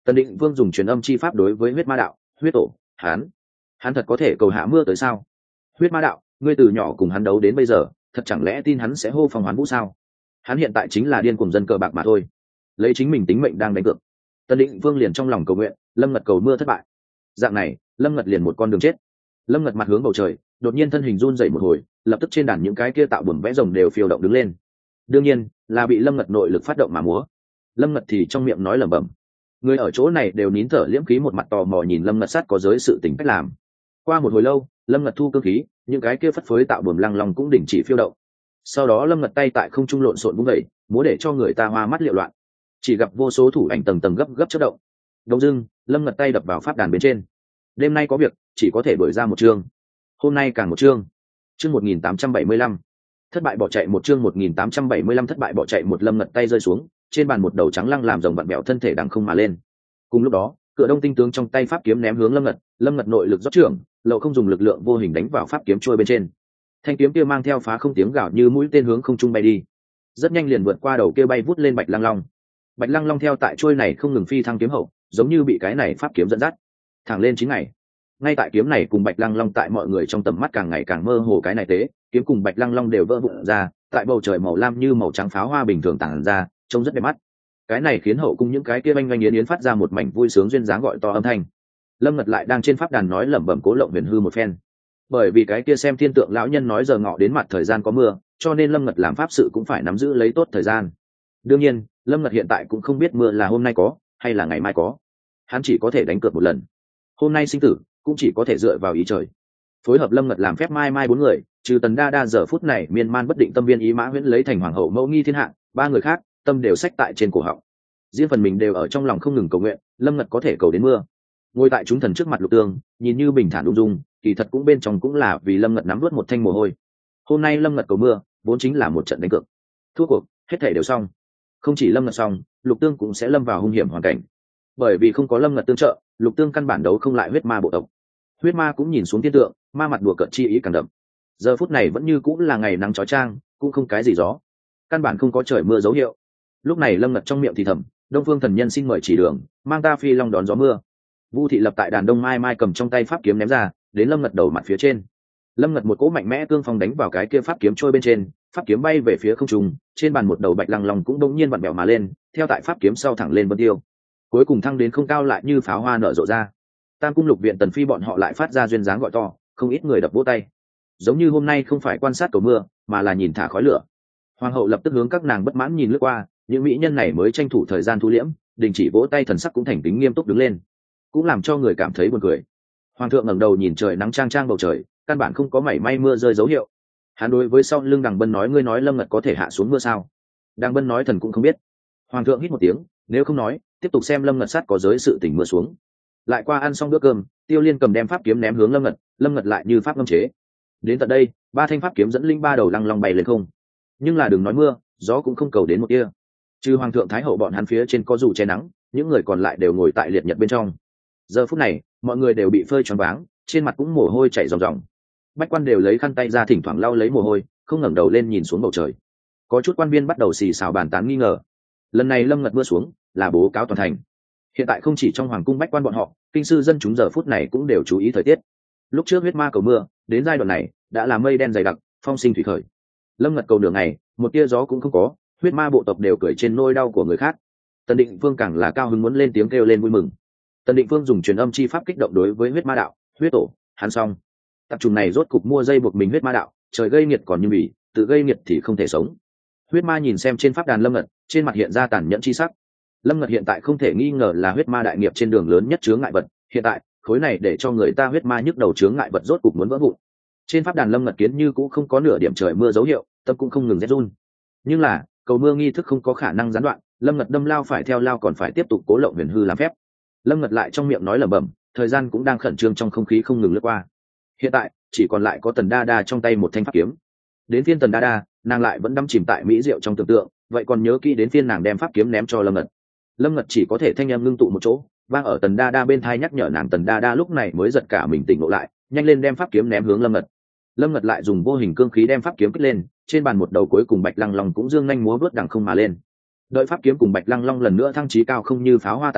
Tần Định Vương dùng truyền âm chi pháp đối với huyết ma đạo, huyết tổ, hắn hắn thật có thể cầu hạ mưa tới sao? Huyết ma đạo, ngươi từ nhỏ cùng hắn đấu đến bây giờ, thật chẳng lẽ tin hắn sẽ hô phong hoán vũ sao? Hắn hiện tại chính là điên cuồng dân cờ bạc mà thôi, lấy chính mình tính mệnh đang đánh cược. Tần Định Vương liền trong lòng cầu nguyện, Lâm Ngật cầu mưa thất bại. Dạng này, Lâm Ngật liền một con đường chết. Lâm Ngật mặt hướng bầu trời, đột nhiên thân hình run rẩy một hồi, lập tức trên đàn những cái kia tạo bùm vẽ rồng đều phiêu động đứng lên. Đương nhiên, là bị Lâm Ngật nội lực phát động mà múa. Lâm Ngật thì trong miệng nói lẩm bẩm. Người ở chỗ này đều nín thở liễm khí, một mặt tò mò nhìn Lâm Ngật sát có giới sự tình cách làm. Qua một hồi lâu, Lâm Ngật thu cương khí, những cái kia phất phới tạo bùm lăng long cũng đình chỉ phiêu động. Sau đó Lâm Ngật tay tại không trung lộn xộn vung vẩy, múa để cho người ta hoa mắt liệu loạn. Chỉ gặp vô số thủ ảnh tầng tầng gấp gấp chớp động. Đông dưng, Lâm Ngật tay đập vào pháp đàn bên trên. Đêm nay có việc, chỉ có thể đổi ra một chương. Hôm nay càng một chương. Chương một nghìn tám trăm bảy mươi lăm. Thất bại bỏ chạy một chương một nghìn tám trăm bảy mươi lăm thất bại bỏ chạy một. Lâm Ngật tay rơi xuống, trên bàn một đầu trắng lăng làm rồng vặn bẹo thân thể đằng không mà lên. Cùng lúc đó, Cửa Đông tinh tướng trong tay pháp kiếm ném hướng Lâm Ngật, Lâm Ngật nội lực rót trưởng, lậu không dùng lực lượng vô hình đánh vào pháp kiếm trôi bên trên. Thanh kiếm kia mang theo phá không tiếng gào như mũi tên hướng không trung bay đi. Rất nhanh liền vượt qua đầu kia bay vút lên Bạch Lăng Long. Bạch Lăng Long theo tại trôi này không ngừng phi thăng kiếm hậu, giống như bị cái này pháp kiếm dẫn dắt, thẳng lên chín ngày. Ngay tại kiếm này cùng Bạch Lăng Long tại mọi người trong tầm mắt càng ngày càng mơ hồ, cái này tế, kiếm cùng Bạch Lăng Long đều vỡ vụn ra, tại bầu trời màu lam như màu trắng pháo hoa bình thường tản ra, trông rất đẹp mắt. Cái này khiến hậu cung những cái kia oanh oanh yến yến phát ra một mảnh vui sướng duyên dáng gọi to âm thanh. Lâm Ngật lại đang trên pháp đàn nói lẩm bẩm cố lộng huyền hư một phen. Bởi vì cái kia xem thiên tượng lão nhân nói giờ ngọ đến mặt thời gian có mưa, cho nên Lâm Ngật làm pháp sự cũng phải nắm giữ lấy tốt thời gian. Đương nhiên, Lâm Ngật hiện tại cũng không biết mưa là hôm nay có hay là ngày mai có, hắn chỉ có thể đánh cược một lần. Hôm nay sinh tử cũng chỉ có thể dựa vào ý trời. Phối hợp Lâm Ngật làm phép mai mai bốn người, trừ Tần Đa Đa giờ phút này miên man bất định tâm viên ý mã huyễn lấy thành hoàng hậu mẫu nghi thiên hạ, ba người khác tâm đều sách tại trên cổ họng, riêng phần mình đều ở trong lòng không ngừng cầu nguyện Lâm Ngật có thể cầu đến mưa. Ngồi tại chúng thần trước mặt Lục Tương, nhìn như bình thản ung dung, kỳ thật cũng bên trong cũng là vì Lâm Ngật nắm vớt một thanh mồ hôi. Hôm nay Lâm Ngật cầu mưa vốn chính là một trận đánh cược, thua cuộc hết thể đều xong. Không chỉ Lâm Ngật xong, Lục Tương cũng sẽ lâm vào hung hiểm hoàn cảnh, bởi vì không có Lâm Ngật tương trợ, Lục Tương căn bản đấu không lại huyết ma bộ tộc. Huyết ma cũng nhìn xuống thiên tượng, ma mặt đùa cợt chi ý càng đậm. Giờ phút này vẫn như cũng là ngày nắng chói chang, cũng không cái gì gió, căn bản không có trời mưa dấu hiệu. Lúc này Lâm Ngật trong miệng thì thầm, Đông Phương thần nhân xin mời chỉ đường, mang ta phi long đón gió mưa. Vu Thị Lập tại đàn đông mai mai cầm trong tay pháp kiếm ném ra, đến Lâm Ngật đầu mặt phía trên. Lâm Ngật một cỗ mạnh mẽ cương phong đánh vào cái kia pháp kiếm trôi bên trên, pháp kiếm bay về phía không trung, trên bàn một đầu Bạch Lăng Long cũng đột nhiên vặn bẹo mà lên, theo tại pháp kiếm sau thẳng lên vân tiêu, cuối cùng thăng đến không cao lại như pháo hoa nở rộ ra. Tam cung lục viện Tần Phi bọn họ lại phát ra duyên dáng gọi to, không ít người đập vỗ tay, giống như hôm nay không phải quan sát cầu mưa, mà là nhìn thả khói lửa. Hoàng hậu lập tức hướng các nàng bất mãn nhìn lướt qua, những mỹ nhân này mới tranh thủ thời gian thu liễm, đình chỉ vỗ tay, thần sắc cũng thành kính nghiêm túc đứng lên, cũng làm cho người cảm thấy buồn cười. Hoàng thượng ngẩng đầu nhìn trời nắng trang trang bầu trời, căn bản không có mảy may mưa rơi dấu hiệu. Hắn đối với sau lưng Đằng Bân nói, ngươi nói Lâm Ngật có thể hạ xuống mưa sao? Đằng Bân nói, thần cũng không biết. Hoàng thượng hít một tiếng, nếu không nói, tiếp tục xem Lâm Ngật sát có giới sự tình mưa xuống. Lại qua ăn xong bữa cơm, Tiêu Liên cầm đem pháp kiếm ném hướng Lâm Ngật, Lâm Ngật lại như pháp ngâm chế. Đến tận đây, ba thanh pháp kiếm dẫn linh ba đầu lăng long bay lên không. Nhưng là đừng nói mưa, gió cũng không cầu đến một tia. Trừ Hoàng thượng Thái hậu bọn hắn phía trên có dù che nắng, những người còn lại đều ngồi tại liệt nhật bên trong. Giờ phút này, mọi người đều bị phơi choáng váng, trên mặt cũng mồ hôi chảy ròng ròng. Bách quan đều lấy khăn tay ra thỉnh thoảng lau lấy mồ hôi, không ngẩng đầu lên nhìn xuống bầu trời. Có chút quan viên bắt đầu xì xào bàn tán nghi ngờ. Lần này Lâm Ngật mưa xuống, là bố cáo toàn thành. Hiện tại không chỉ trong hoàng cung bách quan bọn họ, kinh sư dân chúng giờ phút này cũng đều chú ý thời tiết. Lúc trước huyết ma cầu mưa, đến giai đoạn này đã là mây đen dày đặc, phong sinh thủy khởi. Lâm Ngật cầu nửa ngày, một tia gió cũng không có, huyết ma bộ tộc đều cười trên nỗi đau của người khác. Tần Định Vương càng là cao hứng muốn lên tiếng kêu lên vui mừng. Tần Định Vương dùng truyền âm chi pháp kích động đối với huyết ma đạo, huyết tổ, hắn xong. Tập trùng này rốt cục mua dây buộc mình huyết ma đạo, trời gây nghiệt còn như bỉ, tự gây nghiệt thì không thể sống. Huyết ma nhìn xem trên pháp đàn Lâm Ngật, trên mặt hiện ra tàn nhẫn chi sắc. Lâm Ngật hiện tại không thể nghi ngờ là huyết ma đại nghiệp trên đường lớn nhất chướng ngại vật, hiện tại khối này để cho người ta huyết ma nhức đầu chướng ngại vật rốt cục muốn vỡ vụn. Trên pháp đàn Lâm Ngật kiến như cũng không có nửa điểm trời mưa dấu hiệu, tâm cũng không ngừng rét run. Nhưng là cầu mưa nghi thức không có khả năng gián đoạn, Lâm Ngật đâm lao phải theo lao, còn phải tiếp tục cố lộng huyền hư làm phép. Lâm Ngật lại trong miệng nói lẩm bẩm, thời gian cũng đang khẩn trương trong không khí không ngừng lướt qua. Hiện tại chỉ còn lại có Tần Đa Đa trong tay một thanh pháp kiếm. Đến phiên Tần Đa Đa, nàng lại vẫn đắm chìm tại mỹ diệu trong tưởng tượng, vậy còn nhớ kỹ đến phiên nàng đem pháp kiếm ném cho Lâm Ngật. Lâm Ngật chỉ có thể thanh em ngưng tụ một chỗ, vang ở Tần Đa Đa bên thai nhắc nhở nàng. Tần Đa Đa lúc này mới giật cả mình tỉnh ngộ lại, nhanh lên đem pháp kiếm ném hướng Lâm Ngật. Lâm Ngật lại dùng vô hình cương khí đem pháp kiếm kích lên, trên bàn một đầu cuối cùng Bạch Lăng Long cũng dương nhanh múa vớt đằng không mà lên. Đợi pháp kiếm cùng Bạch Lăng Long lần nữa thăng chí cao không như pháo hoa tản ra,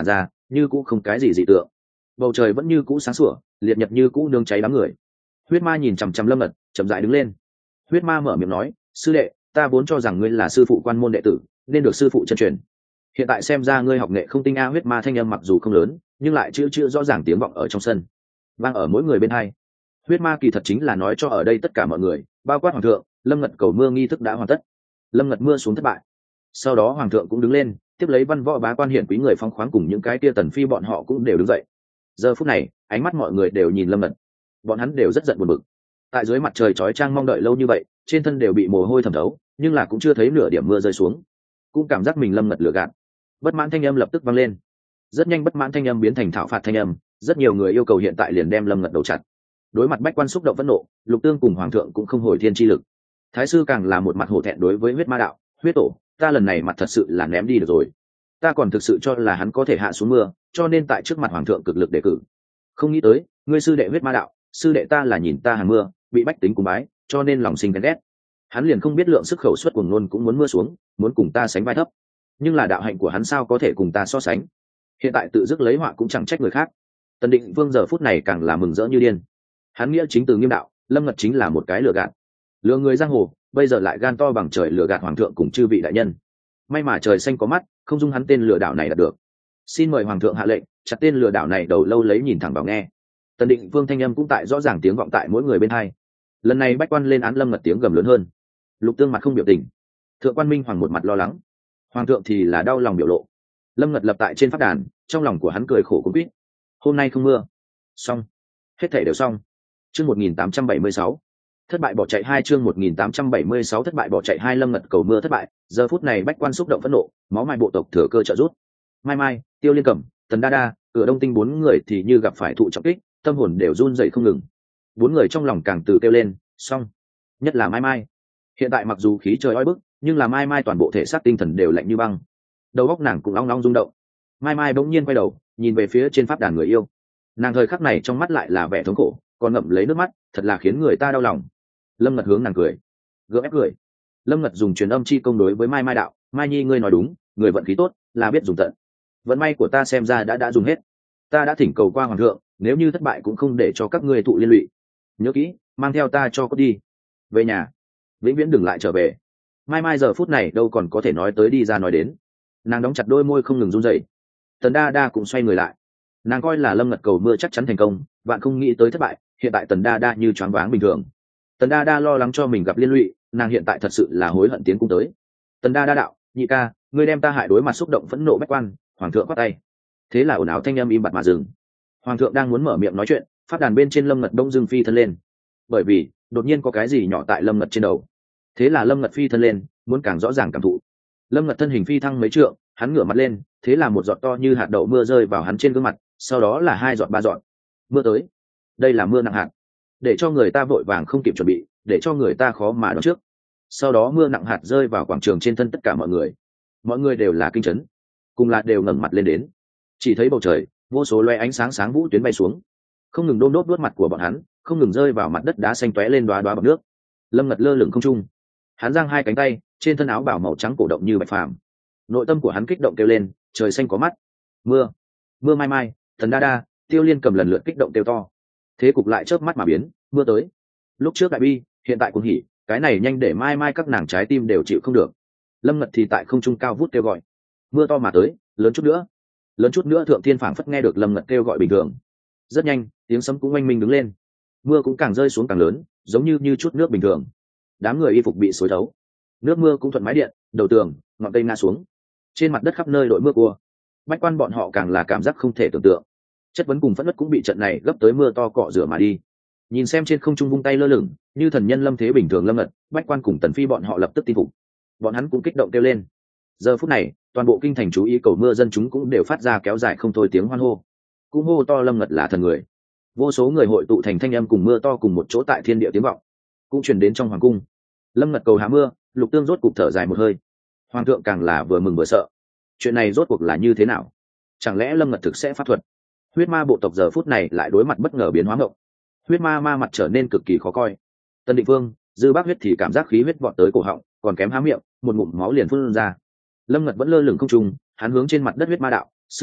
như cũ không cái gì dị tượng. Bầu trời vẫn như cũ sáng sủa, liệt nhật như cũ nương cháy đám người. Huyết ma nhìn chằm chằm Lâm Ngật, chậm rãi đứng lên. Huyết ma mở miệng nói, sư đệ, ta vốn cho rằng ngươi là sư phụ quan môn đệ tử, nên được sư phụ chân truyền. Hiện tại xem ra ngươi học nghệ không tinh a. Huyết ma thanh âm mặc dù không lớn, nhưng lại chữ chữ rõ ràng tiếng vọng ở trong sân, vang ở mỗi người bên hai. Huyết ma kỳ thật chính là nói cho ở đây tất cả mọi người, bao quát hoàng thượng, Lâm Ngật cầu mưa nghi thức đã hoàn tất. Lâm Ngật mưa xuống thất bại. Sau đó hoàng thượng cũng đứng lên, tiếp lấy văn võ bá quan hiển quý người phong khoáng cùng những cái kia tần phi bọn họ cũng đều đứng dậy. Giờ phút này, ánh mắt mọi người đều nhìn Lâm Ngật. Bọn hắn đều rất giận buồn bực. Tại dưới mặt trời chói chang mong đợi lâu như vậy, trên thân đều bị mồ hôi thấm thấu, nhưng là cũng chưa thấy nửa điểm mưa rơi xuống. Cũng cảm giác mình Lâm Ngật lừa gạt. Bất mãn thanh âm lập tức vang lên. Rất nhanh bất mãn thanh âm biến thành thảo phạt thanh âm, rất nhiều người yêu cầu hiện tại liền đem Lâm Ngật đầu chặt. Đối mặt bách quan xúc động phẫn nộ, Lục Tương cùng hoàng thượng cũng không hồi thiên chi lực. Thái sư càng là một mặt hổ thẹn đối với huyết ma đạo, huyết tổ, ta lần này mặt thật sự là ném đi được rồi. Ta còn thực sự cho là hắn có thể hạ xuống mưa, cho nên tại trước mặt hoàng thượng cực lực đề cử. Không nghĩ tới, ngươi sư đệ huyết ma đạo, sư đệ ta là nhìn ta hàng mưa, bị bách tính cúng bái, cho nên lòng sinh ghen ghét. Hắn liền không biết lượng sức khẩu suất cuồng ngôn cũng muốn mưa xuống, muốn cùng ta sánh vai thấp. Nhưng là đạo hạnh của hắn sao có thể cùng ta so sánh? Hiện tại tự dứt lấy họa cũng chẳng trách người khác. Tần Định Vương giờ phút này càng là mừng rỡ như điên. Hắn nghĩa chính từ nghiêm đạo, Lâm Ngật chính là một cái lừa gạt, lừa người giang hồ, bây giờ lại gan to bằng trời lừa gạt hoàng thượng cùng chư vị đại nhân. May mà trời xanh có mắt, không dung hắn tên lừa đảo này đạt được. Xin mời hoàng thượng hạ lệnh, chặt tên lừa đảo này đầu lâu lấy nhìn thẳng vào nghe. Tần Định Vương thanh âm cũng tại rõ ràng tiếng vọng tại mỗi người bên hai. Lần này bách quan lên án Lâm Ngật tiếng gầm lớn hơn. Lục Tương mặt không biểu tình, thượng quan Minh Hoàng một mặt lo lắng, hoàng thượng thì là đau lòng biểu lộ. Lâm Ngật lập tại trên pháp đàn, trong lòng của hắn cười khổ cũng biết. Hôm nay không mưa, xong, hết thảy đều xong. Chương một nghìn tám trăm bảy mươi sáu, thất bại bỏ chạy hai. Chương một nghìn tám trăm bảy mươi sáu, thất bại bỏ chạy hai. Lâm Ngật cầu mưa thất bại, giờ phút này bách quan xúc động phẫn nộ, máu mai bộ tộc thừa cơ trợ rút. Mai Mai, Tiêu Liên Cẩm, Tần Đa Đa, Cửa Đông Tinh bốn người thì như gặp phải thụ trọng kích, tâm hồn đều run rẩy không ngừng. Bốn người trong lòng càng từ kêu lên, xong. Nhất là Mai Mai, hiện tại mặc dù khí trời oi bức, nhưng là Mai Mai toàn bộ thể xác tinh thần đều lạnh như băng, đầu óc nàng cũng long long rung động. Mai Mai bỗng nhiên quay đầu, nhìn về phía trên pháp đàn người yêu. Nàng thời khắc này trong mắt lại là vẻ thống khổ, còn ngậm lấy nước mắt, thật là khiến người ta đau lòng. Lâm Ngật hướng nàng cười, gượng ép cười. Lâm Ngật dùng truyền âm chi công đối với Mai Mai đạo, Mai Nhi ngươi nói đúng, người vận khí tốt là biết dùng tận. Vận may của ta xem ra đã đã dùng hết. Ta đã thỉnh cầu qua hoàng thượng, nếu như thất bại cũng không để cho các ngươi thụ liên lụy. Nhớ kỹ, mang theo ta cho cốt đi. Về nhà, vĩnh viễn đừng lại trở về. Mai Mai giờ phút này đâu còn có thể nói tới đi ra nói đến. Nàng đóng chặt đôi môi không ngừng run rẩy. Tần Đa Đa cũng xoay người lại. Nàng coi là Lâm Ngật cầu mưa chắc chắn thành công, bạn không nghĩ tới thất bại. Hiện tại Tần Đa Đa như choáng váng bình thường. Tần Đa Đa lo lắng cho mình gặp liên lụy, nàng hiện tại thật sự là hối hận tiến cung tới. Tần Đa Đa đạo, nhị ca, ngươi đem ta hại đối mặt xúc động phẫn nộ bách quan. Hoàng thượng quát tay. Thế là ồn ào thanh âm im bặt mà dừng. Hoàng thượng đang muốn mở miệng nói chuyện, pháp đàn bên trên Lâm Ngật đông dưng phi thân lên. Bởi vì đột nhiên có cái gì nhỏ tại Lâm Ngật trên đầu. Thế là Lâm Ngật phi thân lên, muốn càng rõ ràng cảm thụ. Lâm Ngật thân hình phi thăng mấy trượng, hắn ngửa mặt lên, thế là một giọt to như hạt đậu mưa rơi vào hắn trên gương mặt, sau đó là hai giọt ba giọt. Mưa tới. Đây là mưa nặng hạt, để cho người ta vội vàng không kịp chuẩn bị, để cho người ta khó mà đoán trước. Sau đó mưa nặng hạt rơi vào quảng trường trên thân tất cả mọi người. Mọi người đều là kinh chấn, cùng là đều ngẩng mặt lên đến. Chỉ thấy bầu trời, vô số loé ánh sáng sáng vũ tuyến bay xuống, không ngừng đôn đốt đuốt mặt của bọn hắn, không ngừng rơi vào mặt đất đá xanh tóe lên đóa đóa bọt nước. Lâm Ngật lơ lửng không trung, hắn giang hai cánh tay, trên thân áo bào màu trắng cổ động như bạch phàm. Nội tâm của hắn kích động kêu lên, trời xanh có mắt. Mưa, mưa Mai Mai, Tần Đa Đa, Tiêu Liên cầm lần lượt kích động kêu to. Thế cục lại chớp mắt mà biến, mưa tới. Lúc trước đại bi, hiện tại cũng hỉ, cái này nhanh để Mai Mai các nàng trái tim đều chịu không được. Lâm Ngật thì tại không trung cao vút kêu gọi. Mưa to mà tới, lớn chút nữa. Lớn chút nữa thượng thiên phảng phất nghe được Lâm Ngật kêu gọi bình thường. Rất nhanh, tiếng sấm cũng oanh minh đứng lên. Mưa cũng càng rơi xuống càng lớn, giống như như chút nước bình thường. Đám người y phục bị xối thấu, nước mưa cũng thuận mái điện, đầu tường, ngọn cây ngã xuống. Trên mặt đất khắp nơi đội mưa cua. Bách quan bọn họ càng là cảm giác không thể tưởng tượng. Chất vấn cùng phẫn nộ cũng bị trận này gấp tới mưa to cọ rửa mà đi. Nhìn xem trên không trung vung tay lơ lửng, như thần nhân lâm thế bình thường Lâm Ngật, Bách quan cùng Tần Phi bọn họ lập tức tin phục. Bọn hắn cũng kích động kêu lên. Giờ phút này, toàn bộ kinh thành chú ý cầu mưa dân chúng cũng đều phát ra kéo dài không thôi tiếng hoan hô. Cũng hô to Lâm Ngật là thần người. Vô số người hội tụ thành thanh âm cùng mưa to cùng một chỗ tại thiên địa tiếng vọng, cũng truyền đến trong hoàng cung. Lâm Ngật cầu hạ mưa, Lục Tương rốt cục thở dài một hơi. Hoàng thượng càng là vừa mừng vừa sợ. Chuyện này rốt cuộc là như thế nào? Chẳng lẽ Lâm Ngật thực sẽ pháp thuật? Huyết ma bộ tộc giờ phút này lại đối mặt bất ngờ biến hóa ngộng. Huyết ma ma mặt trở nên cực kỳ khó coi. Tân Định Vương, Dư Bác Huyết thì cảm giác khí huyết vọt tới cổ họng, còn kém há miệng, một ngụm máu liền phun ra. Lâm Ngật vẫn lơ lửng không trung, hắn hướng trên mặt đất huyết ma đạo, sư minh,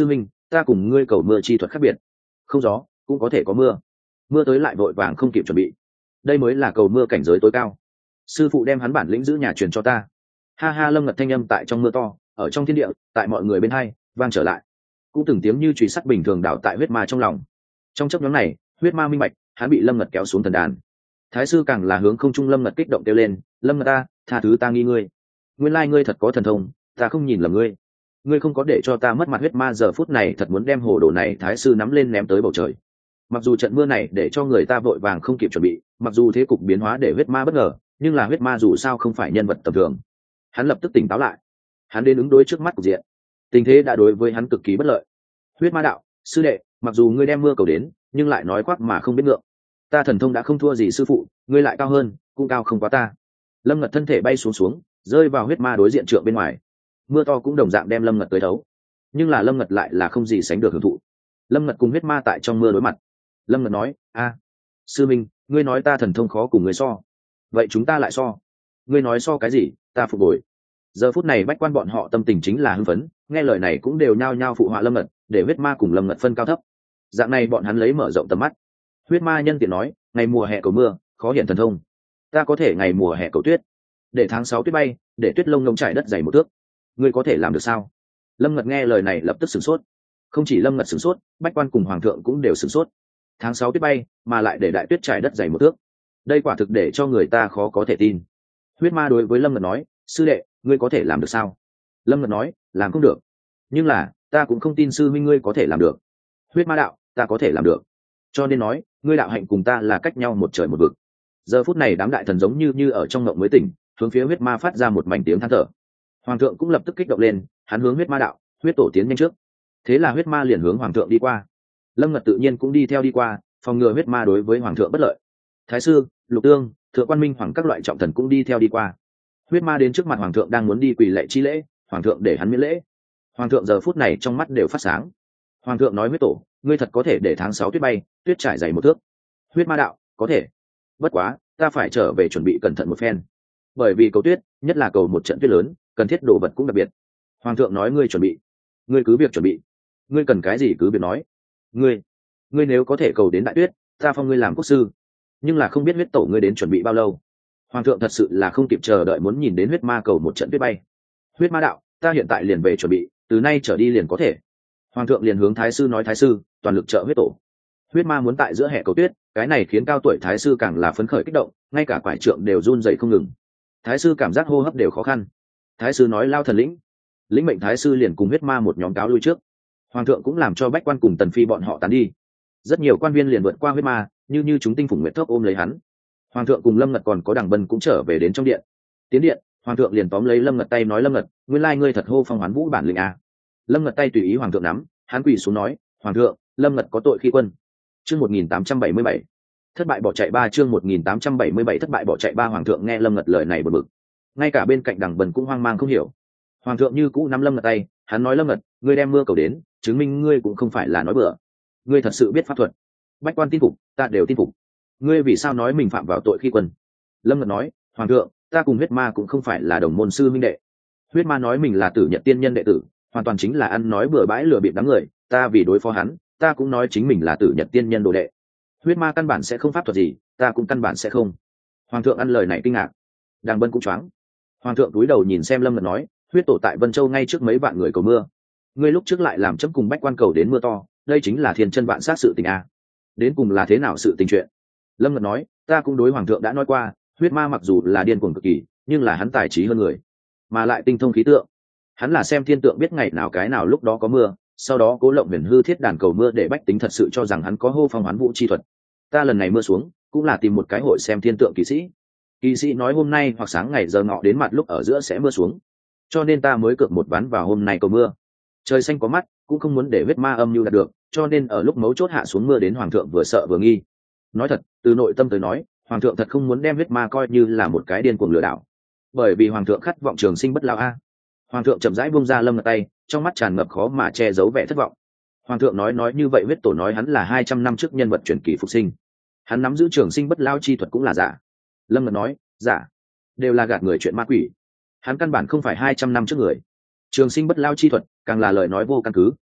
ta cùng ngươi cầu mưa chi thuật khác biệt, không gió cũng có thể có mưa, mưa tới lại vội vàng không kịp chuẩn bị, đây mới là cầu mưa cảnh giới tối cao. Sư phụ đem hắn bản lĩnh giữ nhà truyền cho ta. Ha ha, Lâm Ngật thanh âm tại trong mưa to, ở trong thiên địa, tại mọi người bên hai vang trở lại, cũng từng tiếng như chùy sắt bình thường đảo tại huyết ma trong lòng. Trong chấp nhóm này, huyết ma minh bạch, hắn bị Lâm Ngật kéo xuống thần đàn. Thái sư càng là hướng không trung Lâm Ngật kích động kêu lên, Lâm Ngật ta, tha thứ ta nghi ngươi, nguyên lai ngươi thật có thần thông, ta không nhìn lầm ngươi, ngươi không có để cho ta mất mặt. Huyết ma giờ phút này thật muốn đem hồ đồ này thái sư nắm lên ném tới bầu trời. Mặc dù trận mưa này để cho người ta vội vàng không kịp chuẩn bị, mặc dù thế cục biến hóa để huyết ma bất ngờ, nhưng là huyết ma dù sao không phải nhân vật tầm thường. Hắn lập tức tỉnh táo lại, hắn đến ứng đối trước mắt cục diện, tình thế đã đối với hắn cực kỳ bất lợi. Huyết ma đạo, sư đệ, mặc dù ngươi đem mưa cầu đến, nhưng lại nói khoác mà không biết ngượng. Ta thần thông đã không thua gì sư phụ, ngươi lại cao hơn, cũng cao không quá ta. Lâm Ngật thân thể bay xuống xuống, rơi vào huyết ma đối diện trượng bên ngoài. Mưa to cũng đồng dạng đem Lâm Ngật tới thấu, nhưng là Lâm Ngật lại là không gì sánh được hưởng thụ. Lâm Ngật cùng huyết ma tại trong mưa đối mặt. Lâm Ngật nói, a, sư minh, ngươi nói ta thần thông khó cùng người so, vậy chúng ta lại so. Ngươi nói so cái gì, ta phục hồi. Giờ phút này bách quan bọn họ tâm tình chính là hưng phấn, nghe lời này cũng đều nhao nhao phụ họa Lâm Ngật, để huyết ma cùng Lâm Ngật phân cao thấp. Dạng này bọn hắn lấy mở rộng tầm mắt. Huyết ma nhân tiện nói, ngày mùa hè cầu mưa, khó hiện thần thông. Ta có thể ngày mùa hè cầu tuyết, để tháng sáu tuyết bay, để tuyết lông lông trải đất dày một thước. Ngươi có thể làm được sao? Lâm Ngật nghe lời này lập tức sửng sốt. Không chỉ Lâm Ngật sửng sốt, bách quan cùng hoàng thượng cũng đều sửng sốt. Tháng sáu tuyết bay, mà lại để đại tuyết trải đất dày một thước, đây quả thực để cho người ta khó có thể tin. Huyết ma đối với Lâm Ngật nói, sư đệ, ngươi có thể làm được sao? Lâm Ngật nói, làm không được, nhưng là ta cũng không tin sư minh ngươi có thể làm được. Huyết ma đạo, ta có thể làm được, cho nên nói ngươi đạo hạnh cùng ta là cách nhau một trời một vực. Giờ phút này đám đại thần giống như như ở trong ngộng mới tỉnh, hướng phía huyết ma phát ra một mảnh tiếng than thở. Hoàng thượng cũng lập tức kích động lên, hắn hướng huyết ma đạo, huyết tổ tiến nhanh trước. Thế là huyết ma liền hướng hoàng thượng đi qua. Lâm Ngật tự nhiên cũng đi theo đi qua, phòng ngừa huyết ma đối với hoàng thượng bất lợi. Thái sư, Lục Tương, Thượng Quan Minh Hoàng các loại trọng thần cũng đi theo đi qua. Huyết ma đến trước mặt hoàng thượng đang muốn đi quỳ lạy chi lễ, hoàng thượng để hắn miễn lễ. Hoàng thượng giờ phút này trong mắt đều phát sáng. Hoàng thượng nói, huyết tổ, ngươi thật có thể để tháng sáu tuyết bay, tuyết trải dày một thước. Huyết ma đạo, có thể, bất quá ta phải trở về chuẩn bị cẩn thận một phen, bởi vì cầu tuyết, nhất là cầu một trận tuyết lớn, cần thiết đồ vật cũng đặc biệt. Hoàng thượng nói, ngươi chuẩn bị, ngươi cứ việc chuẩn bị, ngươi cần cái gì cứ việc nói. Ngươi, ngươi nếu có thể cầu đến đại tuyết, ta phong ngươi làm quốc sư, nhưng là không biết huyết tổ ngươi đến chuẩn bị bao lâu. Hoàng thượng thật sự là không kịp chờ đợi muốn nhìn đến huyết ma cầu một trận tuyết bay. Huyết ma đạo, ta hiện tại liền về chuẩn bị, từ nay trở đi liền có thể. Hoàng thượng liền hướng thái sư nói, thái sư, toàn lực trợ huyết tổ. Huyết ma muốn tại giữa hè cầu tuyết, cái này khiến cao tuổi thái sư càng là phấn khởi kích động, ngay cả quải trượng đều run dậy không ngừng. Thái sư cảm giác hô hấp đều khó khăn. Thái sư nói, lao thần lĩnh. Lĩnh mệnh thái sư liền cùng huyết ma một nhóm cáo lui trước. Hoàng thượng cũng làm cho bách quan cùng tần phi bọn họ tán đi. Rất nhiều quan viên liền vượt qua huyết ma, như như chúng tinh phủng nguyệt thốc ôm lấy hắn. Hoàng thượng cùng Lâm Ngật còn có Đằng Bân cũng trở về đến trong điện. Tiến điện, hoàng thượng liền tóm lấy Lâm Ngật tay nói, Lâm Ngật, nguyên lai ngươi thật hô phong hoán vũ bản lĩnh à. Lâm Ngật tay tùy ý hoàng thượng nắm, hắn quỳ xuống nói, hoàng thượng, Lâm Ngật có tội khi quân. Chương một nghìn tám trăm bảy mươi bảy, thất bại bỏ chạy ba. Chương một nghìn tám trăm bảy mươi bảy, thất bại bỏ chạy ba. Hoàng thượng nghe Lâm Ngật lời này bực bực, ngay cả bên cạnh Đằng Bân cũng hoang mang không hiểu. Hoàng thượng như cũ nắm Lâm Ngật tay, hắn nói, Lâm Ngật, ngươi đem mưa cầu đến, chứng minh ngươi cũng không phải là nói bừa, ngươi thật sự biết pháp thuật. Bách quan tin phục, ta đều tin phục. Ngươi vì sao nói mình phạm vào tội khi quân? Lâm Ngật nói, hoàng thượng, ta cùng huyết ma cũng không phải là đồng môn sư minh đệ. Huyết ma nói mình là Tử Nhật tiên nhân đệ tử, hoàn toàn chính là ăn nói bừa bãi lừa bịp đám người, ta vì đối phó hắn, ta cũng nói chính mình là Tử Nhật tiên nhân đồ đệ. Huyết ma căn bản sẽ không pháp thuật gì, ta cũng căn bản sẽ không. Hoàng thượng ăn lời này kinh ngạc. Đằng Bân cũng choáng. Hoàng thượng cúi đầu nhìn xem Lâm Ngật nói, huyết tổ tại Vân Châu ngay trước mấy vạn người cầu mưa, ngươi lúc trước lại làm chấm cùng bách quan cầu đến mưa to, đây chính là thiên chân vạn sát sự tình a. Đến cùng là thế nào sự tình chuyện? Lâm Ngật nói, ta cũng đối hoàng thượng đã nói qua, huyết ma mặc dù là điên cuồng cực kỳ, nhưng là hắn tài trí hơn người, mà lại tinh thông khí tượng. Hắn là xem thiên tượng biết ngày nào cái nào lúc đó có mưa, sau đó cố lộng huyền hư thiết đàn cầu mưa để bách tính thật sự cho rằng hắn có hô phong hoán vũ chi thuật. Ta lần này mưa xuống, cũng là tìm một cái hội xem thiên tượng kỳ sĩ. Kỳ sĩ nói hôm nay hoặc sáng ngày giờ ngọ đến mặt lúc ở giữa sẽ mưa xuống, cho nên ta mới cược một ván vào hôm nay cầu mưa. Trời xanh có mắt, cũng không muốn để huyết ma âm mưu đạt được, cho nên ở lúc mấu chốt hạ xuống mưa đến hoàng thượng vừa sợ vừa nghi. Nói thật, từ nội tâm tới nói, hoàng thượng thật không muốn đem huyết ma coi như là một cái điên cuồng lừa đảo, bởi vì hoàng thượng khát vọng trường sinh bất lão a. Hoàng thượng chậm rãi buông ra Lâm Ngật tay, trong mắt tràn ngập khó mà che giấu vẻ thất vọng. Hoàng thượng nói nói như vậy, huyết tổ nói hắn là hai trăm năm trước nhân vật truyền kỳ phục sinh, hắn nắm giữ trường sinh bất lão chi thuật cũng là giả. Lâm Ngật nói, giả, đều là gạt người chuyện ma quỷ, hắn căn bản không phải hai trăm năm trước người. Trường sinh bất lão chi thuật càng là lời nói vô căn cứ.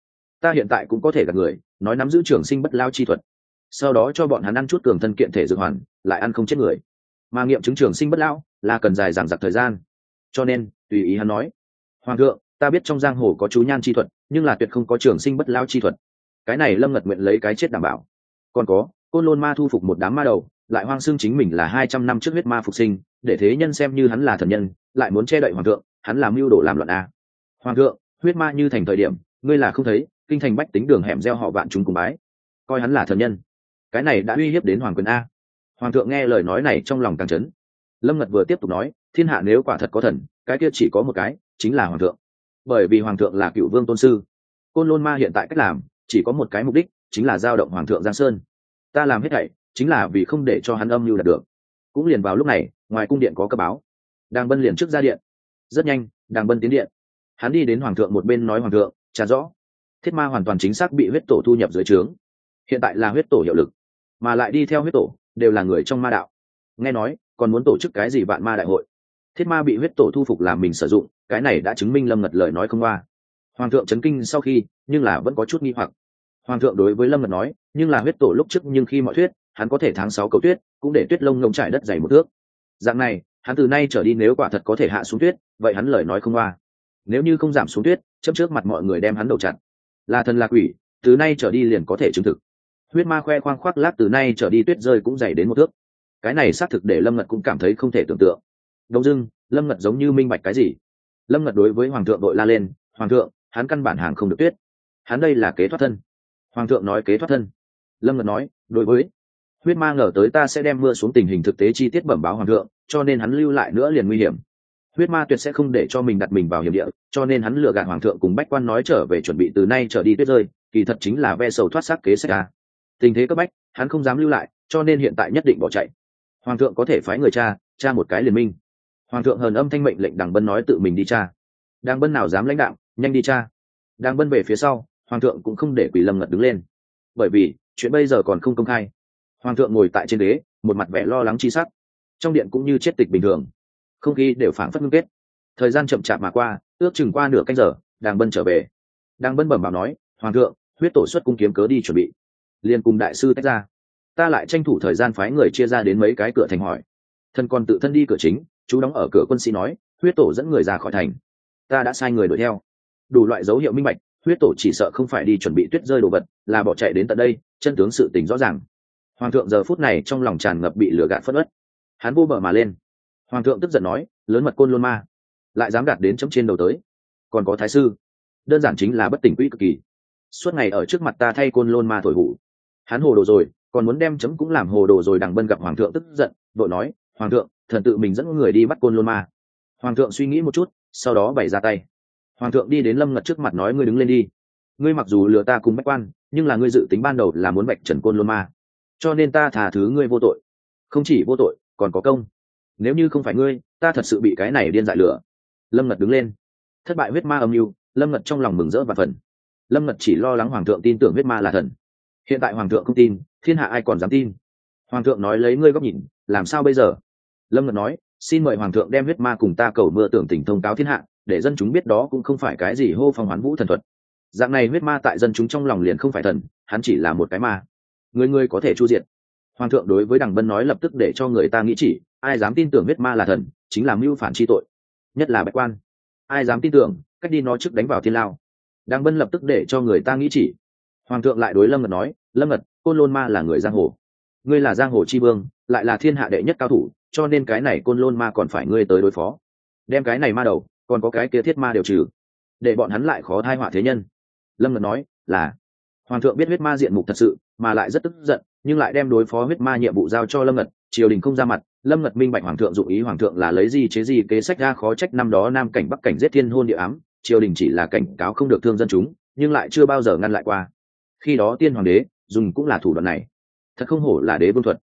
ta hiện tại cũng có thể gặp người nói nắm giữ trường sinh bất lao chi thuật, sau đó cho bọn hắn ăn chút cường thân kiện thể dược hoàn, lại ăn không chết người. Mà nghiệm chứng trường sinh bất lão là cần dài dằng dặc thời gian, cho nên tùy ý hắn nói. Hoàng thượng, ta biết trong giang hồ có chú nhan chi thuật, nhưng là tuyệt không có trường sinh bất lão chi thuật. Cái này Lâm Ngật nguyện lấy cái chết đảm bảo. Còn có, côn lôn ma thu phục một đám ma đầu, lại hoang xương chính mình là hai trăm năm trước huyết ma phục sinh, để thế nhân xem như hắn là thần nhân, lại muốn che đậy hoàng thượng, hắn làm mưu đồ làm loạn a. Hoàng thượng, huyết ma như thành thời điểm, ngươi là không thấy, kinh thành bách tính đường hẻm gieo họ vạn chúng cùng bái, coi hắn là thần nhân, cái này đã uy hiếp đến hoàng quyền a. Hoàng thượng nghe lời nói này trong lòng càng chấn. Lâm Ngật vừa tiếp tục nói, thiên hạ nếu quả thật có thần, cái kia chỉ có một cái, chính là hoàng thượng. Bởi vì hoàng thượng là cựu vương tôn sư, côn lôn ma hiện tại cách làm chỉ có một cái mục đích, chính là giao động hoàng thượng giang sơn. Ta làm hết thảy chính là vì không để cho hắn âm mưu đạt được. Cũng liền vào lúc này, ngoài cung điện có cấp báo, Đàng Bân liền trước ra điện. Rất nhanh, Đàng Bân tiến điện, hắn đi đến hoàng thượng một bên nói, hoàng thượng trả rõ, thiết ma hoàn toàn chính xác bị huyết tổ thu nhập dưới trướng, hiện tại là huyết tổ hiệu lực, mà lại đi theo huyết tổ đều là người trong ma đạo, nghe nói còn muốn tổ chức cái gì vạn ma đại hội. Thiết ma bị huyết tổ thu phục làm mình sử dụng, cái này đã chứng minh Lâm Ngật lời nói không qua. Hoàng thượng chấn kinh sau khi, nhưng là vẫn có chút nghi hoặc. Hoàng thượng đối với Lâm Ngật nói, nhưng là huyết tổ lúc trước nhưng khi mọi thuyết hắn có thể tháng sáu cầu tuyết, cũng để tuyết lông ngông trải đất dày một thước. Dạng này, hắn từ nay trở đi nếu quả thật có thể hạ xuống tuyết, vậy hắn lời nói không qua. Nếu như không giảm xuống tuyết, chấm trước mặt mọi người đem hắn đầu chặt. Là thần là quỷ, từ nay trở đi liền có thể chứng thực. Huyết ma khoe khoang khoác lác từ nay trở đi tuyết rơi cũng dày đến một thước. Cái này xác thực để Lâm Ngật cũng cảm thấy không thể tưởng tượng. Đông dưng, Lâm Ngật giống như minh bạch cái gì. Lâm Ngật đối với hoàng thượng đội la lên, hoàng thượng, hắn căn bản hàng không được tuyết, hắn đây là kế thoát thân. Hoàng thượng nói kế thoát thân. Lâm Ngật nói, đối với huyết ma ngờ tới ta sẽ đem mưa xuống tình hình thực tế chi tiết bẩm báo hoàng thượng, cho nên hắn lưu lại nữa liền nguy hiểm. Huyết ma tuyệt sẽ không để cho mình đặt mình vào hiểm địa, cho nên hắn lừa gạt hoàng thượng cùng bách quan nói trở về chuẩn bị từ nay trở đi tuyết rơi, kỳ thật chính là ve sầu thoát xác kế sách ra. Tình thế cấp bách, hắn không dám lưu lại, cho nên hiện tại nhất định bỏ chạy. Hoàng thượng có thể phái người cha, cha một cái liền minh. Hoàng thượng hờn âm thanh mệnh lệnh Đàng Bân nói tự mình đi cha. Đàng Bân nào dám lãnh đạo, nhanh đi cha. Đàng Bân về phía sau, hoàng thượng cũng không để Quỷ Lâm Ngật đứng lên, bởi vì chuyện bây giờ còn không công khai. Hoàng thượng ngồi tại trên ghế, một mặt vẻ lo lắng chi sắc. Trong điện cũng như chết tịch bình thường, không khí đều phảng phất ngưng kết. Thời gian chậm chạp mà qua, ước chừng qua nửa canh giờ, Đàng Bân trở về. Đàng Bân bẩm báo nói, hoàng thượng, huyết tổ xuất cung kiếm cớ đi chuẩn bị, liền cùng đại sư tách ra. Ta lại tranh thủ thời gian phái người chia ra đến mấy cái cửa thành hỏi. Thần còn tự thân đi cửa chính, chú đóng ở cửa quân sĩ nói, huyết tổ dẫn người ra khỏi thành. Ta đã sai người đuổi theo. Đủ loại dấu hiệu minh bạch, huyết tổ chỉ sợ không phải đi chuẩn bị tuyết rơi đồ vật, là bỏ chạy đến tận đây, chân tướng sự tình rõ ràng. Hoàng thượng giờ phút này trong lòng tràn ngập bị lừa gạt phất ớt, hắn vô bờ mà lên. Hoàng thượng tức giận nói, lớn mật côn lôn ma, lại dám đạt đến chấm trên đầu tới. Còn có thái sư, đơn giản chính là bất tỉnh quỹ cực kỳ, suốt ngày ở trước mặt ta thay côn lôn ma thổi hủ. Hắn hồ đồ rồi, còn muốn đem chấm cũng làm hồ đồ rồi. Đàng Bân gặp hoàng thượng tức giận, vội nói, hoàng thượng, thần tự mình dẫn người đi bắt côn lôn ma. Hoàng thượng suy nghĩ một chút, sau đó bày ra tay. Hoàng thượng đi đến Lâm Ngật trước mặt nói, ngươi đứng lên đi. Ngươi mặc dù lừa ta cùng bách quan, nhưng là ngươi dự tính ban đầu là muốn bạch trần côn lôn ma, cho nên ta tha thứ ngươi vô tội. Không chỉ vô tội, còn có công. Nếu như không phải ngươi, ta thật sự bị cái này điên dại lửa. Lâm Ngật đứng lên. Thất bại huyết ma âm mưu, Lâm Ngật trong lòng mừng rỡ và phần. Lâm Ngật chỉ lo lắng hoàng thượng tin tưởng huyết ma là thần. Hiện tại hoàng thượng không tin, thiên hạ ai còn dám tin. Hoàng thượng nói lấy ngươi góc nhìn, làm sao bây giờ? Lâm Ngật nói, xin mời hoàng thượng đem huyết ma cùng ta cầu mưa tưởng tình thông cáo thiên hạ, để dân chúng biết đó cũng không phải cái gì hô phong hoán vũ thần thuật. Dạng này huyết ma tại dân chúng trong lòng liền không phải thần, hắn chỉ là một cái ma, người người có thể chu diệt. Hoàng thượng đối với Đàng Bân nói, lập tức để cho người ta nghĩ chỉ, ai dám tin tưởng huyết ma là thần, chính là mưu phản chi tội, nhất là bách quan. Ai dám tin tưởng, cách đi nó trước đánh vào thiên lao. Đàng Bân lập tức để cho người ta nghĩ chỉ. Hoàng thượng lại đối Lâm Ngật nói, Lâm Ngật, côn lôn ma là người giang hồ, ngươi là giang hồ chi vương, lại là thiên hạ đệ nhất cao thủ, cho nên cái này côn lôn ma còn phải ngươi tới đối phó. Đem cái này ma đầu, còn có cái kia thiết ma đều trừ, để bọn hắn lại khó thai họa thế nhân. Lâm Ngật nói, là. Hoàng thượng biết huyết ma diện mục thật sự, mà lại rất tức giận, nhưng lại đem đối phó huyết ma nhiệm vụ giao cho Lâm Ngật. Triều đình không ra mặt, Lâm Ngật minh bạch hoàng thượng dụng ý, hoàng thượng là lấy gì chế gì kế sách ra, khó trách năm đó nam cảnh bắc cảnh giết thiên hôn địa ám. Triều đình chỉ là cảnh cáo không được thương dân chúng, nhưng lại chưa bao giờ ngăn lại qua. Khi đó tiên hoàng đế dùng cũng là thủ đoạn này, thật không hổ là đế vương thuật.